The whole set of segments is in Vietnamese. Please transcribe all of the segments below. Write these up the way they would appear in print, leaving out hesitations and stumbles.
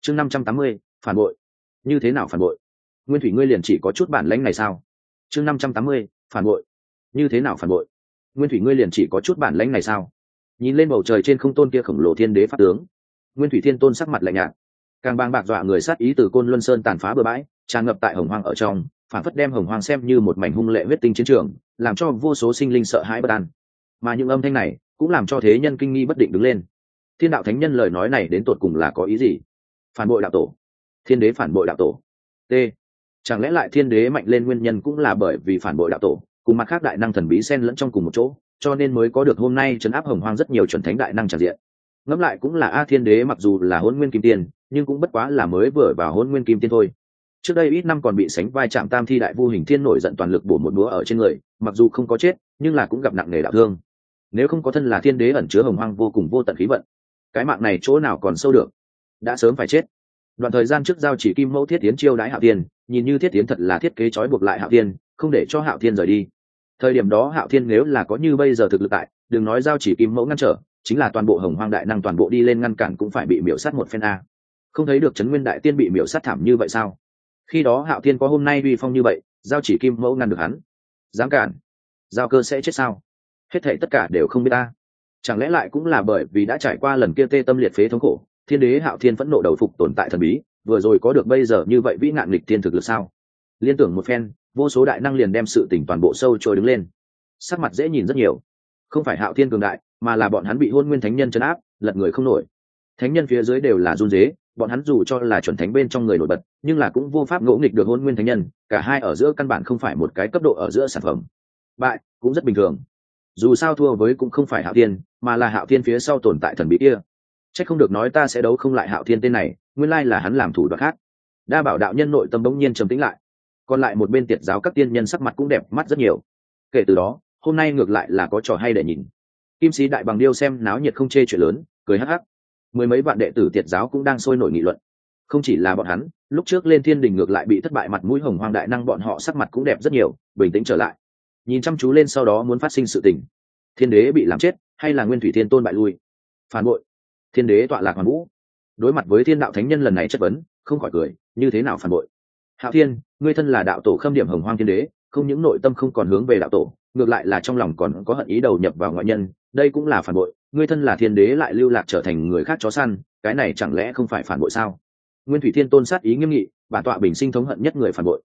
chương 580, phản bội. Như thế nào phản bội? Nguyên thủy ngươi liền chỉ có chút bản lãnh này sao? chương 580, phản bội. Như thế nào phản bội? Nguyên thủy ngươi liền chỉ có chút bản lãnh này sao? Nhìn lên bầu trời trên không tôn kia khổng lồ thiên đế pháp tướng, Nguyên thủy thiên tôn sắc mặt lạnh nhạt, càng bàng bạc dọa người sát ý từ côn luân sơn tàn phá bừa bãi tràn ngập tại hồng hoang ở trong, phản phất đem hồng hoang xem như một mảnh hung lệ huyết tinh chiến trường, làm cho vô số sinh linh sợ hãi bất an. Mà những âm thanh này cũng làm cho thế nhân kinh nghi bất định đứng lên. Thiên đạo thánh nhân lời nói này đến tột cùng là có ý gì? Phản bội đạo tổ? Thiên đế phản bội đạo tổ? T. Chẳng lẽ lại thiên đế mạnh lên nguyên nhân cũng là bởi vì phản bội đạo tổ, cùng mặt khác đại năng thần bí xen lẫn trong cùng một chỗ, cho nên mới có được hôm nay trấn áp hồng hoang rất nhiều chuẩn thánh đại năng tràn diện. Ngẫm lại cũng là a, thiên đế mặc dù là hôn nguyên kim tiên, nhưng cũng bất quá là mới vừa vào hôn nguyên kim tiên thôi. Trước đây ít năm còn bị sánh vai chạm tam thi đại vu hình thiên nổi giận toàn lực bổ một búa ở trên người, mặc dù không có chết nhưng là cũng gặp nặng nề đạo thương. Nếu không có thân là thiên đế ẩn chứa hồng hoang vô cùng vô tận khí vận, cái mạng này chỗ nào còn sâu được, đã sớm phải chết. Đoạn thời gian trước giao chỉ kim mẫu thiết tiến chiêu đãi Hạo Thiên, nhìn như thiết tiến thật là thiết kế trói buộc lại Hạo Thiên, không để cho Hạo Thiên rời đi. Thời điểm đó Hạo Thiên nếu là có như bây giờ thực lực tại, đừng nói giao chỉ kim mẫu ngăn trở, chính là toàn bộ hồng hoang đại năng toàn bộ đi lên ngăn cản cũng phải bị miểu sát một phen a. Không thấy được Trấn Nguyên đại tiên bị miểu sát thảm như vậy sao? Khi đó Hạo Thiên có hôm nay uy phong như vậy, giao chỉ kim mẫu ngăn được hắn, dám cản, giao cơ sẽ chết sao? Hết thảy tất cả đều không biết ta. Chẳng lẽ lại cũng là bởi vì đã trải qua lần kia tê tâm liệt phế thống khổ, thiên đế Hạo Thiên phẫn nộ đầu phục tồn tại thần bí, vừa rồi có được bây giờ như vậy vĩ ngạn nghịch thiên thực lực sao? Liên tưởng một phen, vô số đại năng liền đem sự tình toàn bộ sâu trôi đứng lên, sắc mặt dễ nhìn rất nhiều. Không phải Hạo Thiên cường đại, mà là bọn hắn bị hôn nguyên thánh nhân trấn áp, lật người không nổi. Thánh nhân phía dưới đều là run rế, bọn hắn dù cho là chuẩn thánh bên trong người nổi bật, nhưng là cũng vô pháp ngỗ nghịch được hôn nguyên thánh nhân, cả hai ở giữa căn bản không phải một cái cấp độ ở giữa sản phẩm. Bại cũng rất bình thường. Dù sao thua với cũng không phải Hạo Thiên, mà là Hạo Thiên phía sau tồn tại thần bí kia. Chắc không được nói ta sẽ đấu không lại Hạo Thiên tên này, nguyên lai là hắn làm thủ đoạn khác. Đa Bảo đạo nhân nội tâm bỗng nhiên trầm tĩnh lại. Còn lại một bên tiệt giáo các tiên nhân sắc mặt cũng đẹp mắt rất nhiều. Kể từ đó, hôm nay ngược lại là có trò hay để nhìn. Kim Sĩ Đại Bằng Điêu xem náo nhiệt không chê chuyện lớn, cười hắc hắc. Mười mấy vạn đệ tử tiệt giáo cũng đang sôi nổi nghị luận. Không chỉ là bọn hắn, lúc trước lên thiên đình ngược lại bị thất bại mặt mũi hồng hoang đại năng bọn họ sắc mặt cũng đẹp rất nhiều, bình tĩnh trở lại. Nhìn chăm chú lên sau đó muốn phát sinh sự tình. Thiên đế bị làm chết, hay là Nguyên Thủy Thiên Tôn bại lui? Phản bội. Thiên đế tọa lạc hoàn vũ. Đối mặt với thiên đạo thánh nhân lần này chất vấn, không khỏi cười, như thế nào phản bội? Hạo Thiên, ngươi thân là đạo tổ khâm điểm hồng hoang thiên đế, không những nội tâm không còn hướng về đạo tổ, ngược lại là trong lòng còn có hận ý đầu nhập vào ngoại nhân, đây cũng là phản bội. Ngươi thân là thiên đế lại lưu lạc trở thành người khác chó săn, cái này chẳng lẽ không phải phản bội sao? Nguyên Thủy Thiên Tôn sát ý nghiêm nghị, bản tọa bình sinh thống hận nhất người phản bội.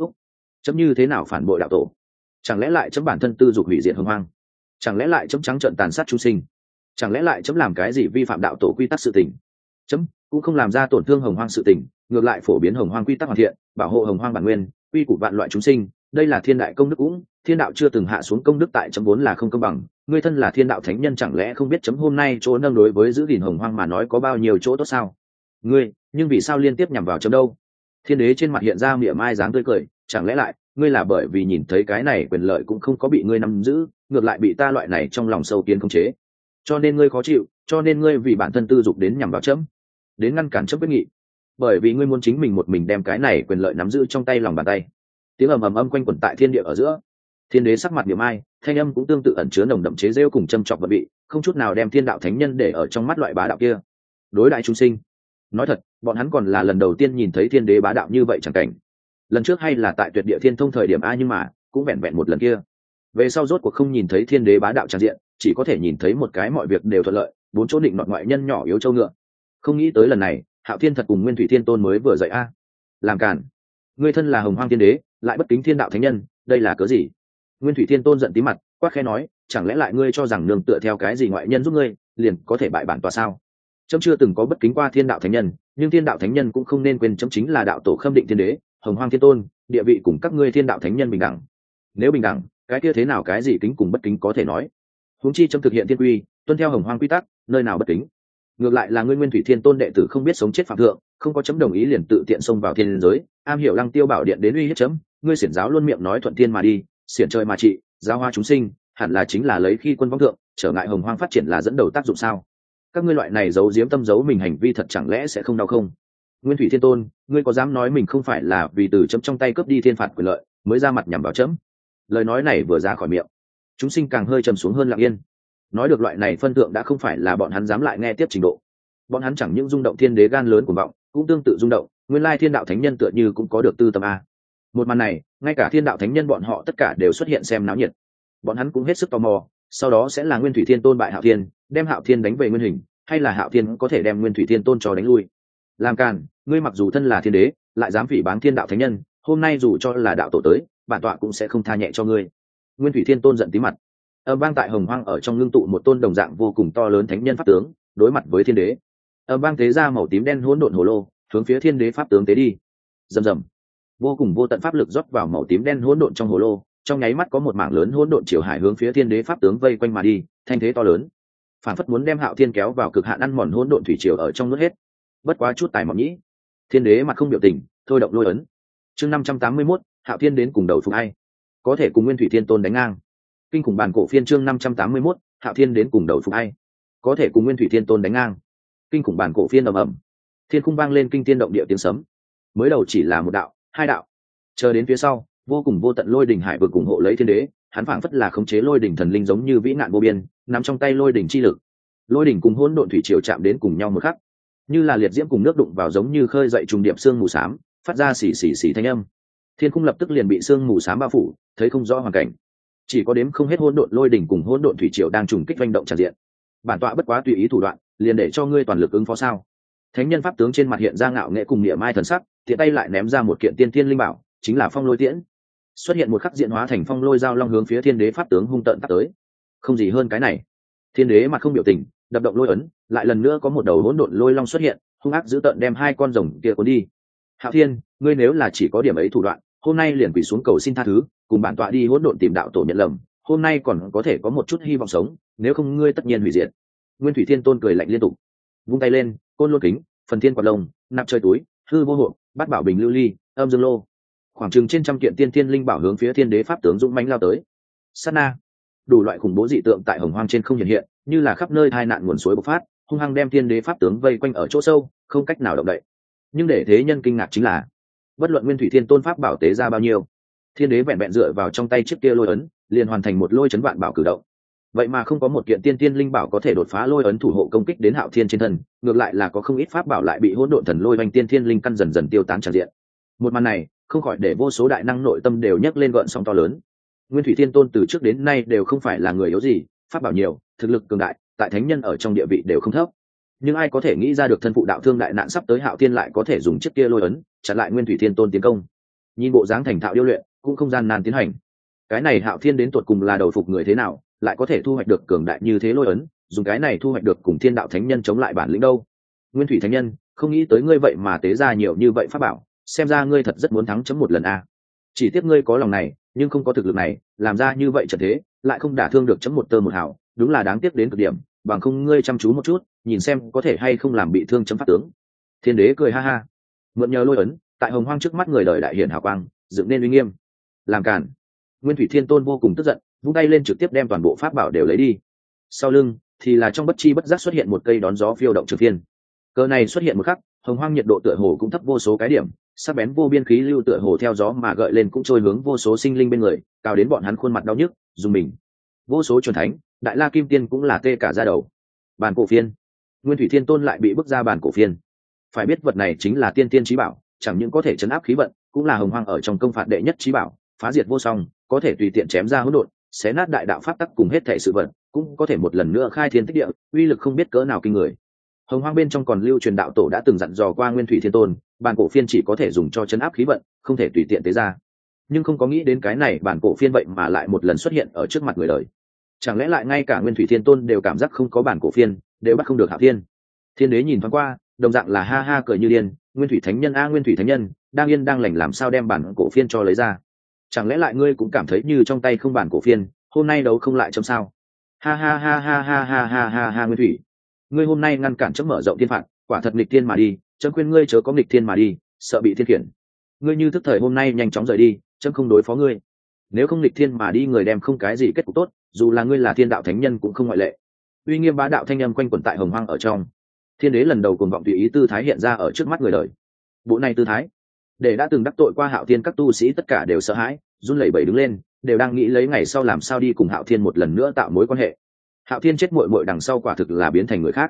Chấm như thế nào phản bội đạo tổ? Chẳng lẽ lại chấm bản thân tư dục hủy diệt hồng hoang? Chẳng lẽ lại chấm trắng trợn tàn sát chúng sinh? Chẳng lẽ lại chấm làm cái gì vi phạm đạo tổ quy tắc sự tình? Chấm cũng không làm ra tổn thương hồng hoang sự tình, ngược lại phổ biến hồng hoang quy tắc hoàn thiện, bảo hộ hồng hoang bản nguyên, quy củ vạn loại chúng sinh, đây là thiên đại công đức cũng, thiên đạo chưa từng hạ xuống công đức tại chấm vốn là không công bằng. Ngươi thân là thiên đạo thánh nhân chẳng lẽ không biết chấm hôm nay chỗ nâng đối với giữ gìn hồng hoang mà nói có bao nhiêu chỗ tốt sao? Ngươi, nhưng vì sao liên tiếp nhằm vào chấm đâu? Thiên đế trên mặt hiện ra mỉa mai dáng tươi cười, chẳng lẽ lại ngươi là bởi vì nhìn thấy cái này quyền lợi cũng không có bị ngươi nắm giữ, ngược lại bị ta loại này trong lòng sâu kiến khống chế, cho nên ngươi khó chịu, cho nên ngươi vì bản thân tư dục đến nhằm vào chấm, đến ngăn cản chấm quyết nghị, bởi vì ngươi muốn chính mình một mình đem cái này quyền lợi nắm giữ trong tay lòng bàn tay. Tiếng ầm ầm âm quanh quẩn tại thiên địa ở giữa. Thiên đế sắc mặt mỉa mai, thanh âm cũng tương tự ẩn chứa nồng đậm chế giễu cùng châm chọc vật vị, không chút nào đem thiên đạo thánh nhân để ở trong mắt loại bá đạo kia. Đối đại chúng sinh, nói thật, bọn hắn còn là lần đầu tiên nhìn thấy thiên đế bá đạo như vậy chẳng cảnh. Lần trước hay là tại Tuyệt Địa Thiên Thông thời điểm a, nhưng mà cũng vẹn vẹn một lần kia. Về sau rốt cuộc không nhìn thấy thiên đế bá đạo tràn diện, chỉ có thể nhìn thấy một cái mọi việc đều thuận lợi, bốn chỗ định nọt ngoại nhân nhỏ yếu châu ngựa. Không nghĩ tới lần này, Hạo Thiên thật cùng Nguyên Thủy Thiên Tôn mới vừa dậy a. Làm cản. Ngươi thân là hồng hoang thiên đế, lại bất kính thiên đạo thánh nhân, đây là cớ gì? Nguyên Thủy Thiên Tôn giận tí mặt, quát khẽ nói, chẳng lẽ lại ngươi cho rằng nương tựa theo cái gì ngoại nhân giúp ngươi, liền có thể bại bản tòa sao? Chấm chưa từng có bất kính qua thiên đạo thánh nhân, nhưng thiên đạo thánh nhân cũng không nên quên chấm chính là đạo tổ khâm định thiên đế, hồng hoang thiên tôn, địa vị cùng các ngươi thiên đạo thánh nhân bình đẳng. Nếu bình đẳng, cái kia thế nào cái gì kính cùng bất kính có thể nói? Huống chi chấm thực hiện thiên quy, tuân theo hồng hoang quy tắc, nơi nào bất kính? Ngược lại là ngươi Nguyên Thủy Thiên Tôn đệ tử không biết sống chết phạm thượng, không có chấm đồng ý liền tự tiện xông vào thiên giới, am hiểu Lăng Tiêu Bảo Điện đến uy hiếp chấm, ngươi xiển giáo luôn miệng nói thuận thiên mà đi, xiển trời mà trị, giáo hóa chúng sinh, hẳn là chính là lấy khi quân vong thượng, trở ngại hồng hoang phát triển là dẫn đầu tác dụng sao? Các ngươi loại này giấu giếm tâm giấu mình hành vi thật chẳng lẽ sẽ không đau không? Nguyên Thủy Thiên Tôn, ngươi có dám nói mình không phải là vì từ chấm trong tay cướp đi thiên phạt quyền lợi mới ra mặt nhằm vào chấm? Lời nói này vừa ra khỏi miệng, chúng sinh càng hơi trầm xuống hơn lặng yên. Nói được loại này phân tượng đã không phải là bọn hắn dám lại nghe tiếp trình độ. Bọn hắn chẳng những rung động thiên đế gan lớn cuồng vọng, cũng tương tự rung động, nguyên lai thiên đạo thánh nhân tựa như cũng có được tư tâm a. Một màn này, ngay cả thiên đạo thánh nhân bọn họ tất cả đều xuất hiện xem náo nhiệt. Bọn hắn cũng hết sức tò mò, sau đó sẽ là Nguyên Thủy Thiên Tôn bại Hạo Thiên, đem Hạo Thiên đánh về nguyên hình, hay là Hạo Thiên có thể đem Nguyên Thủy Thiên Tôn cho đánh lui. Làm càn, ngươi mặc dù thân là thiên đế, lại dám phỉ báng thiên đạo thánh nhân, hôm nay dù cho là đạo tổ tới, bản tọa cũng sẽ không tha nhẹ cho ngươi. Nguyên Thủy Thiên Tôn giận tí mặt. Âm bang tại Hồng Hoang ở trong ngưng tụ một tôn đồng dạng vô cùng to lớn thánh nhân pháp tướng, đối mặt với thiên đế. Âm bang tế ra màu tím đen hỗn độn hồ lô, hướng phía thiên đế pháp tướng tế đi. Rầm rầm. Vô cùng vô tận pháp lực rót vào màu tím đen hỗn độn trong hồ lô, trong nháy mắt có một mảng lớn hỗn độn chiều hải hướng phía thiên đế pháp tướng vây quanh mà đi, thanh thế to lớn, phản phất muốn đem Hạo Thiên kéo vào cực hạn ăn mòn hỗn độn thủy triều ở trong nước hết. Bất quá chút tài mọn nhĩ, thiên đế mặt không biểu tình, thôi động lôi ấn. Chương 581, Hạo Thiên đến cùng đầu phục ai, có thể cùng Nguyên Thủy Thiên Tôn đánh ngang. Kinh khủng bản cổ phiên chương 581, Hạo Thiên đến cùng đầu phục ai, có thể cùng Nguyên Thủy Thiên Tôn đánh ngang. Kinh khủng bản cổ phiên ầm ầm, thiên khung vang lên kinh thiên động địa tiếng sấm. Mới đầu chỉ là một đạo, hai đạo, chờ đến phía sau, vô cùng vô tận lôi đỉnh hải vực ủng hộ lấy thiên đế, hắn phảng phất là khống chế lôi đỉnh thần linh giống như vĩ nạn vô biên, nắm trong tay lôi đỉnh chi lực. Lôi đỉnh cùng hỗn độn thủy triều chạm đến cùng nhau một khắc, như là liệt diễm cùng nước đụng vào, giống như khơi dậy trùng điệp sương mù xám, phát ra xì xì xì thanh âm. Thiên khung lập tức liền bị sương mù xám bao phủ, thấy không rõ hoàn cảnh, chỉ có đếm không hết hỗn độn lôi đỉnh cùng hỗn độn thủy triều đang trùng kích doanh động tràn diện. Bản tọa bất quá tùy ý thủ đoạn, liền để cho ngươi toàn lực ứng phó sao? Thánh nhân pháp tướng trên mặt hiện ra ngạo nghệ cùng niệm mai thần sắc, tiện tay lại ném ra một kiện tiên thiên linh bảo, chính là phong lôi tiễn. Xuất hiện một khắc diện hóa thành phong lôi giao long hướng phía thiên đế pháp tướng hung tợn tắt tới. Không gì hơn cái này. Thiên đế mặt không biểu tình, đập động lôi ấn, lại lần nữa có một đầu hỗn độn lôi long xuất hiện, hung ác dữ tợn đem hai con rồng kia cuốn đi. Hạo Thiên, ngươi nếu là chỉ có điểm ấy thủ đoạn, hôm nay liền quỳ xuống cầu xin tha thứ, cùng bản tọa đi hỗn độn tìm đạo tổ nhận lầm, hôm nay còn có thể có một chút hy vọng sống, nếu không ngươi tất nhiên hủy diệt. Nguyên Thủy Thiên Tôn cười lạnh liên tục, vung tay lên, côn lôn kính, phần thiên quạt lông, nạp chơi túi, hư vô hộ, bát bảo bình lưu ly, âm dương lô, khoảng chừng trên trăm kiện tiên thiên linh bảo hướng phía thiên đế pháp tướng dũng mãnh lao tới. Sát na, đủ loại khủng bố dị tượng tại Hồng Hoang trên không hiện hiện, như là khắp nơi tai nạn nguồn suối bộc phát, hung hăng đem thiên đế pháp tướng vây quanh ở chỗ sâu, không cách nào động đậy. Nhưng để thế nhân kinh ngạc chính là, bất luận Nguyên Thủy Thiên Tôn pháp bảo tế ra bao nhiêu, thiên đế vẹn vẹn dựa vào trong tay chiếc kia lôi ấn, liền hoàn thành một lôi chấn vạn bảo cử động. Vậy mà không có một kiện tiên thiên linh bảo có thể đột phá lôi ấn thủ hộ công kích đến Hạo Thiên trên thân, ngược lại là có không ít pháp bảo lại bị hỗn độn thần lôi vành tiên thiên linh căn dần dần tiêu tán tràn diện. Một màn này không khỏi để vô số đại năng nội tâm đều nhấc lên gợn sóng to lớn. Nguyên Thủy Thiên Tôn từ trước đến nay đều không phải là người yếu gì, pháp bảo nhiều, thực lực cường đại, tại thánh nhân ở trong địa vị đều không thấp. Nhưng ai có thể nghĩ ra được thân phụ đạo thương đại nạn sắp tới Hạo Thiên lại có thể dùng chiếc kia lôi ấn chặn lại Nguyên Thủy Thiên Tôn tiến công. Nhìn bộ dáng thành thạo điêu luyện, cũng không gian nan tiến hành. Cái này Hạo Thiên đến tuột cùng là đầu phục người thế nào, lại có thể thu hoạch được cường đại như thế lôi ấn, dùng cái này thu hoạch được cùng thiên đạo thánh nhân chống lại bản lĩnh đâu? Nguyên Thủy thánh nhân, không nghĩ tới ngươi vậy mà tế ra nhiều như vậy pháp bảo, xem ra ngươi thật rất muốn thắng chấm một lần a. Chỉ tiếc ngươi có lòng này, nhưng không có thực lực này, làm ra như vậy trận thế, lại không đả thương được chấm một tơ một hào, đúng là đáng tiếc đến cực điểm, bằng không ngươi chăm chú một chút, nhìn xem có thể hay không làm bị thương chấm pháp tướng. Thiên đế cười ha ha, mượn nhờ lôi ấn, tại Hồng Hoang trước mắt người đời đại hiển hào quang, dựng nên uy nghiêm. Làm cản. Nguyên Thủy Thiên Tôn vô cùng tức giận, vung tay lên trực tiếp đem toàn bộ pháp bảo đều lấy đi. Sau lưng thì là trong bất chi bất giác xuất hiện một cây đón gió phiêu động trường phiên. Cờ này xuất hiện một khắc, Hồng Hoang nhiệt độ tựa hồ cũng thấp vô số cái điểm, sắc bén vô biên khí lưu tựa hồ theo gió mà gợi lên cũng trôi hướng vô số sinh linh bên người, cao đến bọn hắn khuôn mặt đau nhức, dùng mình. Vô số chuẩn thánh, đại la kim tiên cũng là tê cả da đầu. Bàn cổ phiên. Nguyên Thủy Thiên Tôn lại bị bức ra bàn cổ phiên. Phải biết vật này chính là tiên tiên chí bảo, chẳng những có thể chấn áp khí vận, cũng là Hồng Hoang ở trong công phạt đệ nhất chí bảo, phá diệt vô song, có thể tùy tiện chém ra hỗn độn, xé nát đại đạo pháp tắc cùng hết thảy sự vật, cũng có thể một lần nữa khai thiên tích địa, uy lực không biết cỡ nào kinh người. Hồng Hoang bên trong còn lưu truyền đạo tổ đã từng dặn dò qua Nguyên Thủy Thiên Tôn, bản cổ phiên chỉ có thể dùng cho chấn áp khí vận, không thể tùy tiện tế ra. Nhưng không có nghĩ đến cái này bản cổ phiên vậy mà lại một lần xuất hiện ở trước mặt người đời. Chẳng lẽ lại ngay cả Nguyên Thủy Thiên Tôn đều cảm giác không có bản cổ phiên, đều bắt không được Hạo Thiên. Thiên đế nhìn thoáng qua, đồng dạng là ha ha cười như điên, Nguyên Thủy Thánh Nhân a Nguyên Thủy Thánh Nhân, đang yên đang lành làm sao đem bản cổ phiên cho lấy ra? Chẳng lẽ lại ngươi cũng cảm thấy như trong tay không bản cổ phiên, hôm nay đấu không lại chấm sao? Ha ha ha ha ha ha ha ha ha Nguyên Thủy, ngươi hôm nay ngăn cản chấm mở rộng thiên phạt, quả thật nghịch thiên mà đi, chấm khuyên ngươi chớ có nghịch thiên mà đi, sợ bị thiên khiển. Ngươi như thức thời hôm nay nhanh chóng rời đi, chấm không đối phó ngươi. Nếu không nghịch thiên mà đi người đem không cái gì kết cục tốt, dù là ngươi là thiên đạo thánh nhân cũng không ngoại lệ. Uy nghiêm bá đạo thanh âm quanh quẩn tại Hồng Hoang ở trong. Thiên đế lần đầu cuồng vọng tùy ý tư thái hiện ra ở trước mắt người đời. Bộ này tư thái, để đã từng đắc tội qua Hạo Thiên các tu sĩ tất cả đều sợ hãi, run lẩy bẩy đứng lên, đều đang nghĩ lấy ngày sau làm sao đi cùng Hạo Thiên một lần nữa tạo mối quan hệ. Hạo Thiên chết muội muội đằng sau quả thực là biến thành người khác.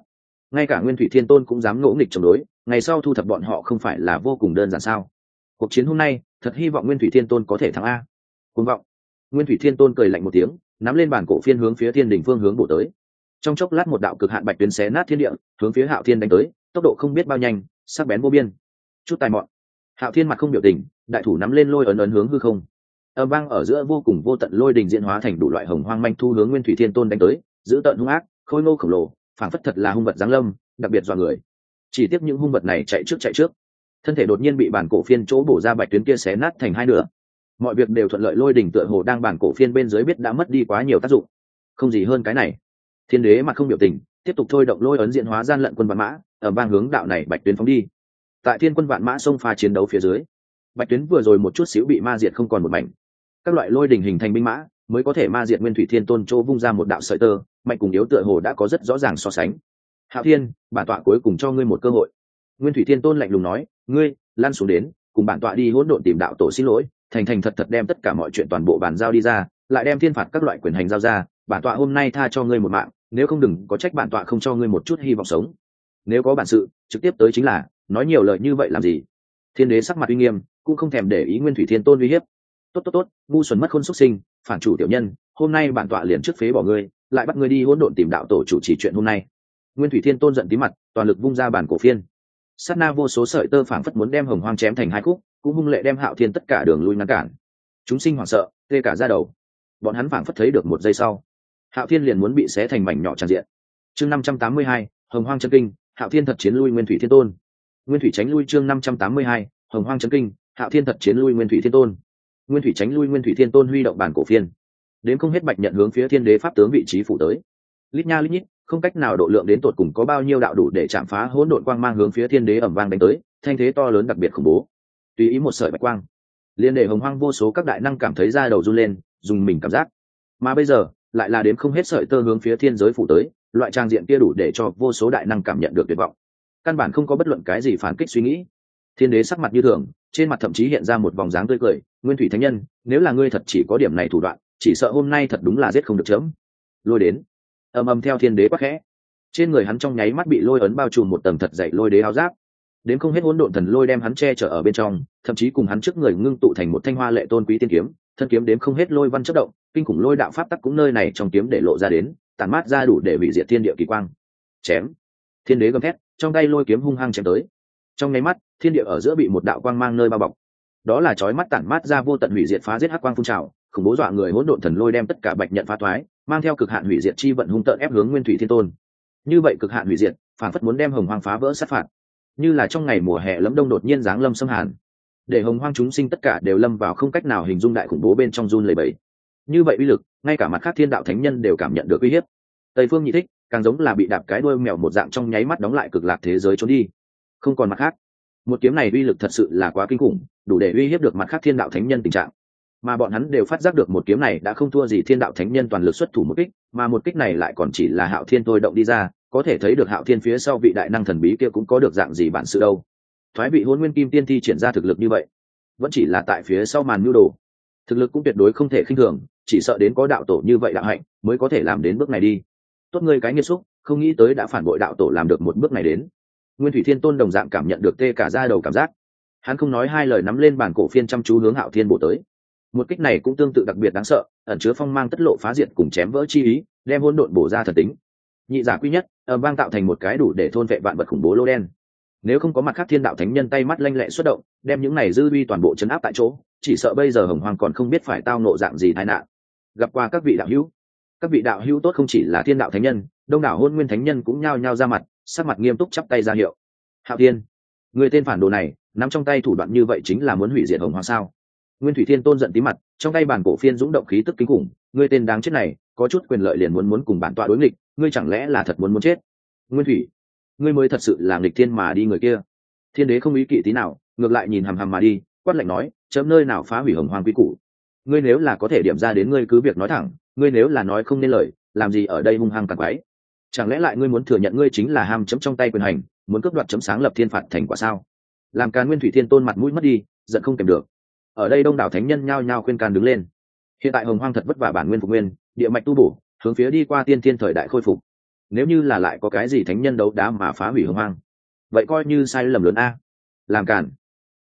ngay cả Nguyên Thủy Thiên Tôn cũng dám ngỗ nghịch chống đối, ngày sau thu thập bọn họ không phải là vô cùng đơn giản sao? Cuộc chiến hôm nay thật hy vọng Nguyên Thủy Thiên Tôn có thể thắng a. Cuồng vọng. Nguyên Thủy Thiên Tôn cười lạnh một tiếng, nắm lên bản cổ phiên hướng phía thiên đỉnh phương hướng bổ tới. Trong chốc lát một đạo cực hạn bạch tuyến xé nát thiên địa, hướng phía Hạo Thiên đánh tới, tốc độ không biết bao nhanh, sắc bén vô biên. Chút tài mọn. Hạo Thiên mặt không biểu tình, đại thủ nắm lên lôi ấn ấn hướng hư không. Âm vang ở giữa vô cùng vô tận lôi đình diễn hóa thành đủ loại hồng hoang manh thu hướng Nguyên Thủy Thiên Tôn đánh tới, giữ tận hung ác, khôi ngô khổng lồ, phảng phất thật là hung vật giáng lâm, đặc biệt dọa người. Chỉ tiếc những hung vật này chạy trước, thân thể đột nhiên bị bản cổ phiên chỗ bổ ra bạch tuyến kia xé nát thành hai nửa. Mọi việc đều thuận lợi, lôi đỉnh tựa hồ đang bản cổ phiên bên dưới biết đã mất đi quá nhiều tác dụng, không gì hơn cái này. Thiên đế mặt không biểu tình, tiếp tục thôi động lôi ấn diễn hóa gian lận quân vạn mã, ở vang hướng đạo này bạch tuyến phóng đi. Tại thiên quân vạn mã xông pha chiến đấu phía dưới, bạch tuyến vừa rồi một chút xíu bị ma diệt không còn một mảnh. Các loại lôi đỉnh hình thành binh mã mới có thể ma diệt Nguyên Thủy Thiên Tôn chỗ vung ra một đạo sợi tơ, mạnh cùng yếu tựa hồ đã có rất rõ ràng so sánh. Hạo Thiên, bản tọa cuối cùng cho ngươi một cơ hội. Nguyên Thủy Thiên Tôn lạnh lùng nói, ngươi lăn xuống đến, cùng bản tọa đi hỗn độn tìm đạo tổ xin lỗi, thành thành thật thật đem tất cả mọi chuyện toàn bộ bàn giao đi ra, lại đem thiên phạt các loại quyền hành giao ra, bản tọa hôm nay tha cho ngươi một mạng, nếu không đừng có trách bản tọa không cho ngươi một chút hy vọng sống. Nếu có bản sự, trực tiếp tới chính là, nói nhiều lời như vậy làm gì? Thiên đế sắc mặt uy nghiêm, cũng không thèm để ý Nguyên Thủy Thiên Tôn uy hiếp. Tốt, ngu xuẩn mất khôn xuất sinh, phản chủ tiểu nhân, hôm nay bản tọa liền trước phế bỏ ngươi, lại bắt ngươi đi hỗn độn tìm đạo tổ chủ trì chuyện hôm nay. Nguyên Thủy Thiên Tôn giận tí mặt, toàn lực vung ra bản cổ phiên. Sát na vô số sợi tơ phảng phất muốn đem hồng hoang chém thành hai khúc, cũng hung lệ đem Hạo Thiên tất cả đường lui ngăn cản. Chúng sinh hoảng sợ, tê cả da đầu. Bọn hắn phảng phất thấy được một giây sau, Hạo Thiên liền muốn bị xé thành mảnh nhỏ tràn diện. Chương 582, Hồng Hoang chân kinh, Hạo Thiên thật chiến lui Nguyên Thủy Thiên Tôn. Nguyên Thủy tránh lui chương 582, Hồng Hoang chân kinh, Hạo Thiên thật chiến lui Nguyên Thủy Thiên Tôn. Nguyên Thủy tránh lui Nguyên Thủy Thiên Tôn huy động bản cổ phiên. Đến không hết bạch nhận hướng phía Thiên Đế pháp tướng vị trí phủ tới. Lít nha lít nhít, không cách nào độ lượng đến tột cùng có bao nhiêu đạo đủ để chạm phá hỗn độn quang mang hướng phía Thiên Đế ầm vang đánh tới, thanh thế to lớn đặc biệt khủng bố. Tùy ý một sợi bạch quang, liên để hồng hoang vô số các đại năng cảm thấy da đầu run lên, dùng mình cảm giác. Mà bây giờ, lại là đến không hết sợi tơ hướng phía thiên giới phủ tới, loại trang diện kia đủ để cho vô số đại năng cảm nhận được tuyệt vọng. Căn bản không có bất luận cái gì phản kích suy nghĩ. Thiên Đế sắc mặt như thường, trên mặt thậm chí hiện ra một vòng dáng tươi cười, Nguyên Thủy Thánh Nhân, nếu là ngươi thật chỉ có điểm này thủ đoạn, chỉ sợ hôm nay thật đúng là giết không được chớm. Lôi đến. Ầm ầm theo Thiên Đế quát khẽ. Trên người hắn trong nháy mắt bị lôi ấn bao trùm một tầng thật dày lôi đế áo giáp. Đến không hết hỗn độn thần lôi đem hắn che chở ở bên trong, thậm chí cùng hắn trước người ngưng tụ thành một thanh hoa lệ tôn quý tiên kiếm, thân kiếm đếm không hết lôi văn chớp động, kinh khủng lôi đạo pháp tắc cũng nơi này trong kiếm để lộ ra đến, tản mát ra đủ để hủy diệt thiên địa kỳ quang. Chém. Thiên Đế gầm thét, trong tay lôi kiếm hung hăng chém tới. Trong nháy mắt, thiên địa ở giữa bị một đạo quang mang nơi bao bọc. Đó là chói mắt tản mát ra vô tận hủy diệt phá giết hắc quang phun trào, khủng bố dọa người hỗn độn thần lôi đem tất cả bạch nhận phá thoái, mang theo cực hạn hủy diệt chi vận hung tợn ép hướng Nguyên Thủy Thiên Tôn. Như vậy cực hạn hủy diệt, phản phất muốn đem hồng hoang phá vỡ sát phạt. Như là trong ngày mùa hè lấm đông đột nhiên giáng lâm xâm hàn, để hồng hoang chúng sinh tất cả đều lâm vào không cách nào hình dung đại khủng bố bên trong run lẩy bẩy. Như vậy uy lực, ngay cả mặt khác thiên đạo thánh nhân đều cảm nhận được uy hiếp. Tây Phương Nhị Thích càng giống là bị đạp cái đuôi mèo một dạng, trong nháy mắt đóng lại cực lạc thế giới trốn đi, không còn mặt khác. Một kiếm này uy lực thật sự là quá kinh khủng, đủ để uy hiếp được mặt khác thiên đạo thánh nhân tình trạng. Mà bọn hắn đều phát giác được một kiếm này đã không thua gì thiên đạo thánh nhân toàn lực xuất thủ một kích, mà một kích này lại còn chỉ là Hạo Thiên thôi động đi ra, có thể thấy được Hạo Thiên phía sau vị đại năng thần bí kia cũng có được dạng gì bản sự đâu. Thoái vị Hôn Nguyên Kim Tiên thi triển ra thực lực như vậy, vẫn chỉ là tại phía sau màn mưu đồ, thực lực cũng tuyệt đối không thể khinh thường, chỉ sợ đến có đạo tổ như vậy đạo hạnh mới có thể làm đến bước này đi. Tốt ngươi cái nghiệt xúc, không nghĩ tới đã phản bội đạo tổ làm được một bước này đến. Nguyên Thủy Thiên Tôn đồng dạng cảm nhận được tê cả da đầu cảm giác, hắn không nói hai lời nắm lên bản cổ phiên chăm chú hướng Hạo Thiên bổ tới. Một kích này cũng tương tự đặc biệt đáng sợ, ẩn chứa phong mang tất lộ phá diệt cùng chém vỡ chi ý, đem hỗn độn bổ ra thần tính. Nhị giả quy nhất, vang tạo thành một cái đủ để thôn vệ vạn vật khủng bố lô đen. Nếu không có mặt khác thiên đạo thánh nhân tay mắt lanh lẹ xuất động, đem những này dư uy toàn bộ chấn áp tại chỗ, chỉ sợ bây giờ hồng hoang còn không biết phải tao nộ dạng gì tai nạn. Gặp qua các vị đạo hữu, các vị đạo hữu tốt không chỉ là thiên đạo thánh nhân, đông đảo hôn nguyên thánh nhân cũng nhao nhao ra mặt, sắc mặt nghiêm túc chắp tay ra hiệu. Hạo Thiên, người tên phản đồ này, nắm trong tay thủ đoạn như vậy chính là muốn hủy diệt hồng hoang sao? Nguyên Thủy Thiên Tôn giận tí mặt, trong tay bản cổ phiên dũng động khí tức kinh khủng, ngươi tên đáng chết này, có chút quyền lợi liền muốn cùng bản tọa đối nghịch, ngươi chẳng lẽ là thật muốn chết? Nguyên Thủy, ngươi mới thật sự là nghịch thiên mà đi người kia. Thiên Đế không ý kỵ tí nào, ngược lại nhìn hằm hằm mà đi, quát lạnh nói, chấm nơi nào phá hủy hồng hoang quý củ. Ngươi nếu là có thể điểm ra đến ngươi cứ việc nói thẳng, ngươi nếu là nói không nên lời, làm gì ở đây hung hăng càng quái? Chẳng lẽ lại ngươi muốn thừa nhận ngươi chính là ham chấm trong tay quyền hành, muốn cướp đoạt chấm sáng lập thiên phạt thành quả sao? Làm Càn Nguyên Thủy Thiên Tôn mặt mũi mất đi, giận không kèm được. Ở đây đông đảo thánh nhân nhao nhao khuyên can đứng lên. Hiện tại hồng hoang thật vất vả bản nguyên phục nguyên, địa mạch tu bổ, hướng phía đi qua tiên thiên thời đại khôi phục. nếu như là lại có cái gì thánh nhân đấu đá mà phá hủy hồng hoang, vậy coi như sai lầm lớn a. Làm càn,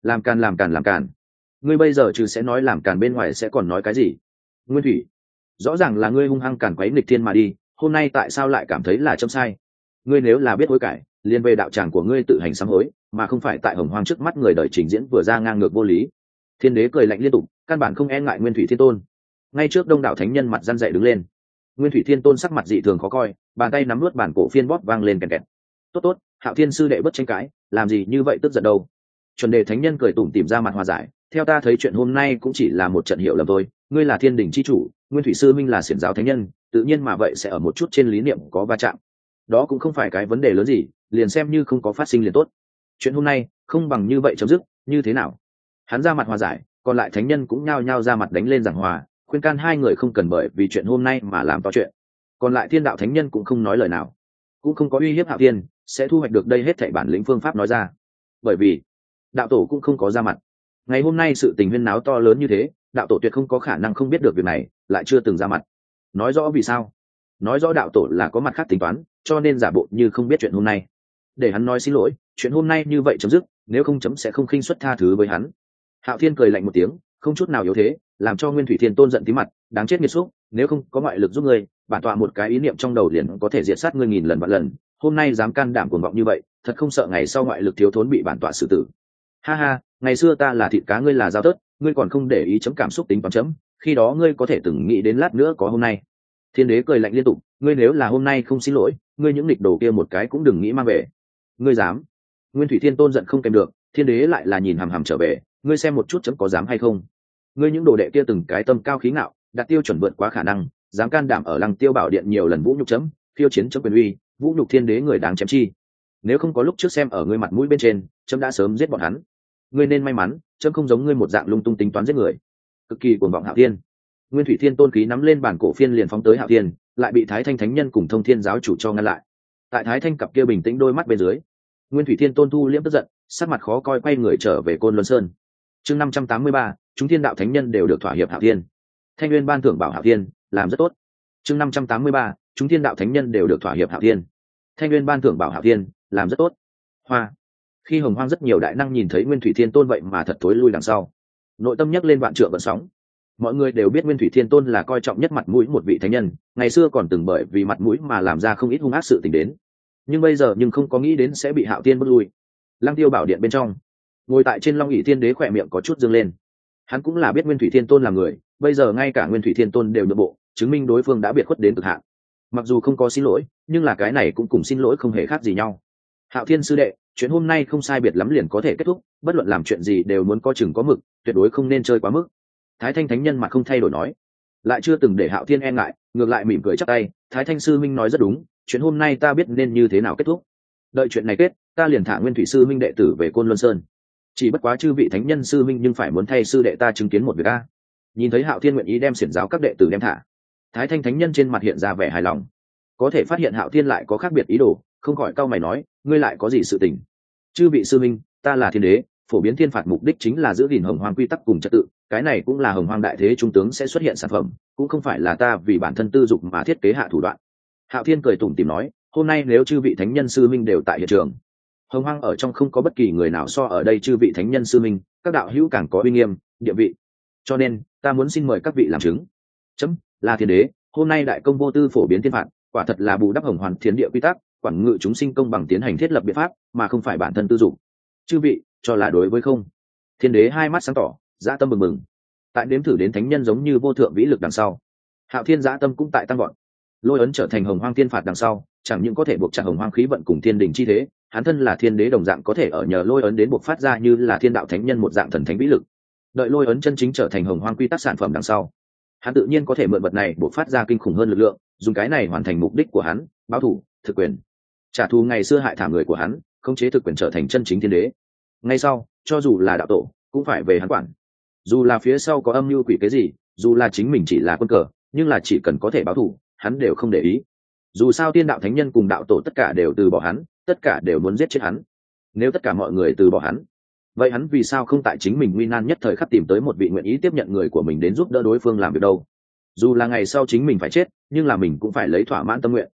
làm càn, ngươi bây giờ trừ sẽ nói làm càn bên ngoài sẽ còn nói cái gì? Nguyên thủy, rõ ràng là ngươi hung hăng càn quấy nghịch thiên mà đi, hôm nay tại sao lại cảm thấy là chấm sai? Ngươi nếu là biết hối cải, liền về đạo tràng của ngươi tự hành sám hối, mà không phải tại hồng hoang trước mắt người đời trình diễn vừa ra ngang ngược vô lý. Thiên đế cười lạnh liên tục, căn bản không e ngại Nguyên thủy thiên tôn. Ngay trước đông đảo thánh nhân mặt răn dậy đứng lên. Nguyên thủy thiên tôn sắc mặt dị thường khó coi, bàn tay nắm nuốt bản cổ phiên bóp vang lên kèn kẹt. Tốt, Hạo Thiên sư đệ bất tranh cãi, làm gì như vậy tức giận đâu? Chuẩn đề thánh nhân cười tủm tỉm ra mặt hòa giải, theo ta thấy chuyện hôm nay cũng chỉ là một trận hiểu lầm thôi. Ngươi là thiên đình chi chủ, Nguyên thủy sư minh là xiển giáo thánh nhân, tự nhiên mà vậy sẽ ở một chút trên lý niệm có va chạm. Đó cũng không phải cái vấn đề lớn gì, liền xem như không có phát sinh liền tốt. Chuyện hôm nay không bằng như vậy chấm dứt, như thế nào? Hắn ra mặt hòa giải, còn lại thánh nhân cũng nhao nhao ra mặt đánh lên giảng hòa, khuyên can hai người không cần bởi vì chuyện hôm nay mà làm to chuyện. Còn lại thiên đạo thánh nhân cũng không nói lời nào, cũng không có uy hiếp Hạo Thiên sẽ thu hoạch được đây hết thảy bản lĩnh phương pháp nói ra, bởi vì đạo tổ cũng không có ra mặt. Ngày hôm nay sự tình huyên náo to lớn như thế, đạo tổ tuyệt không có khả năng không biết được việc này, lại chưa từng ra mặt. Nói rõ vì sao? Nói rõ đạo tổ là có mặt khác tính toán, cho nên giả bộ như không biết chuyện hôm nay, để hắn nói xin lỗi, chuyện hôm nay như vậy chấm dứt, nếu không chấm sẽ không khinh suất tha thứ với hắn. Hạo Thiên cười lạnh một tiếng, không chút nào yếu thế, làm cho Nguyên thủy thiên tôn giận tí mặt, đáng chết nghiệt xúc, nếu không có ngoại lực giúp ngươi, bản tọa một cái ý niệm trong đầu liền có thể diệt sát ngươi nghìn lần vạn lần, hôm nay dám can đảm cuồng vọng như vậy, thật không sợ ngày sau ngoại lực thiếu thốn bị bản tọa xử tử. Ha ha, ngày xưa ta là thịt cá ngươi là dao tớt, ngươi còn không để ý chấm cảm xúc tính toán chấm, khi đó ngươi có thể từng nghĩ đến lát nữa có hôm nay. Thiên đế cười lạnh liên tục, ngươi nếu là hôm nay không xin lỗi, ngươi những nghịch đồ kia một cái cũng đừng nghĩ mang về. Ngươi dám? Nguyên thủy thiên tôn giận không kèm được, thiên đế lại là nhìn hằm hằm trở về, ngươi xem một chút chấm có dám hay không? Ngươi những đồ đệ kia từng cái tâm cao khí ngạo, đạt tiêu chuẩn vượt quá khả năng, dám can đảm ở Lăng Tiêu Bảo Điện nhiều lần vũ nhục chấm, khiêu chiến chấm quyền uy, vũ nhục thiên đế người đáng chém chi. Nếu không có lúc trước xem ở ngươi mặt mũi bên trên, chấm đã sớm giết bọn hắn. Ngươi nên may mắn, chấm không giống ngươi một dạng lung tung tính toán giết người. Cực kỳ cuồng vọng Hạo Thiên. Nguyên thủy thiên tôn khí nắm lên bản cổ phiên liền phóng tới Hạo Thiên, lại bị Thái Thanh thánh nhân cùng Thông Thiên giáo chủ cho ngăn lại. Tại Thái Thanh cặp kia bình tĩnh đôi mắt bên dưới, Nguyên thủy thiên tôn thu liễm tức giận, sắc mặt khó coi quay người trở về Côn Luân Sơn. Chương 583, chúng thiên đạo thánh nhân đều được thỏa hiệp Hạo Thiên. Thanh Nguyên ban thưởng bảo Hạo Thiên, làm rất tốt. Chương 583, chúng thiên đạo thánh nhân đều được thỏa hiệp Hạo Thiên. Thanh Nguyên ban thưởng bảo Hạo Thiên, làm rất tốt. Hoa. Khi Hồng Hoang rất nhiều đại năng nhìn thấy Nguyên thủy thiên tôn vậy mà thật thối lui đằng sau, nội tâm nhấc lên vạn trượng gợn sóng. Mọi người đều biết Nguyên thủy thiên tôn là coi trọng nhất mặt mũi một vị thánh nhân, ngày xưa còn từng bởi vì mặt mũi mà làm ra không ít hung ác sự tình đến, nhưng bây giờ nhưng không có nghĩ đến sẽ bị Hạo Thiên bước lui. Lăng Tiêu Bảo Điện bên trong, ngồi tại trên long ỷ thiên đế khỏe miệng có chút dương lên. Hắn cũng là biết Nguyên thủy thiên tôn là người, bây giờ ngay cả Nguyên thủy thiên tôn đều nhượng bộ, chứng minh đối phương đã biệt khuất đến cực hạn. Mặc dù không có xin lỗi, nhưng là cái này cũng cùng xin lỗi không hề khác gì nhau. Hạo Thiên sư đệ, chuyện hôm nay không sai biệt lắm liền có thể kết thúc, bất luận làm chuyện gì đều muốn có chừng có mực, tuyệt đối không nên chơi quá mức. Thái Thanh thánh nhân mặt không thay đổi nói, lại chưa từng để Hạo Thiên e ngại, ngược lại mỉm cười chắp tay. Thái Thanh sư minh nói rất đúng, chuyện hôm nay ta biết nên như thế nào kết thúc. Đợi chuyện này kết, ta liền thả Nguyên thủy sư minh đệ tử về Côn Luân Sơn. Chỉ bất quá chư vị thánh nhân sư minh nhưng phải muốn thay sư đệ ta chứng kiến một việc a. Nhìn thấy Hạo Thiên nguyện ý đem xiển giáo các đệ tử đem thả, Thái Thanh thánh nhân trên mặt hiện ra vẻ hài lòng. Có thể phát hiện Hạo Thiên lại có khác biệt ý đồ, không khỏi cau mày nói, ngươi lại có gì sự tình? Chư vị sư minh, ta là thiên đế, phổ biến thiên phạt mục đích chính là giữ gìn hồng hoang quy tắc cùng trật tự, cái này cũng là hồng hoang đại thế trung tướng sẽ xuất hiện sản phẩm, cũng không phải là ta vì bản thân tư dục mà thiết kế hạ thủ đoạn. Hạo Thiên cười tủm tỉm nói, hôm nay nếu chư vị thánh nhân sư minh đều tại hiện trường, hồng hoang ở trong không có bất kỳ người nào so ở đây chư vị thánh nhân sư minh, các đạo hữu càng có uy nghiêm địa vị, cho nên ta muốn xin mời các vị làm chứng. Chấm là thiên đế, hôm nay đại công vô tư phổ biến thiên phạt, quả thật là bù đắp hồng hoàn thiên địa quy tắc, quản ngự chúng sinh công bằng tiến hành thiết lập biện pháp, mà không phải bản thân tư dục. Chư vị cho là đối với không? Thiên đế hai mắt sáng tỏ, dã tâm mừng mừng. Tại đếm thử đến thánh nhân giống như vô thượng vĩ lực đằng sau, Hạo Thiên dã tâm cũng tại tăng vọt. Lôi ấn trở thành hồng hoang thiên phạt đằng sau, chẳng những có thể buộc chặt hồng hoang khí vận cùng thiên đình chi thế, hắn thân là thiên đế đồng dạng có thể ở nhờ lôi ấn đến buộc phát ra như là thiên đạo thánh nhân một dạng thần thánh vĩ lực. Đợi lôi ấn chân chính trở thành hồng hoang quy tắc sản phẩm đằng sau, hắn tự nhiên có thể mượn vật này buộc phát ra kinh khủng hơn lực lượng, dùng cái này hoàn thành mục đích của hắn, báo thù, thực quyền, trả thù ngày xưa hại thảm người của hắn, khống chế thực quyền trở thành chân chính thiên đế. Ngay sau, cho dù là đạo tổ, cũng phải về hắn quản. Dù là phía sau có âm mưu quỷ cái gì, dù là chính mình chỉ là quân cờ, nhưng là chỉ cần có thể báo thù, hắn đều không để ý. Dù sao tiên đạo thánh nhân cùng đạo tổ tất cả đều từ bỏ hắn, tất cả đều muốn giết chết hắn. Nếu tất cả mọi người từ bỏ hắn, vậy hắn vì sao không tại chính mình nguy nan nhất thời khắc tìm tới một vị nguyện ý tiếp nhận người của mình đến giúp đỡ đối phương làm việc đâu? Dù là ngày sau chính mình phải chết, nhưng là mình cũng phải lấy thỏa mãn tâm nguyện.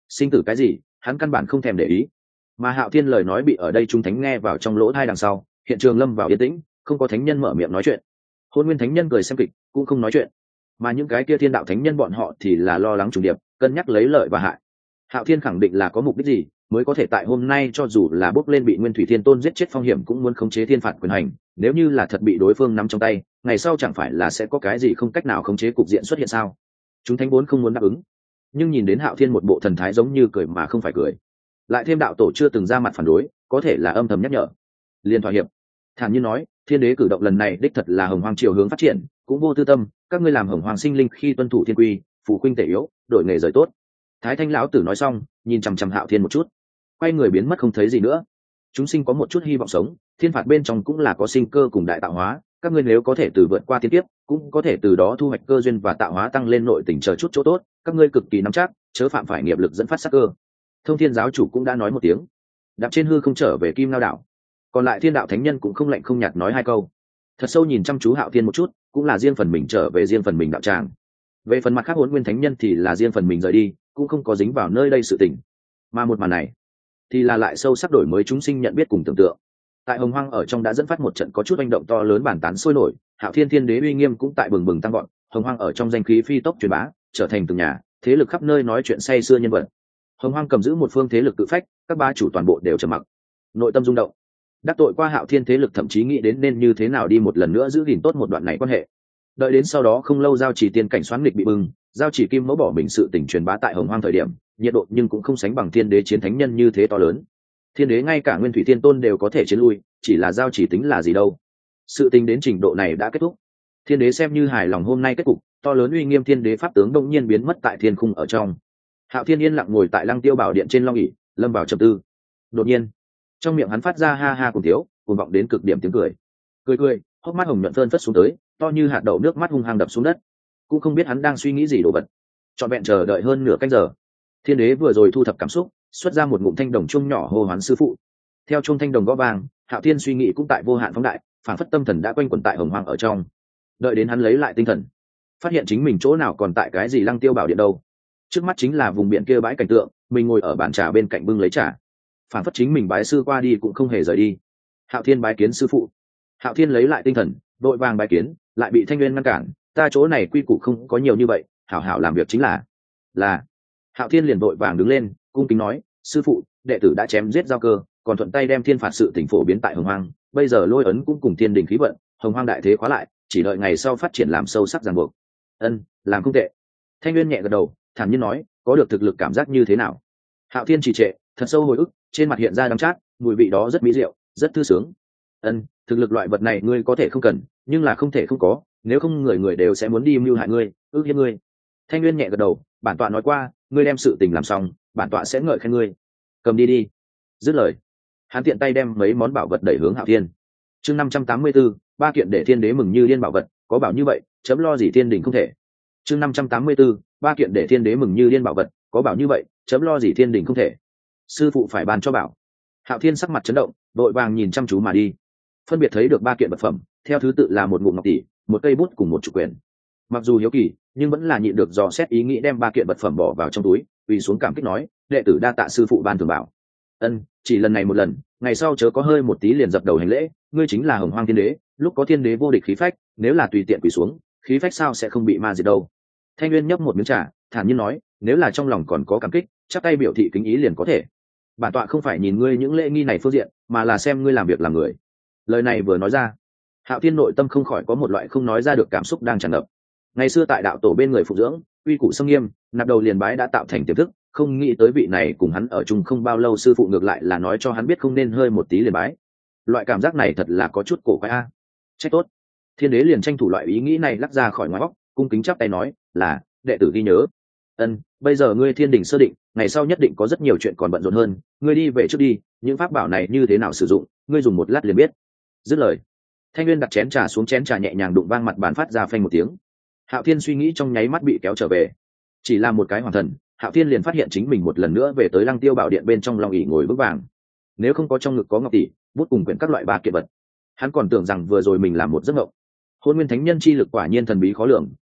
sinh tử cái gì hắn căn bản không thèm để ý. Mà Hạo Thiên lời nói bị ở đây chúng thánh nghe vào trong lỗ tai đằng sau, hiện trường lâm vào yên tĩnh, không có thánh nhân mở miệng nói chuyện. Hôn Nguyên thánh nhân cười xem kịch cũng không nói chuyện, mà những cái kia thiên đạo thánh nhân bọn họ thì là lo lắng trùng điệp, cân nhắc lấy lợi và hại. Hạo Thiên khẳng định là có mục đích gì mới có thể tại hôm nay cho dù là bốc lên bị Nguyên Thủy Thiên Tôn giết chết phong hiểm cũng muốn khống chế thiên phạt quyền hành, nếu như là thật bị đối phương nắm trong tay, ngày sau chẳng phải là sẽ có cái gì không cách nào khống chế cục diện xuất hiện sao? Chúng thánh vốn không muốn đáp ứng, nhưng nhìn đến Hạo Thiên một bộ thần thái giống như cười mà không phải cười, lại thêm đạo tổ chưa từng ra mặt phản đối, có thể là âm thầm nhắc nhở, liền thỏa hiệp. Thản nhiên nói, thiên đế cử động lần này đích thật là Hồng Hoang triều hướng phát triển, cũng vô tư tâm, các ngươi làm Hồng Hoang sinh linh khi tuân thủ thiên quy, phụ khuynh tể yếu, đổi nghề rời tốt. Thái Thanh lão tử nói xong, nhìn chằm chằm Hạo Thiên một chút, quay người biến mất không thấy gì nữa. Chúng sinh có một chút hy vọng sống, thiên phạt bên trong cũng là có sinh cơ cùng đại tạo hóa, các ngươi nếu có thể từ vượt qua thiên kiếp, cũng có thể từ đó thu hoạch cơ duyên và tạo hóa tăng lên nội tình chờ chút chỗ tốt, các ngươi cực kỳ nắm chắc, chớ phạm phải nghiệp lực dẫn phát sát cơ. Thông Thiên giáo chủ cũng đã nói một tiếng, đạp trên hư không trở về Kim Lao đảo. Còn lại thiên đạo thánh nhân cũng không lạnh không nhạt nói hai câu, thật sâu nhìn chăm chú Hạo Thiên một chút, cũng là riêng phần mình trở về riêng phần mình đạo tràng. Về phần mặt khác Hỗn Nguyên thánh nhân thì là riêng phần mình rời đi, cũng không có dính vào nơi đây sự tình. Mà một màn này thì là lại sâu sắc đổi mới chúng sinh nhận biết cùng tưởng tượng. Tại Hồng Hoang ở trong đã dẫn phát một trận có chút hành động to lớn bản tán sôi nổi, Hạo Thiên thiên đế uy nghiêm cũng tại bừng bừng tăng vọt, Hồng Hoang ở trong danh khí phi tốc truyền bá, trở thành từng nhà thế lực khắp nơi nói chuyện say xưa nhân vật. Hồng Hoang cầm giữ một phương thế lực tự phách, các ba chủ toàn bộ đều trầm mặc, nội tâm rung động. Đắc tội qua Hạo Thiên thế lực thậm chí nghĩ đến nên như thế nào đi một lần nữa giữ gìn tốt một đoạn này quan hệ. Đợi đến sau đó không lâu giao chỉ tiên cảnh xoán nghịch bị bừng, giao chỉ kim mẫu bỏ mình sự tình truyền bá tại Hồng Hoang thời điểm, nhiệt độ nhưng cũng không sánh bằng thiên đế chiến thánh nhân như thế to lớn. Thiên đế ngay cả Nguyên Thủy Thiên Tôn đều có thể chiến lui, chỉ là giao chỉ tính là gì đâu. Sự tình đến trình độ này đã kết thúc, thiên đế xem như hài lòng hôm nay kết cục, to lớn uy nghiêm thiên đế pháp tướng đông nhiên biến mất tại thiên khung ở trong. Hạo Thiên yên lặng ngồi tại Lăng Tiêu Bảo Điện trên long ỷ, lâm vào trầm tư. Đột nhiên, trong miệng hắn phát ra ha ha cùng thiếu, cuồng vọng đến cực điểm tiếng cười. Cười, hốc mắt hồng nhuận phơn phất xuống tới, to như hạt đậu nước mắt hung hăng đập xuống đất. Cũng không biết hắn đang suy nghĩ gì đồ vật. Trọn vẹn chờ đợi hơn nửa canh giờ. Thiên đế vừa rồi thu thập cảm xúc, xuất ra một ngụm thanh đồng chuông nhỏ hô hoán sư phụ. Theo chuông thanh đồng gõ vang, Hạo Thiên suy nghĩ cũng tại vô hạn phóng đại, phản phất tâm thần đã quanh quẩn tại Hồng Hoang ở trong. Đợi đến hắn lấy lại tinh thần, phát hiện chính mình chỗ nào còn tại cái gì Lăng Tiêu Bảo Điện đâu. Trước mắt chính là vùng biển kia bãi cảnh tượng, mình ngồi ở bàn trà bên cạnh bưng lấy trà, phản phất chính mình bái sư qua đi cũng không hề rời đi. Hạo Thiên bái kiến sư phụ. Hạo Thiên lấy lại tinh thần, vội vàng bái kiến, lại bị Thanh Nguyên ngăn cản, ta chỗ này quy củ không có nhiều như vậy, hảo hảo làm việc chính là. Hạo Thiên liền vội vàng đứng lên, cung kính nói, sư phụ, đệ tử đã chém giết giao cơ, còn thuận tay đem thiên phạt sự tỉnh phổ biến tại Hồng Hoang, bây giờ lôi ấn cũng cùng thiên đình khí vận, Hồng Hoang đại thế khóa lại, chỉ đợi ngày sau phát triển làm sâu sắc ràng buộc. Ân, làm không tệ. Thanh Nguyên nhẹ gật đầu, thản nhiên nói, có được thực lực cảm giác như thế nào? Hạo Thiên trì trệ, thật sâu hồi ức, trên mặt hiện ra đắng chát, mùi vị đó rất mỹ diệu, rất thư sướng. Ân, thực lực loại vật này ngươi có thể không cần, nhưng là không thể không có, nếu không người người đều sẽ muốn đi mưu hại ngươi, ước hiếp ngươi. Thanh Nguyên nhẹ gật đầu, bản tọa nói qua, ngươi đem sự tình làm xong, bản tọa sẽ ngợi khen ngươi. Cầm đi đi. Dứt lời, hắn tiện tay đem mấy món bảo vật đẩy hướng Hạo Thiên. Chương 584, ba kiện để thiên đế mừng như điên bảo vật, có bảo như vậy, chấm lo gì thiên đình không thể. Chương 584, ba kiện để thiên đế mừng như điên bảo vật, có bảo như vậy, chấm lo gì thiên đình không thể. Sư phụ phải ban cho bảo. Hạo Thiên sắc mặt chấn động, vội vàng nhìn chăm chú mà đi. Phân biệt thấy được ba kiện vật phẩm, theo thứ tự là một ngụm ngọc tỷ, một cây bút cùng một chủ quyền. Mặc dù hiếu kỳ, nhưng vẫn là nhịn được dò xét ý nghĩ đem ba kiện vật phẩm bỏ vào trong túi, quỳ xuống cảm kích nói, đệ tử đa tạ sư phụ ban thường bảo. Ân, chỉ lần này một lần, ngày sau chớ có hơi một tí liền dập đầu hành lễ, ngươi chính là Hồng Hoang thiên đế, lúc có thiên đế vô địch khí phách, nếu là tùy tiện quỳ xuống, khí phách sao sẽ không bị ma diệt đâu. Thanh Nguyên nhấp một miếng trà, thản nhiên nói, nếu là trong lòng còn có cảm kích, chắp tay biểu thị kính ý liền có thể. Bản tọa không phải nhìn ngươi những lễ nghi này phương diện, mà là xem ngươi làm việc làm người. Lời này vừa nói ra, Hạo Thiên nội tâm không khỏi có một loại không nói ra được cảm xúc đang tràn ngập. Ngày xưa tại đạo tổ bên người phụ dưỡng, uy củ sâm nghiêm, nạp đầu liền bái đã tạo thành tiềm thức, không nghĩ tới vị này cùng hắn ở chung không bao lâu sư phụ ngược lại là nói cho hắn biết không nên hơi một tí liền bái. Loại cảm giác này thật là có chút cổ quái a. Trách tốt. Thiên đế liền tranh thủ loại ý nghĩ này lắc ra khỏi ngoài óc, cung kính chắp tay nói, là đệ tử ghi nhớ. Ân, bây giờ ngươi thiên đình sơ định, ngày sau nhất định có rất nhiều chuyện còn bận rộn hơn, ngươi đi về trước đi, những pháp bảo này như thế nào sử dụng, ngươi dùng một lát liền biết. Dứt lời, Thanh Nguyên đặt chén trà xuống, chén trà nhẹ nhàng đụng vang mặt bàn phát ra phanh một tiếng. Hạo Thiên suy nghĩ trong nháy mắt bị kéo trở về. Chỉ là một cái hoàng thần, Hạo Thiên liền phát hiện chính mình một lần nữa về tới Lăng Tiêu Bảo Điện bên trong long ỷ ngồi vững vàng. Nếu không có trong ngực có ngọc tỷ, bút cùng quyển các loại ba kiện vật, hắn còn tưởng rằng vừa rồi mình làm một giấc mộng. Hôn Nguyên Thánh Nhân chi lực quả nhiên thần bí khó lường,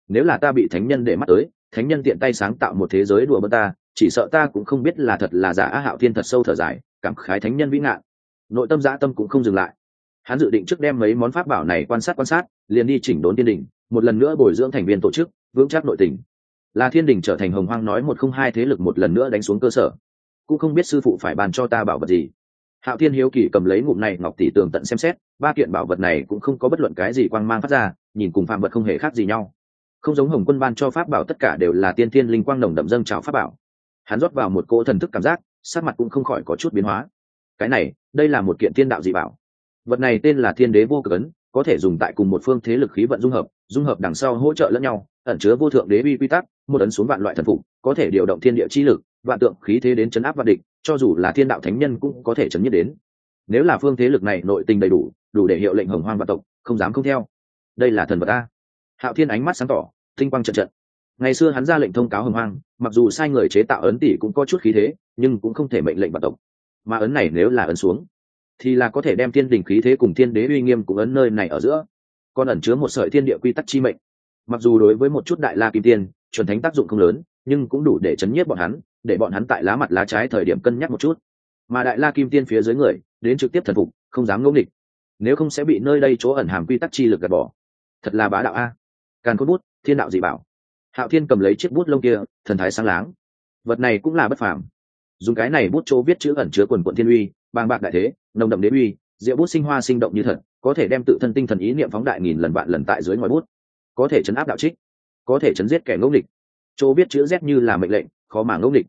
nếu là ta bị thánh nhân để mắt tới, thánh nhân tiện tay sáng tạo một thế giới đùa bỡn ta, chỉ sợ ta cũng không biết là thật là giả. Hạo Thiên thật sâu thở dài, cảm khái thánh nhân vĩ ngạn. Nội tâm dã tâm cũng không dừng lại, hắn dự định trước đem mấy món pháp bảo này quan sát, liền đi chỉnh đốn thiên đình, một lần nữa bồi dưỡng thành viên tổ chức, vững chắc nội tình, là thiên đình trở thành hồng hoang nói một không hai thế lực một lần nữa đánh xuống cơ sở. Cũng không biết sư phụ phải bàn cho ta bảo vật gì. Hạo Thiên hiếu kỳ cầm lấy ngụm này ngọc tỷ tường tận xem xét, ba kiện bảo vật này cũng không có bất luận cái gì quang mang phát ra, nhìn cùng phàm vật không hề khác gì nhau. Không giống Hồng Quân ban cho pháp bảo tất cả đều là tiên thiên linh quang nồng đậm dâng trào pháp bảo. Hắn rót vào một cỗ thần thức cảm giác, sắc mặt cũng không khỏi có chút biến hóa. Cái này, đây là một kiện thiên đạo dị bảo. Vật này tên là Thiên Đế Vô Cực Ấn, có thể dùng tại cùng một phương thế lực khí vận dung hợp đằng sau hỗ trợ lẫn nhau, ẩn chứa vô thượng đế uy quy tắc, một ấn xuống vạn loại thần phụ, có thể điều động thiên địa chi lực, vạn tượng khí thế đến chấn áp vạn địch, cho dù là thiên đạo thánh nhân cũng có thể chấn nhiếp đến. Nếu là phương thế lực này nội tình đầy đủ, đủ để hiệu lệnh hồng hoang vạn tộc, không dám không theo. Đây là thần vật a. Hạo Thiên ánh mắt sáng tỏ, tinh quang trận trận. Ngày xưa hắn ra lệnh thông cáo hồng hoang, mặc dù sai người chế tạo ấn tỷ cũng có chút khí thế, nhưng cũng không thể mệnh lệnh vạn tộc. Mà ấn này nếu là ấn xuống, thì là có thể đem thiên đình khí thế cùng thiên đế uy nghiêm cùng ấn nơi này ở giữa, còn ẩn chứa một sợi thiên địa quy tắc chi mệnh. Mặc dù đối với một chút đại la kim tiên chuẩn thánh tác dụng không lớn, nhưng cũng đủ để chấn nhiếp bọn hắn, để bọn hắn tại lá mặt lá trái thời điểm cân nhắc một chút. Mà đại la kim tiên phía dưới người đến trực tiếp thần phục, không dám ngẫu nghịch, nếu không sẽ bị nơi đây chỗ ẩn hàm quy tắc chi lực gạt bỏ. Thật là bá đạo a. Càn Khôn bút, thiên đạo dị bảo. Hạo Thiên cầm lấy chiếc bút lông kia, thần thái sáng láng. Vật này cũng là bất phàm. Dùng cái này bút chỗ viết chữ ẩn chứa quần quần thiên uy, bàng bạc đại thế, nồng đậm đế uy, diệu bút sinh hoa sinh động như thật, có thể đem tự thân tinh thần ý niệm phóng đại nghìn lần vạn lần tại dưới ngòi bút, có thể chấn áp đạo trích, có thể chấn giết kẻ ngẫu nghịch. Chỗ viết chữ Z như là mệnh lệnh, khó mà ngẫu nghịch.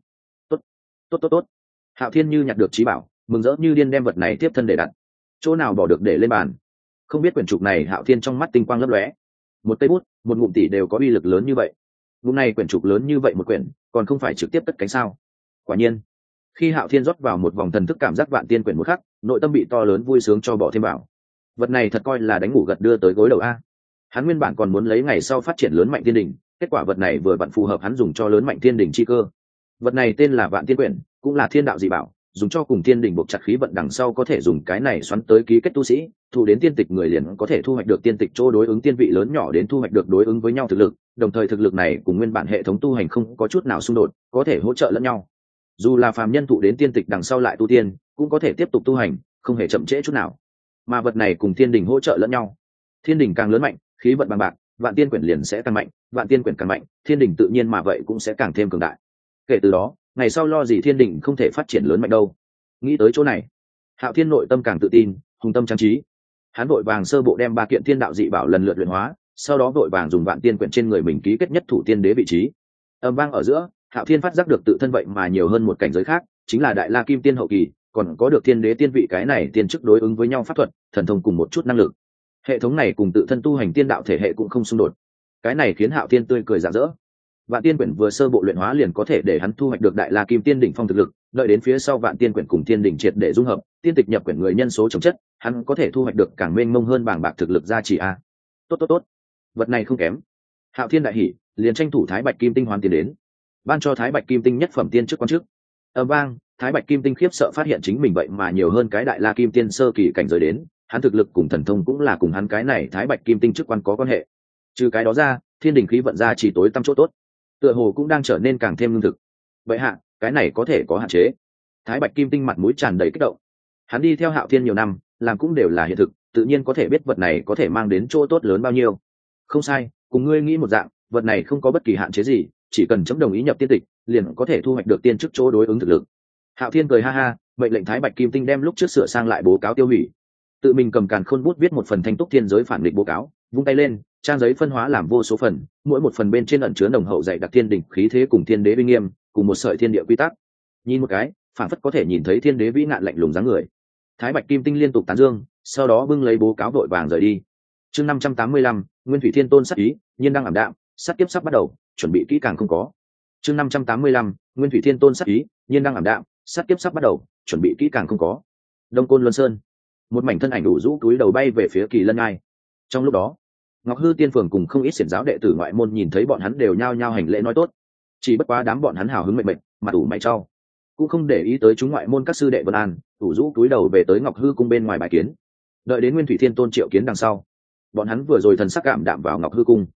Tốt. Hạo Thiên như nhặt được trí bảo, mừng rỡ như điên đem vật này tiếp thân để đặt. Chỗ nào bỏ được để lên bàn. Không biết quyển trục này Hạo Thiên trong mắt tinh quang lấp lóe. Một cây bút, một ngụm tỷ đều có uy lực lớn như vậy. Ngụm này quyển trục lớn như vậy một quyển, còn không phải trực tiếp cất cánh sao? Quả nhiên, khi Hạo Thiên rót vào một vòng thần thức cảm giác vạn tiên quyển một khắc, nội tâm bị to lớn vui sướng cho bỏ thêm vào. Vật này thật coi là đánh ngủ gật đưa tới gối đầu a. Hắn nguyên bản còn muốn lấy ngày sau phát triển lớn mạnh thiên đình, kết quả vật này vừa vặn phù hợp hắn dùng cho lớn mạnh thiên đình chi cơ. Vật này tên là Vạn Tiên Quyển, cũng là thiên đạo dị bảo, dùng cho cùng thiên đình buộc chặt khí vận đằng sau có thể dùng cái này xoắn tới ký kết tu sĩ, thu đến tiên tịch người liền có thể thu hoạch được tiên tịch chỗ đối ứng tiên vị lớn nhỏ đến thu hoạch được đối ứng với nhau thực lực, đồng thời thực lực này cùng nguyên bản hệ thống tu hành không có chút nào xung đột, có thể hỗ trợ lẫn nhau. Dù là phàm nhân thụ đến tiên tịch đằng sau lại tu tiên, cũng có thể tiếp tục tu hành, không hề chậm trễ chút nào. Mà vật này cùng thiên đình hỗ trợ lẫn nhau, thiên đình càng lớn mạnh, khí vận bằng bạc, Vạn Tiên Quyển liền sẽ càng mạnh, Vạn Tiên Quyển càng mạnh, thiên đình tự nhiên mà vậy cũng sẽ càng thêm cường đại. Kể từ đó, ngày sau lo gì thiên đình không thể phát triển lớn mạnh đâu. Nghĩ tới chỗ này, Hạo Thiên nội tâm càng tự tin, hùng tâm trang trí. Hắn vội vàng sơ bộ đem ba kiện thiên đạo dị bảo lần lượt luyện hóa, sau đó vội vàng dùng Vạn Tiên Quyển trên người mình ký kết nhất thủ tiên đế vị trí. Âm vang ở giữa, Hạo Thiên phát giác được tự thân vậy mà nhiều hơn một cảnh giới khác, chính là đại la kim tiên hậu kỳ, còn có được thiên đế tiên vị, cái này tiên chức đối ứng với nhau pháp thuật, thần thông cùng một chút năng lực. Hệ thống này cùng tự thân tu hành tiên đạo thể hệ cũng không xung đột. Cái này khiến Hạo Thiên tươi cười rạng rỡ. Vạn Tiên Quyển vừa sơ bộ luyện hóa liền có thể để hắn thu hoạch được đại la kim tiên đỉnh phong thực lực, đợi đến phía sau Vạn Tiên Quyển cùng tiên đỉnh triệt để dung hợp, tiên tịch nhập quyển người nhân số chống chất, hắn có thể thu hoạch được càng mênh mông hơn bảng bạc thực lực gia trì a. Tốt. Vật này không kém. Hạo Thiên đại hỉ, liền tranh thủ Thái Bạch Kim Tinh hoàn tiền đến, ban cho Thái Bạch Kim Tinh nhất phẩm tiên chức quan chức. Âm vang, Thái Bạch Kim Tinh khiếp sợ phát hiện chính mình vậy mà nhiều hơn cái đại la kim tiên sơ kỳ cảnh giới đến, hắn thực lực cùng thần thông cũng là cùng hắn cái này Thái Bạch Kim Tinh chức quan có quan hệ. Trừ cái đó ra, thiên đình khí vận ra chỉ tối tăm chỗ tốt, tựa hồ cũng đang trở nên càng thêm lương thực. Vậy hạ, cái này có thể có hạn chế. Thái Bạch Kim Tinh mặt mũi tràn đầy kích động. Hắn đi theo Hạo Thiên nhiều năm, làm cũng đều là hiện thực, tự nhiên có thể biết vật này có thể mang đến chỗ tốt lớn bao nhiêu. Không sai, cùng ngươi nghĩ một dạng, vật này không có bất kỳ hạn chế gì, chỉ cần chấm đồng ý nhập tiên tịch, liền có thể thu hoạch được tiên chức chỗ đối ứng thực lực. Hạo Thiên cười ha ha, mệnh lệnh Thái Bạch Kim Tinh đem lúc trước sửa sang lại bố cáo tiêu hủy, tự mình cầm càn khôn bút viết một phần thanh túc thiên giới phản nghịch bố cáo, vung tay lên, trang giấy phân hóa làm vô số phần, mỗi một phần bên trên ẩn chứa nồng hậu dày đặc thiên đỉnh khí thế cùng thiên đế uy nghiêm, cùng một sợi thiên địa quy tắc. Nhìn một cái, phản phất có thể nhìn thấy thiên đế vĩ ngạn lạnh lùng dáng người. Thái Bạch Kim Tinh liên tục tán dương, sau đó bưng lấy bố cáo vội vàng rời đi. Chương 585, Nguyên Thủy Thiên Tôn sát ý, nhiên đang ảm đạm, sát tiếp sắp bắt đầu, chuẩn bị kỹ càng không có. Chương 585, Nguyên Thủy Thiên Tôn sát ý, nhiên đang ảm đạm, sát tiếp sắp bắt đầu, chuẩn bị kỹ càng không có. Đông Côn Luân Sơn, một mảnh thân ảnh đủ rũ túi đầu bay về phía Kỳ Lân Ngai. Trong lúc đó, Ngọc Hư Tiên Phường cùng không ít xiển giáo đệ tử ngoại môn nhìn thấy bọn hắn đều nhao nhao hành lễ nói tốt. Chỉ bất quá đám bọn hắn hào hứng mệnh mặt ủ mày trao, cũng không để ý tới chúng ngoại môn các sư đệ Vân An, đủ rũ túi đầu về tới Ngọc Hư cung bên ngoài bài kiến. Đợi đến Nguyên Thủy Thiên Tôn triệu kiến đằng sau, bọn hắn vừa rồi thần sắc cảm đạm vào Ngọc Hư cung.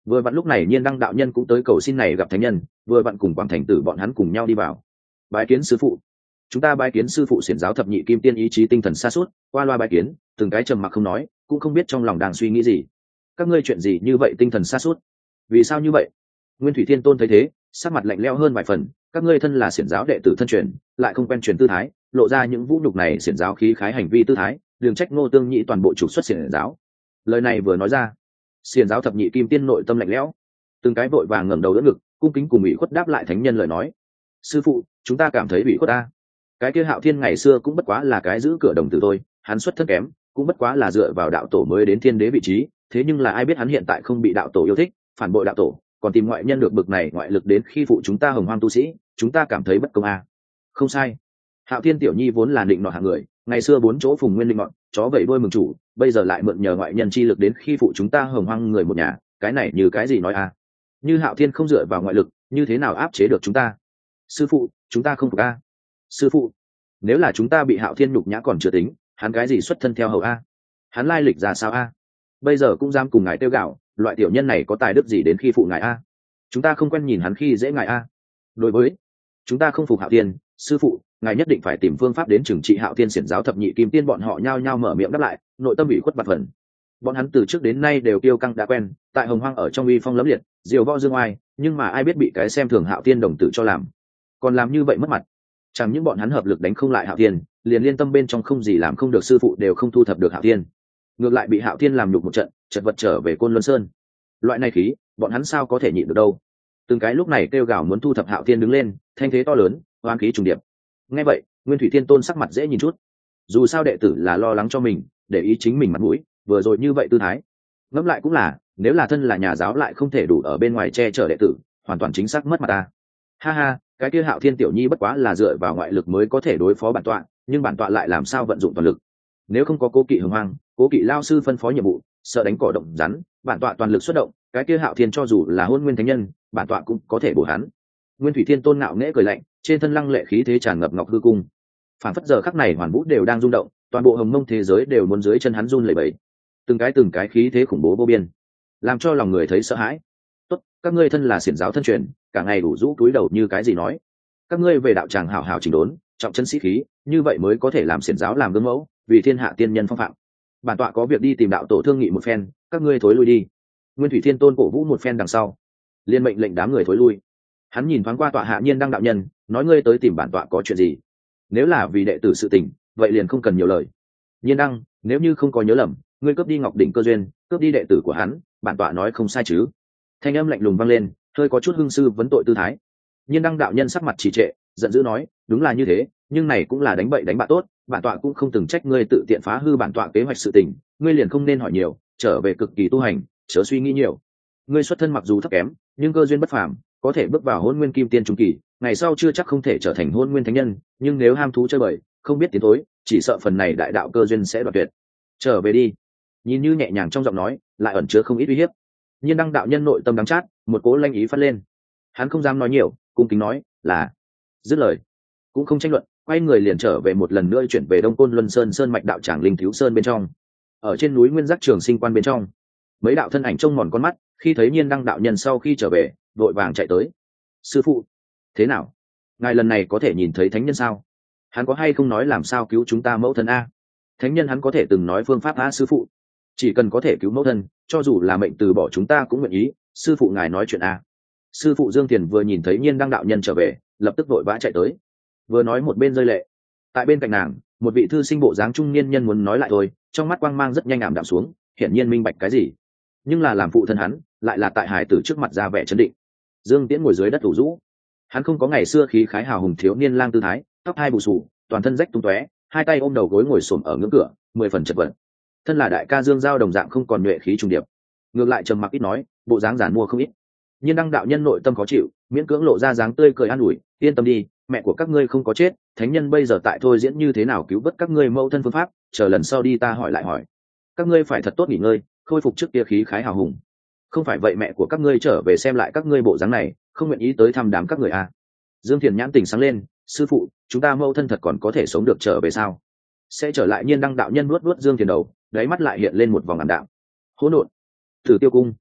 Vừa vặn lúc này Nhiên Đăng đạo nhân cũng tới cầu xin này gặp thánh nhân, vừa vặn cùng Quảng Thành Tử bọn hắn cùng nhau đi vào. Bái kiến sư phụ. Chúng ta bái kiến sư phụ. Xiển giáo thập nhị kim tiên ý chí tinh thần sa sút qua loa bái kiến, từng cái trầm mặc không nói, cũng không biết trong lòng đang suy nghĩ gì. Các ngươi chuyện gì như vậy tinh thần sa sút? Vì sao như vậy? Nguyên Thủy Thiên Tôn thấy thế, sắc mặt lạnh lẽo hơn vài phần. Các ngươi thân là xiển giáo đệ tử thân truyền, lại không quen truyền tư thái, lộ ra những vũ nhục này xiển giáo khí khái hành vi tư thái, đừng trách Ngô Tương Nhị toàn bộ trục xuất xiển giáo. Lời này vừa nói ra, xiển giáo thập nhị kim tiên nội tâm lạnh lẽo, từng cái vội vàng ngẩng đầu đỡ ngực, cung kính cùng ủy khuất đáp lại thánh nhân lời nói. Sư phụ, chúng ta cảm thấy ủy khuất ta. Cái kia Hạo Thiên ngày xưa cũng bất quá là cái giữ cửa đồng tử thôi, hắn xuất thân kém, cũng bất quá là dựa vào đạo tổ mới đến thiên đế vị trí, thế nhưng là ai biết hắn hiện tại không bị đạo tổ yêu thích, phản bội đạo tổ, còn tìm ngoại nhân được bực này ngoại lực đến khi phụ chúng ta hồng hoang tu sĩ, chúng ta cảm thấy bất công à. Không sai. Hạo Thiên tiểu nhi vốn là định nọ hạng người, ngày xưa bốn chỗ phùng nguyên linh ngọn, chó vẫy đuôi mừng chủ, bây giờ lại mượn nhờ ngoại nhân chi lực đến khi phụ chúng ta hồng hoang người một nhà, cái này như cái gì nói à? Như Hạo Thiên không dựa vào ngoại lực, như thế nào áp chế được chúng ta? Sư phụ, chúng ta không phục a. Sư phụ, nếu là chúng ta bị Hạo Thiên nhục nhã còn chưa tính, hắn cái gì xuất thân theo hầu a? Hắn lai lịch ra sao a? Bây giờ cũng dám cùng ngài tiêu gạo, loại tiểu nhân này có tài đức gì đến khi phụ ngài a? Chúng ta không quen nhìn hắn khi dễ ngài a. Đối với chúng ta không phục Hạo Thiên, sư phụ, ngài nhất định phải tìm phương pháp đến trừng trị Hạo Thiên. Xiển giáo thập nhị kim tiên bọn họ nhao nhao mở miệng đáp lại, nội tâm bị khuất bạt phần. Bọn hắn từ trước đến nay đều kiêu căng đã quen, tại hồng hoang ở trong uy phong lẫm liệt, diều võ dương oai, nhưng mà ai biết bị cái xem thường Hạo Thiên đồng tử cho làm, còn làm như vậy mất mặt. Chẳng những bọn hắn hợp lực đánh không lại Hạo Thiên, liền liên tâm bên trong không gì làm không được sư phụ đều không thu thập được Hạo Thiên, ngược lại bị Hạo Thiên làm nhục một trận, chật vật trở về Côn Luân Sơn. Loại này khí, bọn hắn sao có thể nhịn được đâu. Từng cái lúc này kêu gào muốn thu thập Hạo Thiên đứng lên, thanh thế to lớn, oan khí trùng điệp. Nghe vậy, Nguyên Thủy Thiên Tôn sắc mặt dễ nhìn chút. Dù sao đệ tử là lo lắng cho mình, để ý chính mình mặt mũi, vừa rồi như vậy tư thái. Ngẫm lại cũng là, nếu là thân là nhà giáo lại không thể đủ ở bên ngoài che chở đệ tử, hoàn toàn chính xác mất mặt ta. Ha ha, cái kia Hạo Thiên tiểu nhi bất quá là dựa vào ngoại lực mới có thể đối phó bản tọa, nhưng bản tọa lại làm sao vận dụng toàn lực? Nếu không có Cố Kỵ hồng hoang, Cố Kỵ lao sư phân phó nhiệm vụ, sợ đánh cỏ động rắn, bản tọa toàn lực xuất động, cái kia Hạo Thiên cho dù là Hôn Nguyên thánh nhân, bản tọa cũng có thể bổ hắn. Nguyên Thủy Thiên Tôn ngạo nghễ cười lạnh, trên thân lăng lệ khí thế tràn ngập ngọc hư cung. Phản phất giờ khắc này hoàn vũ đều đang rung động, toàn bộ hồng mông thế giới đều muốn dưới chân hắn run lẩy bẩy. Từng cái khí thế khủng bố vô biên, làm cho lòng người thấy sợ hãi. Tốt, các ngươi thân là xiển giáo thân truyền, cả ngày đủ rũ túi đầu như cái gì nói? Các ngươi về đạo tràng hảo hảo chỉnh đốn, trọng chân sĩ khí, như vậy mới có thể làm xiển giáo làm gương mẫu, vì thiên hạ tiên nhân phong phạm. Bản tọa có việc đi tìm đạo tổ thương nghị một phen, các ngươi thối lui đi. Nguyên Thủy Thiên Tôn cổ vũ một phen đằng sau, liên mệnh lệnh đám người thối lui. Hắn nhìn thoáng qua tọa hạ Nhiên Đăng đạo nhân, nói ngươi tới tìm bản tọa có chuyện gì? Nếu là vì đệ tử sự tình, vậy liền không cần nhiều lời. Nhiên Đăng, nếu như không có nhớ lầm, ngươi cướp đi Ngọc Đỉnh cơ duyên, cướp đi đệ tử của hắn, bản tọa nói không sai chứ? Thanh âm lạnh lùng vang lên, hơi có chút hưng sư vấn tội tư thái. Nhiên Đăng đạo nhân sắc mặt trì trệ, giận dữ nói, đúng là như thế, nhưng này cũng là đánh bậy đánh bạ tốt, bản tọa cũng không từng trách ngươi tự tiện phá hư bản tọa kế hoạch sự tình, ngươi liền không nên hỏi nhiều, trở về cực kỳ tu hành, chớ suy nghĩ nhiều. Ngươi xuất thân mặc dù thấp kém, nhưng cơ duyên bất phàm, có thể bước vào Hôn Nguyên Kim Tiên trung kỳ, ngày sau chưa chắc không thể trở thành Hôn Nguyên thánh nhân, nhưng nếu ham thú chơi bời, không biết tiến thối, chỉ sợ phần này đại đạo cơ duyên sẽ đoạt tuyệt. Trở về đi. Nhìn như nhẹ nhàng trong giọng nói, lại ẩn chứa không ít uy hiếp. Nhiên Đăng đạo nhân nội tâm đắng chát, một cỗ lanh ý phát lên. Hắn không dám nói nhiều, cung kính nói, là. Dứt lời, cũng không tranh luận, quay người liền trở về một lần nữa chuyển về Đông Côn Luân Sơn sơn mạch đạo tràng Linh Thiếu Sơn bên trong. Ở trên núi Nguyên Giác Trường Sinh Quan bên trong, mấy đạo thân ảnh trông mòn con mắt, khi thấy Nhiên Đăng đạo nhân sau khi trở về, vội vàng chạy tới. Sư phụ, thế nào? Ngài lần này có thể nhìn thấy thánh nhân sao? Hắn có hay không nói làm sao cứu chúng ta mẫu thân a? Thánh nhân hắn có thể từng nói phương pháp a sư phụ. Chỉ cần có thể cứu mẫu thân, cho dù là mệnh từ bỏ chúng ta cũng nguyện ý. Sư phụ ngài nói chuyện a. Sư phụ Dương Tiền vừa nhìn thấy Nhiên Đăng đạo nhân trở về, lập tức vội vã chạy tới, vừa nói một bên rơi lệ. Tại bên cạnh nàng, một vị thư sinh bộ dáng trung niên nhân muốn nói lại thôi, trong mắt quang mang rất nhanh ảm đạm xuống, hiển nhiên minh bạch cái gì, nhưng là làm phụ thân hắn, lại là tại hải tử trước mặt ra vẻ chấn định. Dương Tiễn ngồi dưới đất thủ rũ, hắn không có ngày xưa khí khái hào hùng thiếu niên lang tư thái, tóc hai bù xù, toàn thân rách tung tóe, hai tay ôm đầu gối ngồi xổm ở ngưỡng cửa, 10 phần chật vật. Thân là đại ca Dương Giao đồng dạng không còn nhuệ khí trùng điệp, ngược lại trầm mặc ít nói, bộ dáng giản mua không ít. Nhiên Đăng đạo nhân nội tâm khó chịu, miễn cưỡng lộ ra dáng tươi cười an ủi, yên tâm đi, mẹ của các ngươi không có chết, thánh nhân bây giờ tại thôi diễn như thế nào cứu vớt các ngươi mẫu thân phương pháp, chờ lần sau đi ta hỏi lại hỏi. Các ngươi phải thật tốt nghỉ ngơi, khôi phục trước kia khí khái hào hùng. Không phải vậy mẹ của các ngươi trở về xem lại các ngươi bộ dáng này, không nguyện ý tới thăm đám các người à? Dương Thiền nhãn tình sáng lên, sư phụ, chúng ta mẫu thân thật còn có thể sống được trở về sao? Sẽ trở lại. Nhiên Đăng đạo nhân nuốt nuốt Dương Thiền đầu, đáy mắt lại hiện lên một vòng ảm đạm. Hỗn độn, Thử Tiêu Cung.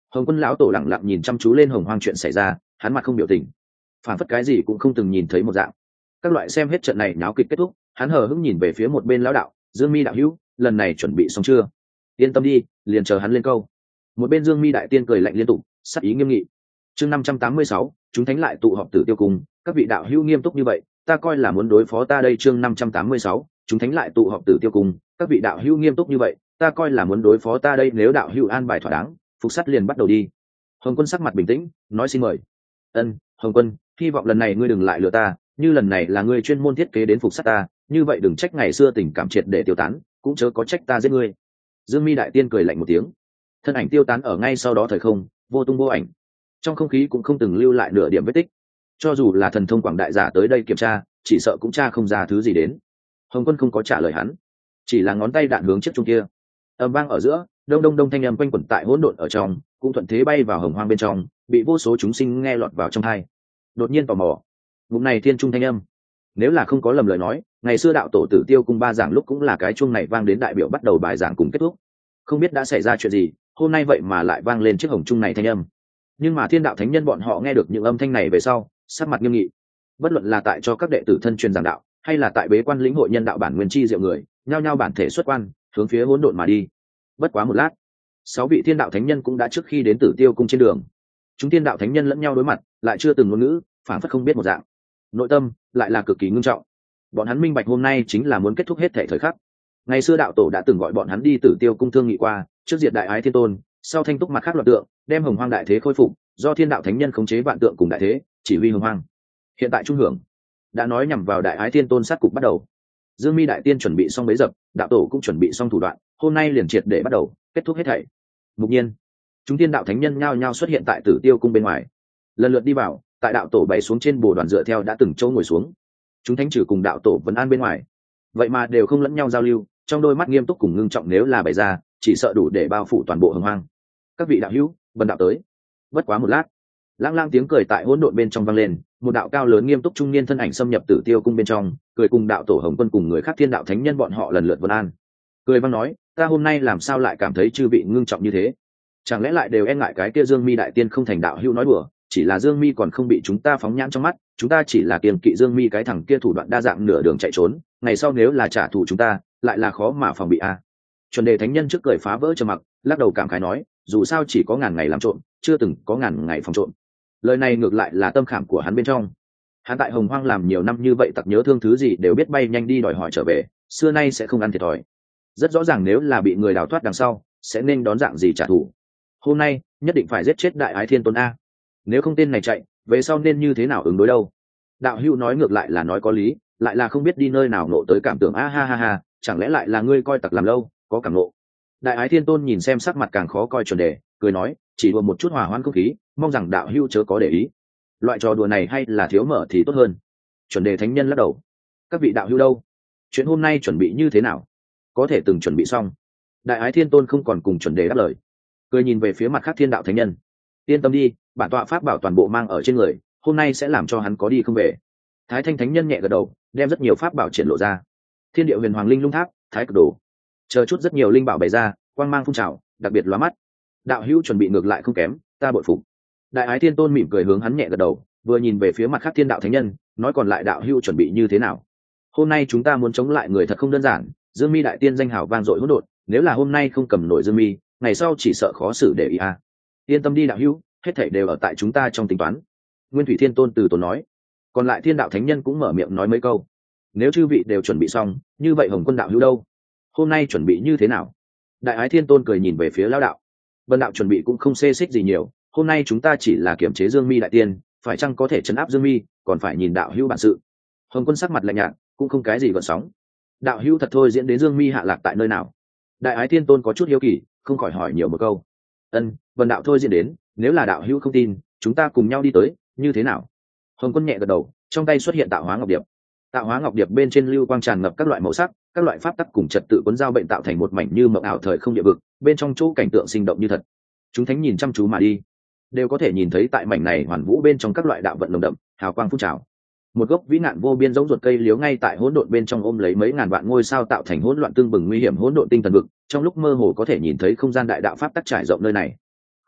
Hồng Quân lão tổ lẳng lặng nhìn chăm chú lên hồng hoang chuyện xảy ra, hắn mặt không biểu tình, phản phất cái gì cũng không từng nhìn thấy một dạng. Các loại xem hết trận này náo kịch kết thúc, hắn hờ hững nhìn về phía một bên lão đạo, Dương Mi đạo hữu, lần này chuẩn bị xong chưa? Yên tâm đi, liền chờ hắn lên câu. Một bên Dương Mi đại tiên cười lạnh liên tục, sắc ý nghiêm nghị. Chương 586, chúng thánh lại tụ họp Tử Tiêu Cung, các vị đạo hữu nghiêm túc như vậy, ta coi là muốn đối phó ta đây. Chương 586, chúng thánh lại tụ họp Tử Tiêu Cung, các vị đạo hữu nghiêm túc như vậy, ta coi là muốn đối phó ta đây. Nếu đạo hữu an bài thỏa đáng, phục sát liền bắt đầu đi. Hồng Quân sắc mặt bình tĩnh, nói xin mời. Hồng Quân, hy vọng lần này ngươi đừng lại lừa ta, như lần này là ngươi chuyên môn thiết kế đến phục sát ta, như vậy đừng trách ngày xưa tình cảm triệt để tiêu tán, cũng chớ có trách ta giết ngươi. Dương Mi đại tiên cười lạnh một tiếng, thân ảnh tiêu tán ở ngay sau đó thời không, vô tung vô ảnh, trong không khí cũng không từng lưu lại nửa điểm vết tích. Cho dù là thần thông quảng đại giả tới đây kiểm tra, chỉ sợ cũng tra không ra thứ gì đến. Hồng Quân không có trả lời hắn, chỉ là ngón tay đạn hướng chiếc chung kia. Ầm vang ở giữa, đông đông đông thanh âm quanh quẩn tại hỗn độn ở trong, cũng thuận thế bay vào hồng hoang bên trong, bị vô số chúng sinh nghe lọt vào trong tai. Đột nhiên tò mò, ngụm này thiên trung thanh âm, nếu là không có lầm lời nói, ngày xưa đạo tổ Tử Tiêu Cung ba giảng lúc cũng là cái chuông này vang đến đại biểu bắt đầu bài giảng cùng kết thúc. Không biết đã xảy ra chuyện gì, hôm nay vậy mà lại vang lên chiếc hồng trung này thanh âm. Nhưng mà thiên đạo thánh nhân bọn họ nghe được những âm thanh này về sau, sắc mặt nghiêm nghị. Bất luận là tại cho các đệ tử thân truyền giảng đạo, hay là tại bế quan lĩnh hội nhân đạo bản nguyên chi diệu người, nhao nhao bản thể xuất quan, hướng phía hỗn độn mà đi. Bất quá một lát, 6 vị thiên đạo thánh nhân cũng đã trước khi đến Tử Tiêu Cung trên đường. Chúng thiên đạo thánh nhân lẫn nhau đối mặt, lại chưa từng ngôn ngữ, phảng phất không biết một dạng. Nội tâm lại là cực kỳ ngưng trọng. Bọn hắn minh bạch hôm nay chính là muốn kết thúc hết thể thời khắc. Ngày xưa đạo tổ đã từng gọi bọn hắn đi Tử Tiêu Cung thương nghị qua, trước diệt đại ái thiên tôn, sau thanh túc mặt khác loạn tượng, đem hồng hoang đại thế khôi phục, do thiên đạo thánh nhân khống chế vạn tượng cùng đại thế, chỉ huy hồng hoang. Hiện tại trung hưởng đã nói nhằm vào đại ái thiên tôn sát cục bắt đầu. Dương Mi đại tiên chuẩn bị xong bấy dập, đạo tổ cũng chuẩn bị xong thủ đoạn, hôm nay liền triệt để bắt đầu, kết thúc hết thảy. Mục nhiên, chúng thiên đạo thánh nhân nhao nhao xuất hiện tại Tử Tiêu Cung bên ngoài, lần lượt đi vào, tại đạo tổ bày xuống trên bồ đoàn dựa theo đã từng chỗ ngồi xuống. Chúng thánh trừ cùng đạo tổ vấn an bên ngoài, vậy mà đều không lẫn nhau giao lưu, trong đôi mắt nghiêm túc cùng ngưng trọng, nếu là bày ra, chỉ sợ đủ để bao phủ toàn bộ hồng hoang. Các vị đạo hữu, vân đạo tới. Bất quá một lát, lang lang tiếng cười tại hỗn độn bên trong vang lên, một đạo cao lớn nghiêm túc trung niên thân ảnh xâm nhập Tử Tiêu Cung bên trong, cười cùng đạo tổ Hồng Quân cùng người khác thiên đạo thánh nhân bọn họ lần lượt vấn an. Cười vang nói, ta hôm nay làm sao lại cảm thấy chư vị ngưng trọng như thế? Chẳng lẽ lại đều e ngại cái kia Dương Mi đại tiên không thành đạo hữu nói đùa, chỉ là Dương Mi còn không bị chúng ta phóng nhãn trong mắt, chúng ta chỉ là kiêng kỵ Dương Mi cái thằng kia thủ đoạn đa dạng nửa đường chạy trốn, ngày sau nếu là trả thù chúng ta, lại là khó mà phòng bị a. Chuẩn đề thánh nhân trước cười phá vỡ trầm mặc, lắc đầu cảm khái nói, dù sao chỉ có ngàn ngày làm trộm, chưa từng có ngàn ngày phòng trộm. Lời này ngược lại là tâm khảm của hắn bên trong. Hắn tại hồng hoang làm nhiều năm như vậy, tặc nhớ thương thứ gì đều biết bay nhanh đi đòi hỏi trở về, xưa nay sẽ không ăn thiệt thòi. Rất rõ ràng nếu là bị người đào thoát đằng sau, sẽ nên đón dạng gì trả thù. Hôm nay nhất định phải giết chết đại ái thiên tôn a, nếu không tên này chạy về sau nên như thế nào ứng đối đâu. Đạo hữu nói ngược lại là nói có lý, lại là không biết đi nơi nào nộ tới cảm tưởng a ha ha ha, chẳng lẽ lại là ngươi coi tặc làm lâu có cảm nộ. Đại ái thiên tôn nhìn xem sắc mặt càng khó coi Chuẩn đề, cười nói, chỉ đùa một chút hòa hoãn không khí, mong rằng đạo hữu chớ có để ý. Loại trò đùa này hay là thiếu mở thì tốt hơn. Chuẩn đề thánh nhân lắc đầu, các vị đạo hữu đâu, chuyện hôm nay chuẩn bị như thế nào, có thể từng chuẩn bị xong. Đại ái thiên tôn không còn cùng Chuẩn đề đáp lời, cười nhìn về phía mặt khác thiên đạo thánh nhân, yên tâm đi, bản tọa pháp bảo toàn bộ mang ở trên người, hôm nay sẽ làm cho hắn có đi không về. Thái thanh thánh nhân nhẹ gật đầu, đem rất nhiều pháp bảo triển lộ ra, thiên địa huyền hoàng linh lung tháp, thái cực đồ, chờ chút rất nhiều linh bảo bày ra, quang mang phun trào, đặc biệt lóa mắt. Đạo hữu chuẩn bị ngược lại không kém, ta bội phục. Đại ái thiên tôn mỉm cười hướng hắn nhẹ gật đầu, vừa nhìn về phía mặt khác thiên đạo thánh nhân, nói còn lại đạo hữu chuẩn bị như thế nào. Hôm nay chúng ta muốn chống lại người thật không đơn giản, Dương Mi đại tiên danh hào vang dội hỗn độn, nếu là hôm nay không cầm nổi Dương Mi, ngày sau chỉ sợ khó xử để ý a. Yên tâm đi đạo hữu, hết thảy đều ở tại chúng ta trong tính toán. Nguyên Thủy Thiên Tôn từ tốn nói, còn lại thiên đạo thánh nhân cũng mở miệng nói mấy câu. Nếu chư vị đều chuẩn bị xong, như vậy Hồng Quân đạo hữu đâu, hôm nay chuẩn bị như thế nào? Đại ái thiên tôn cười nhìn về phía lão đạo, vân đạo chuẩn bị cũng không xê xích gì nhiều, hôm nay chúng ta chỉ là kiểm chế Dương Mi đại tiên, phải chăng có thể trấn áp Dương Mi, còn phải nhìn đạo hữu bản sự. Hồng Quân sắc mặt lạnh nhạt, cũng không cái gì gợn sóng. Đạo hữu thật thôi diễn đến Dương Mi hạ lạc tại nơi nào? Đại ái thiên tôn có chút hiếu kỳ, không khỏi hỏi nhiều một câu. Vân đạo thôi diễn đến, nếu là đạo hữu không tin, chúng ta cùng nhau đi tới, như thế nào? Hồng Quân nhẹ gật đầu, trong tay xuất hiện tạo hóa ngọc điệp. Tạo hóa ngọc điệp bên trên lưu quang tràn ngập các loại màu sắc, các loại pháp tắc cùng trật tự cuốn giao bệnh tạo thành một mảnh như mộng ảo thời không địa vực, bên trong chỗ cảnh tượng sinh động như thật. Chúng thánh nhìn chăm chú mà đi, đều có thể nhìn thấy tại mảnh này hoàn vũ bên trong các loại đạo vận nồng đậm, hào quang phun trào. Một gốc vĩ nạn vô biên giống ruột cây liếu ngay tại hỗn độn bên trong ôm lấy mấy ngàn vạn ngôi sao tạo thành hỗn loạn tương bừng nguy hiểm hỗn độn tinh thần vực, trong lúc mơ hồ có thể nhìn thấy không gian đại đạo pháp tắc trải rộng nơi này.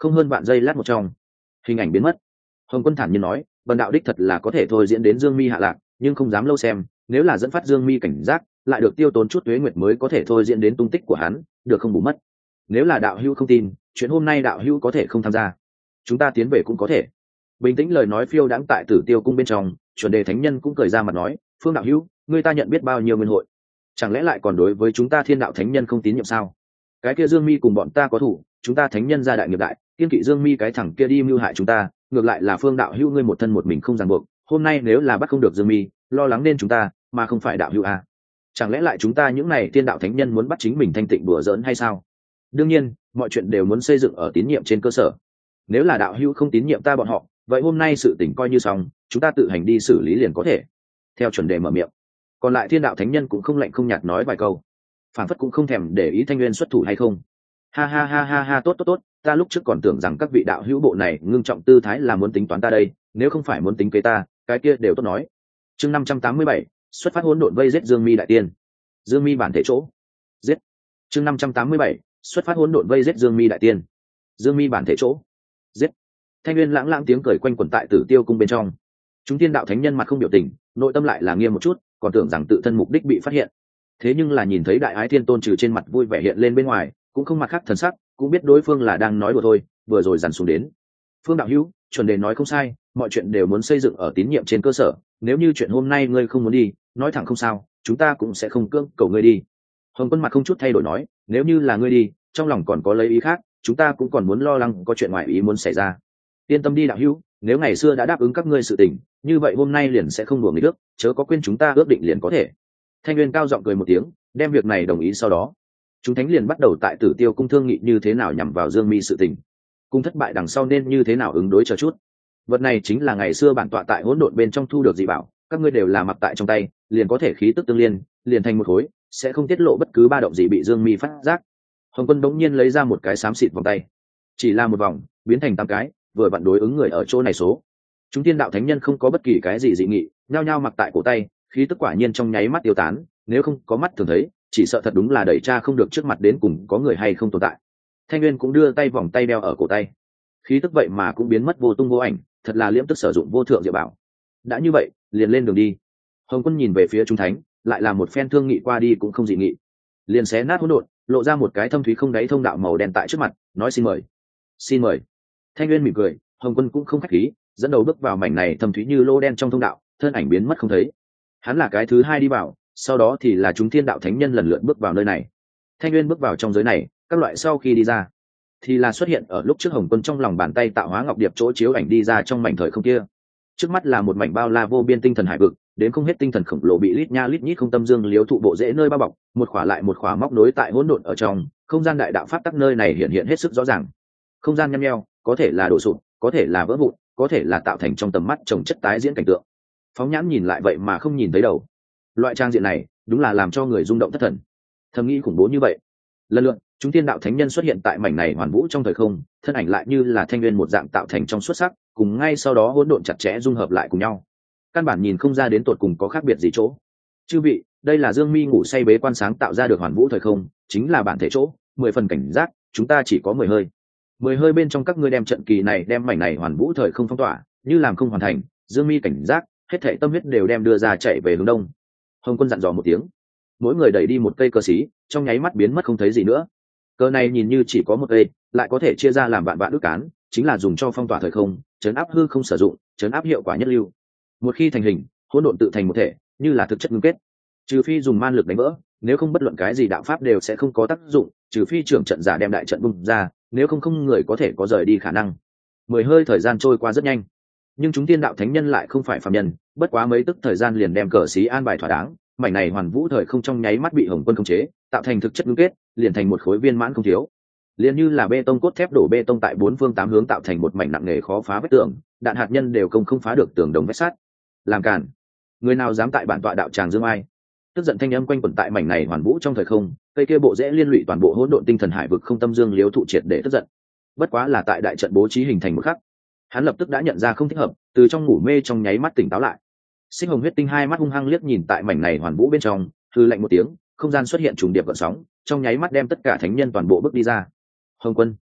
không hơn vạn giây lát một trong, hình ảnh biến mất. Hồng Quân thản nhiên nói, bần đạo đích thật là có thể thôi diễn đến Dương Mi hạ lạc, nhưng không dám lâu xem, nếu là dẫn phát Dương Mi cảnh giác, lại được tiêu tốn chút tuế nguyệt mới có thể thôi diễn đến tung tích của hắn, được không bù mất. Nếu là đạo hữu không tin, chuyện hôm nay đạo hữu có thể không tham gia, chúng ta tiến về cũng có thể. Bình tĩnh lời nói phiêu đãng tại Tử Tiêu cung bên trong, chuẩn đề thánh nhân cũng cười ra mặt nói, Phương đạo hữu, người ta nhận biết bao nhiêu nguyên hội, chẳng lẽ lại còn đối với chúng ta Thiên đạo thánh nhân không tín nhiệm sao? Cái kia Dương Mi cùng bọn ta có thủ, chúng ta thánh nhân gia đại nghiệp đại, kiên kỵ Dương Mi cái thằng kia đi mưu hại chúng ta, ngược lại là Phương đạo hữu ngươi một thân một mình không ràng buộc, hôm nay nếu là bắt không được Dương Mi, lo lắng nên chúng ta, mà không phải đạo hữu à? Chẳng lẽ lại chúng ta những này Thiên đạo thánh nhân muốn bắt chính mình thanh tịnh đùa giỡn hay sao? Đương nhiên, mọi chuyện đều muốn xây dựng ở tín nhiệm trên cơ sở. Nếu là đạo hữu không tín nhiệm ta bọn họ, vậy hôm nay sự tình coi như xong, chúng ta tự hành đi xử lý liền có thể. Theo chuẩn đề mở miệng, còn lại Thiên đạo thánh nhân cũng không lạnh không nhạt nói vài câu, phản phất cũng không thèm để ý Thanh Nguyên xuất thủ hay không. Ha ha ha ha ha, tốt tốt tốt, ta lúc trước còn tưởng rằng các vị đạo hữu bộ này ngưng trọng tư thái là muốn tính toán ta đây, nếu không phải muốn tính kế ta, cái kia đều tốt nói. Chương 587, xuất phát hỗn độn vây giết Dương Mi đại tiên. Dương Mi bản thể chỗ. Giết. Chương 587, xuất phát hỗn độn vây giết Dương Mi đại tiên. Dương Mi bản thể chỗ. Giết. Thanh Nguyên lãng lãng tiếng cười quanh quẩn tại Tử Tiêu cung bên trong. Chúng Thiên đạo thánh nhân mặt không biểu tình, nội tâm lại là nghiêm một chút, còn tưởng rằng tự thân mục đích bị phát hiện. Thế nhưng là nhìn thấy Đại Ái Thiên Tôn trừ trên mặt vui vẻ hiện lên bên ngoài, cũng không mặt khác thần sắc, cũng biết đối phương là đang nói đùa thôi, vừa rồi dằn xuống đến. Phương đạo hữu, chuẩn đề nói không sai, mọi chuyện đều muốn xây dựng ở tín nhiệm trên cơ sở, nếu như chuyện hôm nay ngươi không muốn đi, nói thẳng không sao, chúng ta cũng sẽ không cưỡng cầu ngươi đi. Hồng Quân mặt không chút thay đổi nói, nếu như là ngươi đi, trong lòng còn có lấy ý khác, chúng ta cũng còn muốn lo lắng có chuyện ngoài ý muốn xảy ra. Yên tâm đi đạo hữu, nếu ngày xưa đã đáp ứng các ngươi sự tình, như vậy hôm nay liền sẽ không đùa nghịch nước, chớ có quên chúng ta ước định liền có thể. Thanh Nguyên cao giọng cười một tiếng, đem việc này đồng ý, sau đó chúng thánh liền bắt đầu tại Tử Tiêu cung thương nghị như thế nào nhằm vào Dương Mi sự tình, cung thất bại đằng sau nên như thế nào ứng đối chờ chút. Vật này chính là ngày xưa bản tọa tại hỗn độn bên trong thu được dị bảo, các ngươi đều là mặc tại trong tay, liền có thể khí tức tương liên, liền thành một khối, sẽ không tiết lộ bất cứ ba động gì bị Dương Mi phát giác. Hồng Quân đống nhiên lấy ra một cái xám xịt vòng tay, chỉ là một vòng biến thành 8 cái, vừa vặn đối ứng người ở chỗ này số. Chúng Thiên đạo thánh nhân không có bất kỳ cái gì dị nghị, nhao nhao mặc tại cổ tay, khí tức quả nhiên trong nháy mắt tiêu tán, nếu không có mắt thường thấy, chỉ sợ thật đúng là đẩy tra không được trước mặt đến cùng có người hay không tồn tại. Thanh Nguyên cũng đưa tay vòng tay đeo ở cổ tay, khí tức vậy mà cũng biến mất vô tung vô ảnh, thật là liễm tức sử dụng vô thượng diệu bảo. Đã như vậy, liền lên đường đi. Hồng Quân nhìn về phía chúng thánh, lại là một phen thương nghị qua đi cũng không dị nghị, liền xé nát hỗn độn, lộ ra một cái thâm thúy không đáy thông đạo màu đen tại trước mặt, nói xin mời. Xin mời. Thanh Nguyên mỉm cười, Hồng Quân cũng không khách khí, dẫn đầu bước vào mảnh này thâm thúy như lô đen trong thông đạo, thân ảnh biến mất không thấy. Hắn là cái thứ hai đi vào, sau đó thì là chúng Thiên đạo thánh nhân lần lượt bước vào nơi này. Thanh Nguyên bước vào trong giới này, các loại sau khi đi ra thì là xuất hiện ở lúc trước Hồng Quân trong lòng bàn tay tạo hóa ngọc điệp chỗ chiếu ảnh đi ra trong mảnh thời không kia. Trước mắt là một mảnh bao la vô biên tinh thần hải vực, đến không hết tinh thần khổng lồ bị lít nha lít nhít không tâm dương liếu thụ bộ rễ nơi bao bọc, một khỏa lại một khỏa móc nối tại hỗn độn ở trong, không gian đại đạo pháp tắc nơi này hiện hiện hết sức rõ ràng. Không gian nhăm nheo, có thể là đổ sụp, có thể là vỡ vụn, có thể là tạo thành trong tầm mắt trồng chất tái diễn cảnh tượng. Phóng nhãn nhìn lại vậy mà không nhìn thấy đầu. Loại trang diện này, đúng là làm cho người rung động thất thần. Thầm nghĩ khủng bố như vậy. Lần lượt, chúng Thiên đạo thánh nhân xuất hiện tại mảnh này hoàn vũ trong thời không, thân ảnh lại như là thanh nguyên một dạng tạo thành trong xuất sắc, cùng ngay sau đó hỗn độn chặt chẽ dung hợp lại cùng nhau. Căn bản nhìn không ra đến tột cùng có khác biệt gì chỗ. Chư vị, đây là Dương Mi ngủ say bế quan sáng tạo ra được hoàn vũ thời không, chính là bản thể chỗ, 10 phần cảnh giác, chúng ta chỉ có 10 hơi. 10 hơi bên trong các ngươi đem trận kỳ này đem mảnh này hoàn vũ thời không phong tỏa, như làm không hoàn thành, Dương Mi cảnh giác, hết thảy tâm huyết đều đem đưa ra chạy về hướng đông. Hồng Quân dặn dò một tiếng, mỗi người đẩy đi một cây cờ xí, trong nháy mắt biến mất không thấy gì nữa. Cờ này nhìn như chỉ có một cây, lại có thể chia ra làm vạn vạn ước cán, chính là dùng cho phong tỏa thời không, chấn áp hư không sử dụng, chấn áp hiệu quả nhất lưu. Một khi thành hình, hỗn độn tự thành một thể, như là thực chất ngưng kết. Trừ phi dùng man lực đánh vỡ, nếu không bất luận cái gì đạo pháp đều sẽ không có tác dụng, trừ phi trưởng trận giả đem đại trận bung ra, nếu không không người có thể có rời đi khả năng. 10 hơi thời gian trôi qua rất nhanh, nhưng chúng Thiên đạo thánh nhân lại không phải phàm nhân, bất quá mấy tức thời gian liền đem cờ xí an bài thỏa đáng, mảnh này hoàn vũ thời không trong nháy mắt bị Hồng Quân khống chế, tạo thành thực chất ngưng kết, liền thành một khối viên mãn không thiếu. Liền như là bê tông cốt thép đổ bê tông tại 4 phương 8 hướng tạo thành một mảnh nặng nề khó phá vách tường, đạn hạt nhân đều không phá được tường đồng vách sắt. Làm cản, người nào dám tại bản tọa đạo tràng dương ai? Tức giận thanh âm quanh quẩn tại mảnh này hoàn vũ trong thời không, cây kia bộ rễ liên lụy toàn bộ hỗn độn tinh thần hải vực không tâm dương liếu thụ triệt để tức giận. Bất quá là tại đại trận bố trí hình thành một khắc, hắn lập tức đã nhận ra không thích hợp, từ trong ngủ mê trong nháy mắt tỉnh táo lại. Sinh hồng huyết tinh hai mắt hung hăng liếc nhìn tại mảnh này hoàn vũ bên trong, hư lạnh một tiếng, không gian xuất hiện trùng điệp gợn sóng, trong nháy mắt đem tất cả thánh nhân toàn bộ bước đi ra. Hồng Quân,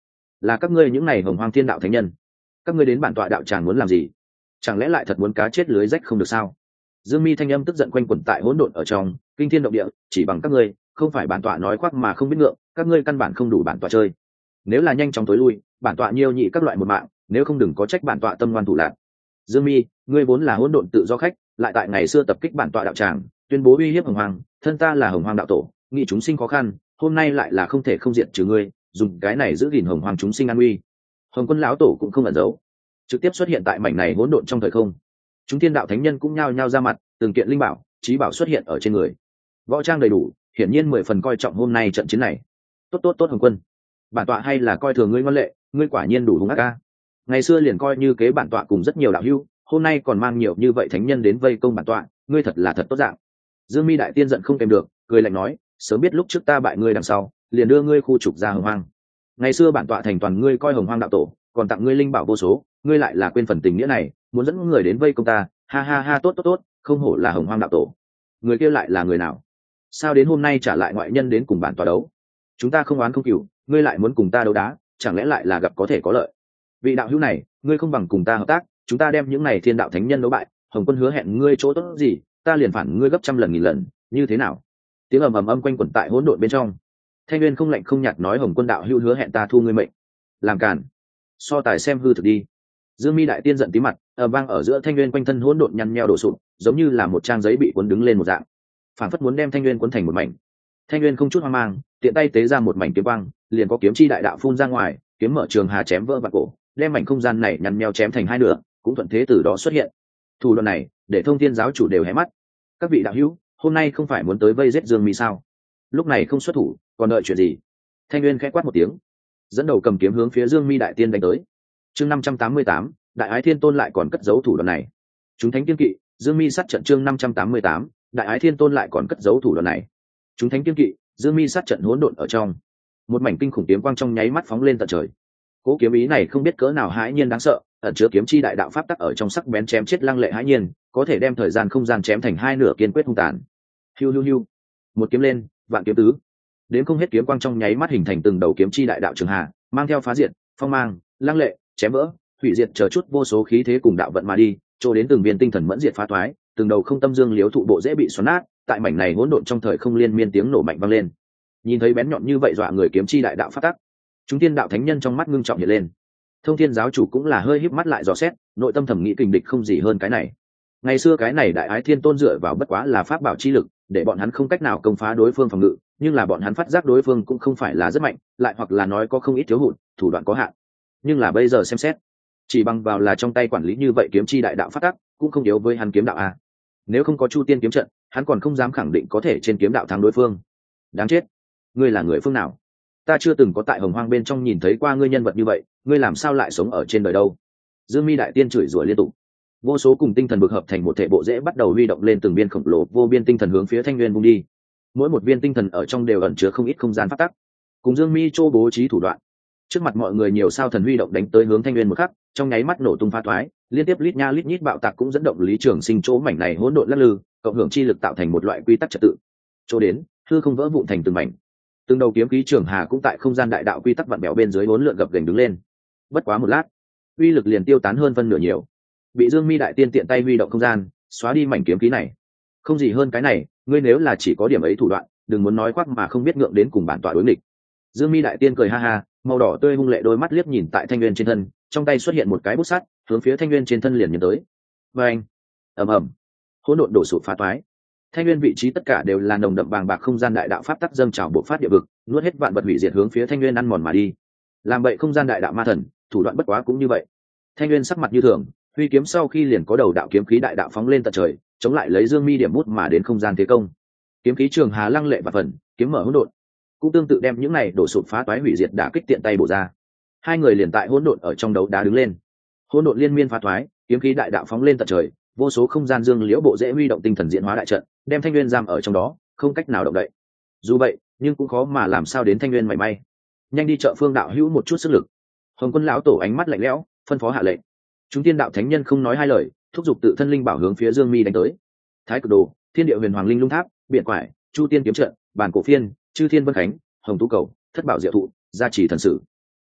là các ngươi những này hồng hoang thiên đạo thánh nhân. Các ngươi đến bản tọa đạo tràng muốn làm gì? Chẳng lẽ lại thật muốn cá chết lưới rách không được sao? Dương Mi thanh âm tức giận quanh quẩn tại hỗn độn ở trong, kinh thiên động địa, chỉ bằng các ngươi, không phải bản tọa nói khoác mà không biết ngượng, các ngươi căn bản không đủ bản tọa chơi. Nếu là nhanh chóng tối lui, bản tọa nhiêu nhị các loại một mạng, nếu không đừng có trách bản tọa tâm ngoan thủ lạn. Dương Mi, ngươi vốn là hỗn độn tự do khách, lại tại ngày xưa tập kích bản tọa đạo tràng, tuyên bố uy hiếp hồng hoàng, thân ta là hồng hoàng đạo tổ, nghị chúng sinh khó khăn, hôm nay lại là không thể không diệt trừ ngươi, dùng cái này giữ gìn hồng hoàng chúng sinh an uy. Hồng Quân lão tổ cũng không ẩn giấu, trực tiếp xuất hiện tại mảnh này hỗn độn trong thời không. Chúng thiên đạo thánh nhân cũng nhao nhao ra mặt, từng kiện linh bảo, trí bảo xuất hiện ở trên người, võ trang đầy đủ, hiển nhiên 10 phần coi trọng hôm nay trận chiến này. Tốt Hồng Quân, bản tọa hay là coi thường ngươi ngoan lệ, ngươi quả nhiên đủ hung ác ca. Ngày xưa liền coi như kế bản tọa cùng rất nhiều đạo hữu, hôm nay còn mang nhiều như vậy thánh nhân đến vây công bản tọa, ngươi thật là thật tốt dạng. Dương Mi đại tiên giận không kèm được, cười lạnh nói, sớm biết lúc trước ta bại ngươi đằng sau, liền đưa ngươi khu trục ra hồng hoang. Ngày xưa bản tọa thành toàn ngươi coi hồng hoang đạo tổ, còn tặng ngươi linh bảo vô số, ngươi lại là quên phần tình nghĩa này, muốn dẫn người đến vây công ta, ha ha ha, tốt, không hổ là hồng hoang đạo tổ. Người kia lại là người nào? Sao đến hôm nay trả lại ngoại nhân đến cùng bản tọa đấu? Chúng ta không oán không cừu, ngươi lại muốn cùng ta đấu đá, chẳng lẽ lại là gặp có thể có lợi? Vị đạo hữu này, ngươi không bằng cùng ta hợp tác, chúng ta đem những này thiên đạo thánh nhân đấu bại, Hồng Quân hứa hẹn ngươi chỗ tốt gì, ta liền phản ngươi gấp trăm lần nghìn lần, như thế nào? Tiếng ầm ầm quanh quẩn tại hỗn độn bên trong. Thanh Nguyên không lạnh không nhạt nói, Hồng Quân đạo hữu hứa hẹn ta thu ngươi mệnh, làm cản, so tài xem hư thực đi. Dương Mi đại tiên giận tí mặt, vang ở giữa Thanh Nguyên quanh thân hỗn độn nhăn nheo đổ sụp, giống như là một trang giấy bị cuốn đứng lên một dạng, phản phất muốn đem Thanh Nguyên cuốn thành một mảnh. Thanh Nguyên không chút hoang mang, tiện tay tế ra một mảnh kiếm quang, liền có kiếm chi đại đạo phun ra ngoài, kiếm mở trường hà chém vỡ vạn cổ, đem mảnh không gian này nhăn nheo chém thành hai nửa, cũng thuận thế từ đó xuất hiện. Thủ đoạn này, để Thông Thiên giáo chủ đều hé mắt. Các vị đạo hữu, hôm nay không phải muốn tới vây giết Dương Mi sao? Lúc này không xuất thủ, còn đợi chuyện gì? Thanh Nguyên khẽ quát một tiếng, dẫn đầu cầm kiếm hướng phía Dương Mi đại tiên đánh tới. Chương 588, Đại Ái Thiên Tôn lại còn cất giấu thủ đoạn này. Chúng thánh kiên kỵ, Dương Mi sát trận. Chương 588, Đại Ái Thiên Tôn lại còn cất giấu thủ đoạn này. Chúng thánh kiên kỵ, Dương Mi sát trận hỗn độn ở trong. Một mảnh kinh khủng kiếm quang trong nháy mắt phóng lên tận trời. Cố kiếm ý này không biết cỡ nào hãi nhiên đáng sợ, ẩn chứa kiếm chi đại đạo pháp tắc ở trong, sắc bén chém chết lăng lệ hãi nhiên, có thể đem thời gian không gian chém thành hai nửa, kiên quyết hung tàn. Hiu, một kiếm lên, vạn kiếm tứ. Đến không hết kiếm quang trong nháy mắt hình thành từng đầu kiếm chi đại đạo trường hà, mang theo phá diệt, phong mang, lăng lệ, chém vỡ, hủy diệt chờ chút vô số khí thế cùng đạo vận mà đi, cho đến từng viên tinh thần mẫn diệt phá thoái, từng đầu không tâm dương liếu thụ bộ dễ bị xoắn nát, tại mảnh này hỗn độn trong thời không liên miên tiếng nổ mạnh vang lên. Nhìn thấy bén nhọn như vậy dọa người kiếm chi đại đạo phát tắc, chúng tiên đạo thánh nhân trong mắt ngưng trọng hiện lên. Thông Thiên giáo chủ cũng là hơi híp mắt lại dò xét, nội tâm thẩm nghĩ kình địch không gì hơn cái này. Ngày xưa cái này Đại Ái Thiên Tôn dựa vào bất quá là pháp bảo chi lực, để bọn hắn không cách nào công phá đối phương phòng ngự, nhưng là bọn hắn phát giác đối phương cũng không phải là rất mạnh, lại hoặc là nói có không ít thiếu hụt, thủ đoạn có hạn. Nhưng là bây giờ xem xét, chỉ bằng vào là trong tay quản lý như vậy kiếm chi đại đạo phát tắc, cũng không yếu với hắn kiếm đạo a. Nếu không có Chu Tiên kiếm trận, hắn còn không dám khẳng định có thể trên kiếm đạo thắng đối phương. Đáng chết, ngươi là người phương nào? Ta chưa từng có tại Hồng Hoang bên trong nhìn thấy qua ngươi nhân vật như vậy, ngươi làm sao lại sống ở trên đời đâu? Dương Mi đại tiên chửi rủa liên tục. Vô số cùng tinh thần bực hợp thành một thể bộ dễ bắt đầu huy động lên từng viên khổng lồ vô biên tinh thần hướng phía Thanh Nguyên vung đi. Mỗi một viên tinh thần ở trong đều ẩn chứa không ít không gian phát tắc. Cùng Dương Mi Chô bố trí thủ đoạn, trước mặt mọi người nhiều sao thần huy động đánh tới hướng Thanh Nguyên một khắc, trong nháy mắt nổ tung phá thoái, liên tiếp lít nha lít nhít bạo tạc cũng dẫn động Lý Trường Sinh chỗ mảnh này hỗn độn lắc lư, cộng hưởng chi lực tạo thành một loại quy tắc trật tự. Chỗ đến, hư không vỡ vụn thành từng mảnh. Từng đầu kiếm khí trường hà cũng tại không gian đại đạo quy tắc vặn bèo bên dưới bốn lượn gập ghềnh đứng lên. Bất quá một lát, uy lực liền tiêu tán hơn phân nửa nhiều. Bị Dương Mi đại tiên tiện tay huy động không gian, xóa đi mảnh kiếm khí này. Không gì hơn cái này, ngươi nếu là chỉ có điểm ấy thủ đoạn, đừng muốn nói khoác mà không biết ngượng đến cùng bản tọa đối nghịch. Dương Mi đại tiên cười ha ha, màu đỏ tươi hung lệ đôi mắt liếc nhìn tại Thanh Nguyên trên thân, trong tay xuất hiện một cái bút sắt, hướng phía Thanh Nguyên trên thân liền nhấn tới. Oeng, ầm ầm, hỗn độn đổ sụp phá toái. Thanh Nguyên vị trí tất cả đều là nồng đậm vàng bạc không gian đại đạo pháp tắc dâng trào bộc phát địa vực, nuốt hết vạn vật hủy diệt hướng phía Thanh Nguyên ăn mòn mà đi. Làm bậy không gian đại đạo ma thần, thủ đoạn bất quá cũng như vậy. Thanh Nguyên sắc mặt như thường, huy kiếm sau khi liền có đầu đạo kiếm khí đại đạo phóng lên tận trời, chống lại lấy Dương Mi điểm bút mà đến không gian thế công. Kiếm khí trường hà lăng lệ và phần, kiếm mở hỗn độn, cũng tương tự đem những này đổ sụp phá toái hủy diệt đả kích tiện tay bổ ra. Hai người liền tại hỗn độn ở trong đấu đá đứng lên. Hỗn độn liên miên phá toái, kiếm khí đại đạo phóng lên tận trời, vô số không gian dương liễu bộ dễ huy động tinh thần diễn hóa đại trận, đem Thanh Nguyên giam ở trong đó, không cách nào động đậy. Dù vậy, nhưng cũng khó mà làm sao đến Thanh Nguyên mảy may. Nhanh đi trợ Phương đạo hữu một chút sức lực. Hồng Quân lão tổ ánh mắt lạnh lẽo, phân phó hạ lệnh. Chúng tiên đạo thánh nhân không nói hai lời, thúc giục tự thân linh bảo hướng phía Dương Mi đánh tới. Thái Cực Đồ, Thiên Địa Huyền Hoàng Linh Lung Tháp, Biển Quải, Chu Tiên kiếm trận, Bản Cổ Phiên, Chư Thiên Vân Khánh, Hồng Tú Cầu, Thất Bảo Diệu Thụ, Gia Trì Thần Sử.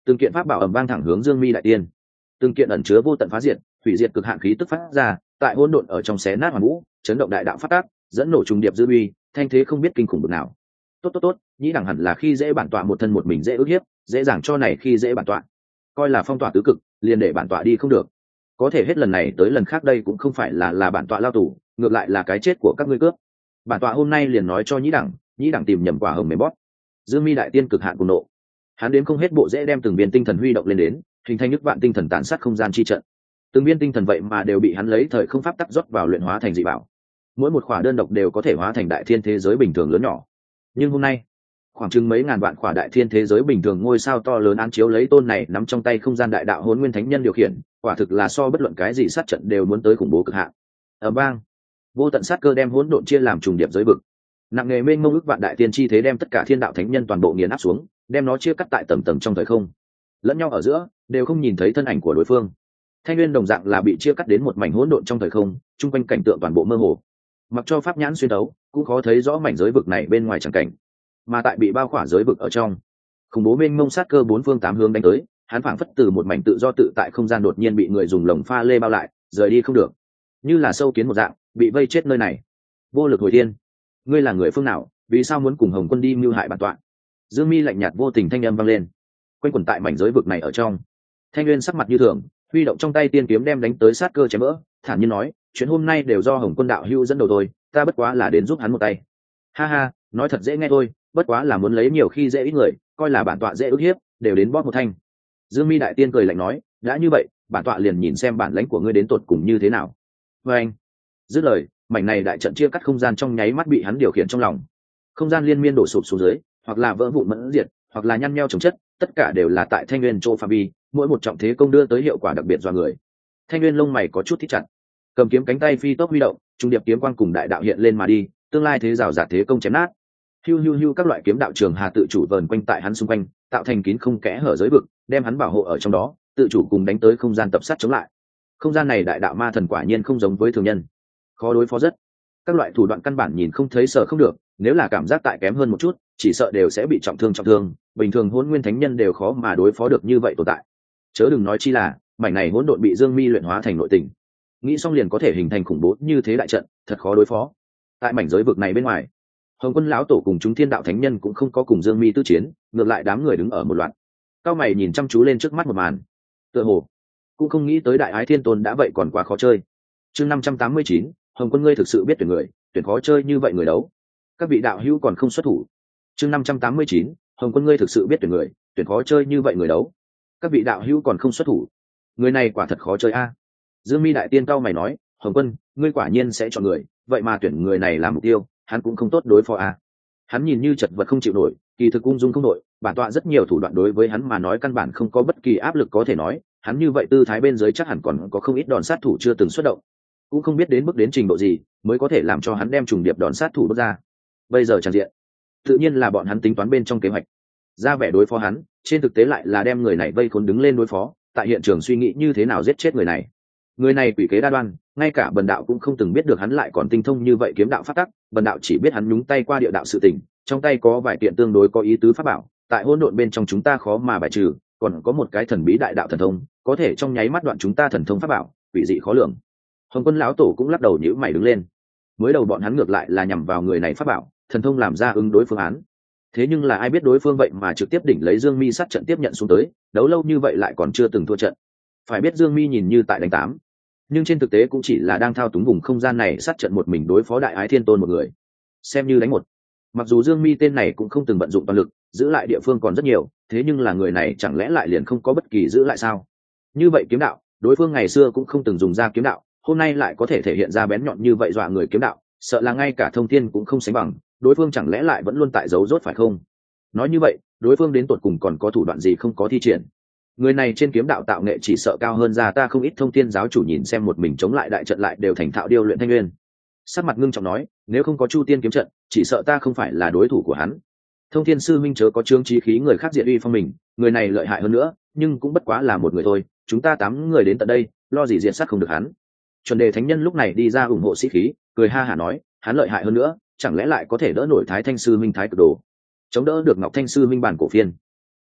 từng kiện pháp bảo ầm vang thẳng hướng Dương Mi đại tiên, từng kiện ẩn chứa vô tận phá diệt hủy diệt cực hạn khí tức phát ra, tại hỗn độn ở trong xé nát hoàn vũ, chấn động đại đạo phát tác, dẫn nổ trùng điệp dư uy, thanh thế không biết kinh khủng bực nào. Tốt, nhĩ đẳng hẳn là khi dễ bản tọa một thân một mình dễ ức hiếp, dễ dàng cho này khi dễ bản tọa, coi là phong tỏa tứ cực, liền để bản tọa đi không được. Có thể hết lần này tới lần khác đây cũng không phải là bản tọa lao tù, ngược lại là cái chết của các ngươi cướp. Bản tọa hôm nay liền nói cho nhĩ đẳng tìm nhầm quả hồng mềm bóp. Dương Mi đại tiên cực hạn cuồng nộ, hắn đến không hết bộ dễ đem từng viên tinh thần huy động lên đến, hình thành nhức vạn tinh thần tàn sát không gian chi trận. Từng viên tinh thần vậy mà đều bị hắn lấy thời không pháp tắc rót vào luyện hóa thành dị bảo, mỗi một khỏa đơn độc đều có thể hóa thành đại thiên thế giới bình thường lớn nhỏ. Nhưng hôm nay khoảng chừng mấy ngàn vạn khỏa đại thiên thế giới bình thường ngôi sao to lớn án chiếu lấy tôn này nắm trong tay không gian đại đạo hỗn nguyên thánh nhân điều khiển, quả thực là so bất luận cái gì sát trận đều muốn tới khủng bố cực hạn. Ở bang vô tận sát cơ đem hỗn độn chia làm trùng điệp giới vực, nặng nề mênh mông ức vạn đại tiên chi thế đem tất cả thiên đạo thánh nhân toàn bộ nghiền áp xuống, đem nó chia cắt tại tầng tầng trong thời không, lẫn nhau ở giữa đều không nhìn thấy thân ảnh của đối phương. Thanh nguyên đồng dạng là bị chia cắt đến một mảnh hỗn độn trong thời không, chung quanh cảnh tượng toàn bộ mơ hồ, mặc cho pháp nhãn xuyên đấu cũng khó thấy rõ mảnh giới vực này bên ngoài chẳng cảnh. Mà tại bị bao khỏa giới vực ở trong, khủng bố mênh mông sát cơ bốn phương tám hướng đánh tới, hắn phảng phất từ một mảnh tự do tự tại không gian đột nhiên bị người dùng lồng pha lê bao lại, rời đi không được, như là sâu kiến một dạng bị vây chết nơi này. Vô lực hồi thiên, ngươi là người phương nào, vì sao muốn cùng Hồng Quân đi mưu hại bản tọa? Dương Mi lạnh nhạt vô tình thanh âm vang lên, quanh quẩn tại mảnh giới vực này ở trong. Thanh Nguyên sắc mặt như thường, huy động trong tay tiên kiếm đem đánh tới sát cơ chém vỡ, thản nhiên nói, chuyện hôm nay đều do Hồng Quân đạo hữu dẫn đầu thôi, ta bất quá là đến giúp hắn một tay. Ha ha, nói thật dễ nghe thôi, bất quá là muốn lấy nhiều khi dễ ít người, coi là bản tọa dễ ức hiếp, đều đến bóp một thanh. Dương Mi đại tiên cười lạnh nói, đã như vậy, bản tọa liền nhìn xem bản lãnh của ngươi đến tột cùng như thế nào. Và anh dứt lời, mảnh này đại trận chia cắt không gian trong nháy mắt bị hắn điều khiển trong lòng, không gian liên miên đổ sụp xuống dưới, hoặc là vỡ vụn mẫn diệt, hoặc là nhăn nheo chồng chất, tất cả đều là tại Thanh Nguyên Châu phạm vi, mỗi một trọng thế công đưa tới hiệu quả đặc biệt do người. Thanh Nguyên lông mày có chút thích chặt, cầm kiếm cánh tay phi tốc huy động, trung điệp kiếm quang cùng đại đạo hiện lên mà đi, tương lai thế rào rạt thế công chém nát. Hiu các loại kiếm đạo trường hà tự chủ vờn quanh tại hắn xung quanh, tạo thành kín không kẽ hở giới vực, đem hắn bảo hộ ở trong đó, tự chủ cùng đánh tới không gian tập sát chống lại. Không gian này đại đạo ma thần quả nhiên không giống với thường nhân, khó đối phó rất. Các loại thủ đoạn căn bản nhìn không thấy sợ không được, nếu là cảm giác tại kém hơn một chút, chỉ sợ đều sẽ bị trọng thương. Bình thường hỗn nguyên thánh nhân đều khó mà đối phó được như vậy tồn tại. Chớ đừng nói chi là mảnh này hỗn độn bị Dương Mi luyện hóa thành nội tình, nghĩ xong liền có thể hình thành khủng bố như thế đại trận, thật khó đối phó. Tại mảnh giới vực này bên ngoài, Hồng Quân lão tổ cùng chúng thiên đạo thánh nhân cũng không có cùng Dương Mi tư chiến, ngược lại đám người đứng ở một loạt, cao mày nhìn chăm chú lên trước mắt một màn, tựa hồ cũng không nghĩ tới đại ái thiên tôn đã vậy còn quá khó chơi. Chương 589, Hồng Quân ngươi thực sự biết tuyển người, tuyển khó chơi như vậy người đấu. Các vị đạo hữu còn không xuất thủ. Chương 589, Hồng Quân ngươi thực sự biết tuyển người, tuyển khó chơi như vậy người đấu. Các vị đạo hữu còn không xuất thủ. Người này quả thật khó chơi a. Dương Mi đại tiên cao mày nói, Hồng Quân, ngươi quả nhiên sẽ chọn người, vậy mà tuyển người này làm mục tiêu, hắn cũng không tốt đối phó a. Hắn nhìn như chật vật không chịu nổi, kỳ thực ung dung không nổi, bản tọa rất nhiều thủ đoạn đối với hắn mà nói căn bản không có bất kỳ áp lực có thể nói, hắn như vậy tư thái bên dưới chắc hẳn còn có không ít đòn sát thủ chưa từng xuất động, cũng không biết đến bước đến trình độ gì mới có thể làm cho hắn đem trùng điệp đòn sát thủ bước ra. Bây giờ tràn diện tự nhiên là bọn hắn tính toán bên trong kế hoạch, ra vẻ đối phó hắn, trên thực tế lại là đem người này vây khốn đứng lên đối phó, tại hiện trường suy nghĩ như thế nào giết chết người này. Người này quỷ kế đa đoan, ngay cả bần đạo cũng không từng biết được hắn lại còn tinh thông như vậy kiếm đạo pháp tắc, bần đạo chỉ biết hắn nhúng tay qua địa đạo sự tình, trong tay có vài kiện tương đối có ý tứ pháp bảo, tại hỗn độn bên trong chúng ta khó mà bài trừ, còn có một cái thần bí đại đạo thần thông, có thể trong nháy mắt đoạn chúng ta thần thông pháp bảo, quỷ dị khó lường. Hồng Quân lão tổ cũng lắc đầu nhíu mày đứng lên. Mới đầu bọn hắn ngược lại là nhằm vào người này pháp bảo, thần thông làm ra ứng đối phương án. Thế nhưng là ai biết đối phương vậy mà trực tiếp đỉnh lấy Dương Mi sát trận tiếp nhận xuống tới, đấu lâu như vậy lại còn chưa từng thua trận. Phải biết Dương Mi nhìn như tại đánh tám, nhưng trên thực tế cũng chỉ là đang thao túng vùng không gian này sát trận một mình đối phó đại ái thiên tôn một người, xem như đánh một. Mặc dù Dương Mi tên này cũng không từng vận dụng toàn lực, giữ lại địa phương còn rất nhiều, thế nhưng là người này chẳng lẽ lại liền không có bất kỳ giữ lại sao? Như vậy kiếm đạo, đối phương ngày xưa cũng không từng dùng ra kiếm đạo, hôm nay lại có thể thể hiện ra bén nhọn như vậy dọa người kiếm đạo, sợ là ngay cả thông thiên cũng không sánh bằng, đối phương chẳng lẽ lại vẫn luôn tại giấu rốt phải không? Nói như vậy, đối phương đến tột cùng còn có thủ đoạn gì không có thi triển? Người này trên kiếm đạo tạo nghệ chỉ sợ cao hơn ra ta không ít. Thông thiên giáo chủ nhìn xem một mình chống lại đại trận lại đều thành thạo điêu luyện thanh nguyên, sắc mặt ngưng trọng nói, nếu không có Chu Tiên kiếm trận, chỉ sợ ta không phải là đối thủ của hắn. Thông thiên sư minh chớ có trương trí khí người khác diện uy phong mình, người này lợi hại hơn nữa, nhưng cũng bất quá là một người thôi, chúng ta 8 người đến tận đây, lo gì diện sát không được hắn. Chuẩn đề thánh nhân lúc này đi ra ủng hộ sĩ khí, cười ha hả nói, hắn lợi hại hơn nữa, chẳng lẽ lại có thể đỡ nổi Thái Thanh sư minh Thái Cực Đồ, chống đỡ được Ngọc Thanh sư minh bản cổ phiên.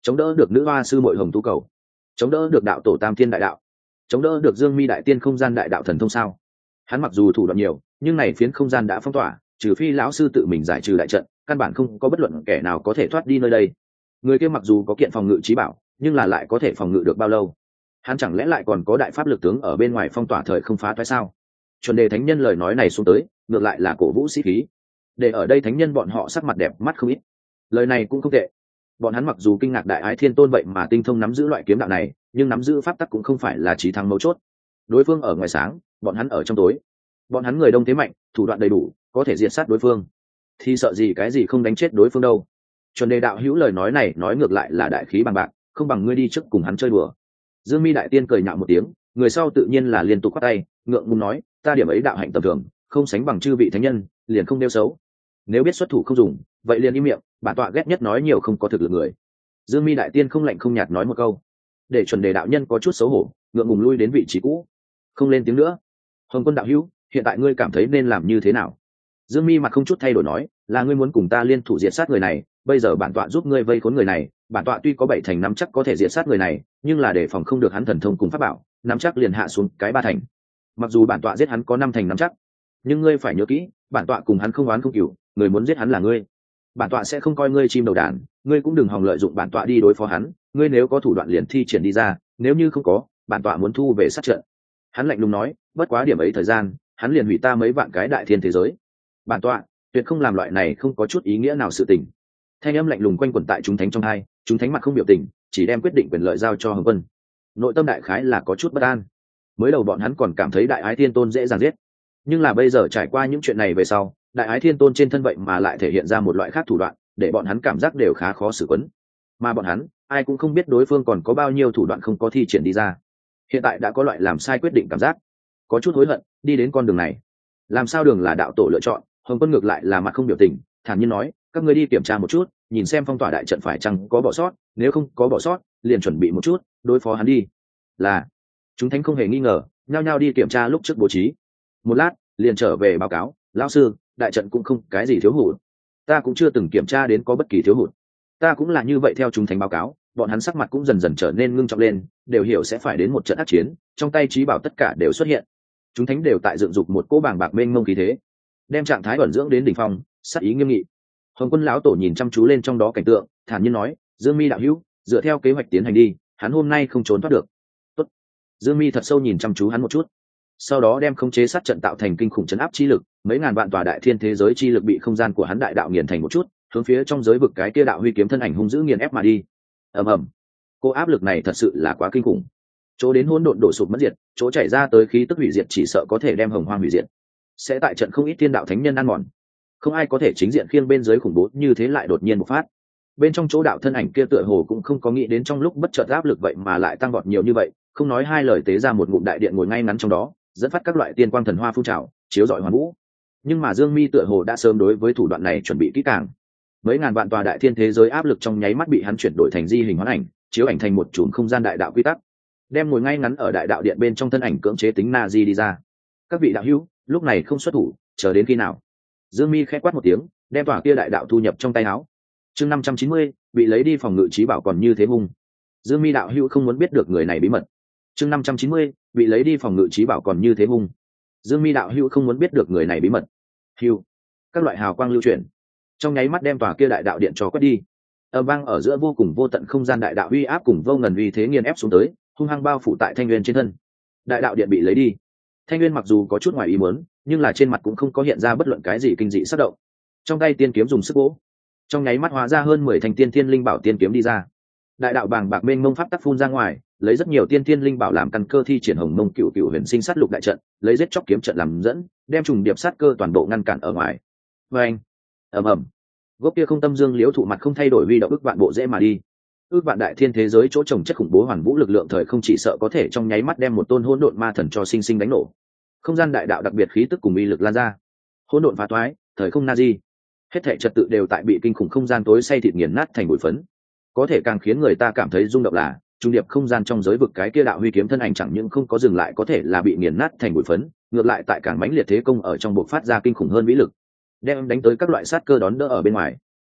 chống đỡ được nữ hoa sư muội hồng tu cầu, chống đỡ được đạo tổ tam thiên đại đạo, chống đỡ được dương mi đại tiên không gian đại đạo thần thông sao? Hắn mặc dù thủ đoạn nhiều, nhưng này phiến không gian đã phong tỏa, trừ phi lão sư tự mình giải trừ đại trận, căn bản không có bất luận kẻ nào có thể thoát đi nơi đây. Người kia mặc dù có kiện phòng ngự trí bảo, nhưng là lại có thể phòng ngự được bao lâu? Hắn chẳng lẽ lại còn có đại pháp lực tướng ở bên ngoài phong tỏa thời không phá toái sao? Chuẩn đề thánh nhân lời nói này xuống tới, ngược lại là cổ vũ sĩ khí. Để ở đây thánh nhân bọn họ sắc mặt đẹp mắt không ít. Lời này cũng không tệ. Bọn hắn mặc dù kinh ngạc đại ái thiên tôn vậy mà tinh thông nắm giữ loại kiếm đạo này, nhưng nắm giữ pháp tắc cũng không phải là chí thắng mấu chốt. Đối phương ở ngoài sáng, bọn hắn ở trong tối. Bọn hắn người đông thế mạnh, thủ đoạn đầy đủ, có thể diệt sát đối phương. Thì sợ gì cái gì không đánh chết đối phương đâu. Chuẩn đề đạo hữu lời nói này nói ngược lại là đại khí bằng bạc, không bằng ngươi đi trước cùng hắn chơi đùa. Dương Mi đại tiên cười nhạo một tiếng, người sau tự nhiên là liên tục quát tay, ngượng ngùng nói, ta điểm ấy đạo hạnh tầm thường, không sánh bằng chư vị thánh nhân, liền không nêu xấu. Nếu biết xuất thủ không dùng, vậy liền im miệng, bản tọa ghét nhất nói nhiều không có thực lực người. Dương Mi đại tiên không lạnh không nhạt nói một câu, để chuẩn đề đạo nhân có chút xấu hổ, ngượng ngùng lui đến vị trí cũ, không lên tiếng nữa. Hồng Quân đạo hữu, hiện tại ngươi cảm thấy nên làm như thế nào? Dương Mi mặt không chút thay đổi nói, là ngươi muốn cùng ta liên thủ diệt sát người này, bây giờ bản tọa giúp ngươi vây khốn người này, bản tọa tuy có 7 thành nắm chắc có thể diệt sát người này, nhưng là để phòng không được hắn thần thông cùng pháp bảo, nắm chắc liền hạ xuống cái 3 thành. Mặc dù bản tọa giết hắn có 5 thành nắm chắc, nhưng ngươi phải nhớ kỹ, bản tọa cùng hắn không oán không cừu, người muốn giết hắn là ngươi. Bản tọa sẽ không coi ngươi chim đầu đàn, ngươi cũng đừng hòng lợi dụng bản tọa đi đối phó hắn, ngươi nếu có thủ đoạn liền thi triển đi ra, nếu như không có, bản tọa muốn thu về sát trận. Hắn lạnh lùng nói, bất quá điểm ấy thời gian, hắn liền hủy ta mấy vạn cái đại thiên thế giới. Bản tọa tuyệt không làm loại này không có chút ý nghĩa nào sự tình. Thanh âm lạnh lùng quanh quẩn tại chúng thánh trong hai, chúng thánh mặt không biểu tình, chỉ đem quyết định quyền lợi giao cho Hồng Quân. Nội tâm đại khái là có chút bất an. Mới đầu bọn hắn còn cảm thấy đại ái thiên tôn dễ dàng giết, nhưng là bây giờ trải qua những chuyện này về sau, đại ái thiên tôn trên thân vậy mà lại thể hiện ra một loại khác thủ đoạn, để bọn hắn cảm giác đều khá khó xử quấn. Mà bọn hắn ai cũng không biết đối phương còn có bao nhiêu thủ đoạn không có thi triển đi ra. Hiện tại đã có loại làm sai quyết định cảm giác, có chút hối hận đi đến con đường này. Làm sao đường là đạo tổ lựa chọn? Hồng Quân ngược lại là mặt không biểu tình, thản nhiên nói, các ngươi đi kiểm tra một chút, nhìn xem phong tỏa đại trận phải chăng có bỏ sót, nếu không có bỏ sót, liền chuẩn bị một chút, đối phó hắn đi. Là. Chúng thánh không hề nghi ngờ, nhao nhao đi kiểm tra lúc trước bố trí. Một lát, liền trở về báo cáo, lão sư, đại trận cũng không cái gì thiếu hụt. Ta cũng chưa từng kiểm tra đến có bất kỳ thiếu hụt. Ta cũng là như vậy theo chúng thánh báo cáo, bọn hắn sắc mặt cũng dần dần trở nên ngưng trọng lên, đều hiểu sẽ phải đến một trận ác chiến, trong tay trí bảo tất cả đều xuất hiện. Chúng thánh đều tại dựng dục một cỗ bàng bạc mênh mông khí thế, đem trạng thái ẩn dưỡng đến đỉnh phong, sát ý nghiêm nghị. Hồng Quân lão tổ nhìn chăm chú lên trong đó cảnh tượng, thản nhiên nói, Dương Mi đạo hữu, dựa theo kế hoạch tiến hành đi, hắn hôm nay không trốn thoát được. Tốt. Dương Mi thật sâu nhìn chăm chú hắn một chút, sau đó đem khống chế sát trận tạo thành kinh khủng chấn áp chi lực, mấy ngàn vạn tòa đại thiên thế giới chi lực bị không gian của hắn đại đạo nghiền thành một chút, hướng phía trong giới vực cái kia đạo huy kiếm thân ảnh hung dữ nghiền ép mà đi. Ầm ầm. Cô áp lực này thật sự là quá kinh khủng. Chỗ đến hỗn độn đổ sụp mất diệt, chỗ chảy ra tới khí tức hủy diệt chỉ sợ có thể đem hồng hoang hủy diệt. Sẽ tại trận không ít thiên đạo thánh nhân ăn mòn. Không ai có thể chính diện khiêng bên dưới khủng bố như thế lại đột nhiên bộc phát. Bên trong chỗ đạo thân ảnh kia tựa hồ cũng không có nghĩ đến trong lúc bất chợt áp lực vậy mà lại tăng vọt nhiều như vậy, không nói hai lời tế ra một ngụm đại điện ngồi ngay ngắn trong đó, dẫn phát các loại tiên quang thần hoa phun trào, chiếu rọi hoàn vũ. Nhưng mà Dương Mi tựa hồ đã sớm đối với thủ đoạn này chuẩn bị kỹ càng. Mấy ngàn vạn tòa đại thiên thế giới áp lực trong nháy mắt bị hắn chuyển đổi thành di hình hoán ảnh, chiếu ảnh thành một chùm không gian đại đạo quy tắc, đem ngồi ngay ngắn ở đại đạo điện bên trong thân ảnh cưỡng chế tính na di đi ra. Các vị đạo hữu, lúc này không xuất thủ, chờ đến khi nào? Dương Mi khẽ quát một tiếng, đem tòa kia đại đạo thu nhập trong tay áo. Chương 590, bị lấy đi phòng ngự trí bảo còn như thế hung. Dương Mi đạo hữu không muốn biết được người này bí mật. Chương 590, bị lấy đi phòng ngự trí bảo còn như thế hung. Dương Mi đạo hữu không muốn biết được người này bí mật. Hưu. Các loại hào quang lưu chuyển, trong nháy mắt đem tòa kia đại đạo điện cho quét đi. Âm vang ở giữa vô cùng vô tận không gian đại đạo uy áp cùng vô ngần uy thế nghiền ép xuống tới, hung hăng bao phủ tại Thanh Nguyên trên thân. Đại đạo điện bị lấy đi. Thanh Nguyên mặc dù có chút ngoài ý muốn, nhưng là trên mặt cũng không có hiện ra bất luận cái gì kinh dị sắc động. Trong tay tiên kiếm dùng sức vỗ, trong nháy mắt hóa ra hơn 10 thanh tiên thiên linh bảo tiên kiếm đi ra. Đại đạo bàng bạc mênh mông pháp tắc phun ra ngoài, lấy rất nhiều tiên thiên linh bảo làm căn cơ thi triển hồng mông cựu cựu huyền sinh sát lục đại trận, lấy giết chóc kiếm trận làm dẫn, đem trùng điệp sát cơ toàn bộ ngăn cản ở ngoài. Oeng, ầm ầm. Gốc kia không tâm dương liễu thụ mặt không thay đổi huy động ước vạn bộ dễ mà đi. Ước vạn đại thiên thế giới chỗ trồng chất khủng bố hoàn vũ lực lượng thời không chỉ sợ có thể trong nháy mắt đem một tôn hỗn độn ma thần cho sinh sinh đánh nổ. Không gian đại đạo đặc biệt khí tức cùng uy lực lan ra. Hỗn độn phá toái, thời không na di. Hết thảy trật tự đều tại bị kinh khủng không gian tối say thịt nghiền nát thành bụi phấn. Có thể càng khiến người ta cảm thấy rung động là, trung điệp không gian trong giới vực cái kia đạo huy kiếm thân ảnh chẳng những không có dừng lại có thể là bị nghiền nát thành bụi phấn, ngược lại tại càng mãnh liệt thế công ở trong buộc phát ra kinh khủng hơn vĩ lực, đem đánh tới các loại sát cơ đón đỡ ở bên ngoài.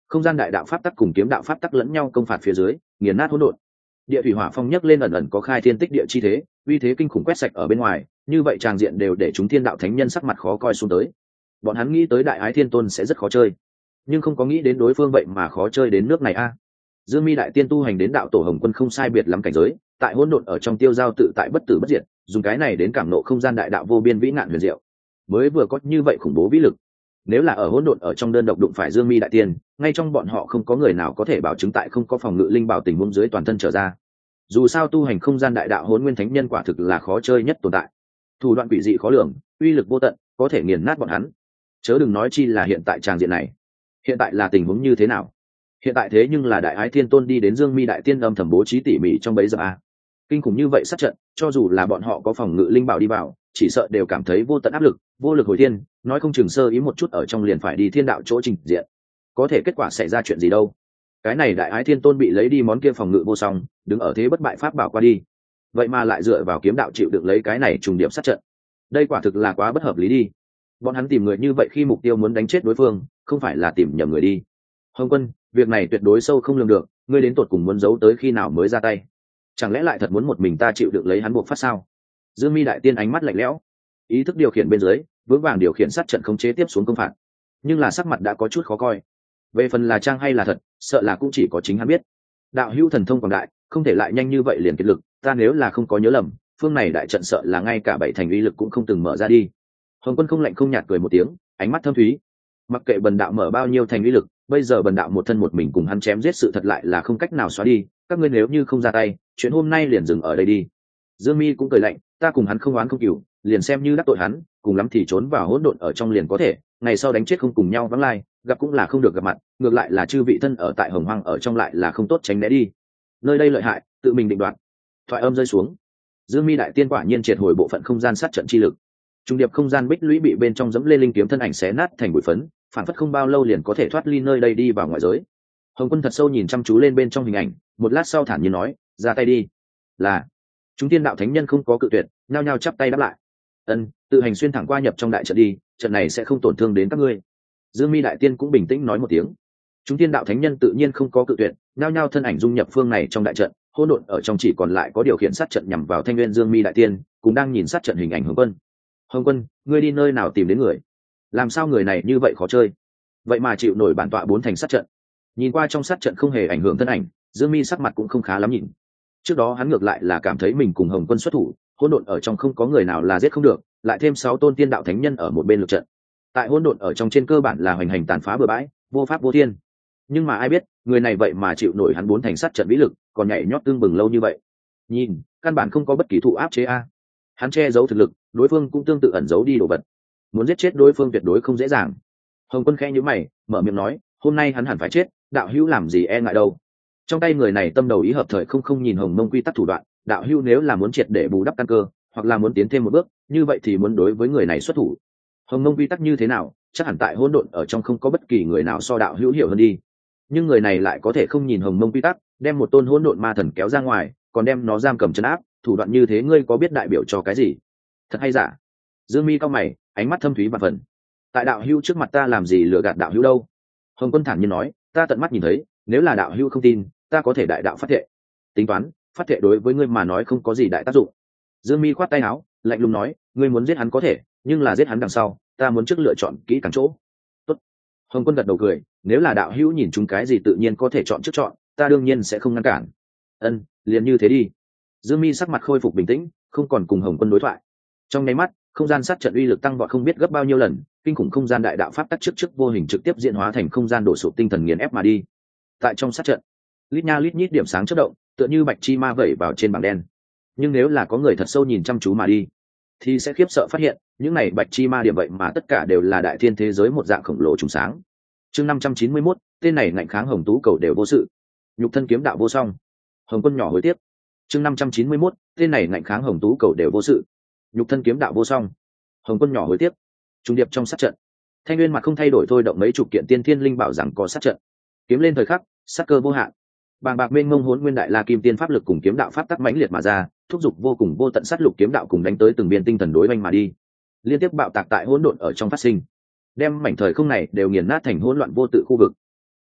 không gian đại đạo pháp tắc cùng kiếm đạo pháp tắc lẫn nhau công phạt phía dưới, nghiền nát hỗn độn. Địa thủy hỏa phong nhấc lên ẩn ẩn có khai thiên tích địa chi thế, uy thế kinh khủng quét sạch ở bên ngoài, như vậy tràng diện đều để chúng thiên đạo thánh nhân sắc mặt khó coi xuống tới. Bọn hắn nghĩ tới đại ái thiên tôn sẽ rất khó chơi, nhưng không có nghĩ đến đối phương vậy mà khó chơi đến nước này a. Dương Mi đại tiên tu hành đến đạo tổ Hồng Quân không sai biệt lắm cảnh giới, tại hỗn độn ở trong tiêu giao tự tại bất tử bất diệt, dùng cái này đến cảm nộ không gian đại đạo vô biên vĩ ngạn huyền diệu, mới vừa có như vậy khủng bố vĩ lực. Nếu là ở hỗn độn ở trong đơn độc đụng phải Dương Mi đại tiên, ngay trong bọn họ không có người nào có thể bảo chứng tại không có phòng ngự linh bảo tình huống dưới toàn thân trở ra. Dù sao tu hành không gian đại đạo hỗn nguyên thánh nhân quả thực là khó chơi nhất tồn tại, thủ đoạn quỷ dị khó lường, uy lực vô tận, có thể nghiền nát bọn hắn. Chớ đừng nói chi là hiện tại tràng diện này. Hiện tại là tình huống như thế nào? Hiện tại thế nhưng là đại ái thiên tôn đi đến Dương Mi đại tiên âm thầm bố trí tỉ mỉ trong bấy giờ a. Kinh khủng như vậy sát trận, cho dù là bọn họ có phòng ngự linh bảo đi vào, chỉ sợ đều cảm thấy vô tận áp lực, vô lực hồi thiên, nói không chừng sơ ý một chút ở trong liền phải đi thiên đạo chỗ trình diện. Có thể kết quả xảy ra chuyện gì đâu? Cái này đại ái thiên tôn bị lấy đi món kia phòng ngự vô song, đứng ở thế bất bại pháp bảo qua đi, vậy mà lại dựa vào kiếm đạo chịu được lấy cái này trùng điểm sát trận. Đây quả thực là quá bất hợp lý đi. Bọn hắn tìm người như vậy khi mục tiêu muốn đánh chết đối phương, không phải là tìm nhầm người đi. Hồng Quân, việc này tuyệt đối sâu không lường được, ngươi đến tột cùng muốn giấu tới khi nào mới ra tay? Chẳng lẽ lại thật muốn một mình ta chịu được lấy hắn buộc phát sao? Dương Mi đại tiên ánh mắt lạnh lẽo, ý thức điều khiển bên dưới, vững vàng điều khiển sát trận khống chế tiếp xuống công phạt, nhưng là sắc mặt đã có chút khó coi. Về phần là trang hay là thật, sợ là cũng chỉ có chính hắn biết. Đạo hữu thần thông quảng đại, không thể lại nhanh như vậy liền kiệt lực, ta nếu là không có nhớ lầm, phương này đại trận sợ là ngay cả bảy thành uy lực cũng không từng mở ra đi. Hồng Quân không lạnh không nhạt cười một tiếng, ánh mắt thâm thúy. Mặc kệ bần đạo mở bao nhiêu thành uy lực, bây giờ bần đạo một thân một mình cùng hắn chém giết sự thật lại là không cách nào xóa đi, các ngươi nếu như không ra tay, chuyện hôm nay liền dừng ở đây đi. Dương Mi cũng cười lạnh, ta cùng hắn không oán không cừu, liền xem như đắc tội hắn, cùng lắm thì trốn vào hỗn độn ở trong liền có thể, ngày sau đánh chết không cùng nhau vắng lai, gặp cũng là không được gặp mặt, ngược lại là chư vị thân ở tại Hồng Hoang ở trong lại là không tốt tránh né đi. Nơi đây lợi hại, tự mình định đoạt. Thoại âm rơi xuống, Dương Mi đại tiên quả nhiên triệt hồi bộ phận không gian sát trận chi lực. Trung điệp không gian bích lũy bị bên trong dẫm lên linh kiếm thân ảnh xé nát thành bụi phấn, phản phất không bao lâu liền có thể thoát ly nơi đây đi vào ngoại giới. Hồng Quân thật sâu nhìn chăm chú lên bên trong hình ảnh, một lát sau thản nhiên nói, ra tay đi. Là. Chúng tiên đạo thánh nhân không có cự tuyệt, nhao nhao chắp tay đáp lại. Ân, tự hành xuyên thẳng qua nhập trong đại trận đi, trận này sẽ không tổn thương đến các ngươi. Dương Mi đại tiên cũng bình tĩnh nói một tiếng. Chúng tiên đạo thánh nhân tự nhiên không có cự tuyệt, nhao nhao thân ảnh dung nhập phương này trong đại trận, hỗn độn ở trong chỉ còn lại có điều khiển sát trận nhằm vào Thanh Nguyên Dương Mi đại tiên, cũng đang nhìn sát trận hình ảnh Hồng Quân. Hồng Quân, ngươi đi nơi nào tìm đến người? Làm sao người này như vậy khó chơi? Vậy mà chịu nổi bản tọa bốn thành sát trận. Nhìn qua trong sát trận không hề ảnh hưởng thân ảnh, Dương Mi sắc mặt cũng không khá lắm nhìn. Trước đó hắn ngược lại là cảm thấy mình cùng Hồng Quân xuất thủ, hỗn độn ở trong không có người nào là giết không được, lại thêm 6 tôn tiên đạo thánh nhân ở một bên lực trận. Tại hỗn độn ở trong trên cơ bản là hoành hành tàn phá bừa bãi, vô pháp vô thiên. Nhưng mà ai biết, người này vậy mà chịu nổi hắn bốn thành sát trận vĩ lực, còn nhảy nhót tương bừng lâu như vậy. Nhìn, căn bản không có bất kỳ thụ áp chế a. Hắn che giấu thực lực, đối phương cũng tương tự ẩn giấu đi đồ vật. Muốn giết chết đối phương tuyệt đối không dễ dàng. Hồng Quân khẽ nhíu mày, mở miệng nói, hôm nay hắn hẳn phải chết, đạo hữu làm gì e ngại đâu. Trong tay người này tâm đầu ý hợp thời không nhìn Hồng Mông quy tắc thủ đoạn, đạo hữu nếu là muốn triệt để bù đắp căn cơ, hoặc là muốn tiến thêm một bước, như vậy thì muốn đối với người này xuất thủ. Hồng Mông quy tắc như thế nào, chắc hẳn tại hỗn độn ở trong không có bất kỳ người nào so đạo hữu hiểu hơn đi. Nhưng người này lại có thể không nhìn Hồng Mông quy tắc, đem một tôn hỗn độn ma thần kéo ra ngoài, còn đem nó giam cầm trấn áp, thủ đoạn như thế ngươi có biết đại biểu cho cái gì? Thật hay giả? Dương Mi cao mày, ánh mắt thâm thúy và phần. Tại đạo hữu trước mặt ta làm gì lừa gạt đạo hữu đâu? Hồng Quân thản nhiên nói, ta tận mắt nhìn thấy, nếu là đạo hữu không tin, ta có thể đại đạo phát thệ. Tính toán, phát thệ đối với ngươi mà nói không có gì đại tác dụng. Dương Mi khoát tay áo, lạnh lùng nói, ngươi muốn giết hắn có thể, nhưng là giết hắn đằng sau, ta muốn trước lựa chọn kỹ càng chỗ. Tốt. Hồng Quân gật đầu cười, nếu là đạo hữu nhìn chúng cái gì tự nhiên có thể chọn trước chọn, ta đương nhiên sẽ không ngăn cản. Ân, liền như thế đi. Dương Mi sắc mặt khôi phục bình tĩnh, không còn cùng Hồng Quân đối thoại. Trong nháy mắt, không gian sát trận uy lực tăng vọt không biết gấp bao nhiêu lần, kinh khủng không gian đại đạo pháp tắc trước vô hình trực tiếp diễn hóa thành không gian đổ sụp tinh thần nghiền ép mà đi. Tại trong sát trận, lít nha lít nhít điểm sáng chớp động, tựa như bạch chi ma vẩy vào trên bảng đen. Nhưng nếu là có người thật sâu nhìn chăm chú mà đi, thì sẽ khiếp sợ phát hiện, những này bạch chi ma điểm vậy mà tất cả đều là đại thiên thế giới một dạng khổng lồ trùng sáng. Chương 591, tên này ngạnh kháng hồng tú cầu đều vô sự. Nhục thân kiếm đạo vô song. Hồng Quân nhỏ hối tiếc. Chương 591, tên này ngạnh kháng hồng tú cầu đều vô sự. Nhục thân kiếm đạo vô song. Hồng Quân nhỏ hối tiếc. Trung điệp trong sát trận, Thanh Nguyên mặt không thay đổi thôi động mấy chục kiện tiên thiên linh bảo rằng có sát trận. Kiếm lên thời khắc, sát cơ vô hạn. Bàng bạc mênh mông hỗn nguyên đại la kim tiên pháp lực cùng kiếm đạo pháp tắc mãnh liệt mà ra, thúc giục vô cùng vô tận sát lục kiếm đạo cùng đánh tới từng biên tinh thần đối oanh mà đi. Liên tiếp bạo tạc tại hỗn độn ở trong phát sinh, đem mảnh thời không này đều nghiền nát thành hỗn loạn vô tự khu vực.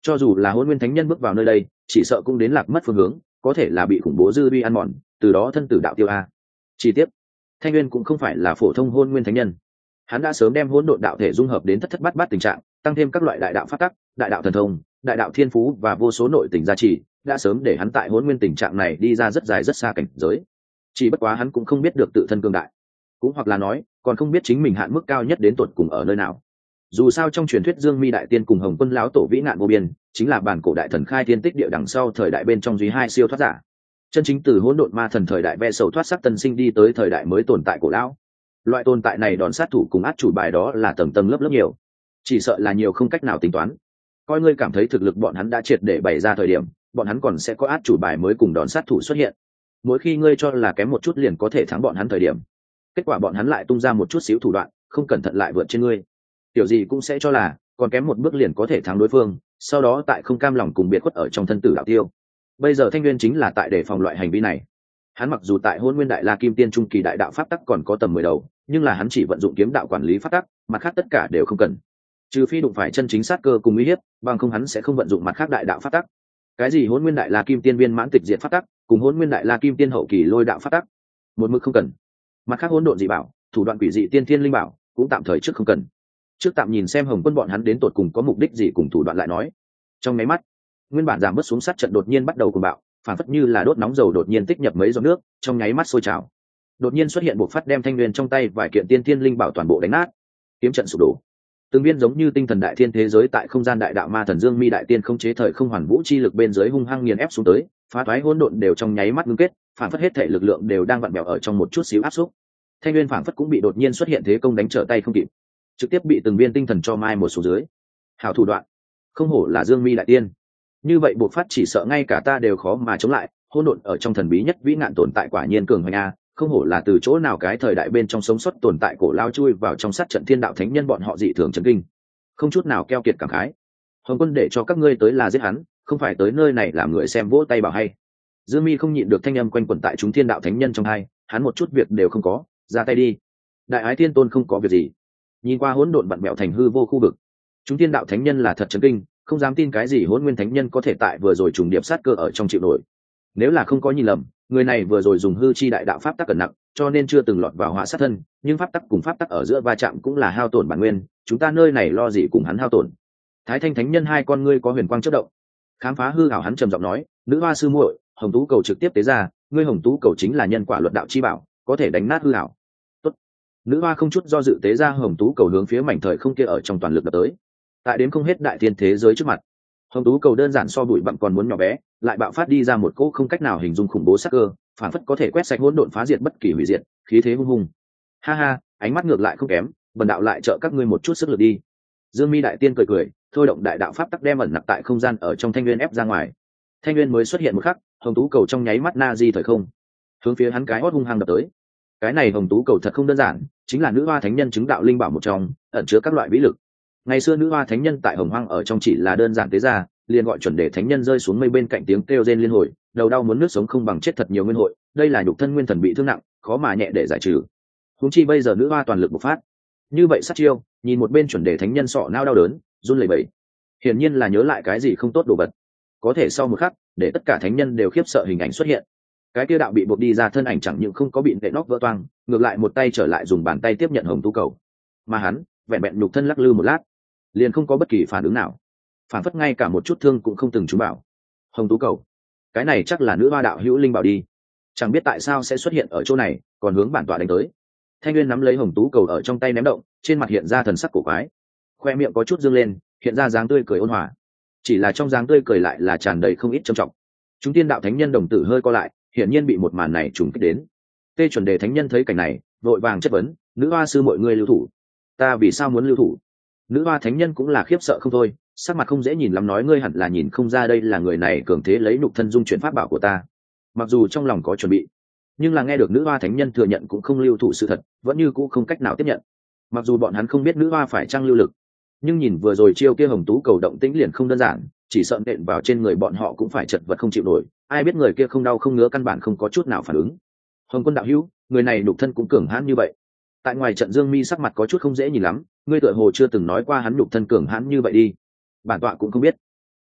Cho dù là hôn nguyên thánh nhân bước vào nơi đây chỉ sợ cũng đến lạc mất phương hướng, có thể là bị khủng bố dư vi ăn mòn, từ đó thân tử đạo tiêu a. Chi tiết, Thanh Nguyên cũng không phải là phổ thông hôn nguyên thánh nhân, hắn đã sớm đem hỗn độn đạo thể dung hợp đến thất thất bát bát tình trạng, tăng thêm các loại đại đạo pháp tắc, đại đạo thần thông, đại đạo thiên phú và vô số nội tình gia trì, đã sớm để hắn tại hỗn nguyên tình trạng này đi ra rất dài rất xa cảnh giới. Chỉ bất quá hắn cũng không biết được tự thân cương đại, cũng hoặc là nói còn không biết chính mình hạn mức cao nhất đến tột cùng ở nơi nào. Dù sao trong truyền thuyết Dương Mi đại tiên cùng Hồng Quân lão tổ vĩ nạn vô biên, chính là bản cổ đại thần khai thiên tích địa đằng sau thời đại bên trong duy hai siêu thoát giả, chân chính từ hỗn độn ma thần thời đại ve sầu thoát sắc tân sinh đi tới thời đại mới tồn tại cổ lão. Loại tồn tại này đòn sát thủ cùng át chủ bài đó là tầng tầng lớp lớp nhiều, chỉ sợ là nhiều không cách nào tính toán. Coi ngươi cảm thấy thực lực bọn hắn đã triệt để bày ra thời điểm, bọn hắn còn sẽ có át chủ bài mới cùng đòn sát thủ xuất hiện. Mỗi khi ngươi cho là kém một chút liền có thể thắng bọn hắn thời điểm, kết quả bọn hắn lại tung ra một chút xíu thủ đoạn, không cẩn thận lại vượt trên ngươi. Tiểu gì cũng sẽ cho là còn kém một bước liền có thể thắng đối phương, sau đó tại không cam lòng cùng biệt khuất ở trong thân tử đạo tiêu. Bây giờ Thanh Nguyên chính là tại để phòng loại hành vi này. Hắn mặc dù tại hôn nguyên đại la kim tiên trung kỳ đại đạo pháp tắc còn có tầm 10 đầu, nhưng là hắn chỉ vận dụng kiếm đạo quản lý pháp tắc, mặt khác tất cả đều không cần. Trừ phi đụng phải chân chính sát cơ cùng uy hiếp, bằng không hắn sẽ không vận dụng mặt khác đại đạo pháp tắc. Cái gì hôn nguyên đại la kim tiên viên mãn tịch diệt pháp tắc, cùng hôn nguyên đại la kim tiên hậu kỳ lôi đạo pháp tắc, một mực không cần. Mặt khác hỗn độn dị bảo, thủ đoạn quỷ dị tiên thiên linh bảo, cũng tạm thời trước không cần. Trước tạm nhìn xem Hồng Quân bọn hắn đến tột cùng có mục đích gì cùng thủ đoạn lại nói. Trong mấy mắt, nguyên bản giảm bớt xuống sát trận đột nhiên bắt đầu cuồng bạo, phản phất như là đốt nóng dầu đột nhiên tích nhập mấy giọt nước, trong nháy mắt sôi trào. Đột nhiên xuất hiện một phát đem Thanh Nguyên trong tay vài kiện tiên thiên linh bảo toàn bộ đánh nát, kiếm trận sụp đổ. Từng viên giống như tinh thần đại thiên thế giới tại không gian đại đạo ma thần Dương Mi đại tiên không chế thời không hoàn vũ chi lực bên dưới hung hăng nghiền ép xuống tới, phá toái hỗn độn đều trong nháy mắt ngưng kết, phản phất hết thể lực lượng đều đang vặn bèo ở trong một chút xíu áp xúc. Thanh Nguyên phản phất cũng bị đột nhiên xuất hiện thế công đánh trở tay không kịp, trực tiếp bị từng viên tinh thần cho mai một số dưới. Hảo thủ đoạn, không hổ là Dương Mi đại tiên. Như vậy buộc phát chỉ sợ ngay cả ta đều khó mà chống lại, hỗn độn ở trong thần bí nhất vĩ nạn tồn tại quả nhiên cường hoành a, không hổ là từ chỗ nào cái thời đại bên trong sống sót tồn tại cổ lao chui vào trong sát trận thiên đạo thánh nhân, bọn họ dị thường chấn kinh, không chút nào keo kiệt cảm khái. Hồng Quân để cho các ngươi tới là giết hắn, không phải tới nơi này làm người xem vỗ tay bảo hay. Dương Mi không nhịn được thanh âm quanh quẩn tại chúng thiên đạo thánh nhân trong hai, hắn một chút việc đều không có, ra tay đi. Đại ái thiên tôn không có việc gì. Nhìn qua hỗn độn vặn mẹo thành hư vô khu vực, chúng thiên đạo thánh nhân là thật chấn kinh, không dám tin cái gì hỗn nguyên thánh nhân có thể tại vừa rồi trùng điệp sát cơ ở trong chịu nổi. Nếu là không có nhìn lầm, người này vừa rồi dùng hư chi đại đạo pháp tắc cẩn nặng, cho nên chưa từng lọt vào họa sát thân, nhưng pháp tắc cùng pháp tắc ở giữa va chạm cũng là hao tổn bản nguyên, chúng ta nơi này lo gì cùng hắn hao tổn. Thái Thanh thánh nhân hai con ngươi có huyền quang chớp động, khám phá hư ảo, hắn trầm giọng nói, nữ hoa sư muội, Hồng Tú cầu trực tiếp tế ra, ngươi Hồng Tú cầu chính là nhân quả luật đạo chi bảo, có thể đánh nát hư ảo. Tốt. Nữ hoa không chút do dự tế ra Hồng Tú cầu hướng phía mảnh thời không kia ở trong toàn lực đập tới. Tại đến không hết đại thiên thế giới trước mặt, Hồng Tú cầu đơn giản so bụi bặm còn muốn nhỏ bé, lại bạo phát đi ra một cỗ không cách nào hình dung khủng bố sắc cơ, phản phất có thể quét sạch hỗn độn phá diệt bất kỳ hủy diệt, khí thế hung hùng. Ha ha, ánh mắt ngược lại không kém, bần đạo lại trợ các ngươi một chút sức lực đi. Dương Mi đại tiên cười cười, thôi động đại đạo pháp tắc đem ẩn nặc tại không gian ở trong Thanh Nguyên ép ra ngoài. Thanh Nguyên mới xuất hiện một khắc, Hồng Tú cầu trong nháy mắt na di thời không, hướng phía hắn cái hót hung hăng đập tới. Cái này Hồng Tú cầu thật không đơn giản, chính là nữ hoa thánh nhân chứng đạo linh bảo một trong, ẩn chứa các loại vĩ lực. Ngày xưa nữ hoa thánh nhân tại Hồng Hoang ở trong chỉ là đơn giản tế ra, liền gọi chuẩn để thánh nhân rơi xuống mây bên cạnh tiếng kêu rên liên hồi, đầu đau muốn nước sống không bằng chết thật nhiều nguyên hội, đây là nhục thân nguyên thần bị thương nặng, khó mà nhẹ để giải trừ. Huống chi bây giờ nữ hoa toàn lực bộc phát, như vậy sát chiêu, nhìn một bên chuẩn đề thánh nhân sọ nao đau đớn, run lẩy bẩy, hiển nhiên là nhớ lại cái gì không tốt đồ vật. Có thể sau một khắc, để tất cả thánh nhân đều khiếp sợ hình ảnh xuất hiện. Cái kia đạo bị buộc đi ra thân ảnh chẳng những không có bị nệ nóc vỡ toang, ngược lại một tay trở lại dùng bàn tay tiếp nhận Hồng Tú cầu, mà hắn vẹn vẹn nhục thân lắc lư một lát, liền không có bất kỳ phản ứng nào, phản phất ngay cả một chút thương cũng không từng trúng bảo. Hồng Tú cầu, cái này chắc là nữ hoa đạo hữu linh bảo đi, chẳng biết tại sao sẽ xuất hiện ở chỗ này, còn hướng bản tọa đánh tới. Thanh Nguyên nắm lấy Hồng Tú cầu ở trong tay ném động, trên mặt hiện ra thần sắc cổ quái, khoe miệng có chút dương lên, hiện ra dáng tươi cười ôn hòa, chỉ là trong dáng tươi cười lại là tràn đầy không ít trầm trọng. Chúng tiên đạo thánh nhân đồng tử hơi co lại, hiển nhiên bị một màn này trùng kích đến. Tê chuẩn đề thánh nhân thấy cảnh này, vội vàng chất vấn, nữ hoa sư mọi người lưu thủ. Ta vì sao muốn lưu thủ? Nữ hoa thánh nhân cũng là khiếp sợ không thôi, sắc mặt không dễ nhìn lắm, nói ngươi hẳn là nhìn không ra đây là người này cường thế lấy nhục thân dung chuyển pháp bảo của ta. Mặc dù trong lòng có chuẩn bị, nhưng là nghe được nữ hoa thánh nhân thừa nhận cũng không lưu thủ sự thật, vẫn như cũ không cách nào tiếp nhận. Mặc dù bọn hắn không biết nữ hoa phải trang lưu lực, nhưng nhìn vừa rồi chiêu kia Hồng Tú cầu động tĩnh liền không đơn giản, chỉ sợ nện vào trên người bọn họ cũng phải chật vật không chịu nổi. Ai biết người kia không đau không ngứa, căn bản không có chút nào phản ứng. Hồng Quân đạo hữu, người này nhục thân cũng cường hãn như vậy. Tại ngoài trận Dương Mi sắc mặt có chút không dễ nhìn lắm, ngươi tựa hồ chưa từng nói qua hắn nhục thân cường hãn như vậy đi. Bản tọa cũng không biết.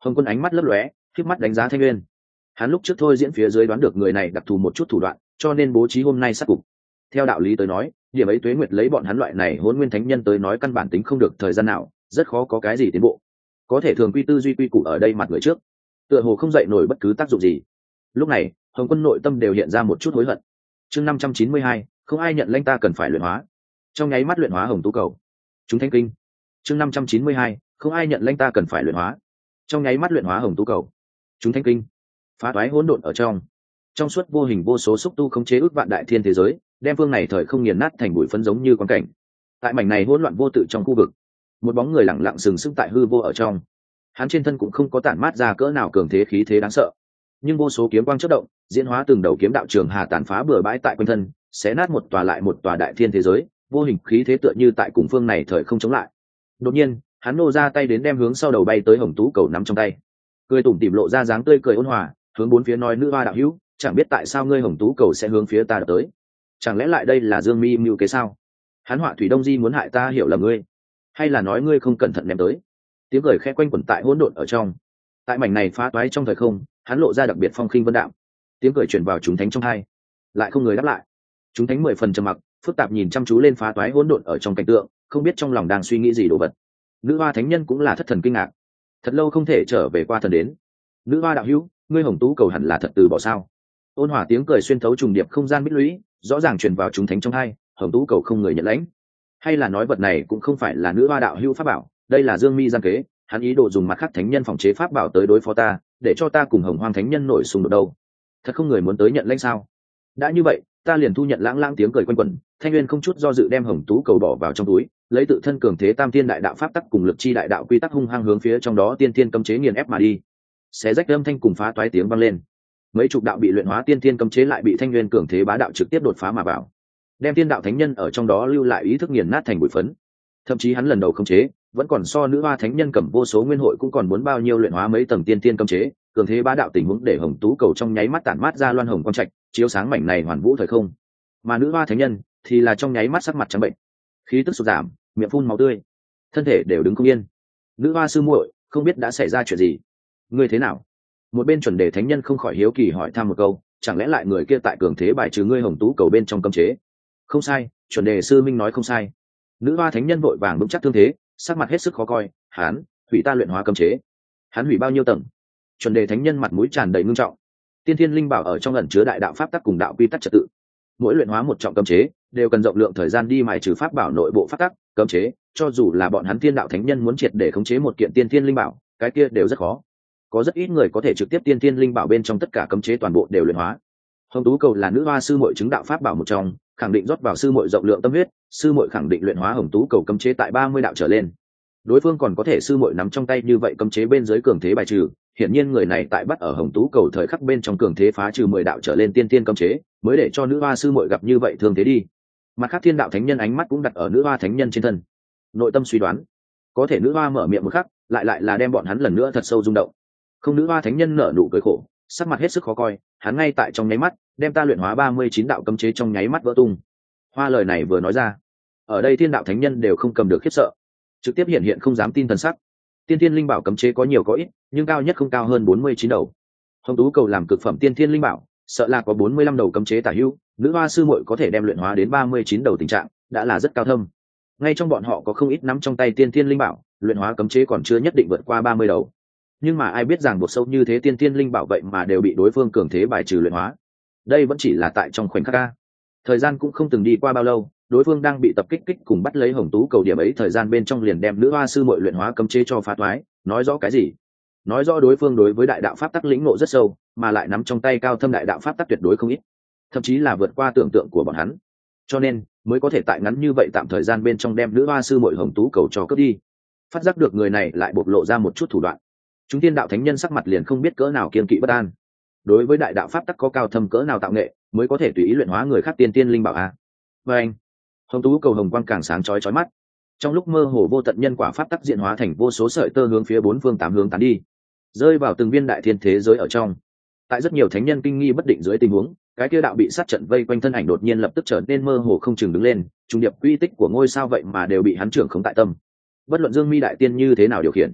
Hồng Quân ánh mắt lấp lóe, khép mắt đánh giá Thanh Nguyên. Hắn lúc trước thôi diễn phía dưới đoán được người này đặc thù một chút thủ đoạn, cho nên bố trí hôm nay sát cục. Theo đạo lý tới nói, điểm ấy Tuế Nguyệt lấy bọn hắn loại này Hỗn Nguyên Thánh Nhân tới nói căn bản tính không được thời gian nào, rất khó có cái gì tiến bộ. Có thể thường quy tư duy quy củ ở đây mặt người trước, tựa hồ không dậy nổi bất cứ tác dụng gì. Lúc này, Hồng Quân nội tâm đều hiện ra một chút hối hận. Chương 592, không ai nhận lãnh ta cần phải luyện hóa. Trong nháy mắt luyện hóa Hồng Tú Cầu. Chúng Thánh Kinh. Chương 592, không ai nhận lãnh ta cần phải luyện hóa. Trong nháy mắt luyện hóa Hồng Tú Cầu. Chúng Thánh Kinh. Phá toái hỗn độn ở trong suốt vô hình vô số xúc tu khống chế ước vạn đại thiên thế giới, đem phương này thời không nghiền nát thành bụi phấn giống như quan cảnh. Tại mảnh này hỗn loạn vô tự trong khu vực, một bóng người lặng lặng sừng sững tại hư vô ở trong. Hắn trên thân cũng không có tản mát ra cỡ nào cường thế khí thế đáng sợ, nhưng vô số kiếm quang chớp động, diễn hóa từng đầu kiếm đạo trường hà tàn phá bừa bãi tại quanh thân, xé nát một tòa lại một tòa đại thiên thế giới, vô hình khí thế tựa như tại cùng phương này thời không chống lại. Đột nhiên, hắn nô ra tay đến đem hướng sau đầu bay tới Hồng Tú Cầu nắm trong tay, cười tủm tỉm lộ ra dáng tươi cười ôn hòa, hướng bốn phía nói: nữ hoa đạo hữu, chẳng biết tại sao ngươi Hồng Tú Cầu sẽ hướng phía ta đập tới, chẳng lẽ lại đây là Dương Mi mưu kế sao? Hắn họa thủy đông di muốn hại ta hiểu là ngươi, hay là nói ngươi không cẩn thận ném tới? Tiếng cười khẽ quanh quẩn tại hỗn độn ở trong. Tại mảnh này phá toái trong thời không, hắn lộ ra đặc biệt phong khinh vân đạm. Tiếng cười truyền vào chúng thánh trong hai, lại không người đáp lại. Chúng thánh 10 phần trầm mặc, phức tạp nhìn chăm chú lên phá toái hỗn độn ở trong cảnh tượng, không biết trong lòng đang suy nghĩ gì đồ vật. Nữ hoa thánh nhân cũng là thất thần kinh ngạc, thật lâu không thể trở về qua thần đến. Nữ hoa đạo hữu, ngươi Hồng Tú Cầu hẳn là thật từ bỏ sao? Ôn hòa tiếng cười xuyên thấu trùng điệp không gian bích lũy, rõ ràng truyền vào chúng thánh trong hai. Hồng Tú Cầu không người nhận lãnh, hay là nói vật này cũng không phải là nữ hoa đạo hữu pháp bảo, đây là Dương Mi gian kế, hắn ý đồ dùng mặt khác thánh nhân phòng chế pháp bảo tới đối phó ta, để cho ta cùng Hồng Hoang thánh nhân nổi xung đột đâu? Thật không người muốn tới nhận lãnh sao? Đã như vậy, ta liền thu nhận. Lãng lãng tiếng cười quanh quẩn, Thanh Nguyên không chút do dự đem Hồng Tú Cầu bỏ vào trong túi, lấy tự thân cường thế tam thiên đại đạo pháp tắc cùng lực chi đại đạo quy tắc hung hăng hướng phía trong đó tiên thiên cấm chế nghiền ép mà đi. Xé rách âm thanh cùng phá toái tiếng vang lên, mấy chục đạo bị luyện hóa tiên thiên cấm chế lại bị Thanh Nguyên cường thế bá đạo trực tiếp đột phá mà vào, đem tiên đạo thánh nhân ở trong đó lưu lại ý thức nghiền nát thành bụi phấn. Thậm chí hắn lần đầu khống chế vẫn còn so nữ hoa thánh nhân cầm vô số nguyên hội cũng còn muốn bao nhiêu luyện hóa mấy tầng tiên thiên cấm chế, cường thế bá đạo tình huống để Hồng Tú Cầu trong nháy mắt tản mát ra loan hồng quang trạch, chiếu sáng mảnh này hoàn vũ thời không. Mà nữ hoa thánh nhân thì là trong nháy mắt sắc mặt trắng bệnh, khí tức sụt giảm, miệng phun máu tươi, thân thể đều đứng không yên. Nữ hoa sư muội, không biết đã xảy ra chuyện gì, ngươi thế nào? Một bên chuẩn đề thánh nhân không khỏi hiếu kỳ hỏi thăm một câu, chẳng lẽ lại người kia tại cường thế bài trừ ngươi Hồng Tú Cầu bên trong cấm chế? Không sai, chuẩn đề sư minh nói không sai. Nữ hoa thánh nhân vội vàng vững chắc thương thế, sắc mặt hết sức khó coi. Hắn hủy ta luyện hóa cấm chế. Hắn hủy bao nhiêu tầng? Chuẩn đề thánh nhân mặt mũi tràn đầy ngưng trọng. Tiên thiên linh bảo ở trong ẩn chứa đại đạo pháp tắc cùng đạo quy tắc trật tự, mỗi luyện hóa một trọng cấm chế đều cần rộng lượng thời gian đi mài trừ pháp bảo nội bộ pháp tắc cấm chế, cho dù là bọn hắn thiên đạo thánh nhân muốn triệt để khống chế một kiện tiên thiên linh bảo, cái kia đều rất khó. Có rất ít người có thể trực tiếp tiên thiên linh bảo bên trong tất cả cấm chế toàn bộ đều luyện hóa. Hồng Tú Cầu là nữ hoa sư muội chứng đạo pháp bảo một trong, khẳng định rót vào sư muội rộng lượng tâm huyết, sư muội khẳng định luyện hóa Hồng Tú Cầu cấm chế tại 30 đạo trở lên. Đối phương còn có thể sư muội nắm trong tay như vậy cấm chế bên dưới cường thế bài trừ, hiển nhiên người này tại bắt ở Hồng Tú Cầu thời khắc bên trong cường thế phá trừ 10 đạo trở lên tiên tiên cấm chế, mới để cho nữ hoa sư muội gặp như vậy thương thế đi. Mặt khác thiên đạo thánh nhân ánh mắt cũng đặt ở nữ hoa thánh nhân trên thân, nội tâm suy đoán, có thể nữ hoa mở miệng một khắc, lại là đem bọn hắn lần nữa thật sâu rung động. Không, nữ hoa thánh nhân nở nụ cười khổ, sắc mặt hết sức khó coi, hắn ngay tại trong nháy mắt đem ta luyện hóa 39 đạo cấm chế trong nháy mắt vỡ tung. Hoa lời này vừa nói ra, ở đây thiên đạo thánh nhân đều không cầm được khiếp sợ, trực tiếp hiện không dám tin thần sắc. Tiên thiên linh bảo cấm chế có nhiều có ít, nhưng cao nhất không cao hơn 49 đầu. Hồng Tú Cầu làm cực phẩm tiên thiên linh bảo, sợ là có 45 đầu cấm chế tả hữu, nữ hoa sư muội có thể đem luyện hóa đến 39 đầu tình trạng, đã là rất cao thâm. Ngay trong bọn họ có không ít nắm trong tay tiên thiên linh bảo, luyện hóa cấm chế còn chưa nhất định vượt qua 30 đầu. Nhưng mà ai biết rằng buộc sâu như thế tiên thiên linh bảo vậy mà đều bị đối phương cường thế bài trừ luyện hóa. Đây vẫn chỉ là tại trong khoảnh khắc ca. Thời gian cũng không từng đi qua bao lâu, đối phương đang bị tập kích cùng bắt lấy Hồng Tú Cầu điểm ấy thời gian bên trong liền đem nữ hoa sư muội luyện hóa cấm chế cho phá toái. Nói rõ cái gì? Nói rõ đối phương đối với đại đạo pháp tắc lĩnh ngộ rất sâu, mà lại nắm trong tay cao thâm đại đạo pháp tắc tuyệt đối không ít, thậm chí là vượt qua tưởng tượng của bọn hắn, cho nên mới có thể tại ngắn như vậy tạm thời gian bên trong đem nữ hoa sư muội Hồng Tú Cầu cho cướp đi. Phát giác được người này lại bộc lộ ra một chút thủ đoạn, chúng tiên đạo thánh nhân sắc mặt liền không biết cỡ nào kiên kỵ bất an. Đối với đại đạo pháp tắc có cao thâm cỡ nào tạo nghệ, mới có thể tùy ý luyện hóa người khác tiên tiên linh bảo a. Và anh, Hồng Tú Cầu hồng quang càng sáng chói mắt. Trong lúc mơ hồ vô tận nhân quả pháp tắc diện hóa thành vô số sợi tơ hướng phía bốn phương tám hướng tán đi, rơi vào từng viên đại thiên thế giới ở trong. Tại rất nhiều thánh nhân kinh nghi bất định dưới tình huống, cái kia đạo bị sát trận vây quanh thân ảnh đột nhiên lập tức trở nên mơ hồ không chừng đứng lên, trung điệp quy tích của ngôi sao vậy mà đều bị hắn trưởng khống tại tâm. Bất luận Dương Mi đại tiên như thế nào điều khiển,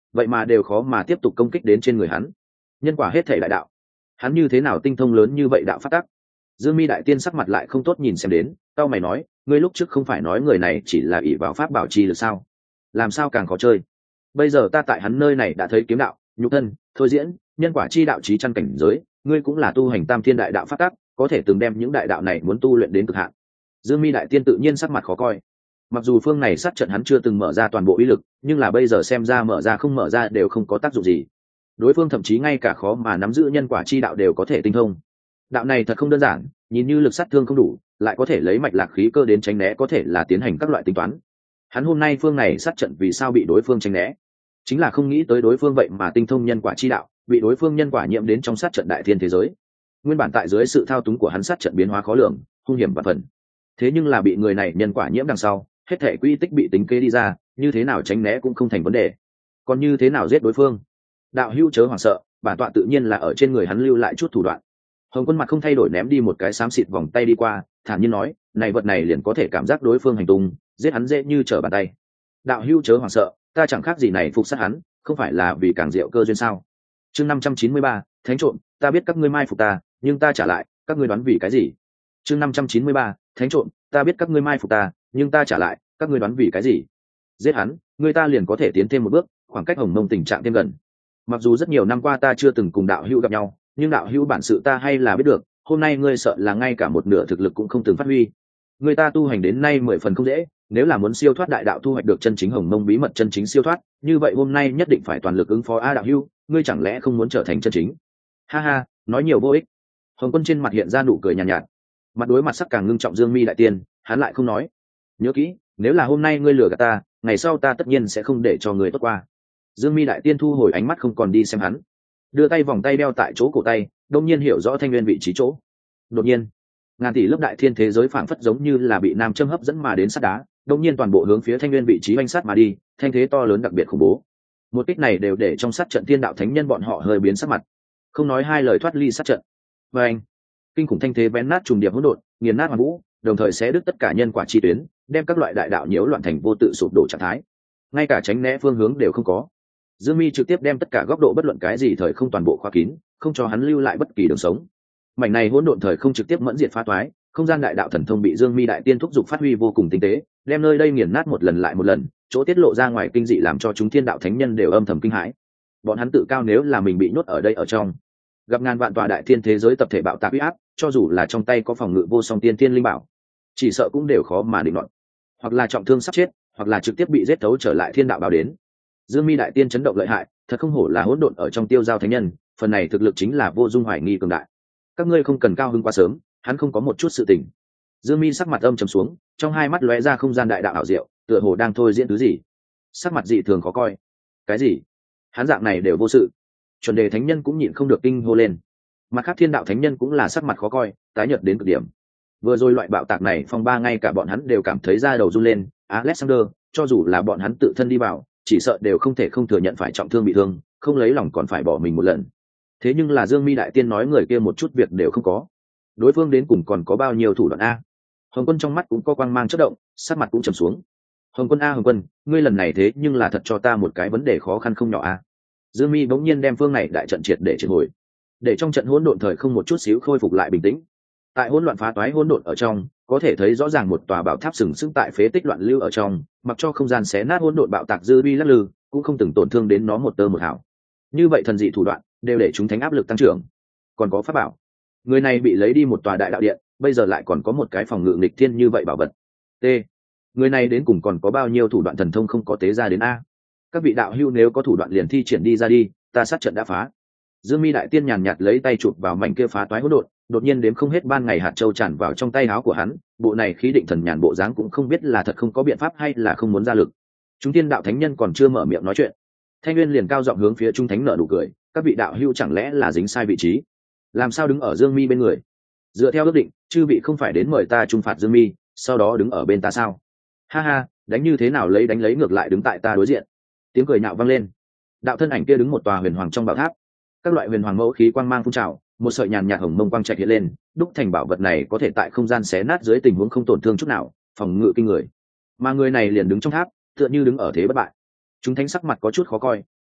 vậy mà đều khó mà tiếp tục công kích đến trên người hắn. Nhân quả hết thể đại đạo, hắn như thế nào tinh thông lớn như vậy đạo pháp tắc? Dương Mi đại tiên sắc mặt lại không tốt nhìn xem đến, tao mày nói, ngươi lúc trước không phải nói người này chỉ là ỷ vào pháp bảo trì được sao? Làm sao càng khó chơi? Bây giờ ta tại hắn nơi này đã thấy kiếm đạo, nhục thân, thôi diễn, nhân quả chi đạo trí chân cảnh giới, ngươi cũng là tu hành tam thiên đại đạo pháp tắc, có thể từng đem những đại đạo này muốn tu luyện đến cực hạn. Dương Mi đại tiên tự nhiên sắc mặt khó coi. Mặc dù phương này sát trận hắn chưa từng mở ra toàn bộ uy lực, nhưng là bây giờ xem ra mở ra không mở ra đều không có tác dụng gì. Đối phương thậm chí ngay cả khó mà nắm giữ nhân quả chi đạo đều có thể tinh thông. Đạo này thật không đơn giản, nhìn như lực sát thương không đủ, lại có thể lấy mạch lạc khí cơ đến tránh né, có thể là tiến hành các loại tính toán. Hắn hôm nay phương này sát trận vì sao bị đối phương tránh né? Chính là không nghĩ tới đối phương vậy mà tinh thông nhân quả chi đạo, bị đối phương nhân quả nhiễm đến trong sát trận đại thiên thế giới. Nguyên bản tại dưới sự thao túng của hắn sát trận biến hóa khó lường, hung hiểm và phần. Thế nhưng là bị người này nhân quả nhiễm đằng sau, hết thể quy tích bị tính kế đi ra, như thế nào tránh né cũng không thành vấn đề. Còn như thế nào giết đối phương? Đạo hữu chớ hoảng sợ, bản tọa tự nhiên là ở trên người hắn lưu lại chút thủ đoạn. Hồng Quân mặt không thay đổi ném đi một cái xám xịt vòng tay đi qua, thản nhiên nói, này vật này liền có thể cảm giác đối phương hành tung, giết hắn dễ như trở bàn tay. Đạo hữu chớ hoảng sợ, ta chẳng khác gì này phục sát hắn, không phải là vì càng diệu cơ duyên sao? Chương 593, Thánh trộm, ta biết các ngươi mai phục ta, nhưng ta trả lại, các ngươi đoán vì cái gì? Chương 593, Thánh trộm, ta biết các ngươi mai phục ta, nhưng ta trả lại, các ngươi đoán vì cái gì? Giết hắn, người ta liền có thể tiến thêm một bước, khoảng cách Hồng Mông tình trạng thêm gần. Mặc dù rất nhiều năm qua ta chưa từng cùng đạo hữu gặp nhau, nhưng đạo hữu bản sự ta hay là biết được, hôm nay ngươi sợ là ngay cả một nửa thực lực cũng không từng phát huy. Người ta tu hành đến nay 10 phần không dễ, nếu là muốn siêu thoát đại đạo thu hoạch được chân chính Hồng Mông bí mật chân chính siêu thoát, như vậy hôm nay nhất định phải toàn lực ứng phó a đạo hữu, ngươi chẳng lẽ không muốn trở thành chân chính? Ha ha, nói nhiều vô ích. Hồng Quân trên mặt hiện ra nụ cười nhàn nhạt, mặt đối mặt sắc càng ngưng trọng. Dương Mi đại tiên, hắn lại không nói. Nhớ kỹ, nếu là hôm nay ngươi lừa gạt ta, ngày sau ta tất nhiên sẽ không để cho ngươi tốt qua. Dương Mi đại tiên thu hồi ánh mắt không còn đi xem hắn, đưa tay vòng tay đeo tại chỗ cổ tay, đông nhiên hiểu rõ thanh nguyên vị trí chỗ. Đột nhiên, ngàn tỷ lớp đại thiên thế giới phảng phất giống như là bị nam châm hấp dẫn mà đến sát đá, đông nhiên toàn bộ hướng phía thanh nguyên vị trí oanh sát mà đi, thanh thế to lớn đặc biệt khủng bố. Một kích này đều để trong sát trận thiên đạo thánh nhân bọn họ hơi biến sắc mặt, không nói hai lời thoát ly sát trận. Và anh, kinh khủng thanh thế vén nát trùng điệp hỗn độn, nghiền nát hoàn vũ, đồng thời xé đứt tất cả nhân quả chi tuyến, đem các loại đại đạo nhiễu loạn thành vô tự sụp đổ trạng thái, ngay cả tránh né phương hướng đều không có. Dương Mi trực tiếp đem tất cả góc độ bất luận cái gì thời không toàn bộ khóa kín, không cho hắn lưu lại bất kỳ đường sống. Mảnh này hỗn độn thời không trực tiếp mẫn diệt phá toái, không gian đại đạo thần thông bị Dương Mi đại tiên thúc giục phát huy vô cùng tinh tế, đem nơi đây nghiền nát một lần lại một lần, chỗ tiết lộ ra ngoài kinh dị làm cho chúng thiên đạo thánh nhân đều âm thầm kinh hãi. Bọn hắn tự cao nếu là mình bị nhốt ở đây ở trong, gặp ngàn vạn tòa đại thiên thế giới tập thể bạo tạc uy áp, cho dù là trong tay có phòng ngự vô song tiên thiên linh bảo, chỉ sợ cũng đều khó mà định luận, hoặc là trọng thương sắp chết, hoặc là trực tiếp bị giết thấu trở lại thiên đạo báo đến. Dương Mi đại tiên chấn động lợi hại, thật không hổ là hỗn độn ở trong tiêu giao thánh nhân, phần này thực lực chính là vô dung hoài nghi cường đại. Các ngươi không cần cao hứng quá sớm, hắn không có một chút sự tình. Dương Mi sắc mặt âm trầm xuống, trong hai mắt lóe ra không gian đại đạo ảo diệu, tựa hồ đang thôi diễn thứ gì. Sắc mặt dị thường khó coi. Cái gì? Hắn dạng này đều vô sự. Chuẩn đề thánh nhân cũng nhịn không được kinh hô lên. Mặt khác thiên đạo thánh nhân cũng là sắc mặt khó coi, tái nhợt đến cực điểm. Vừa rồi loại bạo tạc này phong ba ngay cả bọn hắn đều cảm thấy da đầu run lên. Alexander, cho dù là bọn hắn tự thân đi vào, chỉ sợ đều không thể không thừa nhận phải trọng thương bị thương, không lấy lòng còn phải bỏ mình một lần. Thế nhưng là Dương Mi đại tiên nói người kia một chút việc đều không có, đối phương đến cùng còn có bao nhiêu thủ đoạn a? Hồng Quân trong mắt cũng có quang mang chớp động, sắc mặt cũng trầm xuống. Hồng Quân a Hồng Quân, ngươi lần này thế nhưng là thật cho ta một cái vấn đề khó khăn không nhỏ a. Dương Mi bỗng nhiên đem phương này đại trận triệt để triệt hồi, để trong trận hỗn độn thời không một chút xíu khôi phục lại bình tĩnh. Tại hỗn loạn phá toái hỗn độn ở trong, có thể thấy rõ ràng một tòa bảo tháp sừng sững tại phế tích loạn lưu ở trong, mặc cho không gian xé nát hỗn độn bạo tạc dư bi lắc lư, cũng không từng tổn thương đến nó một tơ một hào. Như vậy thần dị thủ đoạn đều để chúng thánh áp lực tăng trưởng. Còn có pháp bảo, người này bị lấy đi một tòa đại đạo điện, bây giờ lại còn có một cái phòng ngự nghịch thiên như vậy bảo vật. T, người này đến cùng còn có bao nhiêu thủ đoạn thần thông không có tế ra đến a? Các vị đạo hữu nếu có thủ đoạn liền thi triển đi ra đi, ta sát trận đã phá. Dương Mi đại tiên nhàn nhạt lấy tay chụp vào mảnh kia phá toái hỗn độn, đột nhiên đếm không hết ban ngày hạt châu tràn vào trong tay áo của hắn, bộ này khí định thần nhàn bộ dáng cũng không biết là thật không có biện pháp hay là không muốn ra lực. Chúng tiên đạo thánh nhân còn chưa mở miệng nói chuyện, Thanh Nguyên liền cao giọng hướng phía trung thánh nở nụ cười, các vị đạo hữu chẳng lẽ là dính sai vị trí, làm sao đứng ở Dương Mi bên người? Dựa theo ước định, chư vị không phải đến mời ta trung phạt Dương Mi, sau đó đứng ở bên ta sao? Ha ha, đánh như thế nào đánh lấy ngược lại đứng tại ta đối diện. Tiếng cười nhạo vang lên. Đạo thân ảnh kia đứng một tòa huyền hoàng trong bảo tháp, các loại huyền hoàng mẫu khí quang mang phun trào, một sợi nhàn nhạt hồng mông quang trạch hiện lên, đúc thành bảo vật này có thể tại không gian xé nát dưới tình huống không tổn thương chút nào, phòng ngự kinh người. Mà người này liền đứng trong tháp, tựa như đứng ở thế bất bại. Chúng thánh sắc mặt có chút khó coi,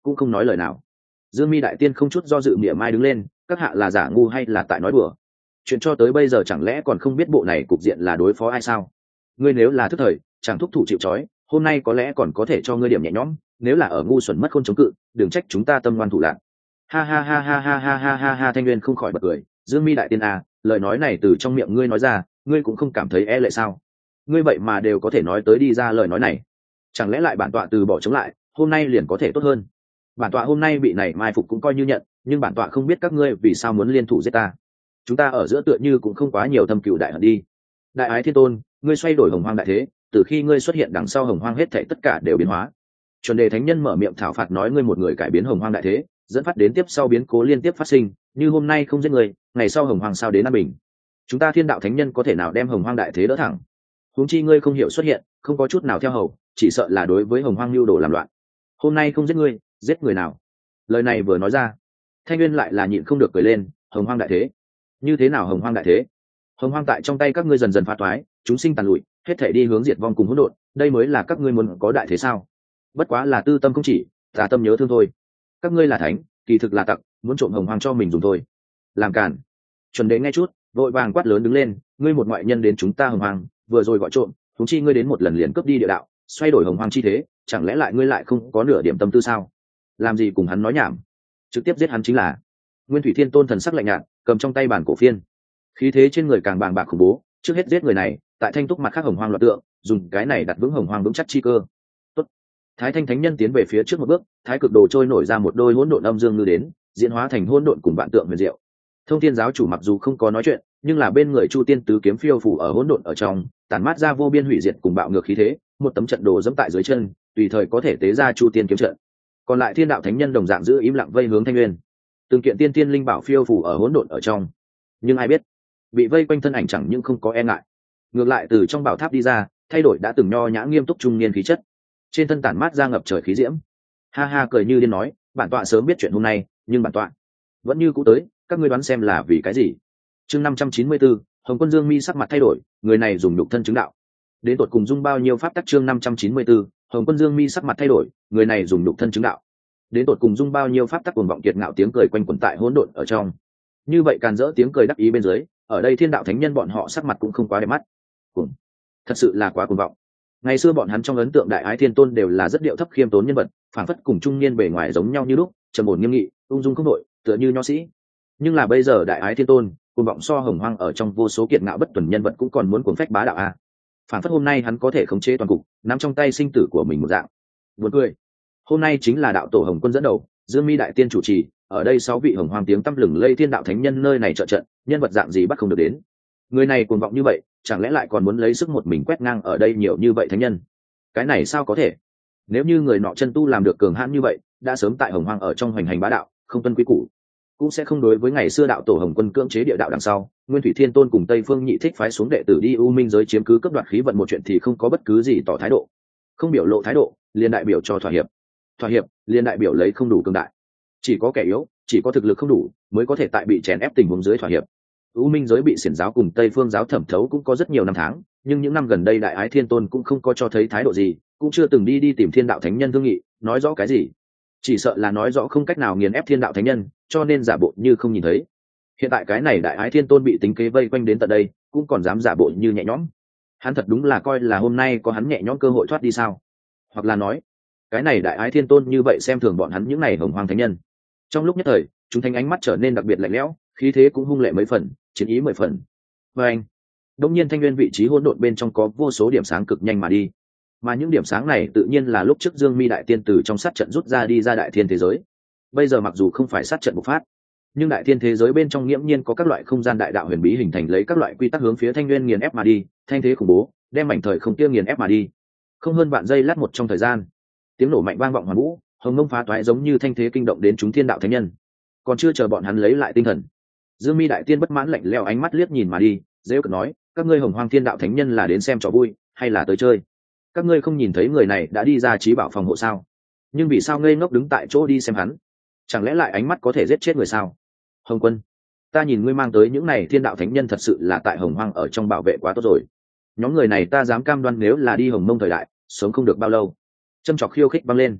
cũng không nói lời nào. Dương Mi đại tiên không chút do dự mỉa mai đứng lên, các hạ là giả ngu hay là tại nói đùa? Chuyện cho tới bây giờ chẳng lẽ còn không biết bộ này cục diện là đối phó ai sao? Ngươi nếu là thức thời, chẳng thúc thủ chịu trói, hôm nay có lẽ còn có thể cho ngươi điểm nhẹ nhõm, nếu là ở ngu xuẩn mất khôn chống cự, đừng trách chúng ta tâm ngoan thủ lạc. Ha ha ha ha ha ha ha ha ha. Thanh Nguyên không khỏi bật cười. Dương Mi đại tiên à, lời nói này từ trong miệng ngươi nói ra, ngươi cũng không cảm thấy e lệ sao? Ngươi vậy mà đều có thể nói tới đi ra lời nói này, chẳng lẽ lại bản tọa từ bỏ chống lại, hôm nay liền có thể tốt hơn? Bản tọa hôm nay bị này mai phục cũng coi như nhận, nhưng bản tọa không biết các ngươi vì sao muốn liên thủ giết ta. Chúng ta ở giữa tựa như cũng không quá nhiều thâm cừu đại hận đi. Đại ái thiên tôn, ngươi xoay đổi hồng hoang đại thế, từ khi ngươi xuất hiện đằng sau hồng hoang hết thảy tất cả đều biến hóa. Chuẩn đề thánh nhân mở miệng thảo phạt nói ngươi một người cải biến hồng hoang đại thế, dẫn phát đến tiếp sau biến cố liên tiếp phát sinh, như hôm nay không giết người, ngày sau hồng hoang sao đến an bình? Chúng ta thiên đạo thánh nhân có thể nào đem hồng hoang đại thế đỡ thẳng? Huống chi ngươi không hiểu xuất hiện, không có chút nào theo hầu, chỉ sợ là đối với hồng hoang lưu đồ làm loạn. Hôm nay không giết ngươi, giết người nào? Lời này vừa nói ra, Thanh Nguyên lại là nhịn không được cười lên. Hồng hoang đại thế? Như thế nào hồng hoang đại thế? Hồng hoang tại trong tay các ngươi dần dần phá toái, chúng sinh tàn lụi, hết thể đi hướng diệt vong cùng hỗn độn, đây mới là các ngươi muốn có đại thế sao? Bất quá là tư tâm không chỉ, tà tâm nhớ thương thôi. Các ngươi là thánh, kỳ thực là tặc, muốn trộm hồng hoang cho mình dùng thôi. Làm cản! Chuẩn Đế nghe chút, vội vàng quát lớn đứng lên, ngươi một ngoại nhân đến chúng ta hồng hoang, vừa rồi gọi trộm, chúng chi ngươi đến một lần liền cướp đi địa đạo, xoay đổi hồng hoang chi thế, chẳng lẽ lại ngươi lại không có nửa điểm tâm tư sao? Làm gì cùng hắn nói nhảm, trực tiếp giết hắn chính là. Nguyên Thủy Thiên Tôn thần sắc lạnh nhạt, cầm trong tay bản cổ phiên, khí thế trên người càng bàng bạc khủng bố. Trước hết giết người này, tại thanh túc mặt khác hồng hoang loạn tượng, dùng cái này đặt vững hồng hoang vững chắc chi cơ. Tốt. Thái Thanh Thánh Nhân tiến về phía trước một bước, thái cực đồ trôi nổi ra một đôi hỗn độn âm dương ngư đến, diễn hóa thành hỗn độn cùng vạn tượng huyền diệu. Thông Thiên giáo chủ mặc dù không có nói chuyện, nhưng là bên người Chu Tiên tứ kiếm phiêu phủ ở hỗn độn ở trong, tản mát ra vô biên hủy diệt cùng bạo ngược khí thế, một tấm trận đồ dẫm tại dưới chân, tùy thời có thể tế ra Chu Tiên kiếm trận. Còn lại thiên đạo thánh nhân đồng dạng giữ im lặng vây hướng Thanh Nguyên. Từng kiện tiên tiên linh bảo phiêu phủ ở hỗn độn ở trong, nhưng ai biết, bị vây quanh thân ảnh chẳng những không có e ngại, ngược lại từ trong bảo tháp đi ra, thay đổi đã từng nho nhã nghiêm túc trung niên khí chất, trên thân tản mát ra ngập trời khí diễm. Ha ha cười như điên nói, bản tọa sớm biết chuyện hôm nay, nhưng bản tọa vẫn như cũ tới, các ngươi đoán xem là vì cái gì? Chương 594, Hồng Quân Dương Mi sắc mặt thay đổi, người này dùng nhục thân chứng đạo. Đến tột cùng dung bao nhiêu pháp tắc? Chương 594, Hồng Quân Dương Mi sắc mặt thay đổi, người này dùng nhục thân chứng đạo. Đến tột cùng dung bao nhiêu pháp tắc? Cuồng vọng kiệt ngạo tiếng cười quanh quẩn tại hỗn độn ở trong. Như vậy càn rỡ tiếng cười đắc ý bên dưới, ở đây thiên đạo thánh nhân bọn họ sắc mặt cũng không quá đẹp mắt. Cuồng, thật sự là quá cuồng vọng. Ngày xưa bọn hắn trong ấn tượng đại ái thiên tôn đều là rất điệu thấp khiêm tốn nhân vật, phản phất cùng trung niên bề ngoài giống nhau như lúc, trầm ổn nghiêm nghị, ung dung không đội, tựa như nho sĩ. Nhưng là bây giờ đại ái thiên tôn, cuồng vọng so hồng hoang ở trong vô số kiệt ngạo bất tuần nhân vật cũng còn muốn cuồng phách bá đạo a. Phản phất hôm nay hắn có thể khống chế toàn cục, nắm trong tay sinh tử của mình một dạng. Buồn cười. Hôm nay chính là đạo tổ Hồng Quân dẫn đầu, Dương Mi đại tiên chủ trì, ở đây 6 vị hồng hoang tiếng tăm lừng lây thiên đạo thánh nhân nơi này trợ trận, nhân vật dạng gì bắt không được đến. Người này cuồng vọng như vậy, chẳng lẽ lại còn muốn lấy sức một mình quét ngang ở đây nhiều như vậy thánh nhân? Cái này sao có thể? Nếu như người nọ chân tu làm được cường hãn như vậy, đã sớm tại hồng hoang ở trong hoành hành bá đạo, không tuân quy củ, cũng sẽ không đối với ngày xưa đạo tổ Hồng Quân cưỡng chế địa đạo đằng sau, Nguyên Thủy Thiên Tôn cùng Tây Phương Nhị Thích phái xuống đệ tử đi U Minh giới chiếm cứ cấp đoạt khí vận một chuyện thì không có bất cứ gì tỏ thái độ. Không biểu lộ thái độ, liền đại biểu cho thỏa hiệp. Thỏa hiệp, liền đại biểu lấy không đủ cường đại. Chỉ có kẻ yếu, chỉ có thực lực không đủ, mới có thể tại bị chèn ép tình huống dưới thỏa hiệp. U Minh giới bị xiển giáo cùng Tây Phương giáo thẩm thấu cũng có rất nhiều năm tháng, nhưng những năm gần đây Đại Ái Thiên Tôn cũng không có cho thấy thái độ gì, cũng chưa từng đi tìm Thiên Đạo Thánh Nhân thương nghị, nói rõ cái gì. Chỉ sợ là nói rõ không cách nào nghiền ép Thiên Đạo Thánh Nhân, cho nên giả bộ như không nhìn thấy. Hiện tại cái này Đại Ái Thiên Tôn bị tính kế vây quanh đến tận đây, cũng còn dám giả bộ như nhẹ nhõm. Hắn thật đúng là coi là hôm nay có hắn nhẹ nhõm cơ hội thoát đi sao? Hoặc là nói, cái này Đại Ái Thiên Tôn như vậy xem thường bọn hắn những này hồng hoang thánh nhân. Trong lúc nhất thời, chúng thánh ánh mắt trở nên đặc biệt lạnh lẽo, khí thế cũng hung lệ mấy phần, chiến ý 10 phần. Và anh, đột nhiên Thanh Nguyên vị trí hỗn độn bên trong có vô số điểm sáng cực nhanh mà đi, mà những điểm sáng này tự nhiên là lúc trước Dương Mi đại tiên từ trong sát trận rút ra đi ra đại thiên thế giới. Bây giờ mặc dù không phải sát trận bộc phát, nhưng đại thiên thế giới bên trong nghiễm nhiên có các loại không gian đại đạo huyền bí hình thành lấy các loại quy tắc hướng phía Thanh Nguyên nghiền ép mà đi, thanh thế khủng bố, đem mảnh thời không kia nghiền ép mà đi. Không hơn vạn giây lát một trong thời gian, tiếng nổ mạnh vang vọng hoàn vũ, hồng mông phá toái giống như thanh thế kinh động đến chúng thiên đạo thánh nhân. Còn chưa chờ bọn hắn lấy lại tinh thần, Dương Mi đại tiên bất mãn lạnh lẽo ánh mắt liếc nhìn mà đi, dễ cợt nói, các ngươi hồng hoang thiên đạo thánh nhân là đến xem trò vui hay là tới chơi? Các ngươi không nhìn thấy người này đã đi ra trí bảo phòng hộ sao? Nhưng vì sao ngây ngốc đứng tại chỗ đi xem hắn? Chẳng lẽ lại ánh mắt có thể giết chết người sao? Hồng Quân, ta nhìn ngươi mang tới những này thiên đạo thánh nhân thật sự là tại hồng hoang ở trong bảo vệ quá tốt rồi. Nhóm người này ta dám cam đoan nếu là đi hồng mông thời đại, sống không được bao lâu. Châm chọc khiêu khích vang lên.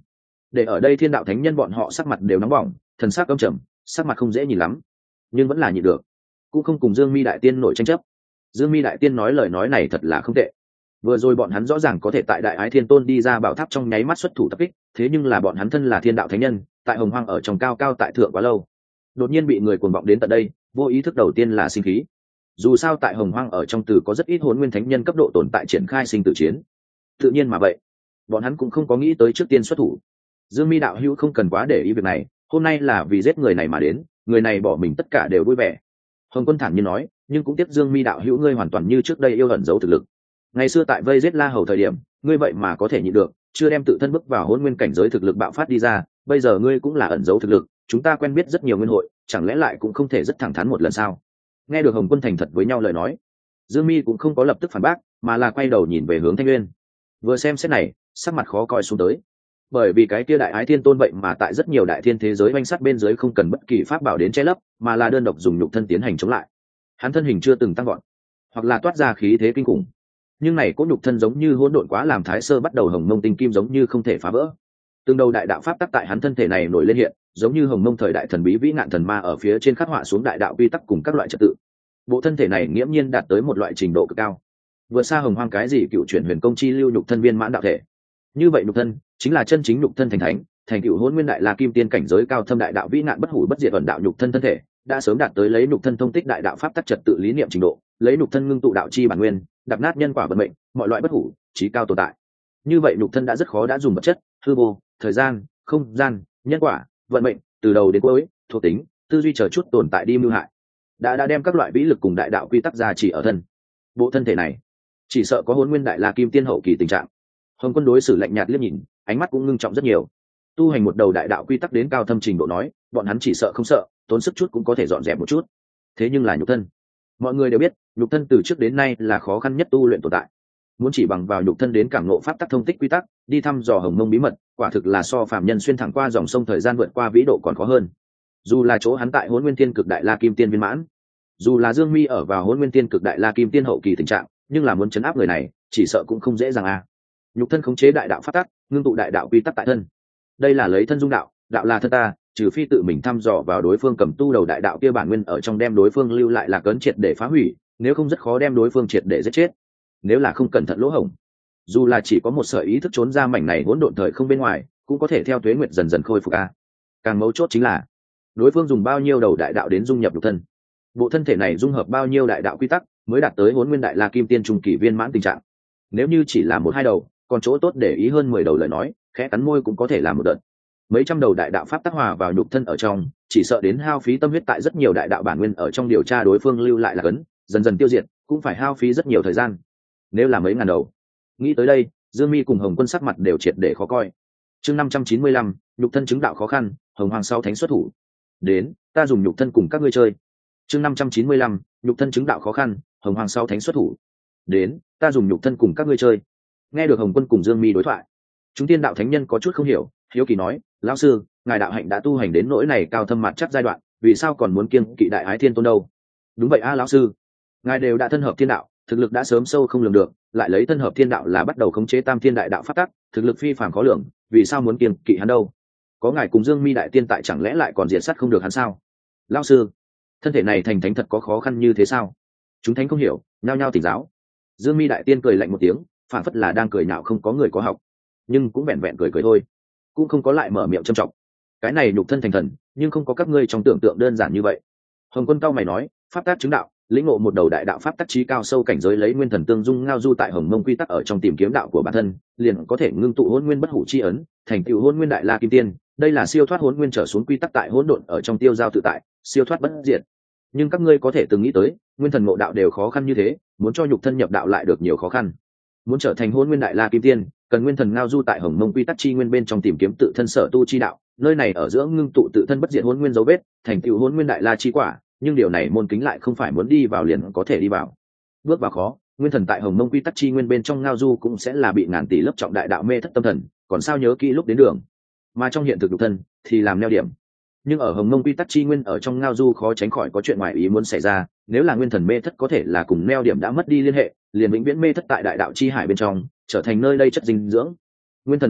để ở đây thiên đạo thánh nhân bọn họ sắc mặt đều nóng bỏng, thần sắc âm trầm, sắc mặt không dễ nhìn lắm, nhưng vẫn là nhịn được, cũng không cùng Dương Mi đại tiên nổi tranh chấp. Dương Mi đại tiên nói lời nói này thật là không tệ. Vừa rồi bọn hắn rõ ràng có thể tại Đại Ái Thiên Tôn đi ra bảo tháp trong nháy mắt xuất thủ tập kích, thế nhưng là bọn hắn thân là thiên đạo thánh nhân, tại Hồng Hoang ở trong cao cao tại thượng quá lâu, đột nhiên bị người cuồng vọng đến tận đây, vô ý thức đầu tiên là sinh khí. Dù sao tại Hồng Hoang ở trong từ có rất ít Hỗn Nguyên thánh nhân cấp độ tồn tại triển khai sinh tử chiến, tự nhiên mà vậy, bọn hắn cũng không có nghĩ tới trước tiên xuất thủ. Dương Mi đạo hữu không cần quá để ý việc này, hôm nay là vì giết người này mà đến, người này bỏ mình tất cả đều vui vẻ. Hồng Quân thản nhiên nói, nhưng cũng tiếc Dương Mi đạo hữu ngươi hoàn toàn như trước đây yêu ẩn giấu thực lực. Ngày xưa tại vây giết La Hầu thời điểm, ngươi vậy mà có thể nhịn được, chưa đem tự thân bước vào Hỗn Nguyên cảnh giới thực lực bạo phát đi ra, bây giờ ngươi cũng là ẩn giấu thực lực, chúng ta quen biết rất nhiều nguyên hội, chẳng lẽ lại cũng không thể rất thẳng thắn một lần sao? Nghe được Hồng Quân thành thật với nhau lời nói, Dương Mi cũng không có lập tức phản bác, mà là quay đầu nhìn về hướng Thanh Nguyên. Vừa xem xét này, sắc mặt khó coi xuống tới. Bởi vì cái kia Đại Ái Thiên Tôn vậy mà tại rất nhiều đại thiên thế giới oanh sát bên dưới không cần bất kỳ pháp bảo đến che lấp, mà là đơn độc dùng nhục thân tiến hành chống lại. Hắn thân hình chưa từng tăng vọt, hoặc là toát ra khí thế kinh khủng, nhưng này cỗ nhục thân giống như hỗn độn quá, làm Thái Sơ bắt đầu hồng mông tinh kim giống như không thể phá vỡ. Từng đầu đại đạo pháp tắc tại hắn thân thể này nổi lên hiện, giống như hồng mông thời đại thần bí vĩ ngạn thần ma ở phía trên khắc họa xuống đại đạo quy tắc cùng các loại trật tự. Bộ thân thể này nghiễm nhiên đạt tới một loại trình độ cực cao, vượt xa Hồng Hoang cái gì cựu chuyển huyền công chi lưu nhục thân viên mãn đạo thể. Như vậy nhục thân chính là chân chính nhục thân thành thánh, thành cựu Hỗn Nguyên đại la kim tiên cảnh giới cao thâm đại đạo vĩ nạn bất hủ bất diệt ẩn đạo nhục thân thân thể, đã sớm đạt tới lấy nhục thân thông tích đại đạo pháp tắc trật tự lý niệm trình độ, lấy nhục thân ngưng tụ đạo chi bản nguyên, đập nát nhân quả vận mệnh, mọi loại bất hủ chí cao tồn tại. Như vậy nhục thân đã rất khó đã dùng vật chất, hư vô, thời gian, không gian, nhân quả, vận mệnh, từ đầu đến cuối, thuộc tính, tư duy chờ chút tồn tại đi mưu hại, đã đem các loại vĩ lực cùng đại đạo quy tắc ra chỉ ở thân. Bộ thân thể này chỉ sợ có Hỗn Nguyên đại la kim tiên hậu kỳ tình trạng. Hồng Quân đối xử lạnh nhạt liếc nhìn, ánh mắt cũng ngưng trọng rất nhiều. Tu hành một đầu đại đạo quy tắc đến cao thâm trình độ nói, bọn hắn chỉ sợ không sợ, tốn sức chút cũng có thể dọn dẹp một chút. Thế nhưng là nhục thân, mọi người đều biết, nhục thân từ trước đến nay là khó khăn nhất tu luyện tồn tại. Muốn chỉ bằng vào nhục thân đến cảm ngộ pháp tắc thông tích quy tắc, đi thăm dò hồng mông bí mật, quả thực là so phàm nhân xuyên thẳng qua dòng sông thời gian vượt qua vĩ độ còn khó hơn. Dù là chỗ hắn tại Hỗn Nguyên Thiên Cực Đại La Kim Tiên viên mãn, dù là Dương Mi ở vào Hỗn Nguyên Thiên Cực Đại La Kim Tiên hậu kỳ tình trạng, nhưng là muốn chấn áp người này, chỉ sợ cũng không dễ dàng a. Nhục thân khống chế đại đạo pháp tắc, ngưng tụ đại đạo quy tắc tại thân. Đây là lấy thân dung đạo, đạo là thân ta, trừ phi tự mình thăm dò vào đối phương cầm tu đầu đại đạo kia bản nguyên ở trong đem đối phương lưu lại là cấn triệt để phá hủy, nếu không rất khó đem đối phương triệt để giết chết. Nếu là không cẩn thận lỗ hổng, dù là chỉ có một sợi ý thức trốn ra mảnh này hỗn độn thời không bên ngoài, cũng có thể theo tuế nguyệt dần dần khôi phục a. Càng mấu chốt chính là đối phương dùng bao nhiêu đầu đại đạo đến dung nhập nhục thân, bộ thân thể này dung hợp bao nhiêu đại đạo quy tắc mới đạt tới Hỗn Nguyên đại la kim tiên trung kỳ viên mãn tình trạng. Nếu như chỉ là một hai đầu, còn chỗ tốt để ý hơn 10 đầu lời nói, khẽ cắn môi cũng có thể làm một đợt. Mấy trăm đầu đại đạo pháp tác hòa vào nhục thân ở trong, chỉ sợ đến hao phí tâm huyết tại rất nhiều đại đạo bản nguyên ở trong điều tra đối phương lưu lại là cấn, dần dần tiêu diệt, cũng phải hao phí rất nhiều thời gian. Nếu là mấy ngàn đầu, nghĩ tới đây, Dương Mi cùng Hồng Quân sắc mặt đều triệt để khó coi. Chương 595, nhục thân chứng đạo khó khăn, Hồng Hoàng sau thánh xuất thủ. Đến, ta dùng nhục thân cùng các ngươi chơi. Chương 595, nhục thân chứng đạo khó khăn, Hồng Hoàng sau thánh xuất thủ. Đến, ta dùng nhục thân cùng các ngươi chơi. Nghe được Hồng Quân cùng Dương Mi đối thoại, chúng tiên đạo thánh nhân có chút không hiểu, hiếu kỳ nói, lão sư, ngài đạo hạnh đã tu hành đến nỗi này cao thâm mặt chắc giai đoạn, vì sao còn muốn kiêng kỵ Đại Ái Thiên Tôn đâu? Đúng vậy a lão sư, ngài đều đã thân hợp thiên đạo, thực lực đã sớm sâu không lường được, lại lấy thân hợp thiên đạo là bắt đầu khống chế tam thiên đại đạo pháp tắc, thực lực phi phàm khó lường, vì sao muốn kiêng kỵ hắn đâu? Có ngài cùng Dương Mi đại tiên tại, chẳng lẽ lại còn diệt sát không được hắn sao? Lão sư, thân thể này thành thánh thật có khó khăn như thế sao? Chúng thánh không hiểu, nhao nhao tỉnh giáo. Dương Mi đại tiên cười lạnh một tiếng, phản phất là đang cười nhạo không có người có học, nhưng cũng vẹn vẹn cười cười thôi, cũng không có lại mở miệng châm trọng. Cái này nhục thân thành thần, nhưng không có các ngươi trong tưởng tượng đơn giản như vậy. Hồng Quân cao mày nói, pháp tắc chứng đạo, lĩnh ngộ một đầu đại đạo pháp tắc trí cao sâu cảnh giới, lấy nguyên thần tương dung ngao du tại hồng mông quy tắc ở trong tìm kiếm đạo của bản thân, liền có thể ngưng tụ hỗn nguyên bất hủ chi ấn, thành tựu hỗn nguyên đại la kim tiên. Đây là siêu thoát hỗn nguyên trở xuống quy tắc tại hỗn độn ở trong tiêu giao tự tại, siêu thoát bất diệt. Nhưng các ngươi có thể từng nghĩ tới, nguyên thần ngộ đạo đều khó khăn như thế, muốn cho nhục thân nhập đạo lại được nhiều khó khăn. Muốn trở thành hỗn nguyên đại la kim tiên, cần nguyên thần ngao du tại hồng mông quy tắc chi nguyên bên trong tìm kiếm tự thân sở tu chi đạo, nơi này ở giữa ngưng tụ tự thân bất diệt hỗn nguyên dấu vết, thành tựu hỗn nguyên đại la chi quả. Nhưng điều này môn kính lại không phải muốn đi vào liền có thể đi vào, bước vào khó. Nguyên thần tại hồng mông quy tắc chi nguyên bên trong ngao du cũng sẽ là bị ngàn tỷ lớp trọng đại đạo mê thất tâm thần, còn sao nhớ kỹ lúc đến đường, mà trong hiện thực nhục thân thì làm neo điểm. Nhưng ở hồng mông quy tắc chi nguyên ở trong ngao du khó tránh khỏi có chuyện ngoài ý muốn xảy ra, nếu là nguyên thần mê thất có thể là cùng neo điểm đã mất đi liên hệ, liền vĩnh viễn mê thất tại đại đạo chi hải bên trong, trở thành nơi đây chất dinh dưỡng. Nguyên thần nhập đạo,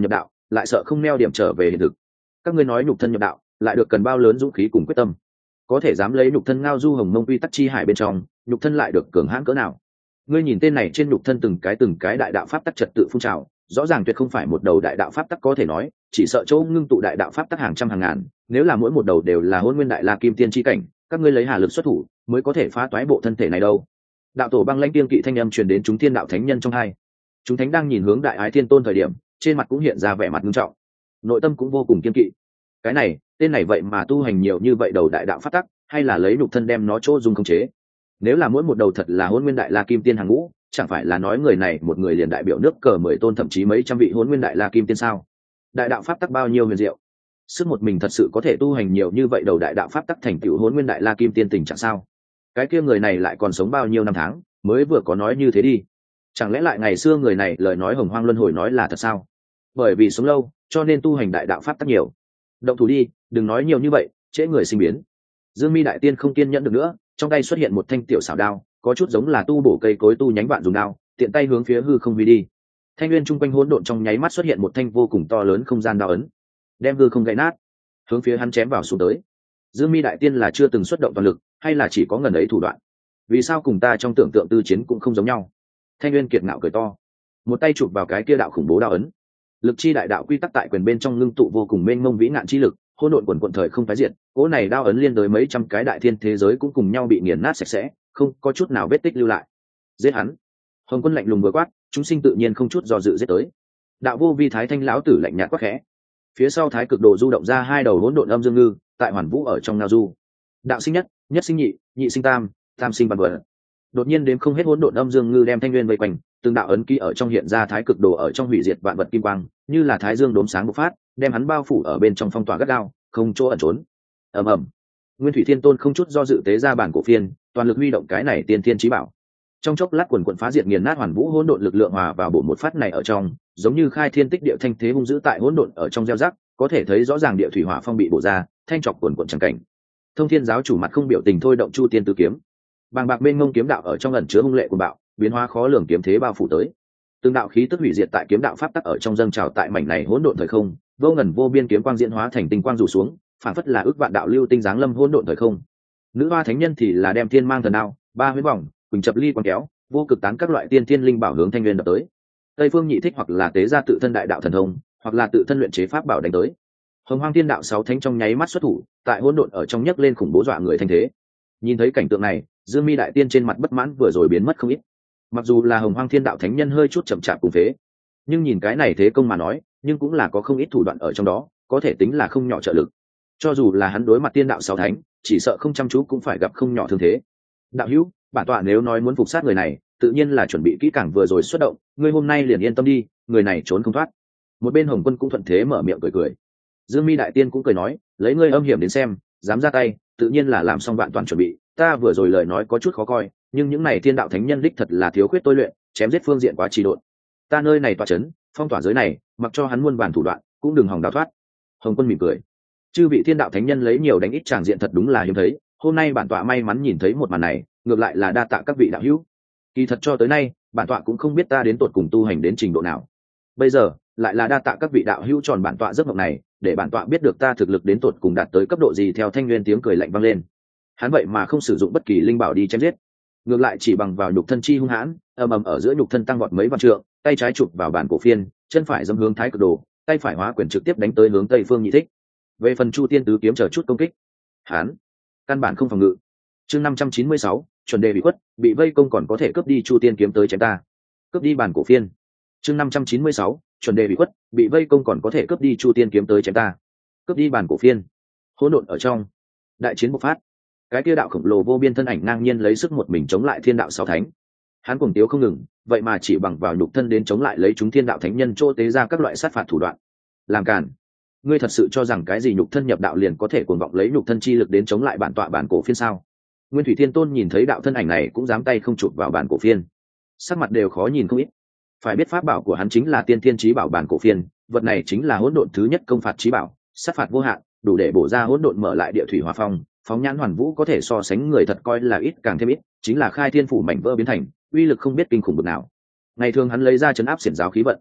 lại sợ không neo điểm trở về hiện thực. Các ngươi nói nhục thân nhập đạo lại được cần bao lớn dũng khí cùng quyết tâm, có thể dám lấy nhục thân ngao du hồng mông quy tắc chi hải bên trong, nhục thân lại được cường hãn cỡ nào. Ngươi nhìn tên này trên nhục thân từng cái đại đạo pháp tắc trật tự phun trào, rõ ràng tuyệt không phải một đầu đại đạo pháp tắc có thể nói, chỉ sợ chỗ ngưng tụ đại đạo pháp tắc hàng trăm hàng ngàn, nếu là mỗi một đầu đều là hôn nguyên đại la kim tiên chi cảnh, các ngươi lấy hà lực xuất thủ mới có thể phá toái bộ thân thể này đâu. Đạo tổ băng lãnh tiên kỵ thanh âm truyền đến chúng thiên đạo thánh nhân trong hai. Chúng thánh đang nhìn hướng đại ái thiên tôn thời điểm, trên mặt cũng hiện ra vẻ mặt nghiêm trọng, nội tâm cũng vô cùng kiên kỵ. Cái này, tên này vậy mà tu hành nhiều như vậy đầu đại đạo pháp tắc, hay là lấy nhục thân đem nó chỗ dùng khống chế. Nếu là mỗi một đầu thật là hôn nguyên đại la kim tiên hàng ngũ, chẳng phải là nói người này một người liền đại biểu nước cờ 10 tôn thậm chí mấy trăm vị hôn nguyên đại la kim tiên sao? Đại đạo pháp tắc bao nhiêu huyền diệu, sức một mình thật sự có thể tu hành nhiều như vậy đầu đại đạo pháp tắc thành tựu hôn nguyên đại la kim tiên tình trạng sao? Cái kia người này lại còn sống bao nhiêu năm tháng mới vừa có nói như thế đi? Chẳng lẽ lại ngày xưa người này lời nói hồng hoang luân hồi nói là thật sao? Bởi vì sống lâu cho nên tu hành đại đạo pháp tắc nhiều. Động thủ đi, đừng nói nhiều như vậy, trễ người sinh biến. Dương Mi đại tiên không kiên nhẫn được nữa, trong tay xuất hiện một thanh tiểu xảo đao, có chút giống là tu bổ cây cối tu nhánh bạn dùng đao, tiện tay hướng phía hư không huy đi. Thanh nguyên trung quanh hỗn độn trong nháy mắt xuất hiện một thanh vô cùng to lớn không gian đao ấn, đem hư không gãy nát, hướng phía hắn chém vào xuống tới. Dương Mi đại tiên là chưa từng xuất động toàn lực, hay là chỉ có ngần ấy thủ đoạn? Vì sao cùng ta trong tưởng tượng tư chiến cũng không giống nhau? Thanh nguyên kiệt ngạo cười to, một tay chụp vào cái kia đạo khủng bố đao ấn. Lực chi đại đạo quy tắc tại quyền bên trong ngưng tụ vô cùng mênh mông vĩ ngạn chi lực, hỗn độn quần quần thời không tái diệt, cỗ này đao ấn liên đối mấy trăm cái đại thiên thế giới cũng cùng nhau bị nghiền nát sạch sẽ, không có chút nào vết tích lưu lại. Giết hắn! Hồng Quân lạnh lùng vừa quát, chúng sinh tự nhiên không chút do dự giết tới. Đạo vô vi thái thanh lão tử lạnh nhạt quát khẽ. Phía sau thái cực đồ du động ra hai đầu hỗn độn âm dương ngư, tại hoàn vũ ở trong ngao du. Đạo sinh nhất, nhất sinh nhị, nhị sinh tam, tam sinh vạn vật. Đột nhiên đến không hết hỗn độn âm dương ngư đem thanh nguyên vây quanh, từng đạo ấn ký ở trong hiện ra thái cực đồ ở trong hủy diệt vạn vật kim quang, như là thái dương đốm sáng bộc phát, đem hắn bao phủ ở bên trong phong tỏa gắt gao, không chỗ ẩn trốn. Ầm ầm. Nguyên Thủy Thiên Tôn không chút do dự tế ra bản cổ phiên, toàn lực huy động cái này tiên thiên chí bảo. Trong chốc lát quần quần phá diệt nghiền nát hoàn vũ hỗn độn lực lượng hòa vào bổ một phát này ở trong, giống như khai thiên tích địa thanh thế hung dữ tại hỗn độn ở trong gieo rắc, có thể thấy rõ ràng địa thủy hỏa phong bị bổ ra, thanh trọc quần quần chẳng cảnh. Thông Thiên giáo chủ mặt không biểu tình thôi động Chu Tiên Tứ kiếm. Bàng bạc bên ngông kiếm đạo ở trong ẩn chứa hung lệ của bạo, biến hóa khó lường kiếm thế bao phủ tới. Từng đạo khí tức hủy diệt tại kiếm đạo pháp tắc ở trong dâng trào tại mảnh này hỗn độn thời không, vô ngần vô biên kiếm quang diễn hóa thành tinh quang rủ xuống, phản phất là ước vạn đạo lưu tinh giáng lâm hỗn độn thời không. Nữ hoa thánh nhân thì là đem thiên mang thần đao, ba huyết vòng, quỳnh chập ly quang kéo, vô cực tán các loại tiên thiên linh bảo hướng thanh nguyên đập tới. Tây phương nhị thích hoặc là tế ra tự thân đại đạo thần thông, hoặc là tự thân luyện chế pháp bảo đánh tới. Hồng Hoang Thiên đạo sáu thánh trong nháy mắt xuất thủ, tại hỗn độn ở trong nhấc lên khủng bố dọa người thanh thế. Nhìn thấy cảnh tượng này, Dương Mi đại tiên trên mặt bất mãn vừa rồi biến mất không ít. Mặc dù là Hồng Hoang Thiên đạo thánh nhân hơi chút chậm chạp cùng phế, nhưng nhìn cái này thế công mà nói, nhưng cũng là có không ít thủ đoạn ở trong đó, có thể tính là không nhỏ trợ lực. Cho dù là hắn đối mặt Tiên đạo sáu thánh, chỉ sợ không chăm chú cũng phải gặp không nhỏ thương thế. Đạo hữu, bản tọa nếu nói muốn phục sát người này, tự nhiên là chuẩn bị kỹ càng vừa rồi xuất động, ngươi hôm nay liền yên tâm đi, người này trốn không thoát. Một bên Hồng Quân cũng thuận thế mở miệng cười cười. Dương Mi đại tiên cũng cười nói, lấy ngươi âm hiểm đến xem, dám ra tay, tự nhiên là làm xong vạn toàn chuẩn bị. Ta vừa rồi lời nói có chút khó coi, nhưng những này thiên đạo thánh nhân đích thật là thiếu khuyết tôi luyện, chém giết phương diện quá trì độn. Ta nơi này tọa chấn, phong tỏa giới này, mặc cho hắn muôn vàn thủ đoạn, cũng đừng hòng đào thoát. Hồng Quân mỉm cười. Chư vị thiên đạo thánh nhân lấy nhiều đánh ít, tràng diện thật đúng là hiếm thấy. Hôm nay bản tọa may mắn nhìn thấy một màn này, ngược lại là đa tạ các vị đạo hữu. Kỳ thật cho tới nay, bản tọa cũng không biết ta đến tột cùng tu hành đến trình độ nào. Bây giờ, lại là đa tạ các vị đạo hữu tròn bản tọa giấc mộng này, để bản tọa biết được ta thực lực đến tột cùng đạt tới cấp độ gì. Theo Thanh Nguyên tiếng cười lạnh vang lên. Hắn vậy mà không sử dụng bất kỳ linh bảo đi chém giết, ngược lại chỉ bằng vào nhục thân chi hung hãn, ầm ầm ở giữa nhục thân tăng vọt mấy vạn trượng, tay trái chụp vào bản cổ phiên, chân phải dẫm hướng thái cực đồ, tay phải hóa quyền trực tiếp đánh tới hướng Tây Phương Nhị Thích. Về phần Chu Tiên Tứ kiếm chờ chút công kích, hắn căn bản không phòng ngự. Chương 596, chuẩn đề bị quất, bị vây công còn có thể cướp đi Chu Tiên kiếm tới chém ta. Cướp đi bản cổ phiên. Chương 596, chuẩn đề bị quất, bị vây công còn có thể cướp đi Chu Tiên kiếm tới chém ta. Cướp đi bản cổ phiên. Hỗn độn ở trong, đại chiến bộc phát. Cái kia đạo khổng lồ vô biên thân ảnh ngang nhiên lấy sức một mình chống lại thiên đạo sáu thánh. Hắn cuồng tiếu không ngừng, vậy mà chỉ bằng vào nhục thân đến chống lại lấy chúng thiên đạo thánh nhân chỗ tế ra các loại sát phạt thủ đoạn. Làm cản! Ngươi thật sự cho rằng cái gì nhục thân nhập đạo liền có thể cuồng vọng lấy nhục thân chi lực đến chống lại bản tọa bản cổ phiên sao? Nguyên Thủy Thiên Tôn nhìn thấy đạo thân ảnh này cũng dám tay không chụp vào bản cổ phiên, sắc mặt đều khó nhìn không ít. Phải biết pháp bảo của hắn chính là tiên thiên chí bảo bản cổ phiên, vật này chính là hỗn độn thứ nhất công phạt chí bảo, sát phạt vô hạn, đủ để bổ ra hỗn độn mở lại địa thủy hỏa phong, phóng nhãn hoàn vũ có thể so sánh người thật coi là ít càng thêm ít, chính là khai thiên phủ mảnh vỡ biến thành, uy lực không biết kinh khủng bực nào. Ngày thường hắn lấy ra chấn áp xiển giáo khí vận,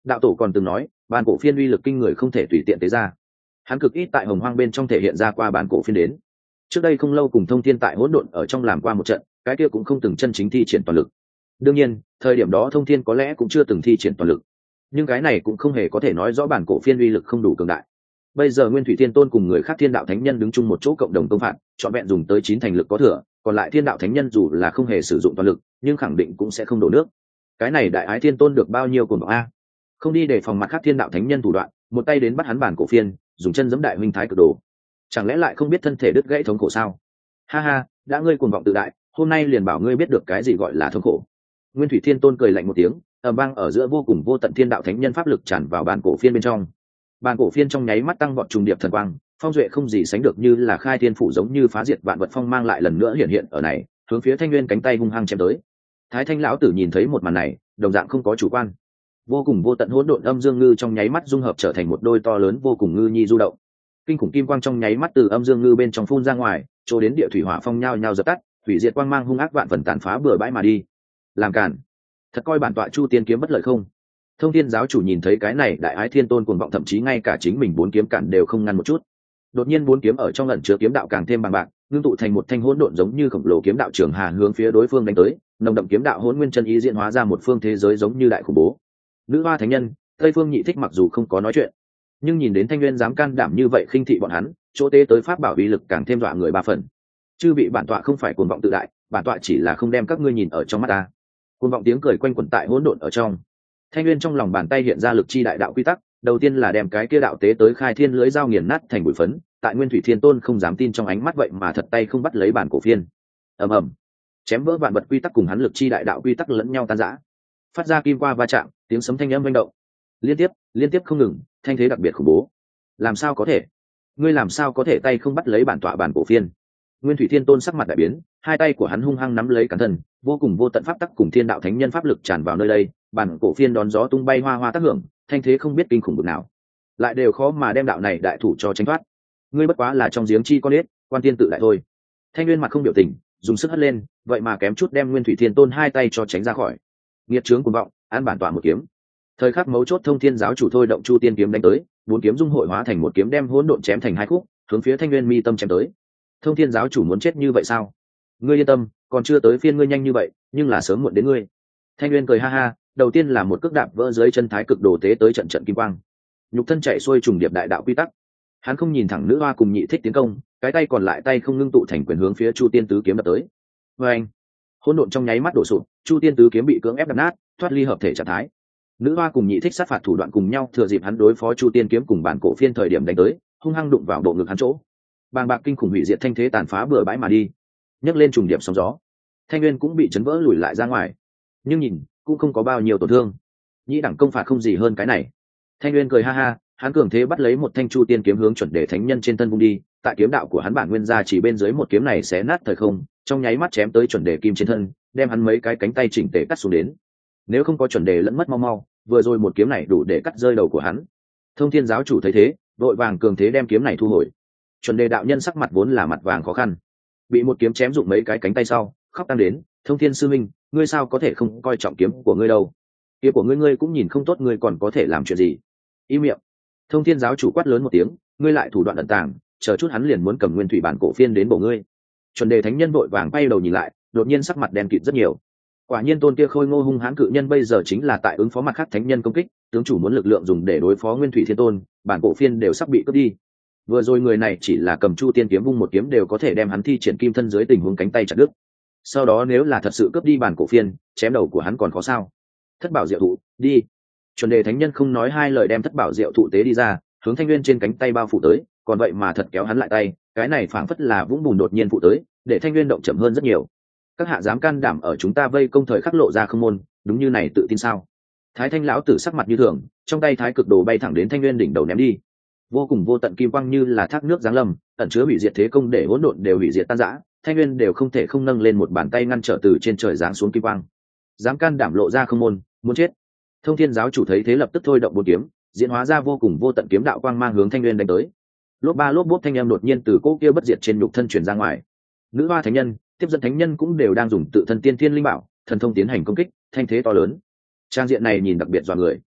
Đạo tổ còn từng nói bản cổ phiên uy lực kinh người không thể tùy tiện tế ra, hắn cực ít tại hồng hoang bên trong thể hiện ra qua bản cổ phiên đến. Trước đây không lâu cùng thông thiên tại hỗn độn ở trong làm qua một trận, cái kia cũng không từng chân chính thi triển toàn lực. Đương nhiên thời điểm đó thông thiên có lẽ cũng chưa từng thi triển toàn lực, nhưng cái này cũng không hề có thể nói rõ bản cổ phiên uy lực không đủ cường đại. Bây giờ Nguyên Thủy Thiên Tôn cùng người khác Thiên Đạo Thánh Nhân đứng chung một chỗ cộng đồng công phạt, chọn vẹn dùng tới 9 thành lực có thừa, còn lại Thiên Đạo Thánh Nhân dù là không hề sử dụng toàn lực, nhưng khẳng định cũng sẽ không đổ nước. Cái này Đại Ái Thiên Tôn được bao nhiêu cuồng vọng a? Không đi để phòng mặt khác Thiên Đạo Thánh Nhân thủ đoạn, một tay đến bắt hắn bản cổ phiên, dùng chân giẫm đại huynh thái cực đồ. Chẳng lẽ lại không biết thân thể đứt gãy thống khổ sao? Ha ha, đã ngươi cuồng vọng tự đại, hôm nay liền bảo ngươi biết được cái gì gọi là thống khổ. Nguyên Thủy Thiên Tôn cười lạnh một tiếng, ầm vang ở giữa vô cùng vô tận Thiên Đạo Thánh Nhân pháp lực tràn vào bản cổ phiên bên trong. Bản cổ phiên trong nháy mắt tăng vọt trùng điệp thần quang, phong duệ không gì sánh được, như là khai thiên phủ giống như phá diệt vạn vật phong mang lại lần nữa hiện hiện ở này, hướng phía Thanh Nguyên cánh tay hung hăng chém tới. Thái Thanh lão tử nhìn thấy một màn này, đồng dạng không có chủ quan. Vô cùng vô tận hỗn độn âm dương ngư trong nháy mắt dung hợp trở thành một đôi to lớn vô cùng ngư nhi du động. Kinh khủng kim quang trong nháy mắt từ âm dương ngư bên trong phun ra ngoài, chỗ đến địa thủy hỏa phong nhao nhao dập tắt, hủy diệt quang mang hung ác vạn phần tàn phá bừa bãi mà đi. Làm cản, thật coi bản tọa Chu Tiên kiếm bất lợi không? Thông Thiên giáo chủ nhìn thấy cái này Đại Ái Thiên Tôn cuồng vọng, thậm chí ngay cả chính mình 4 kiếm cản đều không ngăn một chút. Đột nhiên 4 kiếm ở trong ẩn chứa kiếm đạo càng thêm bằng bạc, ngưng tụ thành một thanh hỗn độn giống như khổng lồ kiếm đạo trường hà hướng phía đối phương đánh tới, nồng đậm kiếm đạo hỗn nguyên chân ý diễn hóa ra một phương thế giới giống như đại khủng bố. Nữ hoa thánh nhân, Tây Phương Nhị Thích mặc dù không có nói chuyện, nhưng nhìn đến Thanh Nguyên dám can đảm như vậy khinh thị bọn hắn, chỗ tế tới pháp bảo uy lực càng thêm dọa người 3 phần. Chư vị, bản tọa không phải cuồng vọng tự đại, bản tọa chỉ là không đem các ngươi nhìn ở trong mắt ta. Cuồng vọng tiếng cười quanh quẩn tại hỗn độn ở trong. Thanh Nguyên trong lòng bàn tay hiện ra lực chi đại đạo quy tắc, đầu tiên là đem cái kia đạo tế tới khai thiên lưới dao nghiền nát thành bụi phấn, tại Nguyên Thủy Thiên Tôn không dám tin trong ánh mắt vậy mà thật tay không bắt lấy bản cổ phiên. Ầm ầm, chém vỡ vạn vật quy tắc cùng hắn lực chi đại đạo quy tắc lẫn nhau tan rã, phát ra kim qua va chạm, tiếng sấm thanh âm vang động, liên tiếp không ngừng, thanh thế đặc biệt khủng bố. Làm sao có thể? Ngươi làm sao có thể tay không bắt lấy bản tọa bản cổ phiên? Nguyên Thủy Thiên Tôn sắc mặt đại biến, hai tay của hắn hung hăng nắm lấy cán thân, vô cùng vô tận pháp tắc cùng Thiên Đạo Thánh Nhân pháp lực tràn vào nơi đây, bản cổ phiên đón gió tung bay hoa hoa tác hưởng, thanh thế không biết kinh khủng bực nào, lại đều khó mà đem đạo này đại thủ cho tránh thoát. Ngươi bất quá là trong giếng chi con ếch, quan tiên tự đại thôi. Thanh Nguyên mặt không biểu tình, dùng sức hất lên, vậy mà kém chút đem Nguyên Thủy Thiên Tôn hai tay cho tránh ra khỏi. Nghiệt trướng cuồng vọng, án bản tọa một kiếm. Thời khắc mấu chốt, Thông Thiên giáo chủ thôi động Chu Tiên kiếm đánh tới, 4 kiếm dung hội hóa thành một kiếm đem hỗn độn chém thành 2 khúc, hướng phía Thanh Nguyên mi tâm chém tới. Thông Thiên giáo chủ muốn chết như vậy sao? Ngươi yên tâm, còn chưa tới phiên ngươi nhanh như vậy, nhưng là sớm muộn đến ngươi. Thanh Nguyên cười ha ha, đầu tiên là một cước đạp vỡ dưới chân thái cực đồ tế tới trận trận kim quang. Nhục thân chạy xuôi trùng điệp đại đạo quy tắc. Hắn không nhìn thẳng nữ hoa cùng Nhị Thích tiến công, cái tay còn lại tay không ngưng tụ thành quyền hướng phía Chu Tiên tứ kiếm đập tới. Oeng! Hỗn độn trong nháy mắt đổ sụp, Chu Tiên tứ kiếm bị cưỡng ép đập nát, thoát ly hợp thể trạng thái. Nữ hoa cùng Nhị Thích sát phạt thủ đoạn cùng nhau, thừa dịp hắn đối phó Chu Tiên kiếm cùng bản cổ phiên thời điểm đánh tới, hung hăng đụng vào bộ ngực hắn chỗ. Bàng bạc kinh khủng hủy diệt thanh thế tàn phá bừa bãi mà đi, nhấc lên trùng điệp sóng gió. Thanh Nguyên cũng bị chấn vỡ lùi lại ra ngoài, nhưng nhìn cũng không có bao nhiêu tổn thương. Nhĩ đẳng công phạt không gì hơn cái này. Thanh Nguyên cười ha ha, hắn cường thế bắt lấy một thanh Chu Tiên kiếm hướng chuẩn đề thánh nhân trên thân vung đi, tại kiếm đạo của hắn bản nguyên ra chỉ bên dưới một kiếm này xé nát thời không, trong nháy mắt chém tới chuẩn đề kim trên thân, đem hắn mấy cái cánh tay chỉnh tề cắt xuống đến. Nếu không có chuẩn đề lẫn mất mau mau, vừa rồi một kiếm này đủ để cắt rơi đầu của hắn. Thông Thiên giáo chủ thấy thế, vội vàng cường thế đem kiếm này thu hồi. Chuẩn đề đạo nhân sắc mặt vốn là mặt vàng khó khăn, bị một kiếm chém dụng mấy cái cánh tay sau, khóc tăng đến. Thông Thiên sư minh, ngươi sao có thể không coi trọng kiếm của ngươi đâu? Kiếm của ngươi cũng nhìn không tốt, ngươi còn có thể làm chuyện gì? Im miệng! Thông Thiên giáo chủ quát lớn một tiếng, ngươi lại thủ đoạn ẩn tàng, chờ chút hắn liền muốn cầm nguyên thủy bản cổ phiên đến bổ ngươi. Chuẩn đề thánh nhân vội vàng bay đầu nhìn lại, đột nhiên sắc mặt đen kịt rất nhiều. Quả nhiên tôn kia khôi ngô hung hãn cự nhân bây giờ chính là tại ứng phó mặt khác thánh nhân công kích, tướng chủ muốn lực lượng dùng để đối phó nguyên thủy thiên tôn, bản cổ phiên đều sắp bị cướp đi. Vừa rồi người này chỉ là cầm Chu Tiên kiếm vung một kiếm đều có thể đem hắn thi triển kim thân dưới tình huống cánh tay chặt đứt. Sau đó nếu là thật sự cướp đi bản cổ phiên, chém đầu của hắn còn khó sao? Thất bảo diệu thụ, đi! Chuẩn đề thánh nhân không nói hai lời đem thất bảo diệu thụ tế đi ra, hướng Thanh Nguyên trên cánh tay bao phủ tới, còn vậy mà thật kéo hắn lại tay, cái này phảng phất là vũng bùn đột nhiên phụ tới, để Thanh Nguyên động chậm hơn rất nhiều. Các hạ dám can đảm ở chúng ta vây công thời khắc lộ ra không môn, đúng như này tự tin sao? Thái Thanh lão tử sắc mặt như thường, trong tay thái cực đồ bay thẳng đến Thanh Nguyên đỉnh đầu ném đi. Vô cùng vô tận kim quang như là thác nước giáng lâm, ẩn chứa hủy diệt thế công để hỗn độn đều hủy diệt tan rã, Thanh Nguyên đều không thể không nâng lên một bàn tay ngăn trở từ trên trời giáng xuống kim quang. Dám can đảm lộ ra không môn, muốn chết! Thông Thiên giáo chủ thấy thế lập tức thôi động 4 kiếm, diễn hóa ra vô cùng vô tận kiếm đạo quang mang hướng Thanh Nguyên đánh tới. Lốp ba lốp bốp thanh âm đột nhiên từ cỗ kia bất diệt trên nhục thân truyền ra ngoài. Nữ hoa thánh nhân, tiếp dẫn thánh nhân cũng đều đang dùng tự thân tiên thiên linh bảo, thần thông tiến hành công kích, thanh thế to lớn. Trang diện này nhìn đặc biệt dọa người.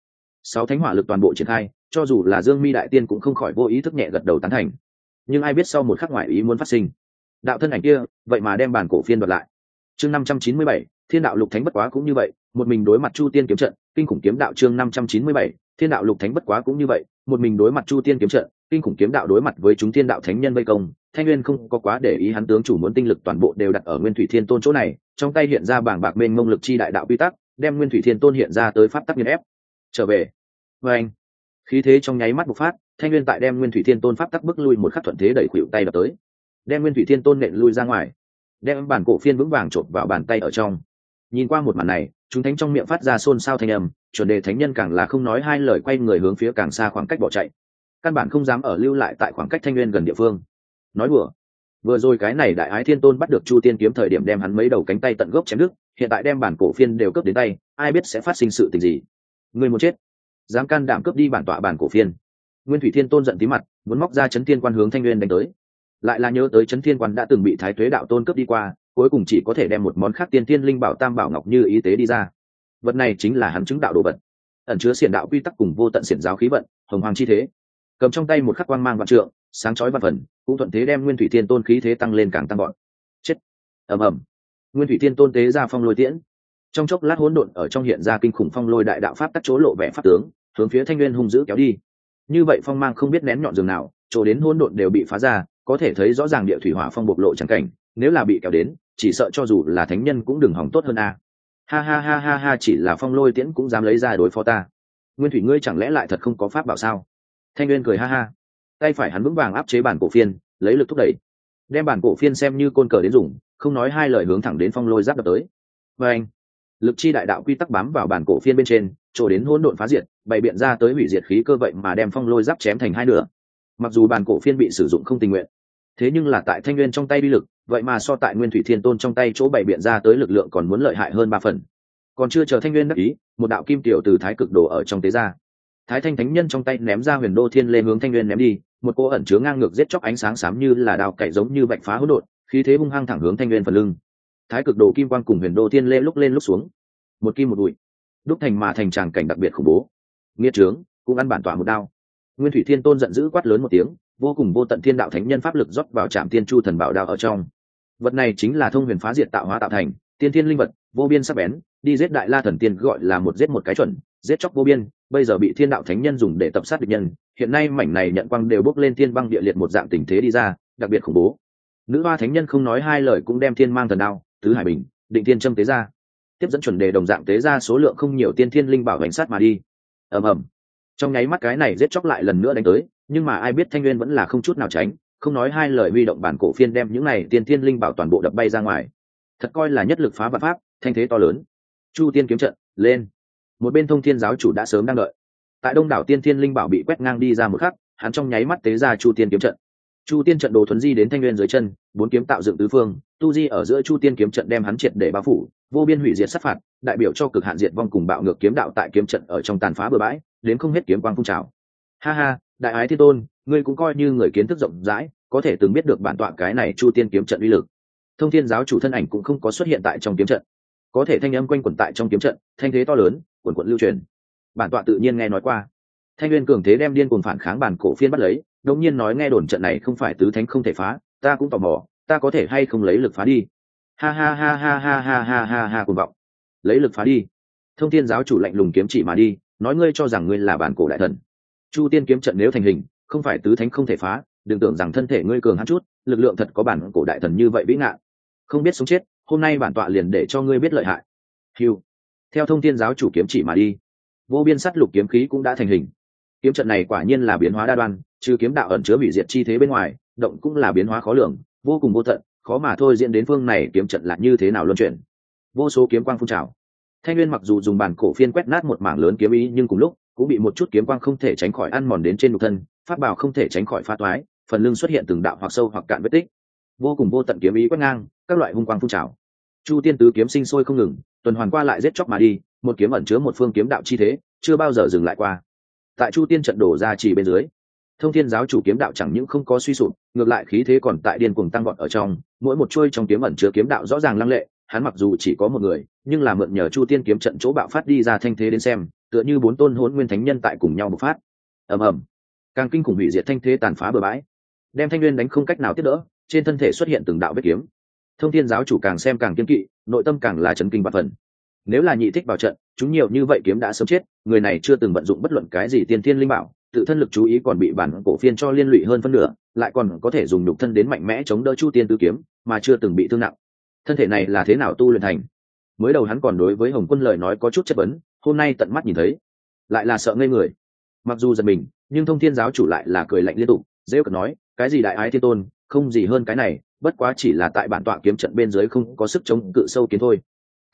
6 thánh hỏa lực toàn bộ triển khai, cho dù là Dương Mi đại tiên cũng không khỏi vô ý thức nhẹ gật đầu tán thành. Nhưng ai biết sau một khắc ngoại ý muốn phát sinh, đạo thân ảnh kia vậy mà đem bản cổ phiên đoạt lại. Chương 597, Thiên đạo lục thánh bất quá cũng như vậy, một mình đối mặt Chu Tiên kiếm trận, kinh khủng kiếm đạo. Chương 597, Thiên đạo lục thánh bất quá cũng như vậy, một mình đối mặt Chu Tiên kiếm trận, kinh khủng kiếm đạo đối mặt với chúng thiên đạo thánh nhân vây công. Thanh Nguyên không có quá để ý, hắn tướng chủ muốn tinh lực toàn bộ đều đặt ở Nguyên Thủy Thiên Tôn chỗ này, trong tay hiện ra bảng bạc mênh mông lực chi đại đạo quy tắc, đem Nguyên Thủy Thiên Tôn hiện ra tới pháp tắc nghiền ép. Trở về. Và anh, khí thế trong nháy mắt bộc phát, Thanh Nguyên tại đem Nguyên Thủy Thiên Tôn pháp tắc bước lui một khắc thuận thế đẩy khuỷu tay đập tới, đem Nguyên Thủy Thiên Tôn nện lui ra ngoài, đem bản cổ phiên vững vàng chộp vào bàn tay ở trong. Nhìn qua một màn này, chúng thánh trong miệng phát ra xôn xao thanh âm, chuẩn đề thánh nhân càng là không nói hai lời quay người hướng phía càng xa khoảng cách bỏ chạy, căn bản không dám ở lưu lại tại khoảng cách Thanh Nguyên gần địa phương. Nói đùa, vừa rồi cái này đại ái thiên tôn bắt được Chu Tiên kiếm thời điểm đem hắn mấy đầu cánh tay tận gốc chém đứt, hiện tại đem bản cổ phiên đều cướp đến tay, ai biết sẽ phát sinh sự tình gì. Người muốn chết, dám can đảm cướp đi bản tọa bản cổ phiên. Nguyên Thủy Thiên Tôn giận tí mặt, muốn móc ra Chấn Thiên Quan hướng Thanh Nguyên đánh tới, lại là nhớ tới Chấn Thiên Quan đã từng bị Thái Tuế đạo tôn cướp đi qua, cuối cùng chỉ có thể đem một món khác tiên tiên linh bảo Tam Bảo Ngọc Như ý tế đi ra. Vật này chính là hắn chứng đạo đồ vật, ẩn chứa xiển đạo quy tắc cùng vô tận xiển giáo khí vận, hồng hoàng chi thế. Cầm trong tay một khắc quang mang vạn trượng, sáng chói vạn phần, cũng thuận thế đem Nguyên Thủy Thiên Tôn khí thế tăng lên càng tăng gọn. Chết. Ầm ầm. Nguyên Thủy Thiên Tôn tế ra phong lôi tiễn, trong chốc lát hỗn độn ở trong hiện ra kinh khủng phong lôi đại đạo pháp tắc chỗ lộ vẻ pháp tướng, hướng phía Thanh Nguyên hung dữ kéo đi. Như vậy phong mang không biết nén nhọn dường nào, chỗ đến hỗn độn đều bị phá ra, có thể thấy rõ ràng địa thủy hỏa phong bộc lộ chẳng cảnh, nếu là bị kéo đến, chỉ sợ cho dù là thánh nhân cũng đừng hỏng tốt hơn a. Ha ha ha ha ha, chỉ là phong lôi tiễn cũng dám lấy ra đối phó ta. Nguyên Thủy ngươi chẳng lẽ lại thật không có pháp bảo sao? Thanh Nguyên cười ha ha, tay phải hắn vững vàng áp chế bản cổ phiên, lấy lực thúc đẩy, đem bản cổ phiên xem như côn cờ đến dùng, không nói hai lời hướng thẳng đến phong lôi giáp đập tới. Và anh, lực chi đại đạo quy tắc bám vào bản cổ phiên bên trên, chỗ đến hỗn độn phá diệt, bày biện ra tới hủy diệt khí cơ vậy mà đem phong lôi giáp chém thành hai nửa. Mặc dù bản cổ phiên bị sử dụng không tình nguyện, thế nhưng là tại Thanh Nguyên trong tay uy lực, vậy mà so tại Nguyên Thủy Thiên Tôn trong tay chỗ bày biện ra tới lực lượng còn muốn lợi hại hơn 3 phần. Còn chưa chờ Thanh Nguyên đắc ý, một đạo kim tiểu từ thái cực đồ ở trong tế ra. Thái Thanh Thánh Nhân trong tay ném ra Huyền Đô Thiên Lê hướng Thanh Nguyên ném đi, một cô ẩn chứa ngang ngược giết chóc ánh sáng xám như là đao cày giống như bạch phá hỗn độn, khí thế hung hăng thẳng hướng Thanh Nguyên phần lưng. Thái cực đồ kim quang cùng Huyền Đô Thiên Lê lúc lên lúc xuống, một kim một bụi, đúc thành mà thành tràng cảnh đặc biệt khủng bố. Nghiệt trướng, cũng ăn bản tọa một đao. Nguyên Thủy Thiên Tôn giận dữ quát lớn một tiếng, vô cùng vô tận thiên đạo thánh nhân pháp lực rót vào Trảm Tiên Chu thần bảo đao ở trong. Vật này chính là thông huyền phá diệt tạo hóa tạo thành, tiên thiên linh vật, vô biên sắc bén, đi giết đại la thần tiên gọi là một giết một cái chuẩn, giết chóc vô biên, bây giờ bị thiên đạo thánh nhân dùng để tập sát địch nhân, hiện nay mảnh này nhận quang đều bốc lên thiên băng địa liệt một dạng tình thế đi ra, đặc biệt khủng bố. Nữ hoa thánh nhân không nói hai lời cũng đem thiên mang thần đao, tứ hải bình, định thiên châm tế ra, tiếp dẫn chuẩn đề đồng dạng tế ra số lượng không nhiều tiên thiên linh bảo cảnh sát mà đi. Ầm ầm. Trong nháy mắt cái này giết chóc lại lần nữa đánh tới, nhưng mà ai biết Thanh Nguyên vẫn là không chút nào tránh, không nói hai lời huy động bản cổ phiên đem những này tiên thiên linh bảo toàn bộ đập bay ra ngoài. Thật coi là nhất lực phá vạn pháp, thanh thế to lớn. Chu Tiên kiếm trận lên. Một bên Thông Thiên giáo chủ đã sớm đang đợi. Tại đông đảo tiên thiên linh bảo bị quét ngang đi ra một khắc, hắn trong nháy mắt tế ra Chu Tiên kiếm trận. Chu Tiên trận đồ thuần di đến Thanh Nguyên dưới chân, 4 kiếm tạo dựng tứ phương, tu di ở giữa Chu Tiên kiếm trận đem hắn triệt để bao phủ, vô biên hủy diệt sát phạt, đại biểu cho cực hạn diệt vong cùng bạo ngược kiếm đạo tại kiếm trận ở trong tàn phá bừa bãi, đến không hết kiếm quang phun trào. Ha ha, đại ái thiên tôn, ngươi cũng coi như người kiến thức rộng rãi, có thể từng biết được bản tọa cái này Chu Tiên kiếm trận uy lực. Thông Thiên giáo chủ thân ảnh cũng không có xuất hiện tại trong kiếm trận, có thể thanh âm quanh quẩn tại trong kiếm trận, thanh thế to lớn, quần quần lưu truyền. Bản tọa tự nhiên nghe nói qua. Thanh Nguyên cường thế đem điên cuồng phản kháng bản cổ phiên bắt lấy, đột nhiên nói nghe đồn trận này không phải tứ thánh không thể phá, ta cũng tò mò, ta có thể hay không lấy lực phá đi. Ha ha ha ha ha ha ha ha ha cuồng vọng. Lấy lực phá đi. Thông Thiên giáo chủ lạnh lùng kiếm chỉ mà đi, nói ngươi cho rằng ngươi là bản cổ đại thần. Chu Tiên kiếm trận nếu thành hình, không phải tứ thánh không thể phá, đừng tưởng rằng thân thể ngươi cường hãn chút, lực lượng thật có bản cổ đại thần như vậy vĩ ngạn. Không biết sống chết, hôm nay bản tọa liền để cho ngươi biết lợi hại. Hưu. Theo Thông Thiên giáo chủ kiếm chỉ mà đi, vô biên sắt lục kiếm khí cũng đã thành hình. Kiếm trận này quả nhiên là biến hóa đa đoan, trừ kiếm đạo ẩn chứa hủy diệt chi thế bên ngoài, động cũng là biến hóa khó lường, vô cùng vô tận, khó mà thôi diễn đến phương này kiếm trận là như thế nào luân chuyển. Vô số kiếm quang phun trào. Thanh Nguyên mặc dù dùng bản cổ phiên quét nát một mảng lớn kiếm ý, nhưng cùng lúc cũng bị một chút kiếm quang không thể tránh khỏi ăn mòn đến trên nhục thân, pháp bảo không thể tránh khỏi phá toái, phần lưng xuất hiện từng đạo hoặc sâu hoặc cạn vết tích. Vô cùng vô tận kiếm ý quét ngang, các loại hung quang phun trào. Chu Tiên tứ kiếm sinh sôi không ngừng, tuần hoàn qua lại giết chóc mà đi, một kiếm ẩn chứa một phương kiếm đạo chi thế, chưa bao giờ dừng lại qua. Tại Chu Tiên trận đổ ra chỉ bên dưới, Thông Thiên giáo chủ kiếm đạo chẳng những không có suy sụp, ngược lại khí thế còn tại điên cuồng tăng vọt ở trong, mỗi một chuôi trong kiếm ẩn chứa kiếm đạo rõ ràng lăng lệ, hắn mặc dù chỉ có một người, nhưng là mượn nhờ Chu Tiên kiếm trận chỗ bạo phát đi ra thanh thế đến xem, tựa như bốn tôn hỗn nguyên thánh nhân tại cùng nhau bộc phát. Ầm ầm, càng kinh khủng hủy diệt thanh thế tàn phá bừa bãi, đem Thanh Nguyên đánh không cách nào tiếp đỡ, trên thân thể xuất hiện từng đạo vết kiếm. Thông Thiên giáo chủ càng xem càng kiên kỵ, nội tâm càng là chấn kinh bạt phần. Nếu là nhị thích vào trận, chúng nhiều như vậy kiếm đã sớm chết, người này chưa từng vận dụng bất luận cái gì tiên thiên linh bảo, tự thân lực chú ý còn bị bản cổ phiên cho liên lụy hơn phân nửa, lại còn có thể dùng nhục thân đến mạnh mẽ chống đỡ Chu Tiên tứ kiếm, mà chưa từng bị thương nặng. Thân thể này là thế nào tu luyện thành? Mới đầu hắn còn đối với Hồng Quân lời nói có chút chất vấn, hôm nay tận mắt nhìn thấy, lại là sợ ngây người. Mặc dù giật mình, nhưng Thông Thiên giáo chủ lại là cười lạnh liên tục, rêu cợt nói, cái gì đại ái thiên tôn, không gì hơn cái này, bất quá chỉ là tại bản tọa kiếm trận bên dưới không có sức chống cự sâu kiến thôi.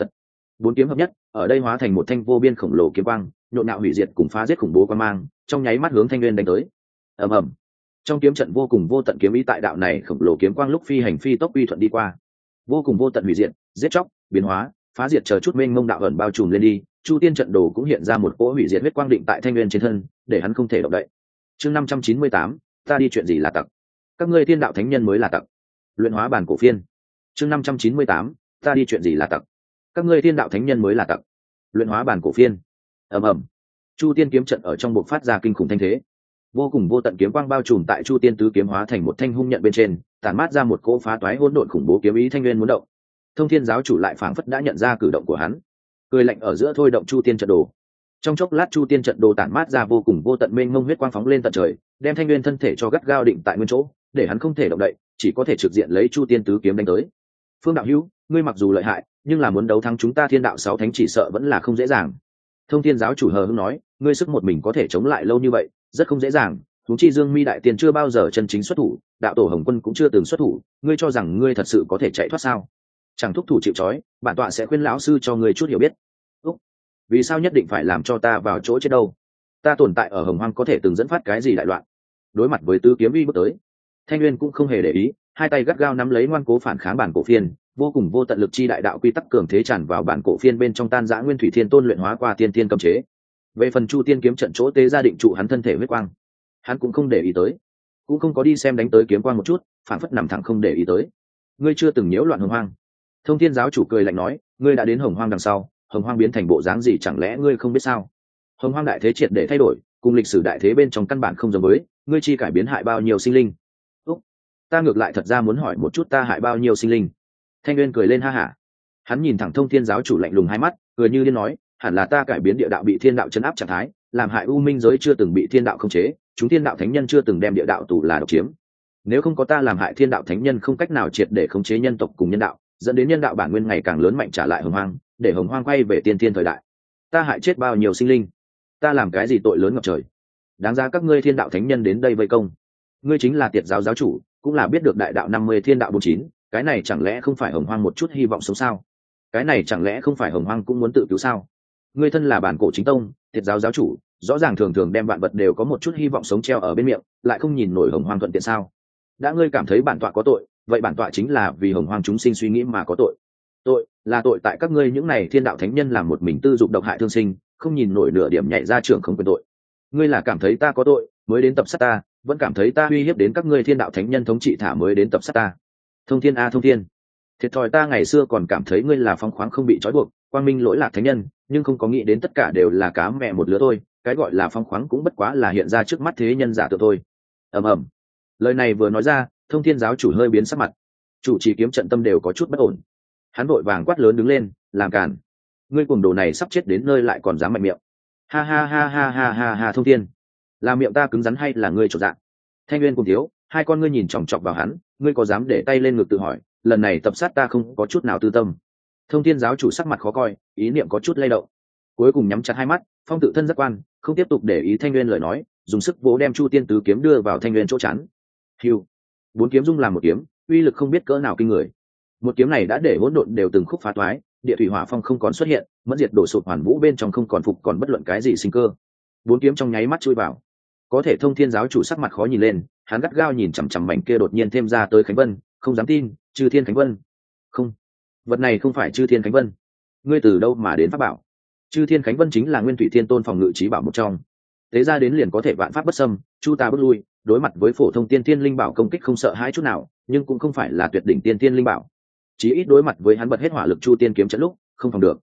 Bốn kiếm hợp nhất, ở đây hóa thành một thanh vô biên khổng lồ kiếm quang, nhộn nhạo hủy diệt cùng phá giết khủng bố quang mang, trong nháy mắt hướng Thanh Nguyên đánh tới. Ầm ầm. Trong kiếm trận vô cùng vô tận kiếm ý tại đạo này khổng lồ kiếm quang lúc phi hành phi tốc uy thuận đi qua. Vô cùng vô tận hủy diệt, giết chóc, biến hóa, phá diệt chờ chút mênh mông đạo ẩn bao trùm lên đi, Chu Tiên trận đồ cũng hiện ra một cỗ hủy diệt huyết quang định tại Thanh Nguyên trên thân, để hắn không thể động đậy. Chương 598, ta đi chuyện gì là tặc? Các ngươi thiên đạo thánh nhân mới là tặc. Luyện hóa bản cổ phiên. Chương 598, ta đi chuyện gì là tặc? Các ngươi thiên đạo thánh nhân mới là tặc. Luyện hóa bản cổ phiên. Ầm ầm. Chu Tiên kiếm trận ở trong bộc phát ra kinh khủng thanh thế. Vô cùng vô tận kiếm quang bao trùm tại Chu Tiên tứ kiếm hóa thành một thanh hung nhận bên trên, tản mát ra một cỗ phá toái hỗn độn khủng bố kiếm ý. Thanh Nguyên muốn động. Thông Thiên giáo chủ lại phảng phất đã nhận ra cử động của hắn, cười lạnh ở giữa thôi động Chu Tiên trận đồ. Trong chốc lát Chu Tiên trận đồ tản mát ra vô cùng vô tận mênh mông huyết quang phóng lên tận trời, đem Thanh Nguyên thân thể cho gắt gao định tại nguyên chỗ, để hắn không thể động đậy, chỉ có thể trực diện lấy Chu Tiên tứ kiếm đánh tới. Phương đạo hữu, ngươi mặc dù lợi hại, nhưng là muốn đấu thắng chúng ta thiên đạo sáu thánh chỉ sợ vẫn là không dễ dàng. Thông Thiên giáo chủ hờ hững nói, ngươi sức một mình có thể chống lại lâu như vậy, rất không dễ dàng. Huống chi Dương Mi đại tiên chưa bao giờ chân chính xuất thủ, đạo tổ Hồng Quân cũng chưa từng xuất thủ, ngươi cho rằng ngươi thật sự có thể chạy thoát sao? Chẳng thúc thủ chịu trói, bản tọa sẽ khuyên lão sư cho ngươi chút hiểu biết. Úc, vì sao nhất định phải làm cho ta vào chỗ chết đâu? Ta tồn tại ở Hồng Hoang có thể từng dẫn phát cái gì đại loạn? Đối mặt với tứ kiếm uy bước tới, Thanh Nguyên cũng không hề để ý, hai tay gắt gao nắm lấy ngoan cố phản kháng bản cổ phiên, vô cùng vô tận lực chi đại đạo quy tắc cường thế tràn vào bản cổ phiên bên trong, tan rã Nguyên Thủy Thiên Tôn luyện hóa qua tiên tiên cấm chế. Về phần Chu Tiên kiếm trận chỗ tế gia định trụ hắn thân thể huyết quang, hắn cũng không để ý tới, cũng không có đi xem đánh tới kiếm quang một chút, phản phất nằm thẳng không để ý tới. Ngươi chưa từng nhiễu loạn Hồng Hoang. Thông Thiên giáo chủ cười lạnh nói, ngươi đã đến Hồng Hoang đằng sau, Hồng Hoang biến thành bộ dáng gì chẳng lẽ ngươi không biết sao? Hồng Hoang đại thế triệt để thay đổi, cùng lịch sử đại thế bên trong căn bản không giống với, ngươi chi cải biến hại bao nhiêu sinh linh? Úc, ta ngược lại thật ra muốn hỏi một chút ta hại bao nhiêu sinh linh? Thanh Nguyên cười lên ha hả, hắn nhìn thẳng Thông Thiên giáo chủ lạnh lùng hai mắt, cười như điên nói, hẳn là ta cải biến địa đạo bị thiên đạo chấn áp trạng thái, làm hại u minh giới chưa từng bị thiên đạo khống chế, chúng thiên đạo thánh nhân chưa từng đem địa đạo tù là độc chiếm. Nếu không có ta làm hại thiên đạo thánh nhân không cách nào triệt để khống chế nhân tộc cùng nhân đạo, dẫn đến nhân đạo bản nguyên ngày càng lớn mạnh trả lại Hồng Hoang, để Hồng Hoang quay về tiên thiên thời đại. Ta hại chết bao nhiêu sinh linh? Ta làm cái gì tội lớn ngập trời? Đáng ra các ngươi thiên đạo thánh nhân đến đây vây công. Ngươi chính là Tiệt giáo giáo chủ, cũng là biết được đại đạo 50 thiên đạo 49, cái này chẳng lẽ không phải Hồng Hoang một chút hy vọng sống sao? Cái này chẳng lẽ không phải Hồng Hoang cũng muốn tự cứu sao? Ngươi thân là bản cổ chính tông, Tiệt giáo giáo chủ, rõ ràng thường thường đem vạn vật đều có một chút hy vọng sống treo ở bên miệng, lại không nhìn nổi Hồng Hoang thuận tiện sao? Đã ngươi cảm thấy bản tọa có tội, vậy bản tọa chính là vì Hồng Hoang chúng sinh suy nghĩ mà có tội. Tội là tội tại các ngươi những này thiên đạo thánh nhân làm một mình tư dục độc hại thương sinh, không nhìn nổi nửa điểm nhảy ra trưởng không quyền tội. Ngươi là cảm thấy ta có tội mới đến tập sát ta, vẫn cảm thấy ta uy hiếp đến các ngươi thiên đạo thánh nhân thống trị thả mới đến tập sát ta. Thông Thiên a Thông Thiên, thiệt thòi ta ngày xưa còn cảm thấy ngươi là phóng khoáng không bị trói buộc, quang minh lỗi lạc thánh nhân, nhưng không có nghĩ đến tất cả đều là cá mẹ một lứa thôi. Cái gọi là phóng khoáng cũng bất quá là hiện ra trước mắt thế nhân giả tự thôi. Ầm ầm, lời này vừa nói ra, Thông Thiên giáo chủ hơi biến sắc mặt, chủ trì kiếm trận tâm đều có chút bất ổn. Hắn vội vàng quát lớn đứng lên, làm cản, ngươi cuồng đồ này sắp chết đến nơi lại còn dám mạnh miệng. Ha ha ha ha ha ha ha. Thông Thiên, là miệng ta cứng rắn hay là ngươi trột dạ? Thanh Nguyên cùng thiếu, hai con ngươi nhìn chòng chọc vào hắn, ngươi có dám để tay lên ngực tự hỏi, lần này tập sát ta không có chút nào tư tâm? Thông Thiên giáo chủ sắc mặt khó coi, ý niệm có chút lay động, cuối cùng nhắm chặt hai mắt, phong tự thân giác quan, không tiếp tục để ý Thanh Nguyên lời nói, dùng sức vỗ đem Chu Tiên tứ kiếm đưa vào Thanh Nguyên chỗ chắn. Hưu, bốn kiếm dung làm một kiếm, uy lực không biết cỡ nào kinh người. Một kiếm này đã để hỗn độn đều từng khúc phá toái, địa thủy hỏa phong không còn xuất hiện, mẫn diệt đổ sụp hoàn vũ bên trong không còn phục còn bất luận cái gì sinh cơ. Bốn kiếm trong nháy mắt chui vào. Có thể Thông Thiên giáo chủ sắc mặt khó nhìn lên, hắn gắt gao nhìn chằm chằm mảnh kia đột nhiên thêm ra tới Khánh Vân, không dám tin, Chư Thiên Khánh Vân. Không, vật này không phải Chư Thiên Khánh Vân. Ngươi từ đâu mà đến pháp bảo? Chư Thiên Khánh Vân chính là Nguyên Thủy Thiên Tôn phòng ngự trí bảo một trong, tế ra đến liền có thể vạn pháp bất xâm, chu ta bất lui, đối mặt với phổ thông tiên thiên linh bảo công kích không sợ hãi chút nào, nhưng cũng không phải là tuyệt đỉnh tiên thiên linh bảo. Chí ít đối mặt với hắn bật hết hỏa lực Chu Tiên kiếm trận lúc, không phòng được.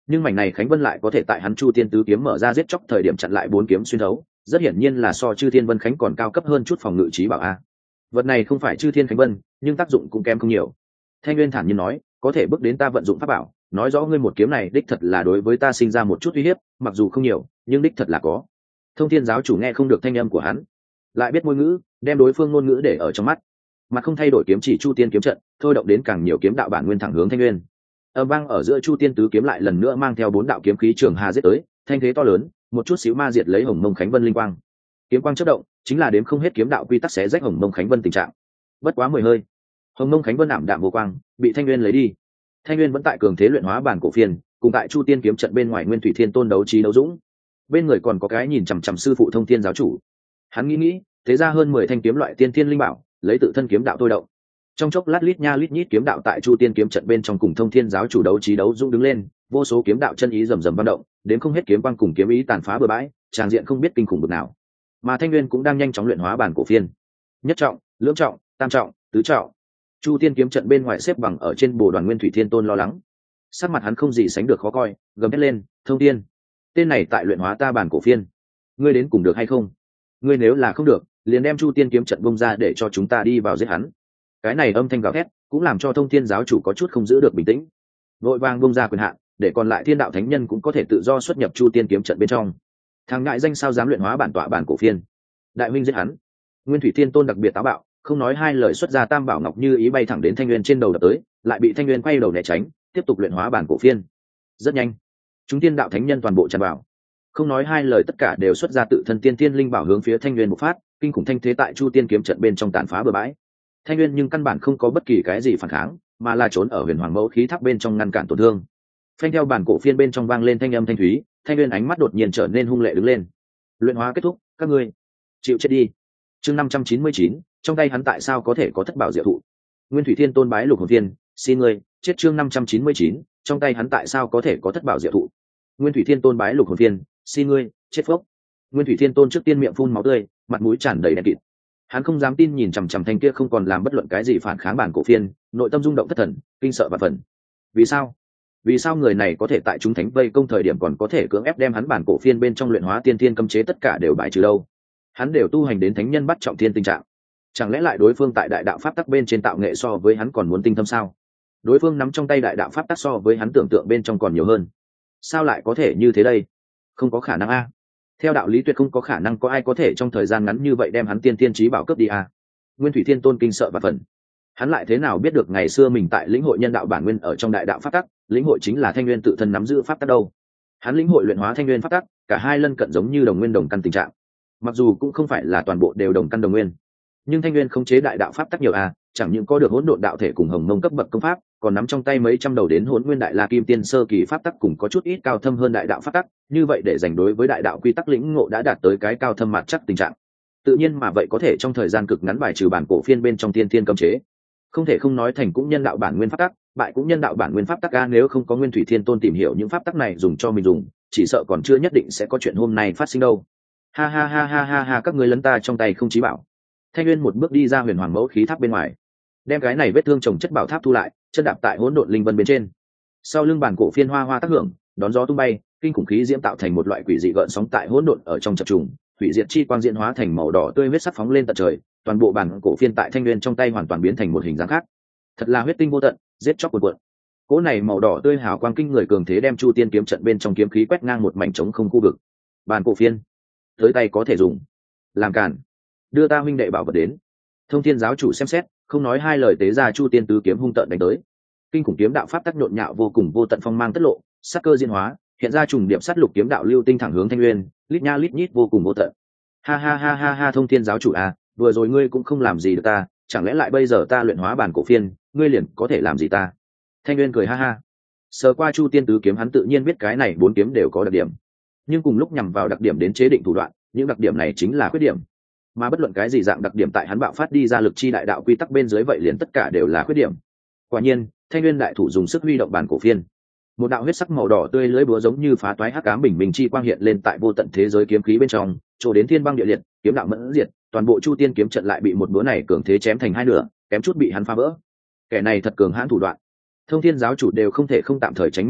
nhưng mảnh này khánh vân lại có thể tại hắn chu tiên tứ kiếm mở ra giết chóc thời điểm chặn lại 4 kiếm xuyên thấu, rất hiển nhiên là so chư thiên vân khánh còn cao cấp hơn chút phòng ngự trí bảo a. Vật này không phải chư thiên khánh vân, nhưng tác dụng cũng kém không nhiều. Thanh Nguyên thản nhiên nói, có thể bước đến ta vận dụng pháp bảo, nói rõ ngươi một kiếm này đích thật là đối với ta sinh ra một chút uy hiếp, mặc dù không nhiều, nhưng đích thật là có. Thông Thiên giáo chủ nghe không được thanh âm của hắn, lại biết ngôn ngữ, đem đối phương ngôn ngữ để ở trong mắt, mặt không thay đổi kiếm chỉ chu tiên kiếm trận, thôi động đến càng nhiều kiếm đạo bản nguyên thẳng hướng Thanh Nguyên. Âm vang ở giữa chu tiên tứ kiếm lại lần nữa mang theo 4 đạo kiếm khí trường hà giết tới, thanh thế to lớn, một chút xíu ma diệt lấy Hồng Mông Khánh Vân linh quang. Kiếm quang chớp động, chính là đếm không hết kiếm đạo quy tắc xé rách Hồng Mông Khánh Vân tình trạng. Bất quá 10 hơi, Hồng Mông Khánh Vân ảm đạm vô quang, bị Thanh Nguyên lấy đi. Thanh Nguyên vẫn tại cường thế luyện hóa bản cổ phiên, cùng tại chu tiên kiếm trận bên ngoài Nguyên Thủy Thiên Tôn đấu trí đấu dũng. Bên người còn có cái nhìn chằm chằm sư phụ Thông Thiên giáo chủ. Hắn nghĩ, thế ra hơn 10 thanh kiếm loại tiên thiên linh bảo, lấy tự thân kiếm đạo tôi động. Trong chốc lát lít nha lít nhít kiếm đạo tại chu tiên kiếm trận bên trong cùng Thông Thiên giáo chủ đấu trí đấu dũng đứng lên, vô số kiếm đạo chân ý rầm rầm vận động, đến không hết kiếm quang cùng kiếm ý tàn phá bừa bãi, tràng diện không biết kinh khủng bực nào. Mà Thanh Nguyên cũng đang nhanh chóng luyện hóa bản cổ phiên. Nhất trọng, lưỡng trọng, tam trọng, tứ trọng. Chu tiên kiếm trận bên ngoài xếp bằng ở trên bồ đoàn Nguyên Thủy Thiên Tôn lo lắng. Sắc mặt hắn không gì sánh được khó coi, gầm hét lên, "Thông Thiên, tên này tại luyện hóa ta bản cổ phiên, ngươi đến cùng được hay không? Ngươi nếu là không được, liền đem chu tiên kiếm trận bung ra để cho chúng ta đi vào giết hắn." Cái này âm thanh gào thét cũng làm cho Thông Thiên giáo chủ có chút không giữ được bình tĩnh, vội vàng bung ra quyền hạn, để còn lại thiên đạo thánh nhân cũng có thể tự do xuất nhập chu tiên kiếm trận bên trong. Thằng ngại danh sao dám luyện hóa bản tọa bản cổ phiên, đại huynh giết hắn. Nguyên Thủy Thiên Tôn đặc biệt táo bạo, không nói hai lời xuất ra Tam Bảo Ngọc Như ý bay thẳng đến Thanh Nguyên trên đầu đập tới, lại bị Thanh Nguyên quay đầu né tránh, tiếp tục luyện hóa bản cổ phiên. Rất nhanh, chúng tiên đạo thánh nhân toàn bộ tràn vào, không nói hai lời tất cả đều xuất ra tự thân tiên tiên linh bảo hướng phía Thanh Nguyên một phát, kinh khủng thanh thế tại chu tiên kiếm trận bên trong tàn phá bừa bãi. Thanh Nguyên nhưng căn bản không có bất kỳ cái gì phản kháng, mà là trốn ở Huyền Hoàng Mẫu khí tháp bên trong ngăn cản tổn thương. Phanh theo bản cổ phiên bên trong vang lên thanh âm thanh thúy, Thanh Nguyên ánh mắt đột nhiên trở nên hung lệ đứng lên. Luyện hóa kết thúc, các ngươi chịu chết đi. Chương 599, trong tay hắn tại sao có thể có thất bảo diệu thụ? Nguyên Thủy Thiên Tôn bái lục hồn viên, xin ngươi chết. Chương 599, trong tay hắn tại sao có thể có thất bảo diệu thụ? Nguyên Thủy Thiên Tôn bái lục hồn viên, xin ngươi chết phốc. Nguyên Thủy Thiên Tôn trước tiên miệng phun máu tươi, mặt mũi tràn đầy đen kịt. Hắn không dám tin nhìn chằm chằm thanh kia không còn làm bất luận cái gì phản kháng bản cổ phiên, nội tâm rung động thất thần, kinh sợ và phần. Vì sao? Vì sao người này có thể tại chúng thánh vây công thời điểm còn có thể cưỡng ép đem hắn bản cổ phiên bên trong luyện hóa tiên thiên cấm chế tất cả đều bại trừ đâu? Hắn đều tu hành đến thánh nhân bắt trọng thiên tình trạng, chẳng lẽ lại đối phương tại đại đạo pháp tắc bên trên tạo nghệ so với hắn còn muốn tinh thâm sao? Đối phương nắm trong tay đại đạo pháp tắc so với hắn tưởng tượng bên trong còn nhiều hơn. Sao lại có thể như thế đây? Không có khả năng a. Theo đạo lý tuyệt không có khả năng có ai có thể trong thời gian ngắn như vậy đem hắn tiên thiên trí bảo cướp đi a. Nguyên Thủy Thiên Tôn kinh sợ và phần. Hắn lại thế nào biết được ngày xưa mình tại lĩnh hội nhân đạo bản nguyên ở trong đại đạo pháp tắc, lĩnh hội chính là Thanh Nguyên tự thân nắm giữ pháp tắc đâu? Hắn lĩnh hội luyện hóa Thanh Nguyên pháp tắc, cả hai lân cận giống như đồng nguyên đồng căn tình trạng. Mặc dù cũng không phải là toàn bộ đều đồng căn đồng nguyên, nhưng Thanh Nguyên không chế đại đạo pháp tắc nhiều a, chẳng những có được hỗn độn đạo thể cùng hồng mông cấp bậc công pháp, còn nắm trong tay mấy trăm đầu đến hỗn nguyên đại la kim tiên sơ kỳ pháp tắc cùng có chút ít cao thâm hơn đại đạo pháp tắc, như vậy để giành đối với đại đạo quy tắc lĩnh ngộ đã đạt tới cái cao thâm mặt chắc tình trạng. Tự nhiên mà vậy có thể trong thời gian cực ngắn bài trừ bản cổ phiên bên trong tiên thiên cấm chế. Không thể không nói thành cũng nhân đạo bản nguyên pháp tắc, bại cũng nhân đạo bản nguyên pháp tắc a, nếu không có Nguyên Thủy Thiên Tôn tìm hiểu những pháp tắc này dùng cho mình dùng, chỉ sợ còn chưa nhất định sẽ có chuyện hôm nay phát sinh đâu. Ha ha ha ha ha ha, các ngươi lấn ta trong tay không chí bảo. Thanh Nguyên một bước đi ra Huyền Hoàng Mẫu khí tháp bên ngoài, đem cái này vết thương trồng chất bảo tháp thu lại, chân đạp tại hỗn độn linh vân bên trên. Sau lưng bản cổ phiên hoa hoa tác hưởng, đón gió tung bay, kinh khủng khí diễm tạo thành một loại quỷ dị gợn sóng tại hỗn độn ở trong chập trùng, hủy diệt chi quang diễn hóa thành màu đỏ tươi huyết sắc phóng lên tận trời, toàn bộ bản cổ phiên tại Thanh Nguyên trong tay hoàn toàn biến thành một hình dáng khác. Thật là huyết tinh vô tận, giết chóc cuồn cuộn. Cỗ này màu đỏ tươi hào quang kinh người cường thế đem chu tiên kiếm trận bên trong kiếm khí quét ngang một mảnh trống không khu vực. Bản cổ phiên, tới tay có thể dùng, làm cản, đưa ta huynh đệ bảo vật đến. Thông Thiên giáo chủ xem xét, không nói hai lời tế ra chu tiên tứ kiếm hung tợn đánh tới. Kinh khủng kiếm đạo pháp tác nhộn nhạo vô cùng vô tận phong mang tất lộ, sắc cơ diễn hóa, hiện ra trùng điệp sát lục kiếm đạo lưu tinh thẳng hướng Thanh Nguyên, lít nha lít nhít vô cùng vô tận. Ha ha ha ha ha, Thông Thiên giáo chủ à, vừa rồi ngươi cũng không làm gì được ta, chẳng lẽ lại bây giờ ta luyện hóa bản cổ phiên, ngươi liền có thể làm gì ta? Thanh Nguyên cười ha ha. Sờ qua chu tiên tứ kiếm hắn tự nhiên biết cái này 4 kiếm đều có đặc điểm, nhưng cùng lúc nhằm vào đặc điểm đến chế định thủ đoạn, những đặc điểm này chính là khuyết điểm. Mà bất luận cái gì dạng đặc điểm tại hắn bạo phát đi ra lực chi đại đạo quy tắc bên dưới vậy liền tất cả đều là khuyết điểm. Quả nhiên, Thanh Nguyên đại thủ dùng sức huy động bản cổ phiên. Một đạo huyết sắc màu đỏ tươi lưỡi búa giống như phá toái hắc ám bình minh chi quang hiện lên tại vô tận thế giới kiếm khí bên trong, chỗ đến thiên băng địa liệt, kiếm đạo mẫn diệt, toàn bộ chu tiên kiếm trận lại bị một búa này cường thế chém thành hai nửa, kém chút bị hắn phá vỡ. Kẻ này thật cường hãn thủ đoạn. Thông Thiên giáo chủ đều không thể không tạm thời tránh mũi nhọn,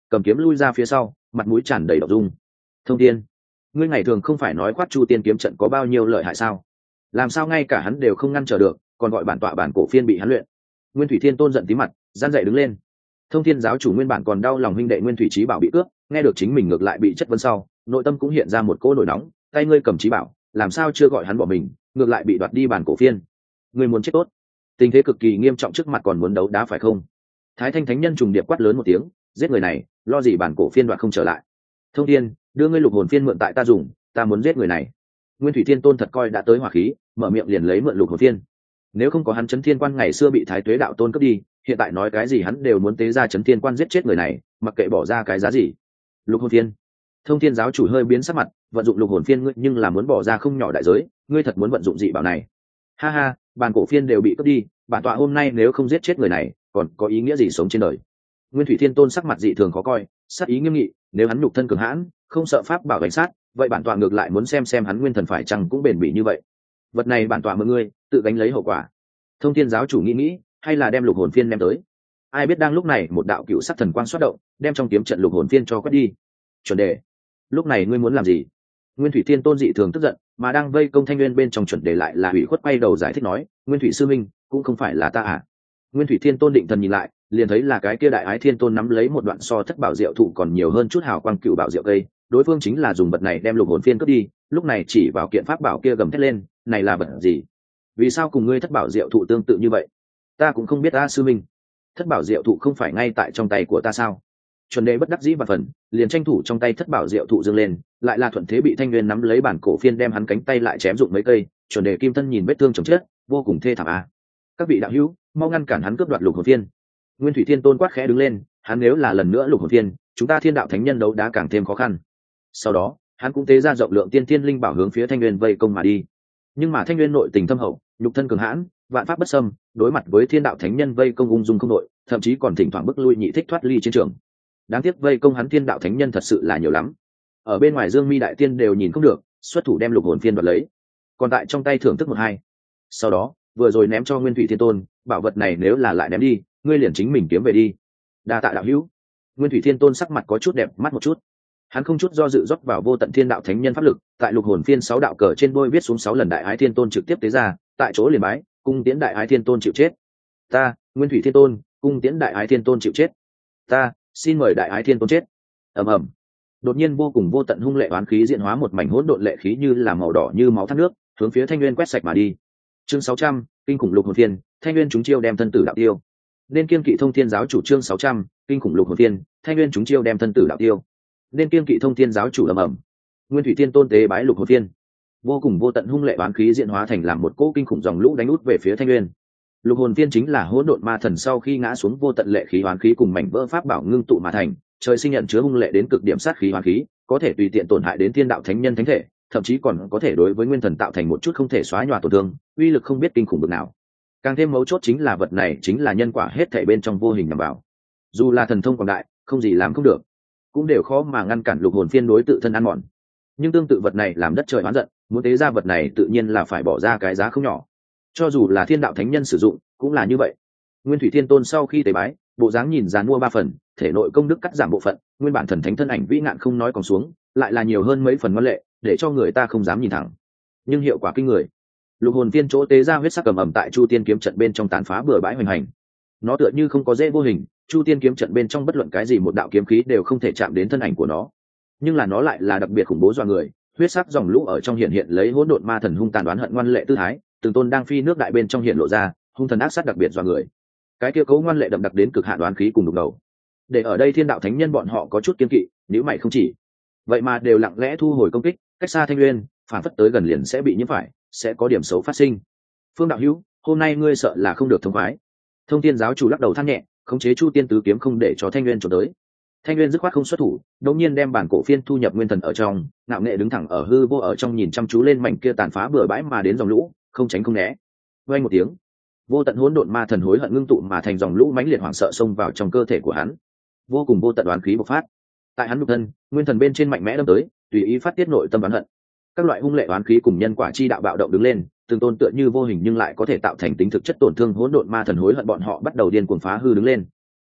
cầm kiếm lui ra phía sau, mặt mũi tràn đầy đậu dung. Thông Thiên, ngươi ngày thường không phải nói khoát Chu Tiên kiếm trận có bao nhiêu lợi hại sao? Làm sao ngay cả hắn đều không ngăn trở được, còn gọi bản tọa bản cổ phiên bị hắn luyện? Nguyên Thủy Thiên Tôn giận tí mặt, gian dậy đứng lên. Thông Thiên giáo chủ nguyên bản còn đau lòng huynh đệ Nguyên Thủy Chí Bảo bị cướp, nghe được chính mình ngược lại bị chất vấn sau, nội tâm cũng hiện ra một cỗ nổi nóng, tay ngươi cầm Chí Bảo, làm sao chưa gọi hắn bỏ mình, ngược lại bị đoạt đi bản cổ phiên. Ngươi muốn chết tốt. Tình thế cực kỳ nghiêm trọng trước mặt còn muốn đấu đá phải không? Thái Thanh Thánh Nhân trùng điệp quát lớn một tiếng, giết người này, lo gì bản cổ phiên đoạt không trở lại. Thông Thiên, đưa ngươi lục hồn phiên mượn tại ta dùng, ta muốn giết người này. Nguyên Thủy Thiên Tôn thật coi đã tới hỏa khí, mở miệng liền lấy mượn lục hồn phiên. Nếu không có hắn Chấn Thiên Quan ngày xưa bị Thái Tuế đạo tôn cướp đi, hiện tại nói cái gì hắn đều muốn tế ra Chấn Thiên Quan giết chết người này, mặc kệ bỏ ra cái giá gì. Lục hồn phiên. Thông Thiên giáo chủ hơi biến sắc mặt, vận dụng lục hồn phiên ngươi nhưng là muốn bỏ ra không nhỏ đại giới, ngươi thật muốn vận dụng dị bảo này? Ha ha, bản cổ phiên đều bị cướp đi, bản tọa hôm nay nếu không giết chết người này, còn có ý nghĩa gì sống trên đời? Nguyên Thủy Thiên Tôn sắc mặt dị thường khó coi, sát ý nghiêm nghị, nếu hắn nhục thân cường hãn, không sợ pháp bảo cảnh sát, vậy bản tọa ngược lại muốn xem hắn nguyên thần phải chăng cũng bền bỉ như vậy. Vật này bản tọa mượn ngươi, tự gánh lấy hậu quả. Thông Thiên giáo chủ nghĩ, hay là đem lục hồn phiên đem tới. Ai biết đang lúc này một đạo cựu sắc thần quang xuất động, đem trong kiếm trận lục hồn phiên cho quét đi. Chuẩn đề, lúc này ngươi muốn làm gì? Nguyên Thủy Thiên Tôn dị thường tức giận, mà đang vây công Thanh Nguyên bên trong chuẩn đề lại là ủy khuất quay đầu giải thích nói, Nguyên Thủy sư minh, cũng không phải là ta à? Nguyên Thủy Thiên Tôn định thần nhìn lại, liền thấy là cái kia Đại Ái Thiên Tôn nắm lấy một đoạn so thất bảo diệu thụ còn nhiều hơn chút hào quang cựu bảo diệu cây, đối phương chính là dùng vật này đem lục hồn phiên cướp đi, lúc này chỉ vào kiện pháp bảo kia gầm thét lên, này là vật gì? Vì sao cùng ngươi thất bảo diệu thụ tương tự như vậy? Ta cũng không biết ta sư minh. Thất bảo diệu thụ không phải ngay tại trong tay của ta sao? Chuẩn đề bất đắc dĩ và phần, liền tranh thủ trong tay thất bảo diệu thụ dâng lên, lại là thuận thế bị Thanh Nguyên nắm lấy bản cổ phiên đem hắn cánh tay lại chém dụng mấy cây, chuẩn đề kim thân nhìn vết thương chồng chết, vô cùng thê thảm a. Các vị đạo hữu, mau ngăn cản hắn cướp đoạt lục hồn phiên. Nguyên Thủy Thiên Tôn quát khẽ đứng lên, hắn nếu là lần nữa lục hồn phiên, chúng ta Thiên đạo thánh nhân đấu đá càng thêm khó khăn. Sau đó, hắn cũng tế ra rộng lượng tiên thiên linh bảo hướng phía Thanh Nguyên vây công mà đi. Nhưng mà Thanh Nguyên nội tình thâm hậu, nhục thân cường hãn, vạn pháp bất xâm, đối mặt với Thiên đạo thánh nhân vây công ung dung không đội, thậm chí còn thỉnh thoảng bức lui nhị thích thoát ly chiến trường. Đáng tiếc vây công hắn Thiên đạo thánh nhân thật sự là nhiều lắm. Ở bên ngoài Dương Mi đại tiên đều nhìn không được, xuất thủ đem lục hồn phiên đoạt lấy, còn tại trong tay thưởng thức một hai. Sau đó, vừa rồi ném cho Nguyên Thủy Thiên Tôn, bảo vật này nếu là lại ném đi, ngươi liền chính mình kiếm về đi. Đa tạ đạo hữu. Nguyên Thủy Thiên Tôn sắc mặt có chút đẹp mắt một chút, hắn không chút do dự rót vào vô tận thiên đạo thánh nhân pháp lực, tại lục hồn phiên 6 đạo cờ trên đôi viết xuống 6 lần Đại Ái Thiên Tôn trực tiếp tế ra, tại chỗ liền bái, cung tiễn Đại Ái Thiên Tôn chịu chết. Ta, Nguyên Thủy Thiên Tôn, cung tiễn Đại Ái Thiên Tôn chịu chết. Ta, xin mời Đại Ái Thiên Tôn chết. Ầm ầm. Đột nhiên vô cùng vô tận hung lệ oán khí diễn hóa một mảnh hỗn độn lệ khí như là màu đỏ như máu thác nước, hướng phía Thanh Nguyên quét sạch mà đi. Chương 600, kinh khủng lục hồn phiên, Thanh Nguyên chúng chiêu đem thân tử đạo tiêu. Nên kiêng kỵ Thông Thiên giáo chủ chương 600, kinh khủng lục hồn phiên, Thanh Nguyên chúng chiêu đem thân tử đạo tiêu. Nên kiêng kỵ Thông Thiên giáo chủ ầm ầm. Nguyên Thủy Thiên Tôn tế bái lục hồn phiên. Vô cùng vô tận hung lệ oán khí diễn hóa thành làm một cỗ kinh khủng dòng lũ đánh út về phía Thanh Nguyên. Lục hồn phiên chính là hỗn độn ma thần sau khi ngã xuống vô tận lệ khí oán khí cùng mảnh vỡ pháp bảo ngưng tụ mà thành, trời sinh nhận chứa hung lệ đến cực điểm sát khí oán khí, có thể tùy tiện tổn hại đến thiên đạo thánh nhân thánh thể, thậm chí còn có thể đối với nguyên thần tạo thành một chút không thể xóa nhòa tổn thương, uy lực không biết kinh khủng bực nào. Càng thêm mấu chốt chính là vật này chính là nhân quả hết thảy bên trong vô hình nằm vào. Dù là thần thông quảng đại, không gì làm không được, cũng đều khó mà ngăn cản lục hồn phiên đối tự thân ăn mòn. Nhưng tương tự vật này làm đất trời oán giận, muốn tế ra vật này tự nhiên là phải bỏ ra cái giá không nhỏ. Cho dù là thiên đạo thánh nhân sử dụng, cũng là như vậy. Nguyên Thủy Thiên Tôn sau khi tế bái, bộ dáng nhìn dàn mua 3 phần, thể nội công đức cắt giảm bộ phận, nguyên bản thần thánh thân ảnh vĩ ngạn không nói còn xuống, lại là nhiều hơn mấy phần ngoan lệ, để cho người ta không dám nhìn thẳng. Nhưng hiệu quả kinh người. Lục hồn phiên chỗ tế ra huyết sắc cầm ẩm tại Chu Tiên kiếm trận bên trong tàn phá bừa bãi hoành hành. Nó tựa như không có dễ vô hình, Chu Tiên kiếm trận bên trong bất luận cái gì một đạo kiếm khí đều không thể chạm đến thân ảnh của nó. Nhưng là nó lại là đặc biệt khủng bố dọa người, huyết sắc dòng lũ ở trong hiện hiện lấy hỗn độn ma thần hung tàn đoán hận ngoan lệ tư thái, từng tôn đang phi nước đại bên trong hiện lộ ra, hung thần ác sát đặc biệt dọa người. Cái kia cấu ngoan lệ đậm đặc đến cực hạn đoán khí cùng đục đầu. Để ở đây thiên đạo thánh nhân bọn họ có chút kiên kỵ, nếu mày không chỉ, vậy mà đều lặng lẽ thu hồi công kích, cách xa Thanh Nguyên, phản phất tới gần liền sẽ bị nhiễm phải, sẽ có điểm xấu phát sinh. Phương đạo hữu, hôm nay ngươi sợ là không được thông khoái. Thông Thiên giáo chủ lắc đầu than nhẹ, khống chế Chu Tiên tứ kiếm không để cho Thanh Nguyên trốn tới. Thanh Nguyên dứt khoát không xuất thủ, đột nhiên đem bản cổ phiên thu nhập nguyên thần ở trong, ngạo nghệ đứng thẳng ở hư vô ở trong nhìn chăm chú lên mảnh kia tàn phá bừa bãi mà đến dòng lũ, không tránh không né. Vang một tiếng, vô tận hỗn độn ma thần hối hận ngưng tụ mà thành dòng lũ mãnh liệt hoảng sợ xông vào trong cơ thể của hắn. Vô cùng vô tận oán khí bộc phát. Tại hắn nhục thân, nguyên thần bên trên mạnh mẽ đâm tới, tùy ý phát tiết nội tâm oán hận. Các loại hung lệ oán khí cùng nhân quả chi đạo bạo động đứng lên, từng tôn tựa như vô hình nhưng lại có thể tạo thành tính thực chất tổn thương hỗn độn ma thần hối hận bọn họ bắt đầu điên cuồng phá hư đứng lên.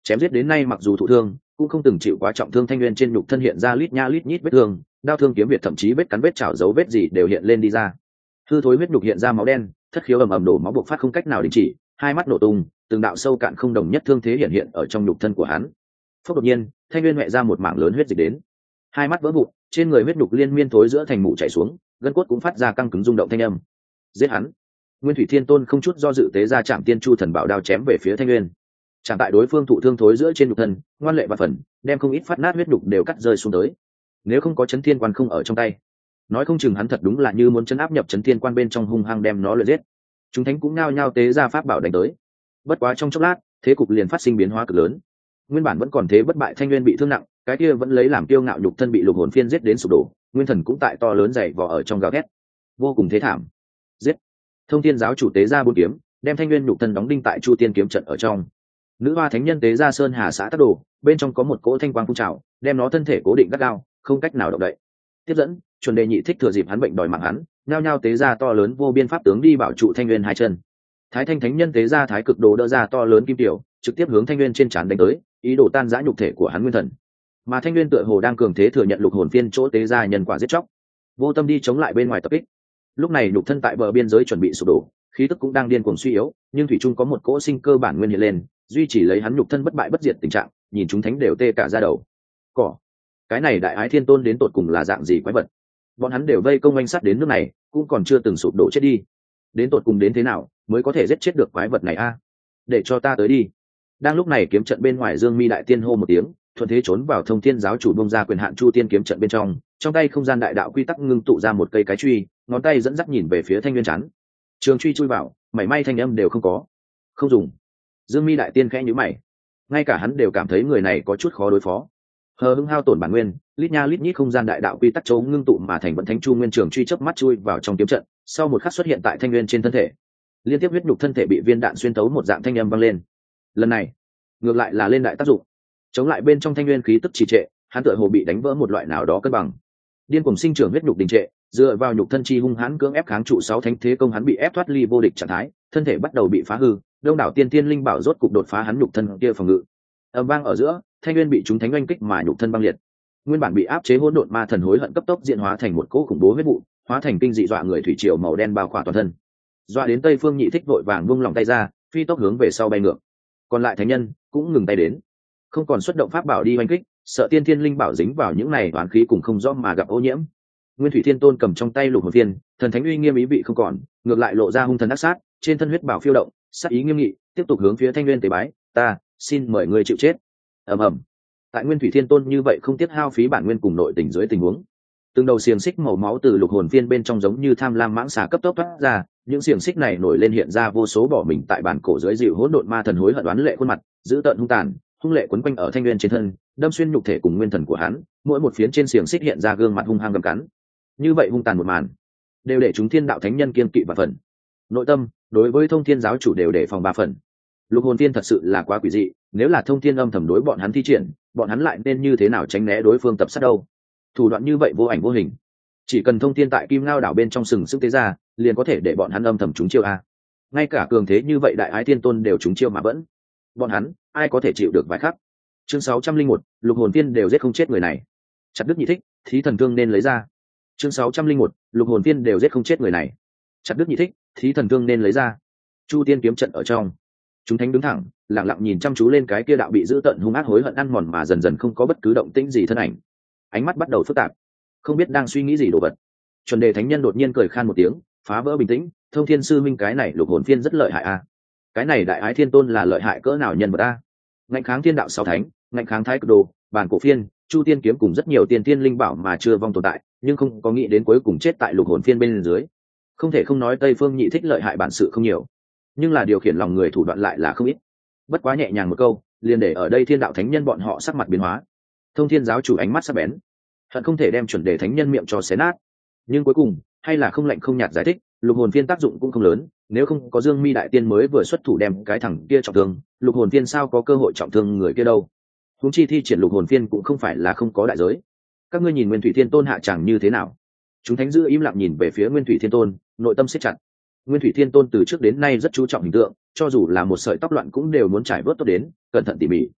chém giết đến nay mặc dù thụ thương cũng không từng chịu quá trọng thương. Thanh Nguyên trên nhục thân hiện ra lít nha lít nhít vết thương, đao thương kiếm việt thậm chí vết cắn vết chảo dấu vết gì đều hiện lên đi ra. Hư thối huyết nhục hiện ra máu đen, thất khiếu ầm ầm đổ máu bộc phát không cách nào đình chỉ, hai mắt nổ tung, từng đạo sâu cạn không đồng nhất thương thế hiện hiện ở trong nhục thân của hắn. Phốc đột nhiên, Thanh Nguyên mẹ ra một mảng lớn huyết dịch đến, hai mắt vỡ vụn, trên người huyết nhục liên miên thối giữa thành mủ chảy xuống, gân cốt cũng phát ra căng cứng rung động thanh âm. Giết hắn! Nguyên Thủy Thiên Tôn không chút do dự tế ra Trảm Tiên Chu Thần Bảo đao chém về phía Thanh Nguyên. Chẳng tại đối phương thụ thương thối giữa trên nhục thân, ngoan lệ và phần, đem không ít phát nát huyết nhục đều cắt rơi xuống tới. Nếu không có Chấn Thiên Quan không ở trong tay, nói không chừng hắn thật đúng là như muốn chấn áp nhập Chấn Thiên Quan bên trong hung hăng đem nó luyện giết. Chúng thánh cũng nhao nhao tế ra pháp bảo đánh tới. Bất quá trong chốc lát, thế cục liền phát sinh biến hóa cực lớn. Nguyên bản vẫn còn thế bất bại Thanh Nguyên bị thương nặng, cái kia vẫn lấy làm kiêu ngạo nhục thân bị lục hồn phiên giết đến sụp đổ, nguyên thần cũng tại to lớn dày vò ở trong gào thét, vô cùng thế thảm. Giết! Thông Thiên giáo chủ tế ra bốn kiếm, đem Thanh Nguyên nhục thân đóng đinh tại Chu Tiên kiếm trận ở trong. Nữ hoa thánh nhân tế ra Sơn Hà xã tác đồ, bên trong có một cỗ thanh quang phun trào, đem nó thân thể cố định gắt gao, không cách nào động đậy. Tiếp dẫn, chuẩn đề nhị thích thừa dịp hắn bệnh đòi mạng hắn, nhao nhao tế ra to lớn vô biên pháp tướng đi bảo trụ Thanh Nguyên hai chân. Thái Thanh thánh nhân tế ra Thái Cực đồ đỡ ra to lớn kim tiểu, trực tiếp hướng Thanh Nguyên trên trán đánh tới, ý đồ tan rã nhục thể của hắn nguyên thần. Mà Thanh Nguyên tựa hồ đang cường thế thừa nhận lục hồn phiên chỗ tế ra nhân quả giết chóc, vô tâm đi chống lại bên ngoài tập kích. Lúc này nhục thân tại bờ biên giới chuẩn bị sụp đổ, khí tức cũng đang điên cuồng suy yếu, nhưng thủy trung có một cỗ sinh cơ bản nguyên hiện lên, duy trì lấy hắn nhục thân bất bại bất diệt tình trạng, nhìn chúng thánh đều tê cả da đầu. Cỏ, cái này đại ái thiên tôn đến tột cùng là dạng gì quái vật? Bọn hắn đều vây công oanh sát đến nước này, cũng còn chưa từng sụp đổ chết đi. Đến tột cùng đến thế nào mới có thể giết chết được quái vật này a? Để cho ta tới đi. Đang lúc này kiếm trận bên ngoài Dương Mi đại tiên hô một tiếng, thuận thế trốn vào Thông Thiên giáo chủ bông ra quyền hạn Chu Tiên kiếm trận bên trong tay không gian đại đạo quy tắc ngưng tụ ra một cây cái truy, ngón tay dẫn dắt nhìn về phía Thanh Nguyên chắn. Trường truy chui vào, mảy may thanh âm đều không có. Không dùng. Dương Mi đại tiên khẽ nhíu mày, ngay cả hắn đều cảm thấy người này có chút khó đối phó. Hờ hững hao tổn bản nguyên, lít nha lít nhít không gian đại đạo quy tắc chấu ngưng tụ mà thành vận thánh chu nguyên trường truy chớp mắt chui vào trong kiếm trận, sau một khắc xuất hiện tại Thanh Nguyên trên thân thể. Liên tiếp huyết nhục thân thể bị viên đạn xuyên tấu một dạng thanh âm vang lên. Lần này, ngược lại là lên đại tác dụng, chống lại bên trong Thanh Nguyên khí tức trì trệ, hắn tựa hồ bị đánh vỡ một loại nào đó cân bằng. Điên cuồng sinh trưởng huyết nhục đình trệ, dựa vào nhục thân chi hung hãn cưỡng ép kháng trụ sáu thánh thế công, hắn bị ép thoát ly vô địch trạng thái, thân thể bắt đầu bị phá hư, đông đảo tiên tiên linh bảo rốt cục đột phá hắn nhục thân kia phòng ngự. Âm vang ở giữa, Thanh Nguyên bị chúng thánh oanh kích mà nhục thân băng liệt. Nguyên bản bị áp chế hỗn độn ma thần hối hận cấp tốc diễn hóa thành một cỗ khủng bố huyết vụ, hóa thành kinh dị dọa người thủy triều màu đen bao khỏa toàn thân. Dọa đến Tây Phương Nhị Thích vội vàng buông lòng tay ra, phi tốc hướng về sau bay ngược. Còn lại thánh nhân cũng ngừng tay đến, không còn xuất động pháp bảo đi oanh kích, sợ tiên thiên linh bảo dính vào những này oán khí cùng không rõ mà gặp ô nhiễm. Nguyên Thủy Thiên Tôn cầm trong tay lục hồn phiên, thần thánh uy nghiêm ý vị không còn, ngược lại lộ ra hung thần ác sát, trên thân huyết bảo phiêu động, sát ý nghiêm nghị, tiếp tục hướng phía Thanh Nguyên tế bái. Ta xin mời ngươi chịu chết. Ầm ầm. Tại Nguyên Thủy Thiên Tôn như vậy không tiếc hao phí bản nguyên cùng nội tình dưới tình huống, từng đầu xiềng xích màu máu từ lục hồn phiên bên trong giống như tham lam mãng xà cấp tốc thoát ra, những xiềng xích này nổi lên hiện ra vô số bỏ mình tại bản cổ dưới dịu hỗn độn ma thần hối hận đoán lệ khuôn mặt, dữ tợn hung tàn, hung lệ quấn quanh ở Thanh Nguyên trên thân, đâm xuyên nhục thể cùng nguyên thần của hắn, mỗi một phiến trên xiềng xích hiện ra gương mặt hung hăng gầm cắn. Như vậy hung tàn một màn, đều để chúng thiên đạo thánh nhân kiên kỵ và phần. Nội tâm, đối với Thông Thiên giáo chủ đều để phòng ba phần. Lục hồn phiên thật sự là quá quỷ dị, nếu là Thông Thiên âm thầm đối bọn hắn thi triển, bọn hắn lại nên như thế nào tránh né đối phương tập sát đâu? Thủ đoạn như vậy vô ảnh vô hình, chỉ cần Thông Thiên tại Kim Ngao đảo bên trong sừng sức tế ra, liền có thể để bọn hắn âm thầm trúng chiêu a. Ngay cả cường thế như vậy đại ái thiên tôn đều trúng chiêu mà vẫn, bọn hắn ai có thể chịu được vài khắc? Chương 601, lục hồn phiên đều giết không chết người này. Chặt đứt Nhị Thích, thí thần thương nên lấy ra. Chương 601, lục hồn phiên đều giết không chết người này. Chặt đứt Nhị Thích, thí thần thương nên lấy ra. Chu Tiên kiếm trận ở trong, chúng thánh đứng thẳng, lặng lặng nhìn chăm chú lên cái kia đạo bị giữ tận hung ác hối hận ăn mòn mà dần dần không có bất cứ động tĩnh gì thân ảnh. Ánh mắt bắt đầu phức tạp, không biết đang suy nghĩ gì đồ vật. Chuẩn Đề thánh nhân đột nhiên cười khan một tiếng, phá vỡ bình tĩnh. Thông Thiên sư minh, cái này lục hồn phiên rất lợi hại a. Cái này đại ái thiên tôn là lợi hại cỡ nào nhân vật a? Ngạnh kháng thiên đạo sáu thánh, ngạnh kháng thái cực đồ, bản cổ phiên, Chu Tiên kiếm cùng rất nhiều tiên tiên linh bảo mà chưa vong tồn tại, nhưng không có nghĩ đến cuối cùng chết tại lục hồn phiên bên dưới. Không thể không nói Tây Phương Nhị Thích lợi hại bản sự không nhiều, nhưng là điều khiển lòng người thủ đoạn lại là không ít. Bất quá nhẹ nhàng một câu, liền để ở đây thiên đạo thánh nhân bọn họ sắc mặt biến hóa. Thông Thiên giáo chủ ánh mắt sắc bén, hận không thể đem Chuẩn Đề thánh nhân miệng cho xé nát. Nhưng cuối cùng hay là không lạnh không nhạt giải thích, lục hồn phiên tác dụng cũng không lớn, nếu không có Dương Mi đại tiên mới vừa xuất thủ đem cái thằng kia trọng thương, lục hồn phiên sao có cơ hội trọng thương người kia đâu. Huống chi thi triển lục hồn phiên cũng không phải là không có đại giới. Các ngươi nhìn Nguyên Thủy Thiên Tôn hạ chẳng như thế nào? Chúng thánh giữ im lặng nhìn về phía Nguyên Thủy Thiên Tôn, nội tâm siết chặt. Nguyên Thủy Thiên Tôn từ trước đến nay rất chú trọng hình tượng, cho dù là một sợi tóc loạn cũng đều muốn trải vớt tốt đến, cẩn thận tỉ mỉ.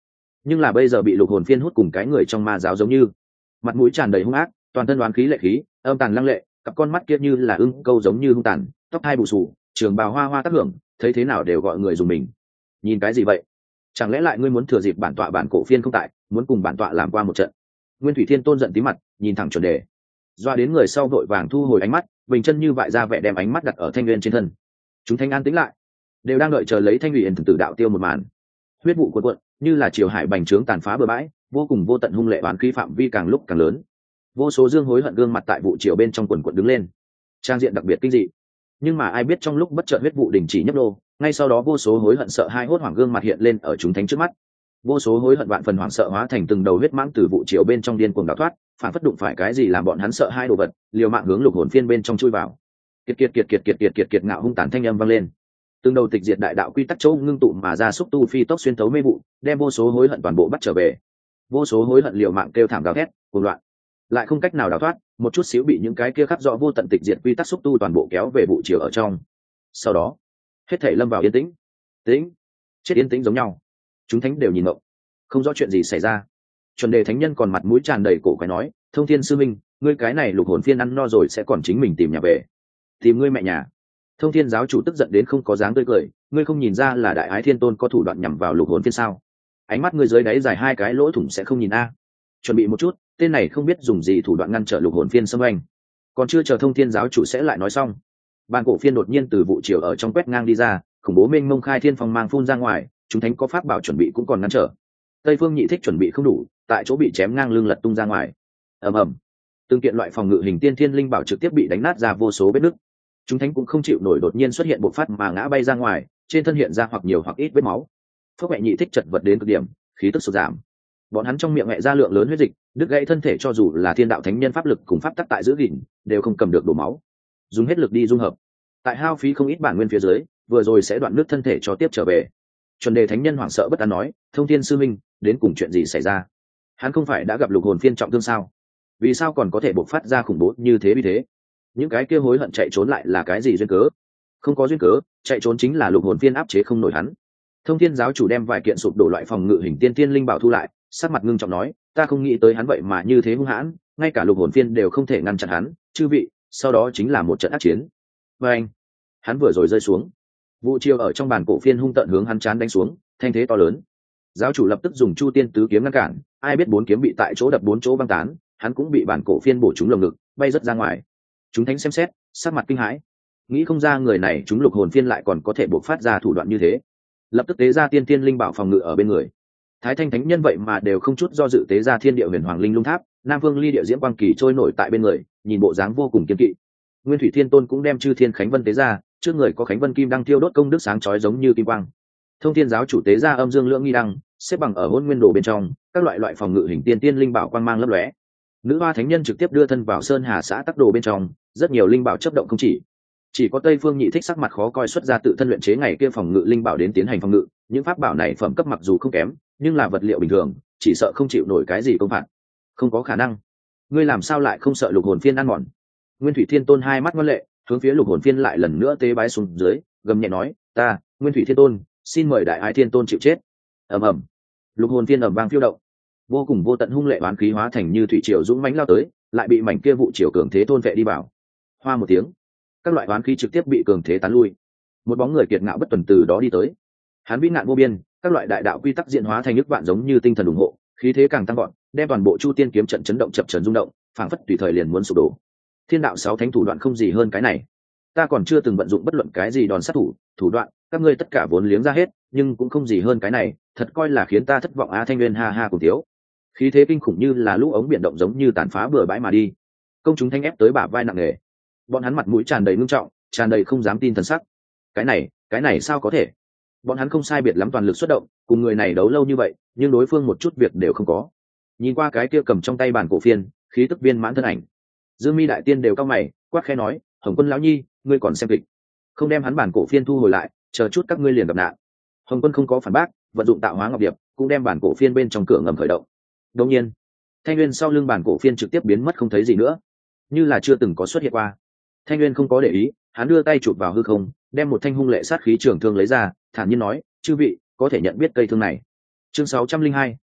nhưng là bây giờ bị lục hồn phiên hút cùng cái người trong ma giáo giống như, mặt mũi tràn đầy hung ác, toàn thân đoán khí lệ khí, âm tàn lăng lệ, cặp con mắt kia như là ưng câu giống như hung tàn, tóc hai bù xù, trường bào hoa hoa tác hưởng, thấy thế nào đều gọi người dùng mình. Nhìn cái gì vậy? Chẳng lẽ lại ngươi muốn thừa dịp bản tọa bản cổ phiên không tại, muốn cùng bản tọa làm qua một trận? Nguyên Thủy Thiên Tôn giận tí mặt, nhìn thẳng chuẩn đề, doa đến người sau vội vàng thu hồi ánh mắt, bình chân như vậy ra vẻ đem ánh mắt đặt ở Thanh Nguyên trên thân. Chúng thanh an tĩnh lại, đều đang đợi chờ lấy Thanh Huyền Tử đạo tiêu một màn. Huyết vụ cuộn cuộn, như là triều hải bành trướng tàn phá bừa bãi, vô cùng vô tận hung lệ oán khí phạm vi càng lúc càng lớn. Vô số dương hối hận gương mặt tại vụ triều bên trong quần quần đứng lên, trang diện đặc biệt kinh dị. Nhưng mà ai biết trong lúc bất chợt huyết vụ đình chỉ nhấp đô, ngay sau đó vô số hối hận sợ hai hốt hoảng gương mặt hiện lên ở chúng thánh trước mắt. Vô số hối hận vạn phần hoảng sợ hóa thành từng đầu huyết mãng từ vụ triều bên trong điên cuồng đào thoát, phản phất đụng phải cái gì làm bọn hắn sợ hai đồ vật, liều mạng hướng lục hồn phiên bên trong chui vào. Kiệt ngạo hung tàn thanh âm vang lên. Từng đầu tịch diệt đại đạo quy tắc châu ngưng tụ mà ra xúc tu phi tốc xuyên thấu mê vụ, đem vô số hối hận toàn bộ bắt trở về. Vô số hối hận liều mạng kêu thảm gào thét, cuồng loạn, lại không cách nào đào thoát, một chút xíu bị những cái kia khắc rõ vô tận tịch diệt quy tắc xúc tu toàn bộ kéo về vụ triều ở trong. Sau đó, hết thảy lâm vào yên tĩnh. Tĩnh, chết yên tĩnh giống nhau. Chúng thánh đều nhìn ngộng, không rõ chuyện gì xảy ra. Chuẩn đề thánh nhân còn mặt mũi tràn đầy cổ quái nói, Thông Thiên sư minh, ngươi cái này lục hồn phiên ăn no rồi sẽ còn chính mình tìm nhà về. Tìm ngươi mẹ nhà. Thông Thiên giáo chủ tức giận đến không có dáng tươi cười, ngươi không nhìn ra là Đại Ái Thiên Tôn có thủ đoạn nhằm vào lục hồn phiên sao? Ánh mắt ngươi dưới đáy dài hai cái lỗ thủng sẽ không nhìn a? Chuẩn bị một chút, tên này không biết dùng gì thủ đoạn ngăn trở lục hồn phiên xâm oanh. Còn chưa chờ Thông Thiên giáo chủ sẽ lại nói xong, bàn cổ phiên đột nhiên từ vụ triều ở trong quét ngang đi ra, khủng bố mênh mông khai thiên phong mang phun ra ngoài, chúng thánh có pháp bảo chuẩn bị cũng còn ngăn trở. Tây Phương Nhị Thích chuẩn bị không đủ, tại chỗ bị chém ngang lưng lật tung ra ngoài. Ầm ầm, từng kiện loại phòng ngự hình tiên thiên linh bảo trực tiếp bị đánh nát ra vô số vết nứt. Chúng thánh cũng không chịu nổi đột nhiên xuất hiện bộc phát mà ngã bay ra ngoài, trên thân hiện ra hoặc nhiều hoặc ít vết máu. Phước mẹ Nhị Thích chật vật đến cực điểm, khí tức sụt giảm. Bọn hắn trong miệng mẹ ra lượng lớn huyết dịch, đứt gãy thân thể cho dù là thiên đạo thánh nhân pháp lực cùng pháp tắc tại giữ gìn, đều không cầm được đổ máu. Dùng hết lực đi dung hợp, tại hao phí không ít bản nguyên phía dưới, vừa rồi sẽ đoạn nước thân thể cho tiếp trở về. Chuẩn đề thánh nhân hoảng sợ bất an nói, Thông Thiên sư minh, đến cùng chuyện gì xảy ra? Hắn không phải đã gặp lục hồn phiên trọng thương sao? Vì sao còn có thể bộc phát ra khủng bố như thế? Vì thế, những cái kia hối hận chạy trốn lại là cái gì duyên cớ? Không có duyên cớ, chạy trốn chính là lục hồn phiên áp chế không nổi hắn. Thông Thiên giáo chủ đem vài kiện sụp đổ loại phòng ngự hình tiên tiên linh bảo thu lại, sắc mặt ngưng trọng nói, ta không nghĩ tới hắn vậy mà như thế hung hãn, ngay cả lục hồn phiên đều không thể ngăn chặn hắn. Chư vị, sau đó chính là một trận ác chiến. Và anh, hắn vừa rồi rơi xuống, vụ chiêu ở trong bàn cổ phiên hung tận hướng hắn chán đánh xuống, thanh thế to lớn. Giáo chủ lập tức dùng Chu Tiên tứ kiếm ngăn cản, ai biết bốn kiếm bị tại chỗ đập bốn chỗ băng tán, hắn cũng bị bản cổ phiên bổ trúng lồng ngực, bay rất ra ngoài. Chúng thánh xem xét, sắc mặt kinh hãi, nghĩ không ra người này chúng lục hồn phiên lại còn có thể bộc phát ra thủ đoạn như thế, lập tức tế ra tiên tiên linh bảo phòng ngự ở bên người. Thái Thanh thánh nhân vậy mà đều không chút do dự tế ra Thiên Địa Huyền Hoàng Linh Lung Tháp, Nam Vương Ly Địa Diễm Quang Kỳ trôi nổi tại bên người, nhìn bộ dáng vô cùng kiên kỵ. Nguyên Thủy Thiên Tôn cũng đem Chư Thiên Khánh Vân tế ra, trước người có Khánh Vân Kim đang thiêu đốt công đức sáng chói giống như kim quang. Thông Thiên giáo chủ tế ra Âm Dương Lượng Nghi đăng, xếp bằng ở Hỗn Nguyên Đồ bên trong, các loại phòng ngự hình tiên tiên linh bảo quang mang lấp lóe. Nữ Hoa thánh nhân trực tiếp đưa thân vào Sơn Hà xã Tắc Đồ bên trong, rất nhiều linh bảo chớp động không chỉ có Tây Phương Nhị Thích sắc mặt khó coi xuất ra tự thân luyện chế ngày kia phòng ngự linh bảo đến tiến hành phòng ngự, những pháp bảo này phẩm cấp mặc dù không kém, nhưng là vật liệu bình thường, chỉ sợ không chịu nổi cái gì công phạt. Không có khả năng. Ngươi làm sao lại không sợ lục hồn phiên ăn mòn? Nguyên Thủy Thiên Tôn hai mắt ngoan lệ, hướng phía lục hồn phiên lại lần nữa tế bái xuống dưới, gầm nhẹ nói, ta, Nguyên Thủy Thiên Tôn, xin mời Đại Ái Thiên Tôn chịu chết. Ầm ầm, lục hồn phiên ầm vang phiêu động, vô cùng vô tận hung lệ oán khí hóa thành như thủy triều dũng mãnh lao tới, lại bị mảnh kia vụ triều cường thế thôn vệ đi vào. Hoa một tiếng, các loại oán khí trực tiếp bị cường thế tán lui. Một bóng người kiệt ngạo bất tuần từ đó đi tới. Hắn vĩ nạn vô biên, các loại đại đạo quy tắc diễn hóa thành nước vạn giống như tinh thần ủng hộ, khí thế càng tăng gọn, đem toàn bộ Chu Tiên kiếm trận chấn động chập chờn rung động, phảng phất tùy thời liền muốn sụp đổ. Thiên đạo sáu thánh thủ đoạn không gì hơn cái này. Ta còn chưa từng vận dụng bất luận cái gì đòn sát thủ đoạn, các ngươi tất cả vốn liếng ra hết, nhưng cũng không gì hơn cái này, thật coi là khiến ta thất vọng á. Thanh Nguyên ha ha cùng thiếu. Khí thế kinh khủng như là lũ ống biển động giống như tàn phá bừa bãi mà đi. Công chúng thanh ép tới bả vai nặng nề. Bọn hắn mặt mũi tràn đầy ngưng trọng, tràn đầy không dám tin thần sắc. Cái này sao có thể? Bọn hắn không sai biệt lắm toàn lực xuất động, cùng người này đấu lâu như vậy, nhưng đối phương một chút việc đều không có. Nhìn qua cái kia cầm trong tay bản cổ phiên, khí tức viên mãn thân ảnh, Dương Mi đại tiên đều cau mày, quát khẽ nói, Hồng Quân lão nhi, ngươi còn xem kịch, không đem hắn bản cổ phiên thu hồi lại, chờ chút các ngươi liền gặp nạn. Hồng Quân không có phản bác, vận dụng tạo hóa ngọc điệp, cũng đem bản cổ phiên bên trong cửa ngầm khởi động. Đương nhiên, Thanh Nguyên sau lưng bản cổ phiên trực tiếp biến mất không thấy gì nữa, như là chưa từng có xuất hiện qua. Thanh Nguyên không có để ý, hắn đưa tay chụp vào hư không, đem một thanh hung lệ sát khí trường thương lấy ra, thản nhiên nói, chư vị có thể nhận biết cây thương này. Chương 602,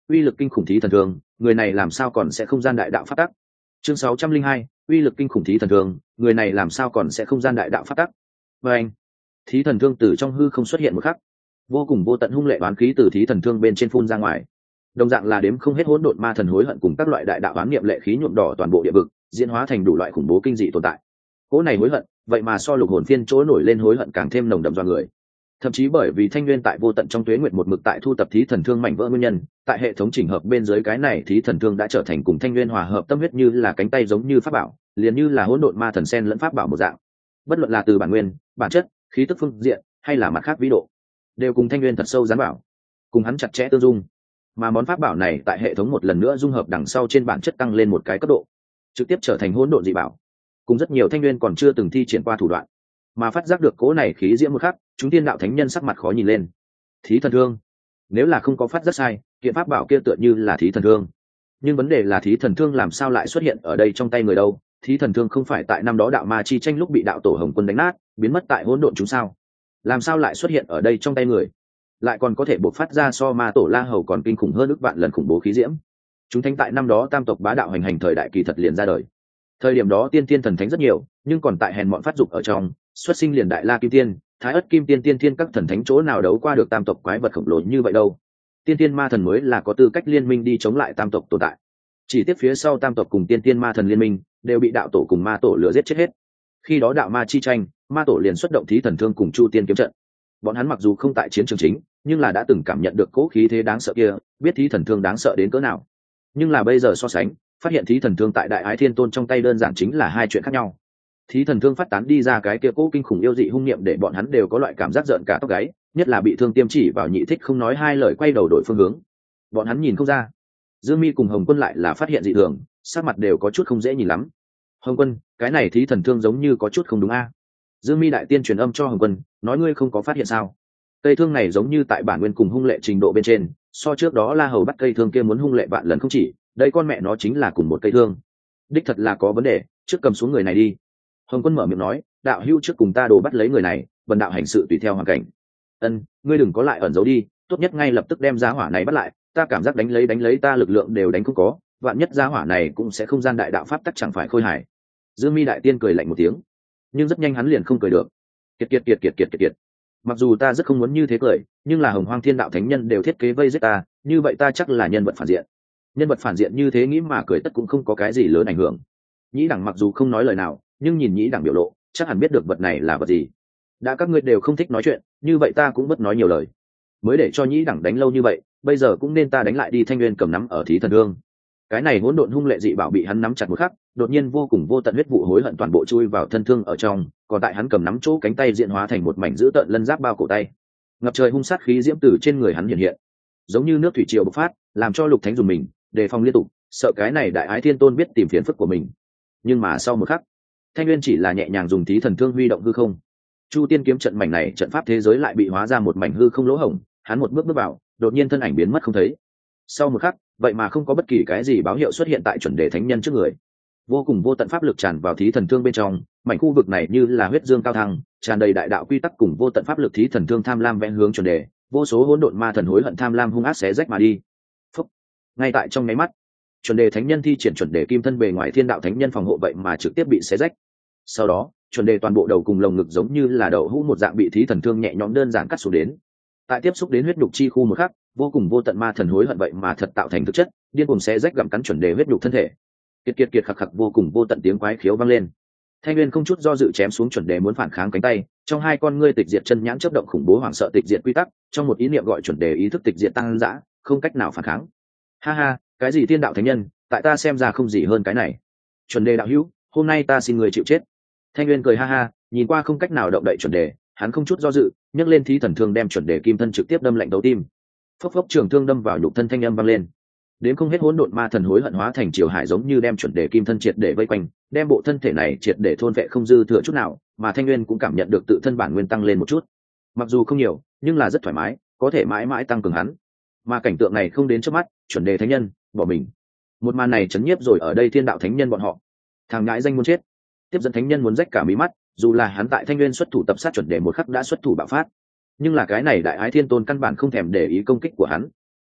uy lực kinh khủng thí thần thương, người này làm sao còn sẽ không gian đại đạo pháp tắc. Chương 602, uy lực kinh khủng thí thần thương, người này làm sao còn sẽ không gian đại đạo pháp tắc. Và anh, thí thần thương từ trong hư không xuất hiện một khắc, vô cùng vô tận hung lệ oán khí từ thí thần thương bên trên phun ra ngoài, đồng dạng là đếm không hết hỗn độn ma thần hối hận cùng các loại đại đạo oán niệm lệ khí nhuộm đỏ toàn bộ địa vực, diễn hóa thành đủ loại khủng bố kinh dị tồn tại. Cỗ này hối hận, vậy mà so lục hồn phiên chỗ nổi lên hối hận càng thêm nồng đậm do người. Thậm chí bởi vì Thanh Nguyên tại vô tận trong tuế nguyệt một mực tại thu tập thí thần thương mảnh vỡ nguyên nhân, tại hệ thống chỉnh hợp bên dưới cái này thí thần thương đã trở thành cùng Thanh Nguyên hòa hợp tâm huyết, như là cánh tay giống như pháp bảo, liền như là hỗn độn ma thần sen lẫn pháp bảo một dạng. Bất luận là từ bản nguyên, bản chất, khí tức phương diện, hay là mặt khác vĩ độ, đều cùng Thanh Nguyên thật sâu dán bảo, cùng hắn chặt chẽ tương dung. Mà món pháp bảo này tại hệ thống một lần nữa dung hợp đằng sau trên bản chất tăng lên một cái cấp độ, trực tiếp trở thành hỗn độn dị bảo, cùng rất nhiều Thanh Nguyên còn chưa từng thi triển qua thủ đoạn. Mà phát giác được cỗ này khí diễm một khắc, chúng tiên đạo thánh nhân sắc mặt khó nhìn lên. Thí thần thương, nếu là không có phát rất sai, kiện pháp bảo kia tựa như là thí thần thương. Nhưng vấn đề là thí thần thương làm sao lại xuất hiện ở đây trong tay người đâu? Thí thần thương không phải tại năm đó đạo ma chi tranh lúc bị đạo tổ Hồng Quân đánh nát, biến mất tại hỗn độn chúng sao? Làm sao lại xuất hiện ở đây trong tay người? Lại còn có thể bộc phát ra so ma tổ La Hầu còn kinh khủng hơn ức vạn lần khủng bố khí diễm. Chúng thánh tại năm đó tam tộc bá đạo hành hành thời đại kỳ thật liền ra đời. Thời điểm đó tiên tiên thần thánh rất nhiều, nhưng còn tại hèn mọn phát dục ở trong, xuất sinh liền đại la kim tiên, thái ất kim tiên, tiên thiên các thần thánh chỗ nào đấu qua được tam tộc quái vật khổng lồ như vậy đâu. Tiên tiên ma thần mới là có tư cách liên minh đi chống lại tam tộc tồn tại. Chỉ tiếp phía sau tam tộc cùng tiên tiên ma thần liên minh đều bị đạo tổ cùng ma tổ lừa giết chết hết. Khi đó đạo ma chi tranh, ma tổ liền xuất động thí thần thương cùng chu tiên kiếm trận. Bọn hắn mặc dù không tại chiến trường chính, nhưng là đã từng cảm nhận được cỗ khí thế đáng sợ kia, biết thí thần thương đáng sợ đến cỡ nào. Nhưng là bây giờ so sánh, phát hiện thí thần thương tại đại ái thiên tôn trong tay đơn giản chính là hai chuyện khác nhau. Thí thần thương phát tán đi ra cái kia cỗ kinh khủng yêu dị hung niệm để bọn hắn đều có loại cảm giác giận cả tóc gáy, nhất là bị thương tiêm chỉ vào nhị thích không nói hai lời quay đầu đổi phương hướng. Bọn hắn nhìn không ra. Dương Mi cùng Hồng Quân lại là phát hiện dị thường, sắc mặt đều có chút không dễ nhìn lắm. Hồng Quân, cái này thí thần thương giống như có chút không đúng a. Dương Mi đại tiên truyền âm cho Hồng Quân, nói ngươi không có phát hiện sao? Cây thương này giống như tại bản nguyên cùng hung lệ trình độ bên trên, so trước đó La Hầu bắt cây thương kia muốn hung lệ vạn lần không chỉ, đây con mẹ nó chính là cùng một cây thương. Đích thật là có vấn đề, trước cầm xuống người này đi. Hồng Quân mở miệng nói, đạo hữu trước cùng ta đồ bắt lấy người này, bần đạo hành sự tùy theo hoàn cảnh. Ân, ngươi đừng có lại ẩn giấu đi, tốt nhất ngay lập tức đem giá hỏa này bắt lại, ta cảm giác đánh lấy ta lực lượng đều đánh không có, vạn nhất giá hỏa này cũng sẽ không gian đại đạo pháp tắc chẳng phải khôi hài. Dương Mi đại tiên cười lạnh một tiếng, nhưng rất nhanh hắn liền không cười được. Kiệt. Mặc dù ta rất không muốn như thế cười, nhưng là Hồng Hoang Thiên Đạo Thánh Nhân đều thiết kế vây giết ta, như vậy ta chắc là nhân vật phản diện. Nhân vật phản diện như thế nghĩ mà cười tất cũng không có cái gì lớn ảnh hưởng. Nhĩ Đẳng mặc dù không nói lời nào, nhưng nhìn Nhĩ Đẳng biểu lộ, chắc hẳn biết được vật này là vật gì. Đã các ngươi đều không thích nói chuyện, như vậy ta cũng bất nói nhiều lời. Mới để cho Nhĩ Đẳng đánh lâu như vậy, bây giờ cũng nên ta đánh lại đi. Thanh Nguyên cầm nắm ở thí thần thương. Cái này hỗn độn hung lệ dị bảo bị hắn nắm chặt một khắc, đột nhiên vô cùng vô tận huyết vụ hối hận toàn bộ chui vào thân thương ở trong, còn tại hắn cầm nắm chỗ cánh tay diện hóa thành một mảnh dữ tợn lân giáp bao cổ tay. Ngập trời hung sát khí diễm từ trên người hắn hiện, giống như nước thủy triều bộc phát, làm cho Lục Thánh dùng mình, đề phòng liên tục, sợ cái này đại ái thiên tôn biết tìm phiền phức của mình. Nhưng mà sau một khắc, Thanh Nguyên chỉ là nhẹ nhàng dùng thí thần thương huy động hư không. Chu tiên kiếm trận mảnh này trận pháp thế giới lại bị hóa ra một mảnh hư không lỗ hổng, hắn một bước bước vào, đột nhiên thân ảnh biến mất không thấy. Sau một khắc, vậy mà không có bất kỳ cái gì báo hiệu xuất hiện tại chuẩn đề thánh nhân trước người. Vô cùng vô tận pháp lực tràn vào thí thần thương bên trong, mảnh khu vực này như là huyết dương cao thăng, tràn đầy đại đạo quy tắc cùng vô tận pháp lực. Thí thần thương tham lam vẽ hướng chuẩn đề, vô số hỗn độn ma thần hối hận tham lam hung ác xé rách mà đi. Phúc. Ngay tại trong nháy mắt, chuẩn đề thánh nhân thi triển chuẩn đề kim thân bề ngoài thiên đạo thánh nhân phòng hộ vậy mà trực tiếp bị xé rách. Sau đó, chuẩn đề toàn bộ đầu cùng lồng ngực giống như là đậu hũ một dạng bị thí thần thương nhẹ nhõm đơn giản cắt xuống đến. Tại tiếp xúc đến huyết nhục chi khu một khắc, vô cùng vô tận ma thần hối hận vậy mà thật tạo thành thực chất, điên cuồng xé rách gặm cắn chuẩn đề huyết nhục thân thể. Kiệt khặc vô cùng vô tận tiếng quái khiếu vang lên. Thanh Nguyên không chút do dự chém xuống chuẩn đề muốn phản kháng cánh tay, trong hai con ngươi tịch diệt chân nhãn chớp động khủng bố hoảng sợ tịch diệt quy tắc, trong một ý niệm gọi chuẩn đề ý thức tịch diệt tăng dã, không cách nào phản kháng. Ha ha, cái gì thiên đạo thánh nhân, tại ta xem ra không gì hơn cái này. Chuẩn đề đạo hữu, hôm nay ta xin người chịu chết. Thanh Nguyên cười ha ha, nhìn qua không cách nào động đậy chuẩn đề, hắn không chút do dự, nhấc lên thí thần thương đem chuẩn đề kim thân trực tiếp đâm lạnh đầu tim. Phốc trường thương đâm vào nhục thân thanh âm vang lên. Đến không hết hỗn độn ma thần hối hận hóa thành triều hải giống như đem chuẩn đề kim thân triệt để vây quanh, đem bộ thân thể này triệt để thôn vệ không dư thừa chút nào, mà Thanh Nguyên cũng cảm nhận được tự thân bản nguyên tăng lên một chút. Mặc dù không nhiều, nhưng là rất thoải mái, có thể mãi mãi tăng cường hắn. Mà cảnh tượng này không đến trước mắt, chuẩn đề thánh nhân bỏ mình. Một màn này chấn nhiếp rồi ở đây thiên đạo thánh nhân bọn họ. Thằng ngãi danh muốn chết. Tiếp dẫn thánh nhân muốn rách cả mí mắt, dù là hắn tại Thanh Nguyên xuất thủ tập sát chuẩn đề một khắc đã xuất thủ bạo phát, nhưng là cái này đại ái thiên tôn căn bản không thèm để ý công kích của hắn.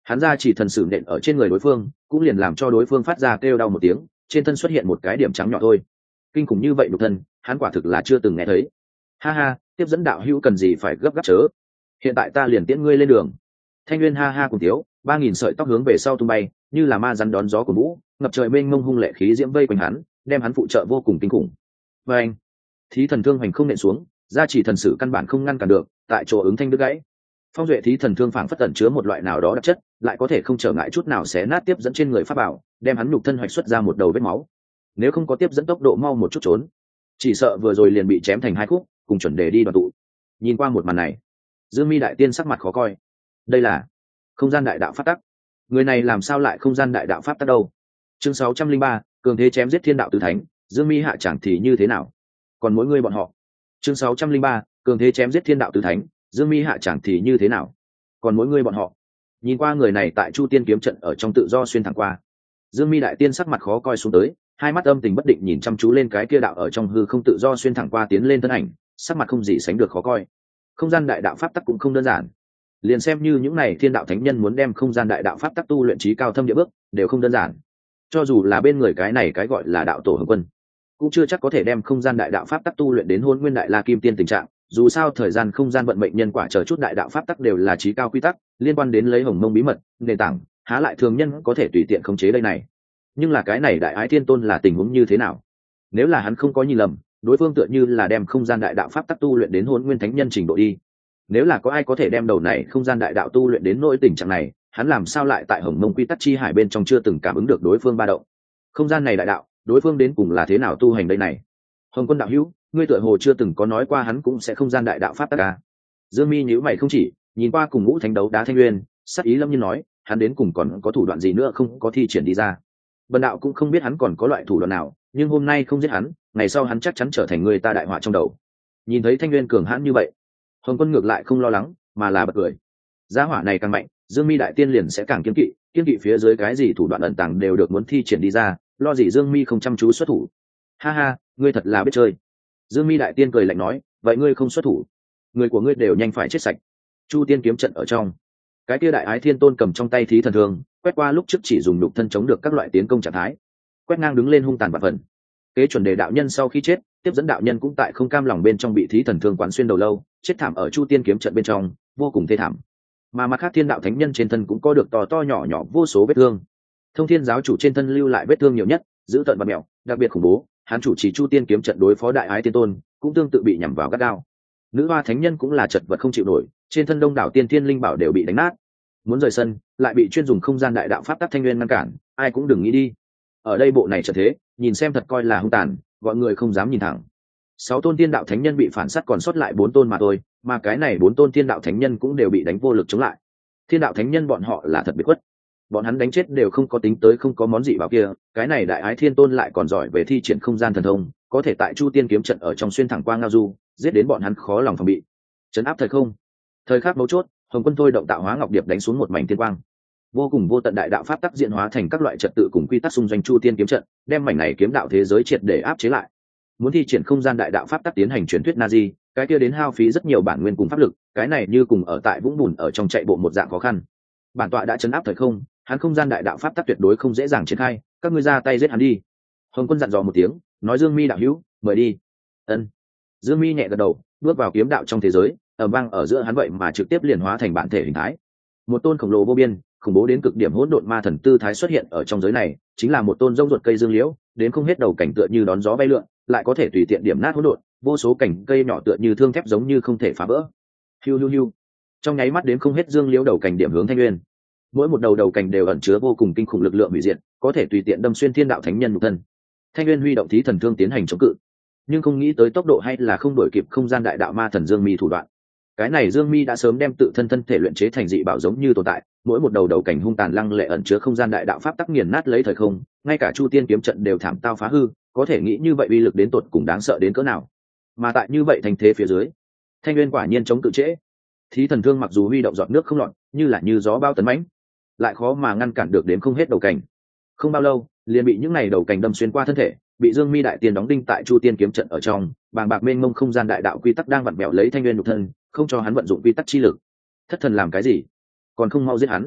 Hắn ra chỉ thần sử nện ở trên người đối phương cũng liền làm cho đối phương phát ra kêu đau một tiếng, trên thân xuất hiện một cái điểm trắng nhỏ thôi. Kinh khủng như vậy nhục thân, hắn quả thực là chưa từng nghe thấy. Ha ha, tiếp dẫn đạo hữu cần gì phải gấp gáp chớ, hiện tại ta liền tiễn ngươi lên đường. Thanh Nguyên ha ha cùng tiếu, 3000 sợi tóc hướng về sau tung bay, như là ma rắn đón gió của vũ, ngập trời mênh mông hung lệ khí diễm vây quanh hắn, đem hắn phụ trợ vô cùng kinh khủng. Và anh, thí thần thương hành không nện xuống, gia chỉ thần sử căn bản không ngăn cản được, tại chỗ ứng thanh đứt gãy. Phong duệ thí thần thương phảng phất tẩn chứa một loại nào đó đặc chất, lại có thể không trở ngại chút nào xé nát tiếp dẫn trên người pháp bảo, đem hắn nhục thân hoạch xuất ra một đầu vết máu. Nếu không có tiếp dẫn tốc độ mau một chút trốn, chỉ sợ vừa rồi liền bị chém thành hai khúc, cùng chuẩn đề đi đoàn tụ. Nhìn qua một màn này, Dương Mi đại tiên sắc mặt khó coi. Đây là không gian đại đạo pháp tắc, người này làm sao lại không gian đại đạo pháp tắc đâu? Chương 603, cường thế chém giết thiên đạo tứ thánh, Dương Mi hạ chẳng thì như thế nào? Còn mỗi người bọn họ. Chương 603, cường thế chém giết thiên đạo tứ thánh, Dương Mi hạ chẳng thì như thế nào? Còn mỗi người bọn họ. Nhìn qua người này tại Chu Tiên kiếm trận ở trong tự do xuyên thẳng qua, Dương Mi đại tiên sắc mặt khó coi xuống tới, hai mắt âm tình bất định nhìn chăm chú lên cái kia đạo ở trong hư không tự do xuyên thẳng qua tiến lên thân ảnh, sắc mặt không gì sánh được khó coi. Không gian đại đạo pháp tắc cũng không đơn giản, liền xem như những này thiên đạo thánh nhân muốn đem không gian đại đạo pháp tắc tu luyện trí cao thâm địa bước đều không đơn giản. Cho dù là bên người cái này cái gọi là đạo tổ Hồng Quân, cũng chưa chắc có thể đem không gian đại đạo pháp tắc tu luyện đến Hôn Nguyên Đại La Kim Tiên tình trạng. Dù sao thời gian, không gian, vận mệnh, nhân quả chờ chút đại đạo pháp tắc đều là trí cao quy tắc, liên quan đến lấy hồng mông bí mật nền tảng, há lại thường nhân có thể tùy tiện khống chế đây này. Nhưng là cái này đại ái thiên tôn là tình huống như thế nào? Nếu là hắn không có nhìn lầm, đối phương tựa như là đem không gian đại đạo pháp tắc tu luyện đến Hôn Nguyên Thánh Nhân trình độ đi. Nếu là có ai có thể đem đầu này không gian đại đạo tu luyện đến nỗi tình trạng này, hắn làm sao lại tại hồng mông quy tắc chi hải bên trong chưa từng cảm ứng được đối phương ba động? Không gian này đại đạo, đối phương đến cùng là thế nào tu hành đây này? Hồng Quân đạo hữu, ngươi tựa hồ chưa từng có nói qua hắn cũng sẽ không gian đại đạo pháp tắc à? Dương Mi nhíu mày không chỉ, nhìn qua cùng Ngũ Thánh đấu đá Thanh Nguyên, sắc ý lâm nhiên nói, hắn đến cùng còn có thủ đoạn gì nữa không có thi triển đi ra. Bần đạo cũng không biết hắn còn có loại thủ đoạn nào, nhưng hôm nay không giết hắn, ngày sau hắn chắc chắn trở thành người ta đại họa trong đầu. Nhìn thấy Thanh Nguyên cường hãn như vậy, Hồng Quân ngược lại không lo lắng, mà là bật cười. Giá hỏa này càng mạnh, Dương Mi đại tiên liền sẽ càng kiên kỵ phía dưới cái gì thủ đoạn ẩn tàng đều được muốn thi triển đi ra, lo gì Dương Mi không chăm chú xuất thủ. Ha ha, ngươi thật là biết chơi. Dương Mi đại tiên cười lạnh nói, vậy ngươi không xuất thủ, người của ngươi đều nhanh phải chết sạch. Chu Tiên kiếm trận ở trong, cái kia đại ái thiên tôn cầm trong tay thí thần thương, quét qua lúc trước chỉ dùng nhục thân chống được các loại tiến công trạng thái, quét ngang đứng lên hung tàn vạn phần. Kế chuẩn đề đạo nhân sau khi chết, tiếp dẫn đạo nhân cũng tại không cam lòng bên trong bị thí thần thương quán xuyên đầu lâu, chết thảm ở Chu Tiên kiếm trận bên trong, vô cùng thê thảm. Mà mặt khác thiên đạo thánh nhân trên thân cũng có được to to nhỏ nhỏ vô số vết thương. Thông Thiên giáo chủ trên thân lưu lại vết thương nhiều nhất, dữ tợn và mèo, đặc biệt khủng bố. Hắn chủ trì Chu Tiên kiếm trận đối phó đại ái tiên tôn, cũng tương tự bị nhắm vào gắt gao. Nữ hoa thánh nhân cũng là chật vật không chịu nổi, trên thân đông đảo tiên thiên linh bảo đều bị đánh nát. Muốn rời sân, lại bị chuyên dùng không gian đại đạo pháp tắc Thanh Nguyên ngăn cản, ai cũng đừng nghĩ đi. Ở đây bộ này trở thế, nhìn xem thật coi là hung tàn, gọi người không dám nhìn thẳng. 6 tôn tiên đạo thánh nhân bị phản sát, còn sót lại 4 tôn mà thôi, mà cái này 4 tôn tiên đạo thánh nhân cũng đều bị đánh vô lực chống lại. Thiên đạo thánh nhân bọn họ là thật biệt khuất, bọn hắn đánh chết đều không có tính tới không có món gì bảo kia, cái này đại ái thiên tôn lại còn giỏi về thi triển không gian thần thông, có thể tại Chu Tiên kiếm trận ở trong xuyên thẳng qua ngao du, giết đến bọn hắn khó lòng phòng bị. Trấn áp thời không, thời khắc mấu chốt, Hồng Quân thôi động tạo hóa ngọc điệp đánh xuống một mảnh thiên quang, vô cùng vô tận đại đạo pháp tắc diễn hóa thành các loại trật tự cùng quy tắc xung doanh Chu Tiên kiếm trận, đem mảnh này kiếm đạo thế giới triệt để áp chế lại. Muốn thi triển không gian đại đạo pháp tắc tiến hành truyền thuyết Nazi, cái kia đến hao phí rất nhiều bản nguyên cùng pháp lực, cái này như cùng ở tại vũng bùn ở trong chạy bộ một dạng khó khăn. Bản tọa đã trấn áp thời không, hắn không gian đại đạo pháp tắc tuyệt đối không dễ dàng triển khai, các ngươi ra tay giết hắn đi. Hồng Quân dặn dò một tiếng, nói Dương Mi đạo hữu, mời đi. Ân. Dương Mi nhẹ gật đầu, bước vào kiếm đạo trong thế giới, ở vang ở giữa hắn vậy mà trực tiếp liền hóa thành bản thể hình thái. Một tôn khổng lồ vô biên, khủng bố đến cực điểm hỗn độn ma thần tư thái xuất hiện ở trong giới này, chính là một tôn rông ruột cây dương liễu, đến không hết đầu cảnh tựa như đón gió bay lượn, lại có thể tùy tiện điểm nát hỗn độn, vô số cảnh cây nhỏ tựa như thương thép giống như không thể phá vỡ. Hiu hiu hiu. Trong nháy mắt đến không hết dương liễu đầu cảnh điểm hướng Thanh Nguyên. Mỗi một đầu cảnh đều ẩn chứa vô cùng kinh khủng lực lượng hủy diệt, có thể tùy tiện đâm xuyên thiên đạo thánh nhân nhục thân. Thanh Nguyên huy động thí thần thương tiến hành chống cự, nhưng không nghĩ tới tốc độ hay là không đổi kịp không gian đại đạo ma thần Dương Mi thủ đoạn. Cái này Dương Mi đã sớm đem tự thân thân thể luyện chế thành dị bảo giống như tồn tại, mỗi một đầu cảnh hung tàn lăng lệ ẩn chứa không gian đại đạo pháp tắc nghiền nát lấy thời không, ngay cả Chu Tiên kiếm trận đều thảm tao phá hư, có thể nghĩ như vậy uy lực đến tột cùng đáng sợ đến cỡ nào. Mà tại như vậy thành thế phía dưới, Thanh Nguyên quả nhiên chống cự trễ. Thí thần thương mặc dù huy động giọt nước không lọt, như gió bao tấn mãnh, lại khó mà ngăn cản được đến không hết đầu cảnh. Không bao lâu, liền bị những này đầu cảnh đâm xuyên qua thân thể, bị Dương Mi đại tiên đóng đinh tại Chu Tiên kiếm trận ở trong, bàng bạc mênh mông không gian đại đạo quy tắc đang vặn vẹo lấy Thanh Nguyên nhục thân, không cho hắn vận dụng quy tắc chi lực. Thất thần làm cái gì? Còn không mau giết hắn.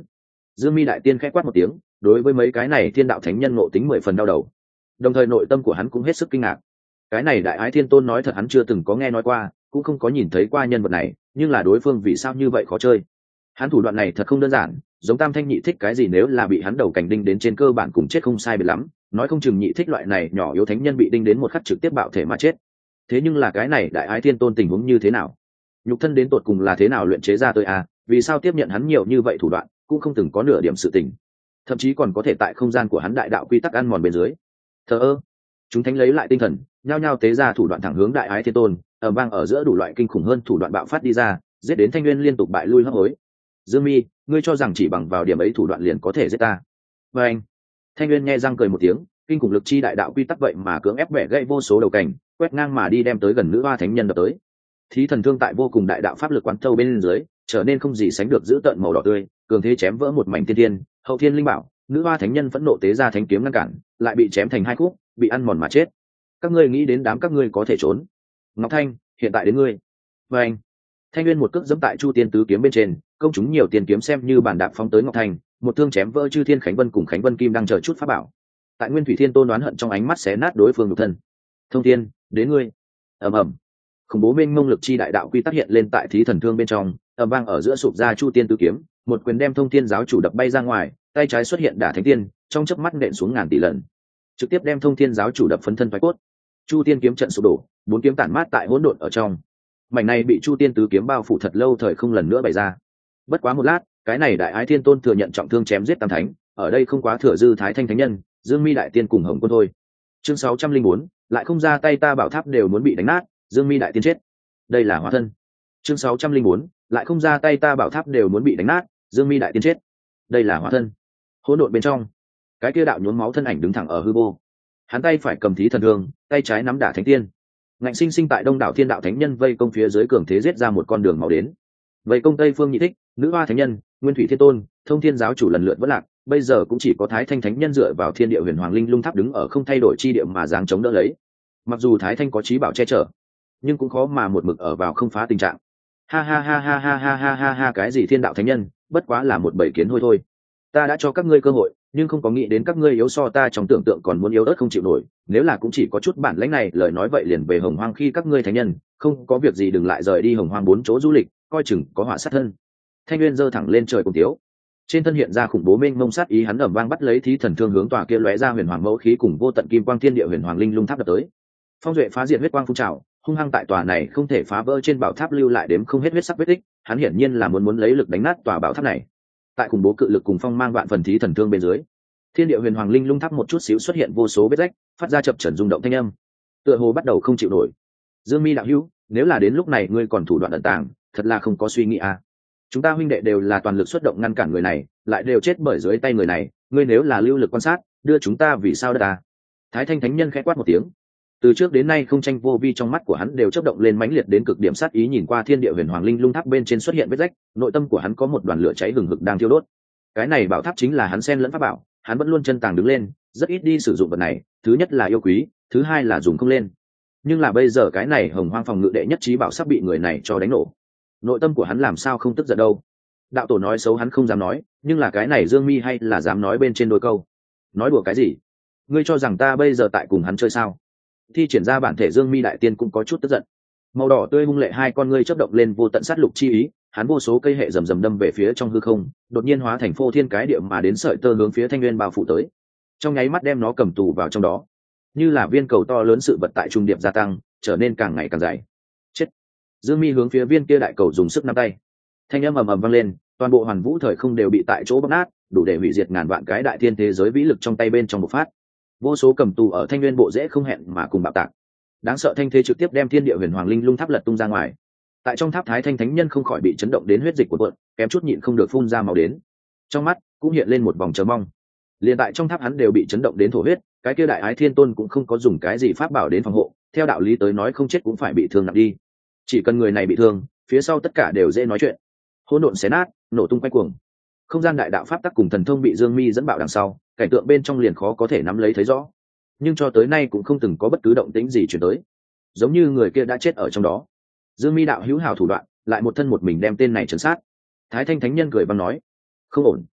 Dương Mi đại tiên khẽ quát một tiếng, đối với mấy cái này thiên đạo thánh nhân ngộ tính 10 phần đau đầu, đồng thời nội tâm của hắn cũng hết sức kinh ngạc. Cái này đại ái thiên tôn nói thật hắn chưa từng có nghe nói qua, cũng không có nhìn thấy qua nhân vật này, nhưng là đối phương vì sao như vậy khó chơi. Hắn thủ đoạn này thật không đơn giản, giống Tam Thanh Nhị Thích cái gì nếu là bị hắn đầu cảnh đinh đến trên cơ bản cùng chết không sai biệt lắm, nói không chừng Nhị Thích loại này nhỏ yếu thánh nhân bị đinh đến một khắc trực tiếp bạo thể mà chết. Thế nhưng là cái này đại ái thiên tôn tình huống như thế nào? Nhục thân đến tột cùng là thế nào luyện chế ra tới à? Vì sao tiếp nhận hắn nhiều như vậy thủ đoạn, cũng không từng có nửa điểm sự tình, thậm chí còn có thể tại không gian của hắn đại đạo quy tắc ăn mòn bên dưới. Thờ ơ, chúng thánh lấy lại tinh thần, nhao nhao tế ra thủ đoạn thẳng hướng đại ái thiên tôn, ở vang ở giữa đủ loại kinh khủng hơn thủ đoạn bạo phát đi ra, giết đến Thanh Nguyên liên tục bại lui hấp hối. Dương Mi, ngươi cho rằng chỉ bằng vào điểm ấy thủ đoạn liền có thể giết ta? Và anh, Thanh Nguyên nghe răng cười một tiếng, kinh khủng lực chi đại đạo quy tắc vậy mà cưỡng ép bẻ gãy vô số đầu cảnh, quét ngang mà đi đem tới gần nữ hoa thánh nhân đập tới. Thí thần thương tại vô cùng đại đạo pháp lực quán thâu bên dưới, trở nên không gì sánh được dữ tợn màu đỏ tươi, cường thế chém vỡ một mảnh thiên thiên, hậu thiên linh bảo, nữ hoa thánh nhân phẫn nộ tế ra thánh kiếm ngăn cản, lại bị chém thành hai khúc, bị ăn mòn mà chết. Các ngươi nghĩ đến đám các ngươi có thể trốn? Ngọc Thanh, hiện tại đến ngươi. Và anh, Thanh Nguyên một cước giẫm tại Chu Tiên tứ kiếm bên trên, công chúng nhiều tiền kiếm xem như bản đạp phóng tới Ngọc Thanh, một thương chém vỡ Chư Thiên Khánh Vân cùng Khánh Vân Kim đang chờ chút pháp bảo. Tại Nguyên Thủy Thiên Tôn đoán hận trong ánh mắt xé nát đối phương nhục thân. Thông Thiên, đến ngươi. Ầm ầm. Khủng bố mênh mông lực chi đại đạo quy tắc hiện lên tại thí thần thương bên trong, ầm vang ở giữa sụp ra Chu Tiên tứ kiếm, một quyền đem Thông Thiên giáo chủ đập bay ra ngoài, tay trái xuất hiện đả thánh tiên, trong chớp mắt nện xuống ngàn tỷ lần, trực tiếp đem Thông Thiên giáo chủ đập phấn thân phái cốt. Chu Tiên kiếm trận sụp đổ, bốn kiếm tản mát tại hỗn độn ở trong. Mảnh này bị Chu Tiên tứ kiếm bao phủ thật lâu thời không lần nữa bày ra. Bất quá một lát, cái này đại ái thiên tôn thừa nhận trọng thương chém giết tam thánh, ở đây không quá thừa dư Thái Thanh thánh nhân, Dương Mi đại tiên cùng Hồng Quân thôi. Chương 604, lại không ra tay ta bảo tháp đều muốn bị đánh nát, Dương Mi đại tiên chết. Đây là hóa thân. Chương 604, lại không ra tay ta bảo tháp đều muốn bị đánh nát, Dương Mi đại tiên chết. Đây là hóa thân. Hỗn độn bên trong, cái kia đạo nhuốm máu thân ảnh đứng thẳng ở hư vô. Hắn tay phải cầm thí thần thương, tay trái nắm đả thánh tiên. Ngạnh sinh sinh tại đông đảo thiên đạo thánh nhân vây công phía dưới cường thế giết ra một con đường máu đến. Vây công Tây Phương Nhị Thích, Nữ Hoa thánh nhân, Nguyên Thủy Thiên Tôn, Thông Thiên giáo chủ lần lượt vỡ lạc, bây giờ cũng chỉ có Thái Thanh thánh nhân dựa vào Thiên Địa Huyền Hoàng Linh Lung Tháp đứng ở không thay đổi chi địa mà dáng chống đỡ lấy. Mặc dù Thái Thanh có trí bảo che chở, nhưng cũng khó mà một mực ở vào không phá tình trạng. Ha ha ha ha ha ha ha ha ha, cái gì thiên đạo thánh nhân, bất quá là một bầy kiến hôi thôi. Ta đã cho các ngươi cơ hội, nhưng không có nghĩ đến các ngươi yếu so ta trong tưởng tượng còn muốn yếu ớt không chịu nổi. Nếu là cũng chỉ có chút bản lãnh này, lời nói vậy liền về Hồng Hoang khi các ngươi thánh nhân, không có việc gì đừng lại rời đi Hồng Hoang 4 chỗ du lịch, coi chừng có họa sát thân. Thanh Nguyên giơ thẳng lên trời cùng tiếu, trên thân hiện ra khủng bố mênh mông sát ý, hắn ầm vang bắt lấy thí thần thương hướng tòa kia lóe ra huyền hoàng mẫu khí cùng vô tận kim quang thiên địa huyền hoàng linh lung tháp đập tới. Phong duệ phá diệt huyết quang phun trào, hung hăng tại tòa này không thể phá vỡ trên bảo tháp lưu lại đếm không hết huyết sắc vết tích, hắn hiển nhiên là muốn lấy lực đánh nát tòa bảo tháp này. Tại khủng bố cự lực cùng phong mang vạn phần thí thần thương bên dưới, thiên địa huyền hoàng linh lung tháp một chút xíu xuất hiện vô số vết rách, phát ra chập chờn rung động thanh âm, tựa hồ bắt đầu không chịu nổi. Dương Mi đạo hữu, nếu là đến lúc này ngươi còn thủ đoạn ẩn tàng, thật là không có suy nghĩ à. Chúng ta huynh đệ đều là toàn lực xuất động ngăn cản người này, lại đều chết bởi dưới tay người này, ngươi nếu là lưu lực quan sát, đưa chúng ta vì sao đây à? Thái Thanh thánh nhân khẽ quát một tiếng. Từ trước đến nay không tranh vô vi, trong mắt của hắn đều chớp động lên mãnh liệt đến cực điểm sát ý, nhìn qua thiên địa huyền hoàng linh lung tháp bên trên xuất hiện vết rách, nội tâm của hắn có một đoàn lửa cháy hừng hực đang thiêu đốt. Cái này bảo tháp chính là hắn xen lẫn pháp bảo, hắn vẫn luôn chân tàng đứng lên, rất ít đi sử dụng vật này, thứ nhất là yêu quý, thứ hai là dùng không lên. Nhưng là bây giờ cái này Hồng Hoang phòng ngự đệ nhất trí bảo sắp bị người này cho đánh nổ, nội tâm của hắn làm sao không tức giận đâu. Đạo tổ nói xấu hắn không dám nói, nhưng là cái này Dương Mi hay là dám nói bên trên đôi câu. Nói đùa cái gì? Ngươi cho rằng ta bây giờ tại cùng hắn chơi sao? Thi triển ra bản thể Dương Mi đại tiên cũng có chút tức giận. Màu đỏ tươi hung lệ hai con ngươi chớp động lên vô tận sát lục chi ý, hắn vô số cây hệ rầm rầm đâm về phía trong hư không, đột nhiên hóa thành phô thiên cái địa mà đến sợi tơ hướng phía Thanh Nguyên bao phủ tới. Trong nháy mắt đem nó cầm tù vào trong đó, như là viên cầu to lớn sự vật tại trung điểm gia tăng, trở nên càng ngày càng dày. Chết! Dương Mi hướng phía viên kia đại cầu dùng sức nắm tay. Thanh âm ầm ầm vang lên, toàn bộ hoàn vũ thời không đều bị tại chỗ bóc nát, đủ để hủy diệt ngàn vạn cái đại thiên thế giới vĩ lực trong tay bên trong một phát. Vô số cầm tù ở Thanh Nguyên bộ dễ không hẹn mà cùng bạo tạc. Đáng sợ thanh thế trực tiếp đem thiên địa huyền hoàng linh lung tháp lật tung ra ngoài. Tại trong tháp Thái Thanh thánh nhân không khỏi bị chấn động đến huyết dịch của vợn, kém chút nhịn không được phun ra máu đến. Trong mắt cũng hiện lên một vòng chờ mong. Liền tại trong tháp hắn đều bị chấn động đến thổ huyết, cái kia đại ái thiên tôn cũng không có dùng cái gì pháp bảo đến phòng hộ, theo đạo lý tới nói không chết cũng phải bị thương nặng đi. Chỉ cần người này bị thương, phía sau tất cả đều dễ nói chuyện. Hỗn độn xé nát, nổ tung quay cuồng. Không gian đại đạo pháp tắc cùng thần thông bị Dương Mi dẫn bạo đằng sau, cảnh tượng bên trong liền khó có thể nắm lấy thấy rõ. Nhưng cho tới nay cũng không từng có bất cứ động tĩnh gì chuyển tới, giống như người kia đã chết ở trong đó. Dương Mi đạo hữu hảo thủ đoạn, lại một thân một mình đem tên này trấn sát. Thái Thanh thánh nhân cười băng nói, không ổn.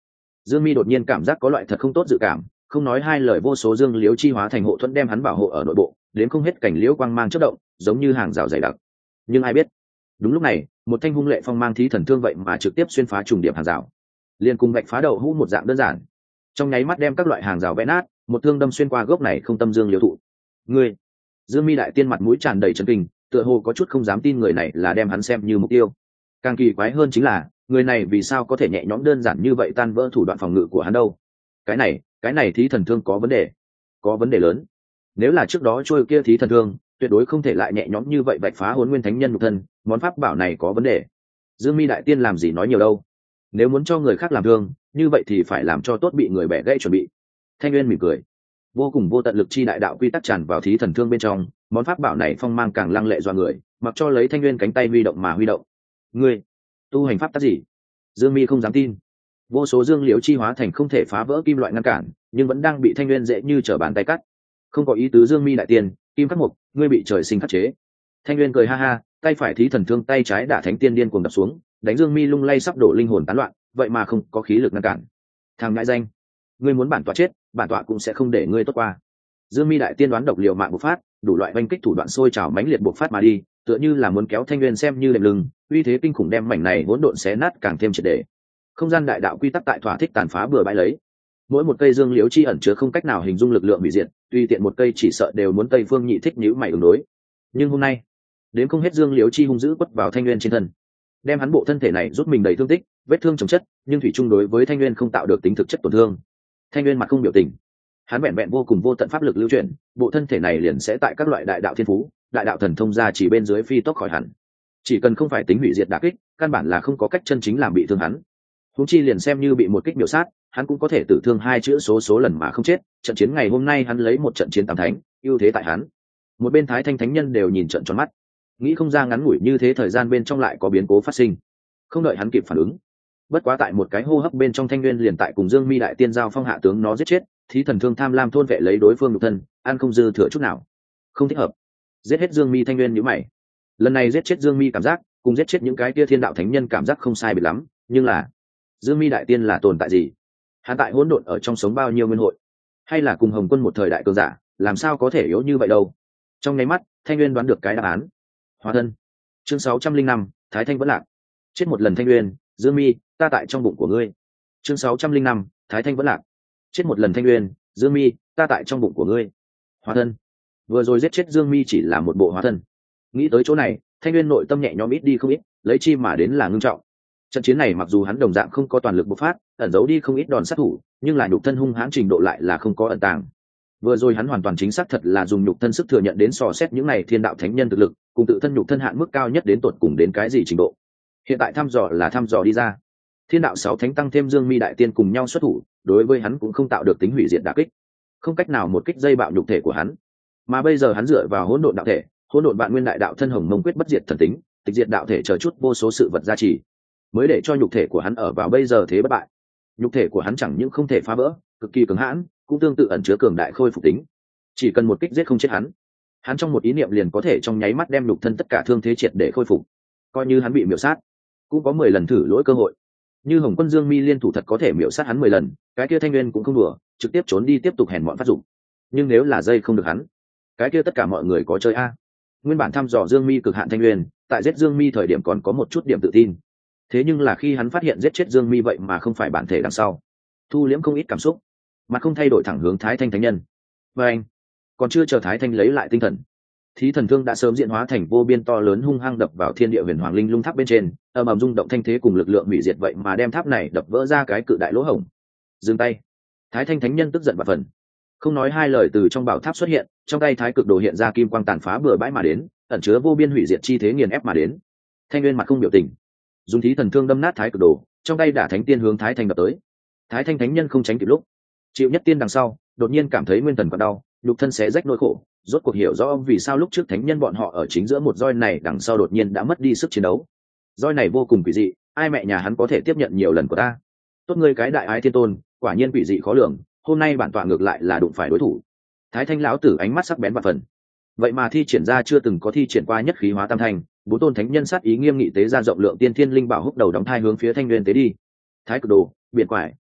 Dương Mi đột nhiên cảm giác có loại thật không tốt dự cảm, không nói hai lời vô số dương liễu chi hóa thành hộ thuẫn đem hắn bảo hộ ở nội bộ, đến không hết cảnh liễu quang mang chớp động, giống như hàng rào dày đặc. Nhưng ai biết, đúng lúc này, một thanh hung lệ phong mang thí thần thương vậy mà trực tiếp xuyên phá trùng điểm hàng rào, liền cùng vạch phá đầu hũ một dạng đơn giản, trong nháy mắt đem các loại hàng rào vẽ nát, một thương đâm xuyên qua gốc này không tâm dương liễu thụ. Ngươi, Dương Mi đại tiên mặt mũi tràn đầy chấn kinh, tựa hồ có chút không dám tin người này là đem hắn xem như mục tiêu. Càng kỳ quái hơn chính là, người này vì sao có thể nhẹ nhõm đơn giản như vậy tan vỡ thủ đoạn phòng ngự của hắn đâu? Cái này thí thần thương có vấn đề lớn. Nếu là trước đó trôi kia thí thần thương, tuyệt đối không thể lại nhẹ nhõm như vậy vạch phá Hỗn Nguyên Thánh Nhân nhục thân, món pháp bảo này có vấn đề. Dương Mi đại tiên làm gì nói nhiều đâu, nếu muốn cho người khác làm thương, như vậy thì phải làm cho tốt bị người bẻ gãy chuẩn bị. Thanh Nguyên mỉm cười, vô cùng vô tận lực chi đại đạo quy tắc tràn vào thí thần thương bên trong, món pháp bảo này phong mang càng lăng lệ doa người, mặc cho lấy Thanh Nguyên cánh tay huy động mà huy động. Ngươi tu hành pháp tắc gì? Dương Mi không dám tin. Vô số dương liễu chi hóa thành không thể phá vỡ kim loại ngăn cản, nhưng vẫn đang bị Thanh Nguyên dễ như trở bàn tay cắt. Không có ý tứ. Dương Mi đại tiên, kim khắc mục, ngươi bị trời sinh khắc chế. Thanh Nguyên cười ha ha, tay phải thí thần thương, tay trái đả thánh tiên điên cuồng đập xuống, đánh Dương Mi lung lay sắp đổ linh hồn tán loạn, vậy mà không có khí lực ngăn cản. Thằng ngãi danh, ngươi muốn bản tọa chết, bản tọa cũng sẽ không để ngươi tốt qua. Dương Mi đại tiên đoán độc liều mạng bộc phát, đủ loại oanh kích thủ đoạn sôi trào mãnh liệt bộc phát mà đi, tựa như là muốn kéo Thanh Nguyên xem như đệm lưng, uy thế kinh khủng đem mảnh này hỗn độn xé nát càng thêm triệt để. Không gian đại đạo quy tắc tại thỏa thích tàn phá bừa bãi lấy, mỗi một cây dương liễu chi ẩn chứa không cách nào hình dung lực lượng hủy diệt, tùy tiện một cây chỉ sợ đều muốn Tây Phương Nhị thích nhíu mày ứng đối. Nhưng hôm nay, đến không hết dương liễu chi hung dữ quất vào Thanh Nguyên trên thân, đem hắn bộ thân thể này rút mình đầy thương tích, vết thương chồng chất, nhưng thủy chung đối với Thanh Nguyên không tạo được tính thực chất tổn thương. Thanh Nguyên mặt không biểu tình, hắn vẹn vẹn vô cùng vô tận pháp lực lưu chuyển, bộ thân thể này liền sẽ tại các loại đại đạo thiên phú, đại đạo thần thông ra chỉ bên dưới phi tốc khỏi hẳn. Chỉ cần không phải tính hủy diệt đả kích, căn bản là không có cách chân chính làm bị thương hắn. Huống chi liền xem như bị một kích miểu sát, hắn cũng có thể tử thương hai chữ số lần mà không chết. Trận chiến ngày hôm nay hắn lấy một trận chiến tám thánh, ưu thế tại hắn. Một bên Thái Thanh thánh nhân đều nhìn trận tròn mắt, nghĩ không ra ngắn ngủi như thế thời gian bên trong lại có biến cố phát sinh. Không đợi hắn kịp phản ứng, bất quá tại một cái hô hấp bên trong Thanh Nguyên liền tại cùng Dương Mi đại tiên giao phong hạ tướng nó giết chết. Thí thần thương tham lam thôn vệ lấy đối phương nhục thân, ăn không dư thừa chút nào. Không thích hợp. Giết hết Dương Mi. Thanh Nguyên nhíu mày. Lần này giết chết Dương Mi cảm giác cùng giết chết những cái kia thiên đạo thánh nhân cảm giác không sai biệt lắm, nhưng là Dương Mi đại tiên là tồn tại gì? Hắn tại hỗn độn ở trong sống bao nhiêu nguyên hội, hay là cùng Hồng Quân một thời đại cường giả, làm sao có thể yếu như vậy đâu? Trong nháy mắt, Thanh Nguyên đoán được cái đáp án. Hóa thân. Chương 605, Thái Thanh vẫn lạc. Chết một lần Thanh Nguyên, Dương Mi, ta tại trong bụng của ngươi. Chương 605, Thái Thanh vẫn lạc. Chết một lần Thanh Nguyên, Dương Mi, ta tại trong bụng của ngươi. Hóa thân. Vừa rồi giết chết Dương Mi chỉ là một bộ hóa thân. Nghĩ tới chỗ này, Thanh Nguyên nội tâm nhẹ nhõm ít đi không ít, lấy chi mà đến là ngưng trọng. Trận chiến này mặc dù hắn đồng dạng không có toàn lực bộc phát, ẩn giấu đi không ít đòn sát thủ, nhưng là nhục thân hung hãn trình độ lại là không có ẩn tàng. Vừa rồi hắn hoàn toàn chính xác thật là dùng nhục thân sức thừa nhận đến dò xét những này thiên đạo thánh nhân thực lực, cùng tự thân nhục thân hạn mức cao nhất đến tột cùng đến cái gì trình độ. Hiện tại thăm dò là thăm dò đi ra, thiên đạo sáu thánh tăng thêm Dương Mi đại tiên cùng nhau xuất thủ, đối với hắn cũng không tạo được tính hủy diệt đả kích, không cách nào một kích dây bạo nhục thể của hắn. Mà bây giờ hắn dựa vào hỗn độn đạo thể, hỗn độn vạn nguyên đại đạo thân hồng mông quyết bất diệt thần tính, tịch diệt đạo thể chờ chút vô số sự vật gia trì, mới để cho nhục thể của hắn ở vào bây giờ thế bất bại. Nhục thể của hắn chẳng những không thể phá vỡ, cực kỳ cứng hãn, cũng tương tự ẩn chứa cường đại khôi phục tính. Chỉ cần một kích giết không chết hắn, hắn trong một ý niệm liền có thể trong nháy mắt đem nhục thân tất cả thương thế triệt để khôi phục. Coi như hắn bị miểu sát, cũng có 10 lần thử lỗi cơ hội. Như Hồng Quân Dương Mi liên thủ thật có thể miểu sát hắn 10 lần, cái kia Thanh Nguyên cũng không đùa, trực tiếp trốn đi tiếp tục hèn mọn phát dụng. Nhưng nếu là dây không được hắn, cái kia tất cả mọi người có chơi a. Nguyên bản thăm dò Dương Mi cực hạn Thanh Nguyên, tại giết Dương Mi thời điểm còn có một chút điểm tự tin. Thế nhưng là khi hắn phát hiện giết chết Dương Mi vậy mà không phải bản thể đằng sau, thu liễm không ít cảm xúc, mà không thay đổi thẳng hướng Thái Thanh thánh nhân. Và anh, còn chưa chờ Thái Thanh lấy lại tinh thần, thí thần thương đã sớm diễn hóa thành vô biên to lớn hung hăng đập vào thiên địa huyền hoàng linh lung tháp bên trên, ầm ầm rung động thanh thế cùng lực lượng hủy diệt vậy mà đem tháp này đập vỡ ra cái cự đại lỗ hổng. Dừng tay. Thái Thanh thánh nhân tức giận bạt phần, không nói hai lời từ trong bảo tháp xuất hiện, trong tay thái cực đồ hiện ra kim quang tàn phá bừa bãi mà đến, ẩn chứa vô biên hủy diệt chi thế nghiền ép mà đến. Thanh Nguyên mặt không biểu tình, dùng thí thần thương đâm nát thái cực đồ, trong tay đả thánh tiên hướng Thái Thanh đập tới. Thái Thanh thánh nhân không tránh kịp lúc, chịu nhất tiên đằng sau, đột nhiên cảm thấy nguyên thần còn đau, nhục thân xé rách nỗi khổ, rốt cuộc hiểu rõ vì sao lúc trước thánh nhân bọn họ ở chính giữa một roi này đằng sau đột nhiên đã mất đi sức chiến đấu. Roi này vô cùng quỷ dị, ai mẹ nhà hắn có thể tiếp nhận nhiều lần của ta. Tốt ngươi cái đại ái thiên tôn, quả nhiên quỷ dị khó lường, hôm nay bản tọa ngược lại là đụng phải đối thủ. Thái Thanh lão tử ánh mắt sắc bén và phần, vậy mà thi triển ra chưa từng có thi triển qua nhất khí hóa tam thanh, bốn tôn thánh nhân sát ý nghiêm nghị tế ra rộng lượng tiên thiên linh bảo húc đầu đóng thai hướng phía Thanh Nguyên tế đi. Thái cực đồ, biển quải,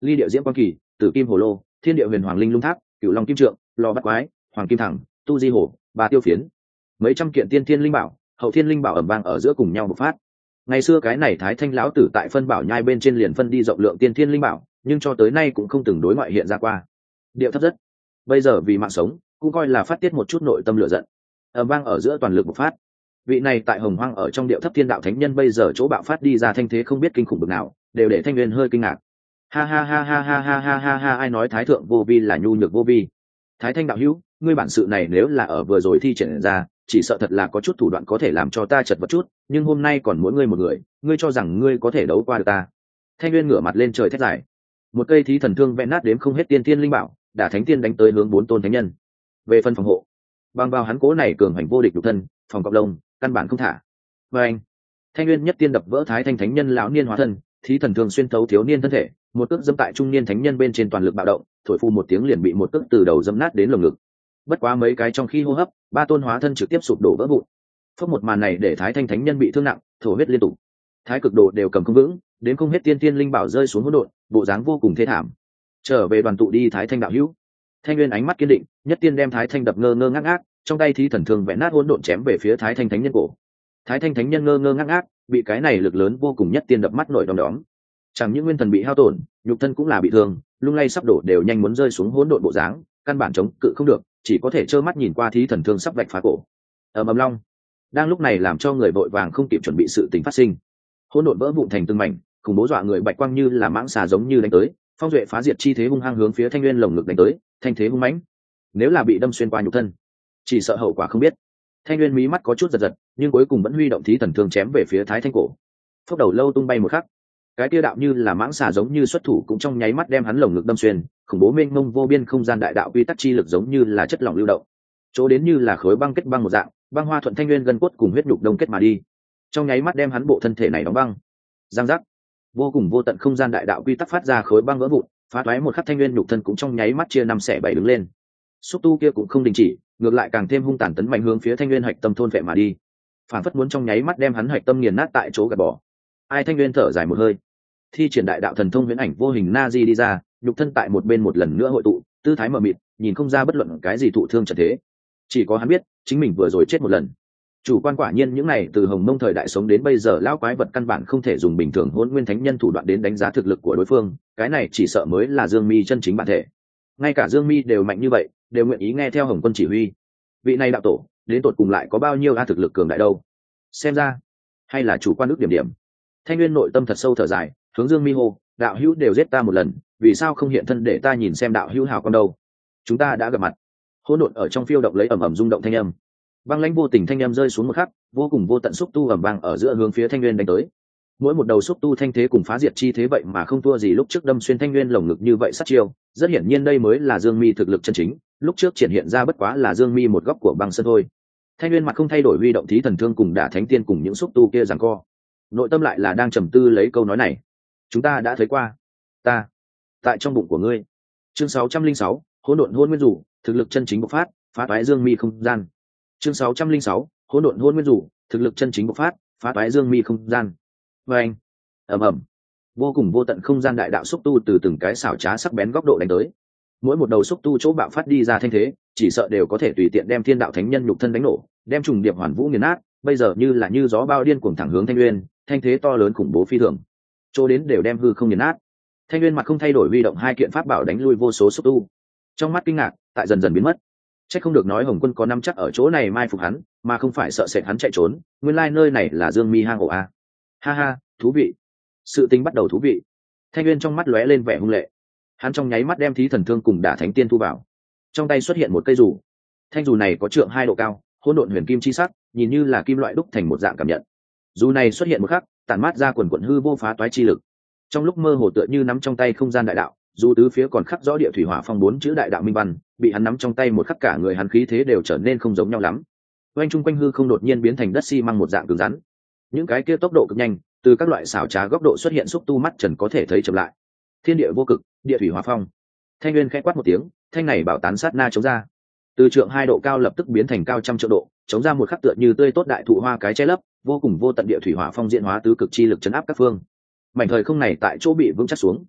ly địa diễm quan kỳ, tử kim hồ lô, thiên địa huyền hoàng linh lung tháp, cửu long kim trượng, lò bắt quái, hoàng kim thẳng, tu di hổ, bà tiêu phiến, mấy trăm kiện tiên thiên linh bảo, hậu thiên linh bảo ẩm vang ở giữa cùng nhau bộc phát. Ngày xưa cái này Thái Thanh lão tử tại phân bảo nhai bên trên liền phân đi rộng lượng tiên thiên linh bảo, nhưng cho tới nay cũng không từng đối ngoại hiện ra qua. Điệu thấp rất. Bây giờ vì mạng sống, cũng coi là phát tiết một chút nội tâm lửa giận. Ầm vang ở giữa toàn lực bộc phát. Vị này tại Hồng Hoang ở trong Điệu Thấp Thiên Đạo Thánh Nhân bây giờ chỗ bạo phát đi ra thanh thế không biết kinh khủng bực nào, đều để Thanh Nguyên hơi kinh ngạc. Ha ha ha ha ha ha ha ha ha, ai nói Thái thượng vô vi là nhu nhược vô vi? Thái Thanh đạo hữu, ngươi bản sự này nếu là ở vừa rồi thi triển ra, chỉ sợ thật là có chút thủ đoạn có thể làm cho ta chật vật chút, nhưng hôm nay còn mỗi ngươi một người, ngươi cho rằng ngươi có thể đấu qua được ta? Thanh Nguyên ngửa mặt lên trời thét dài. Một cây thí thần thương vẽ nát đếm không hết tiên thiên linh bảo, đả thánh tiên đánh tới hướng 4 tôn thánh nhân. Về phần phòng hộ, bằng vào hắn cố này cường hành vô địch nhục thân, phòng cọp lông, căn bản không thả. Và anh, Thanh Nguyên nhất tiên đập vỡ Thái Thanh thánh nhân lão niên hóa thân, thí thần thương xuyên thấu thiếu niên thân thể, một cước dẫm tại trung niên thánh nhân bên trên toàn lực bạo động, thổi phu một tiếng liền bị một cước từ đầu dẫm nát đến lồng ngực. Bất quá mấy cái trong khi hô hấp, 3 tôn hóa thân trực tiếp sụp đổ vỡ vụn. Phốc một màn này để Thái Thanh thánh nhân bị thương nặng, thổ huyết liên tục. Thái cực đồ đều cầm không vững, đến không hết tiên tiên linh bảo rơi xuống hỗn độn, bộ dáng vô cùng thê thảm. Trở về đoàn tụ đi Thái Thanh đạo hữu. Thanh Nguyên ánh mắt kiên định, nhất tiên đem Thái Thanh đập ngơ ngơ ngác ngác, trong tay thí thần thương vẽ nát hỗn độn chém về phía Thái Thanh thánh nhân cổ. Thái Thanh thánh nhân ngơ ngơ ngác ngác, bị cái này lực lớn vô cùng nhất tiên đập mắt nổi đom đóm. Chẳng những nguyên thần bị hao tổn, nhục thân cũng là bị thương, lung lay sắp đổ đều nhanh muốn rơi xuống hỗn độn bộ dáng, căn bản chống cự không được, chỉ có thể trơ mắt nhìn qua thí thần thương sắp vạch phá cổ. Ầm ầm long. Đang lúc này làm cho người vội vàng không kịp chuẩn bị sự tình phát sinh. Hỗn độn vỡ vụn thành từng mảnh, khủng bố dọa người bạch quang như là mãng xà giống như đánh tới, phong duệ phá diệt chi thế hung hăng hướng phía Thanh Nguyên lồng ngực đánh tới, thanh thế hung mãnh. Nếu là bị đâm xuyên qua nhục thân, chỉ sợ hậu quả không biết. Thanh Nguyên mí mắt có chút giật giật, nhưng cuối cùng vẫn huy động thí thần thương chém về phía Thái Thanh cổ. Phốc đầu lâu tung bay một khắc, cái kia đạo như là mãng xà giống như xuất thủ cũng trong nháy mắt đem hắn lồng ngực đâm xuyên, khủng bố mênh mông vô biên không gian đại đạo quy tắc chi lực giống như là chất lỏng lưu động, chỗ đến như là khối băng kết băng một dạng, băng hoa thuận Thanh Nguyên gân cốt cùng huyết nhục đông kết mà đi, trong nháy mắt đem hắn bộ thân thể này đóng băng. Giang giác, vô cùng vô tận không gian đại đạo quy tắc phát ra khối băng vỡ vụn, phá toái một khắc Thanh Nguyên nhục thân cũng trong nháy mắt chia 5/7 đứng lên. Xúc tu kia cũng không đình chỉ, ngược lại càng thêm hung tàn tấn mạnh hướng phía Thanh Nguyên hạch tâm thôn vệ mà đi, phản phất muốn trong nháy mắt đem hắn hạch tâm nghiền nát tại chỗ gạt bỏ. Ai Thanh Nguyên thở dài một hơi, thi triển đại đạo thần thông huyễn ảnh vô hình na di đi ra, nhục thân tại một bên một lần nữa hội tụ, tư thái mờ mịt, nhìn không ra bất luận cái gì thụ thương trận thế, chỉ có hắn biết chính mình vừa rồi chết một lần. Chủ quan quả nhiên những này từ Hồng Mông thời đại sống đến bây giờ lão quái vật căn bản không thể dùng bình thường Hỗn Nguyên thánh nhân thủ đoạn đến đánh giá thực lực của đối phương, cái này chỉ sợ mới là Dương Mi chân chính bản thể. Ngay cả Dương Mi đều mạnh như vậy, đều nguyện ý nghe theo Hồng Quân chỉ huy. Vị này đạo tổ, đến tột cùng lại có bao nhiêu thực lực cường đại đâu? Xem ra, hay là chủ quan ước điểm điểm. Thanh Nguyên nội tâm thật sâu thở dài, hướng Dương Mi hô, đạo hữu đều giết ta một lần, vì sao không hiện thân để ta nhìn xem đạo hữu hào con đâu? Chúng ta đã gặp mặt. Hỗn độn ở trong phiêu động lấy ầm ầm rung động thanh âm. Băng lãnh vô tình thanh âm rơi xuống một khắc, vô cùng vô tận xúc tu ầm vang ở giữa hướng phía Thanh Nguyên đánh tới. Mỗi một đầu xúc tu thanh thế cùng phá diệt chi thế vậy mà không thua gì lúc trước đâm xuyên Thanh Nguyên lồng ngực như vậy sát chiêu, rất hiển nhiên đây mới là Dương Mi thực lực chân chính, lúc trước triển hiện ra bất quá là Dương Mi một góc của băng sơn thôi. Thanh Nguyên mặt không thay đổi huy động thí thần thương cùng đả thánh tiên cùng những xúc tu kia giằng co. Nội tâm lại là đang trầm tư lấy câu nói này. Chúng ta đã thấy qua. Ta tại trong bụng của ngươi. Chương 606, hỗn độn hôn nguyên rủ, thực lực chân chính bộc phát, phá toái Dương Mi không gian. Chương 606, hỗn độn hôn nguyên rủ, thực lực chân chính bộc phát, phá toái Dương Mi không gian. Và anh, ầm ầm, vô cùng vô tận không gian đại đạo xúc tu từ từng cái xảo trá sắc bén góc độ đánh tới. Mỗi một đầu xúc tu chỗ bạo phát đi ra thanh thế, chỉ sợ đều có thể tùy tiện đem Thiên Đạo Thánh Nhân nhục thân đánh nổ, đem trùng điệp hoàn vũ nghiền nát. Bây giờ như là như gió bao điên cuồng thẳng hướng Thanh Nguyên, thanh thế to lớn khủng bố phi thường, chỗ đến đều đem hư không nghiền nát. Thanh Nguyên mặt không thay đổi huy động 2 kiện pháp bảo đánh lui vô số xúc tu, trong mắt kinh ngạc tại dần dần biến mất. Chắc không được nói Hồng Quân có nắm chắc ở chỗ này mai phục hắn, mà không phải sợ sệt hắn chạy trốn, nguyên lai nơi này là Dương Mi hang ổ a. Ha ha, thú vị. Sự tình bắt đầu thú vị. Thanh Nguyên trong mắt lóe lên vẻ hung lệ. Hắn trong nháy mắt đem thí thần thương cùng đả thánh tiên thu vào. Trong tay xuất hiện một cây dù. Thanh dù này có trượng 2 độ cao, hỗn độn huyền kim chi sắc, nhìn như là kim loại đúc thành một dạng cảm nhận. Dù này xuất hiện một khắc, tản mát ra quần quần hư vô phá toái chi lực. Trong lúc mơ hồ tựa như nắm trong tay không gian đại đạo, dù tứ phía còn khắc rõ địa thủy hỏa phong 4 chữ đại đạo minh văn, bị hắn nắm trong tay một khắc cả người hắn khí thế đều trở nên không giống nhau lắm. Quanh trung quanh hư không đột nhiên biến thành đất xi măng một dạng cứng rắn. Những cái kia tốc độ cực nhanh, từ các loại xảo trá góc độ xuất hiện xúc tu mắt trần có thể thấy chậm lại. Thiên địa vô cực, địa thủy hỏa phong. Thanh Nguyên khẽ quát một tiếng, thanh này bảo tán sát na chống ra. Từ trượng 2 độ cao lập tức biến thành cao trăm triệu độ, chống ra một khắc tựa như tươi tốt đại thụ hoa cái che lấp, vô cùng vô tận địa thủy hỏa phong diễn hóa tứ cực chi lực chấn áp các phương. Mảnh thời không này tại chỗ bị vững chắc xuống.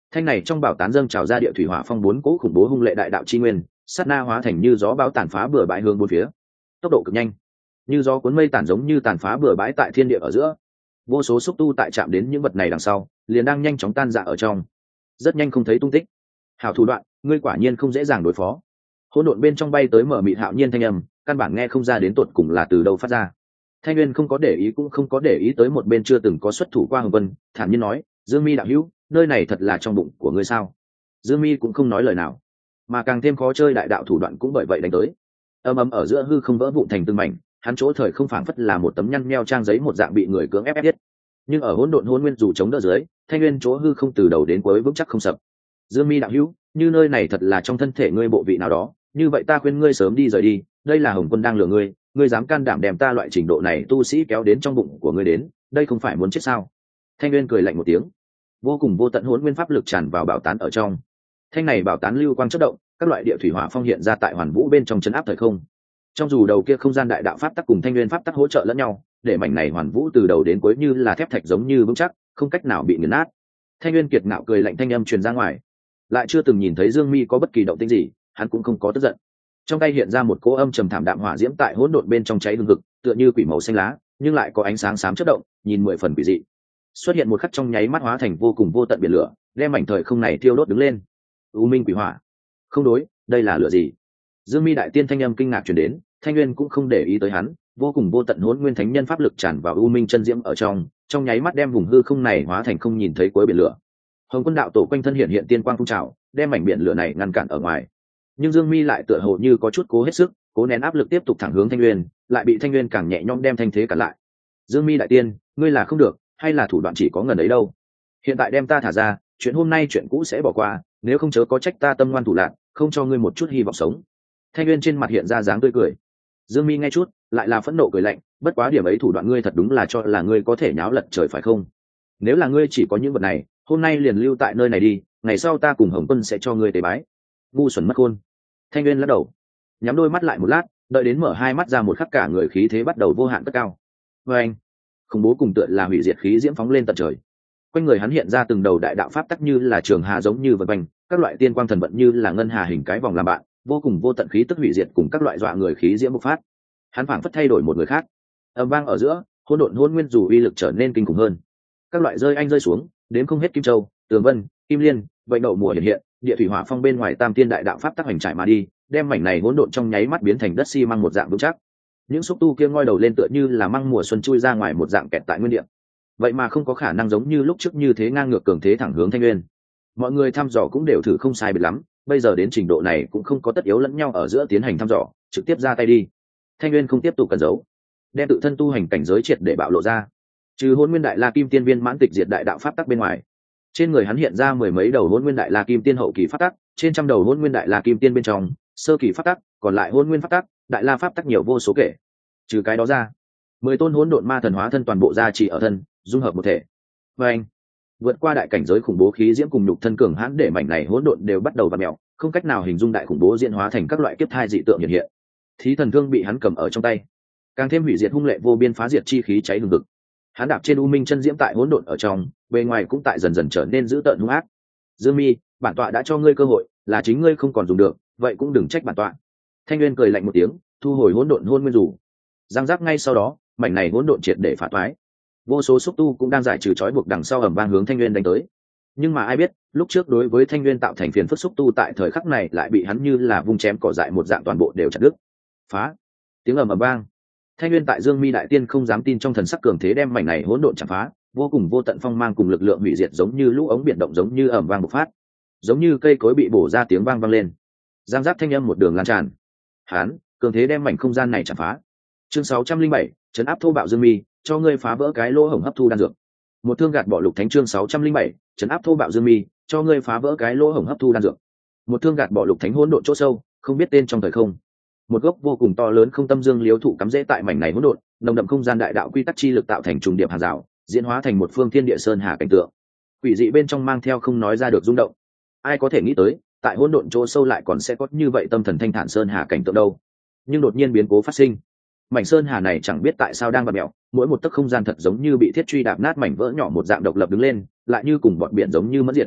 Thanh này trong bảo tán dâng trào ra địa thủy hỏa phong 4 cỗ khủng bố hung lệ đại đạo chi nguyên, sát na hóa thành như gió bão tàn phá bừa bãi hướng bốn phía, tốc độ cực nhanh, như gió cuốn mây tàn giống như tàn phá bừa bãi tại thiên địa ở giữa. Vô số xúc tu tại chạm đến những vật này đằng sau, liền đang nhanh chóng tan rã ở trong, rất nhanh không thấy tung tích. Hảo thủ đoạn, ngươi quả nhiên không dễ dàng đối phó. Hỗn độn bên trong bay tới mở mịt hạo nhiên thanh âm, căn bản nghe không ra đến tột cùng là từ đâu phát ra. Thanh Nguyên không có để ý cũng không có để ý tới một bên chưa từng có xuất thủ qua Hồng Vân, thản nhiên nói, Dương Mi đạo hữu, nơi này thật là trong bụng của ngươi sao? Dương Mi cũng không nói lời nào, mà càng thêm khó chơi đại đạo thủ đoạn cũng bởi vậy đánh tới. Ầm ầm ở giữa hư không vỡ vụn thành từng mảnh, hắn chỗ thời không phảng phất là một tấm nhăn nheo trang giấy một dạng bị người cưỡng ép ép. Nhưng ở hỗn độn hỗn nguyên dù chống đỡ dưới, Thanh Nguyên chỗ hư không từ đầu đến cuối vững chắc không sập. Dương Mi đạo hữu, như nơi này thật là trong thân thể ngươi bộ vị nào đó, như vậy ta khuyên ngươi sớm đi rời đi, đây là Hồng Quân đang lừa ngươi, ngươi dám can đảm đem ta loại trình độ này tu sĩ kéo đến trong bụng của ngươi đến, đây không phải muốn chết sao? Thanh Nguyên cười lạnh một tiếng, vô cùng vô tận hỗn nguyên pháp lực tràn vào bảo tán ở trong. Thanh này bảo tán lưu quang chớp động, các loại địa thủy hỏa phong hiện ra tại hoàn vũ bên trong chấn áp thời không. Trong dù đầu kia không gian đại đạo pháp tắc cùng Thanh Nguyên pháp tắc hỗ trợ lẫn nhau, để mảnh này hoàn vũ từ đầu đến cuối như là thép thạch giống như vững chắc, không cách nào bị nghiền nát. Thanh Nguyên kiệt ngạo cười lạnh thanh âm truyền ra ngoài, lại chưa từng nhìn thấy Dương Mi có bất kỳ động tĩnh gì, hắn cũng không có tức giận. Trong tay hiện ra một cỗ âm trầm thảm đạm hỏa diễm tại hỗn độn bên trong cháy hừng hực, tựa như quỷ màu xanh lá, nhưng lại có ánh sáng xám chớp động, nhìn 10 phần quỷ dị. Xuất hiện một khắc trong nháy mắt hóa thành vô cùng vô tận biển lửa, đem mảnh thời không này thiêu đốt đứng lên. U minh quỷ hỏa. Không đối, đây là lửa gì? Dương Mi đại tiên thanh âm kinh ngạc truyền đến, Thanh Nguyên cũng không để ý tới hắn, vô cùng vô tận hỗn nguyên thánh nhân pháp lực tràn vào u minh chân diễm ở trong nháy mắt đem vùng hư không này hóa thành không nhìn thấy cuối biển lửa. Hồng Quân đạo tổ quanh thân hiện tiên quang phun trào, đem mảnh biển lửa này ngăn cản ở ngoài. Nhưng Dương Mi lại tựa hồ như có chút cố hết sức, cố nén áp lực tiếp tục thẳng hướng Thanh Nguyên, lại bị Thanh Nguyên càng nhẹ nhõm đem thanh thế cản lại. Dương Mi đại tiên, ngươi là không được, hay là thủ đoạn chỉ có ngần ấy đâu? Hiện tại đem ta thả ra, chuyện hôm nay chuyện cũ sẽ bỏ qua, nếu không chớ có trách ta tâm ngoan thủ lạn, không cho ngươi một chút hy vọng sống. Thanh Nguyên trên mặt hiện ra dáng tươi cười. Dương Mi nghe chút, lại là phẫn nộ cười lạnh, bất quá điểm ấy thủ đoạn ngươi thật đúng là cho là ngươi có thể nháo lật trời phải không? Nếu là ngươi chỉ có những vật này, hôm nay liền lưu tại nơi này đi, ngày sau ta cùng Hồng Quân sẽ cho ngươi tế bái. Ngu xuẩn mất khôn. Thanh Nguyên lắc đầu, nhắm đôi mắt lại một lát, đợi đến mở hai mắt ra một khắc cả người khí thế bắt đầu vô hạn cất cao. Với anh, khủng bố cùng tựa là hủy diệt khí diễm phóng lên tận trời. Quanh người hắn hiện ra từng đầu đại đạo pháp tắc như là trường hà giống như vần quanh, các loại tiên quang thần vận như là ngân hà hình cái vòng làm bạn, vô cùng vô tận khí tức hủy diệt cùng các loại dọa người khí diễm bộc phát. Hắn phảng phất thay đổi một người khác. Ầm vang ở giữa, hỗn độn hỗn nguyên dù uy lực trở nên kinh khủng hơn. Các loại rơi anh rơi xuống, đến không hết kim châu, tường vân, kim liên, vậy đậu mùa hiện, địa thủy hỏa phong bên ngoài tam tiên đại đạo pháp tắc hành trải mà đi, đem mảnh này hỗn độn trong nháy mắt biến thành đất xi măng một dạng vững chắc. Những xúc tu kia ngoi đầu lên tựa như là măng mùa xuân chui ra ngoài một dạng kẹt tại nguyên địa. Vậy mà không có khả năng giống như lúc trước như thế ngang ngược cường thế thẳng hướng Thanh Nguyên. Mọi người thăm dò cũng đều thử không sai biệt lắm, bây giờ đến trình độ này cũng không có tất yếu lẫn nhau ở giữa tiến hành thăm dò, trực tiếp ra tay đi. Thanh Nguyên không tiếp tục cẩn giấu, đem tự thân tu hành cảnh giới triệt để bạo lộ ra. Trừ Hỗn Nguyên Đại La Kim Tiên viên mãn tịch diệt đại đạo pháp tắc bên ngoài, trên người hắn hiện ra mười mấy đầu Hỗn Nguyên Đại La Kim Tiên hậu kỳ pháp tắc, trên trăm đầu Hỗn Nguyên Đại La Kim Tiên bên trong, sơ kỳ pháp tắc, còn lại Hỗn Nguyên pháp tắc, Đại La pháp tắc nhiều vô số kể. Trừ cái đó ra, 10 tôn hỗn độn ma thần hóa thân toàn bộ gia trì ở thân, dung hợp một thể. Và anh, vượt qua đại cảnh giới khủng bố khí diễm cùng nhục thân cường hãn để mảnh này hỗn độn đều bắt đầu vặn mèo, không cách nào hình dung đại khủng bố diễn hóa thành các loại kiếp thai dị tượng hiện hiện. Thí thần thương bị hắn cầm ở trong tay, càng thêm hủy diệt hung lệ vô biên phá diệt chi khí cháy hừng hực. Hắn đạp trên u minh chân diễm tại hỗn độn ở trong, bề ngoài cũng tại dần dần trở nên dữ tợn hung ác. Dương Mi, bản tọa đã cho ngươi cơ hội, là chính ngươi không còn dùng được, vậy cũng đừng trách bản tọa. Thanh Nguyên cười lạnh một tiếng, thu hồi hỗn độn hôn nguyên rủ. Giang giác ngay sau đó, mảnh này hỗn độn triệt để phá toái. Vô số xúc tu cũng đang giải trừ trói buộc đằng sau ầm vang hướng Thanh Nguyên đánh tới. Nhưng mà ai biết, lúc trước đối với Thanh Nguyên tạo thành phiền phức xúc tu tại thời khắc này lại bị hắn như là vung chém cỏ dại một dạng toàn bộ đều chặt đứt. Phá! Tiếng ầm ầm vang. Thanh Nguyên tại Dương Mi đại tiên không dám tin trong thần sắc cường thế đem mảnh này hỗn độn chặt phá, vô cùng vô tận phong mang cùng lực lượng hủy diệt giống như lũ ống biển động giống như ầm vang bộc phát, giống như cây cối bị bổ ra tiếng vang vang lên. Giang giác thanh âm một đường lan tràn. Hắn cường thế đem mảnh không gian này chặt phá. Chương 607, trấn áp thô bạo Dương Mi, cho ngươi phá vỡ cái lỗ hổng hấp thu đan dược. Một thương gạt bỏ lục thánh chương 607, trấn áp thô bạo Dương Mi, cho ngươi phá vỡ cái lỗ hổng hấp thu đan dược. Một thương gạt bỏ lục thánh hỗn độn chỗ sâu, không biết tên trong thời không. Một gốc vô cùng to lớn không tâm dương liếu thụ cắm rễ tại mảnh này hỗn độn, nồng đậm không gian đại đạo quy tắc chi lực tạo thành trùng điệp hàng rào, diễn hóa thành một phương thiên địa sơn hà cảnh tượng. Quỷ dị bên trong mang theo không nói ra được rung động. Ai có thể nghĩ tới, tại hỗn độn chỗ sâu lại còn sẽ có như vậy tâm thần thanh thản sơn hà cảnh tượng đâu? Nhưng đột nhiên biến cố phát sinh. Mảnh sơn hà này chẳng biết tại sao đang bật mèo, mỗi một tấc không gian thật giống như bị thiết truy đạp nát mảnh vỡ nhỏ một dạng độc lập đứng lên, lại như cùng bọn biển giống như mất diệt.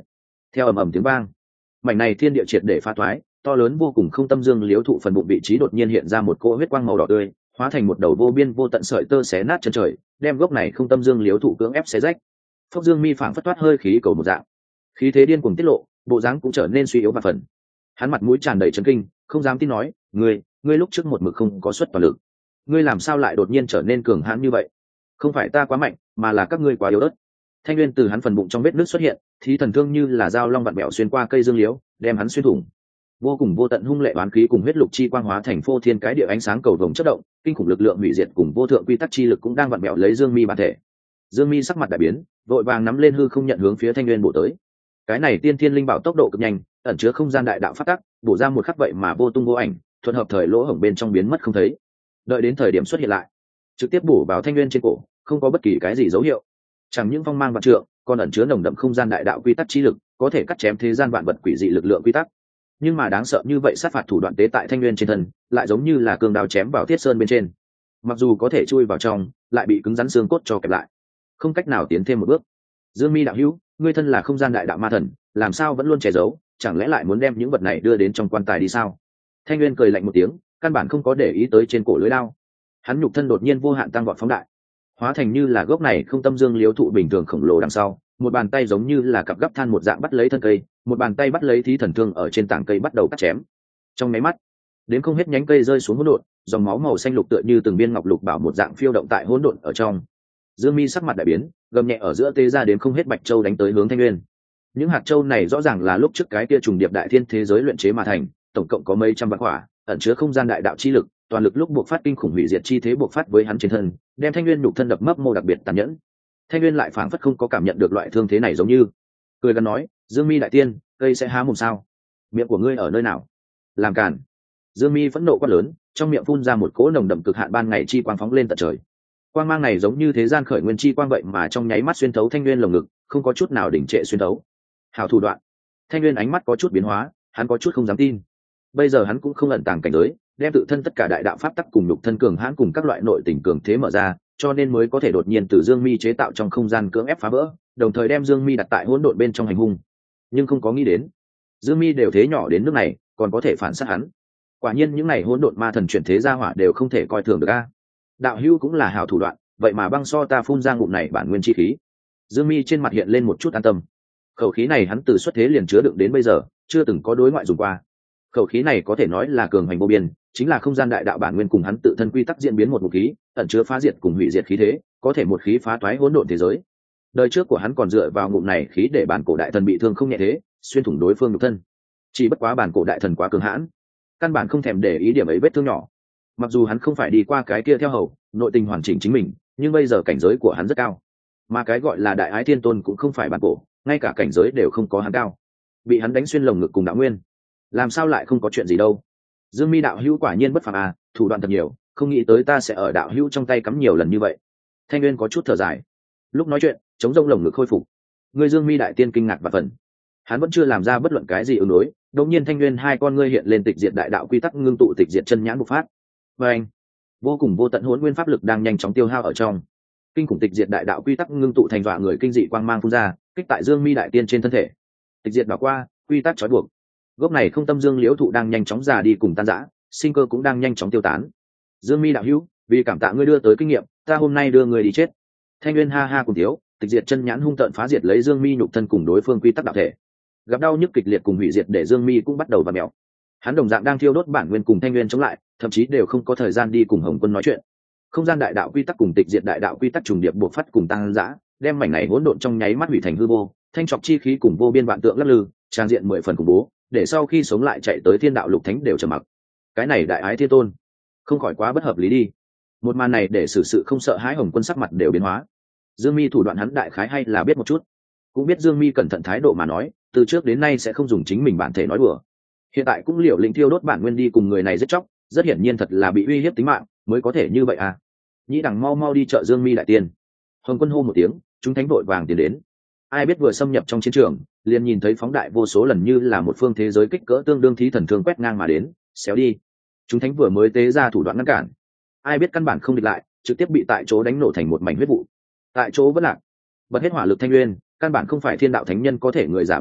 Theo ầm ầm tiếng vang, mảnh này thiên địa triệt để phá toái, to lớn vô cùng không tâm dương liễu thụ phần bụng vị trí đột nhiên hiện ra một cỗ huyết quang màu đỏ tươi, hóa thành một đầu vô biên vô tận sợi tơ xé nát chân trời, đem gốc này không tâm dương liễu thụ cưỡng ép xé rách. Phốc Dương Mi phảng phất toát hơi khí cầu một dạng, khí thế điên cuồng tiết lộ, bộ dáng cũng trở nên suy yếu và phần. Hắn mặt mũi tràn đầy chấn kinh, không dám tin nói, ngươi lúc trước một mực không có xuất toàn lực, ngươi làm sao lại đột nhiên trở nên cường hãn như vậy? Không phải ta quá mạnh, mà là các ngươi quá yếu ớt. Thanh nguyên từ hắn phần bụng trong vết nước xuất hiện, thí thần thương như là dao long vặn bẹo xuyên qua cây dương liễu, đem hắn xuyên thủng. Vô cùng vô tận hung lệ oán khí cùng huyết lục chi quang hóa thành phô thiên cái địa ánh sáng cầu vồng chớp động, kinh khủng lực lượng hủy diệt cùng vô thượng quy tắc chi lực cũng đang vặn bẹo lấy Dương Mi bản thể. Dương Mi sắc mặt đại biến, vội vàng nắm lên hư không nhận hướng phía Thanh nguyên bổ tới. Cái này tiên thiên linh bảo tốc độ cực nhanh, ẩn chứa không gian đại đạo phát tắc, bổ ra một khắc vậy mà vô tung vô ảnh, thuận hợp thời lỗ hổng bên trong biến mất không thấy. Đợi đến thời điểm xuất hiện lại, trực tiếp bổ vào Thanh nguyên trên cổ, không có bất kỳ cái gì dấu hiệu. Chẳng những phong mang vạn trượng, còn ẩn chứa nồng đậm không gian đại đạo quy tắc chi lực, có thể cắt chém thế gian vạn vật quỷ dị lực lượng quy tắc. Nhưng mà đáng sợ như vậy, sát phạt thủ đoạn tế tại Thanh nguyên trên thân, lại giống như là cương đao chém vào thiết sơn bên trên. Mặc dù có thể chui vào trong, lại bị cứng rắn xương cốt cho kẹp lại, không cách nào tiến thêm một bước. Dương Mi đạo hữu, ngươi thân là không gian đại đạo ma thần, làm sao vẫn luôn che giấu, chẳng lẽ lại muốn đem những vật này đưa đến trong quan tài đi sao? Thanh nguyên cười lạnh một tiếng, căn bản không có để ý tới trên cổ lưỡi đao. Hắn nhục thân đột nhiên vô hạn tăng vọt phóng đại, hóa thành như là gốc này không tâm dương liễu thụ bình thường khổng lồ đằng sau, một bàn tay giống như là cặp gấp than một dạng bắt lấy thân cây, một bàn tay bắt lấy thí thần thương ở trên tảng cây bắt đầu cắt chém. Trong máy mắt, đến không hết nhánh cây rơi xuống hỗn độn, dòng máu màu xanh lục tựa như từng viên ngọc lục bảo một dạng phiêu động tại hỗn độn ở trong. Dương Mi sắc mặt đại biến, gầm nhẹ ở giữa tê ra đến không hết bạch châu đánh tới hướng Thanh nguyên. Những hạt châu này rõ ràng là lúc trước cái kia trùng điệp đại thiên thế giới luyện chế mà thành, tổng cộng có mấy trăm vạn quả, ẩn chứa không gian đại đạo chi lực, toàn lực lúc buộc phát kinh khủng hủy diệt chi thế buộc phát với hắn trên thân, đem Thanh nguyên nhục thân đập mấp mô đặc biệt tàn nhẫn. Thanh nguyên lại phảng phất không có cảm nhận được loại thương thế này, giống như cười gần nói, Dương Mi đại tiên, cây sẽ há mồm sao? Miệng của ngươi ở nơi nào? Làm cản! Dương Mi phẫn nộ quát lớn, trong miệng phun ra một cỗ nồng đậm cực hạn ban ngày chi quang phóng lên tận trời. Quang mang này giống như thế gian khởi nguyên chi quang vậy mà trong nháy mắt xuyên thấu Thanh nguyên lồng ngực, không có chút nào đỉnh trệ xuyên thấu. Hảo thủ đoạn! Thanh nguyên ánh mắt có chút biến hóa, hắn có chút không dám tin. Bây giờ hắn cũng không ẩn tàng cảnh giới, đem tự thân tất cả đại đạo pháp tắc cùng nhục thân cường hãn cùng các loại nội tình cường thế mở ra, cho nên mới có thể đột nhiên từ Dương Mi chế tạo trong không gian cưỡng ép phá vỡ, đồng thời đem Dương Mi đặt tại hỗn độn bên trong hành hung. Nhưng không có nghĩ đến, Dương Mi đều thế nhỏ đến nước này, còn có thể phản sát hắn. Quả nhiên những này hỗn độn ma thần chuyển thế gia hỏa đều không thể coi thường được a. Đạo hữu cũng là hảo thủ đoạn, vậy mà băng so ta phun ra ngụm này bản nguyên chi khí. Dương Mi trên mặt hiện lên một chút an tâm. Khẩu khí này hắn từ xuất thế liền chứa đựng đến bây giờ, chưa từng có đối ngoại dùng qua. Khẩu khí này có thể nói là cường hành vô biên, chính là không gian đại đạo bản nguyên cùng hắn tự thân quy tắc diễn biến một vũ khí, ẩn chứa phá diệt cùng hủy diệt khí thế, có thể một khí phá toái hỗn độn thế giới. Đời trước của hắn còn dựa vào ngụm này khí để bản cổ đại thần bị thương không nhẹ thế, xuyên thủng đối phương nhục thân. Chỉ bất quá bản cổ đại thần quá cường hãn, căn bản không thèm để ý điểm ấy vết thương nhỏ. Mặc dù hắn không phải đi qua cái kia theo hầu, nội tình hoàn chỉnh chính mình, nhưng bây giờ cảnh giới của hắn rất cao. Mà cái gọi là đại ái thiên tôn cũng không phải bản cổ, ngay cả cảnh giới đều không có hắn cao. Bị hắn đánh xuyên lồng ngực cùng đạo nguyên, làm sao lại không có chuyện gì đâu? Dương Mi đạo hữu quả nhiên bất phàm à, thủ đoạn thật nhiều, không nghĩ tới ta sẽ ở đạo hữu trong tay cắm nhiều lần như vậy. Thanh nguyên có chút thở dài. Lúc nói chuyện, chống rông lồng ngực khôi phục. Người Dương Mi đại tiên kinh ngạc và phần. Hắn vẫn chưa làm ra bất luận cái gì ứng đối, đột nhiên Thanh nguyên hai con ngươi hiện lên tịch diệt đại đạo quy tắc ngưng tụ tịch diệt chân nhãn bộc phát. Và anh, vô cùng vô tận hỗn nguyên pháp lực đang nhanh chóng tiêu hao ở trong. Kinh khủng tịch diệt đại đạo quy tắc ngưng tụ thành dọa người kinh dị quang mang phun ra, kích tại Dương Mi đại tiên trên thân thể. Tịch diệt đảo qua, quy tắc trói buộc. Gốc này không tâm dương liễu thụ đang nhanh chóng già đi cùng tan rã, sinh cơ cũng đang nhanh chóng tiêu tán. Dương Mi đạo hữu, vì cảm tạ ngươi đưa tới kinh nghiệm, ta hôm nay đưa ngươi đi chết. Thanh nguyên ha ha cùng thiếu, tịch diệt chân nhãn hung tợn phá diệt lấy Dương Mi nhục thân cùng đối phương quy tắc đạo thể. Gặp đau nhức kịch liệt cùng hủy diệt để Dương Mi cũng bắt đầu vặn mèo. Hắn đồng dạng đang thiêu đốt bản nguyên cùng Thanh nguyên chống lại, thậm chí đều không có thời gian đi cùng Hồng Quân nói chuyện. Không gian đại đạo quy tắc cùng tịch diệt đại đạo quy tắc trùng điệp buộc phát cùng tăng dã, đem mảnh này hỗn độn trong nháy mắt hủy thành hư vô, thanh trọc chi khí cùng vô biên vạn tượng lắc lư, trang diện 10 phần khủng bố, để sau khi sống lại chạy tới thiên đạo lục thánh đều trầm mặc. Cái này đại ái thiên tôn, không khỏi quá bất hợp lý đi. Một màn này để xử sự không sợ hãi Hồng Quân sắc mặt đều biến hóa. Dương Mi thủ đoạn hắn đại khái hay là biết một chút, cũng biết Dương Mi cẩn thận thái độ mà nói, từ trước đến nay sẽ không dùng chính mình bản thể nói đùa. Hiện tại cũng liều lĩnh thiêu đốt bản nguyên đi cùng người này giết chóc, rất hiển nhiên thật là bị uy hiếp tính mạng mới có thể như vậy à. Nhĩ đằng mau mau đi chợ Dương Mi đại tiên. Hồng Quân hô một tiếng, chúng thánh đội vàng tiến đến. Ai biết vừa xâm nhập trong chiến trường, liền nhìn thấy phóng đại vô số lần như là một phương thế giới kích cỡ tương đương thí thần thương quét ngang mà đến, xéo đi. Chúng thánh vừa mới tế ra thủ đoạn ngăn cản, ai biết căn bản không địch lại, trực tiếp bị tại chỗ đánh nổ thành một mảnh huyết vụ. Tại chỗ vẫn lạc, bật hết hỏa lực Thanh nguyên, căn bản không phải thiên đạo thánh nhân có thể người giả bị đụng,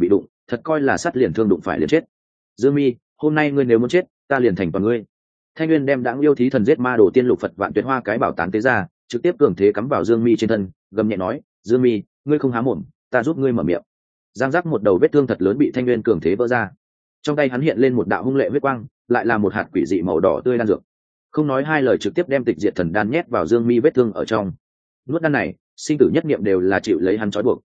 thật coi là sắt liền thương đụng phải liền chết. Dương Mi, hôm nay ngươi nếu muốn chết ta liền thành toàn ngươi. Thanh Nguyên đem đãng yêu thí thần giết ma đồ tiên lục Phật vạn tuyệt hoa cái bảo tán tế ra, trực tiếp cường thế cắm vào Dương Mi trên thân, gầm nhẹ nói, Dương Mi, ngươi không há mồm, ta giúp ngươi mở miệng. Giang giác một đầu vết thương thật lớn bị Thanh Nguyên cường thế vỡ ra. Trong tay hắn hiện lên một đạo hung lệ huyết quang, lại là một hạt quỷ dị màu đỏ tươi đan dược. Không nói hai lời trực tiếp đem tịch diệt thần đan nhét vào Dương Mi vết thương ở trong. Nuốt đan này, sinh tử nhất niệm đều là chịu lấy hắn trói buộc.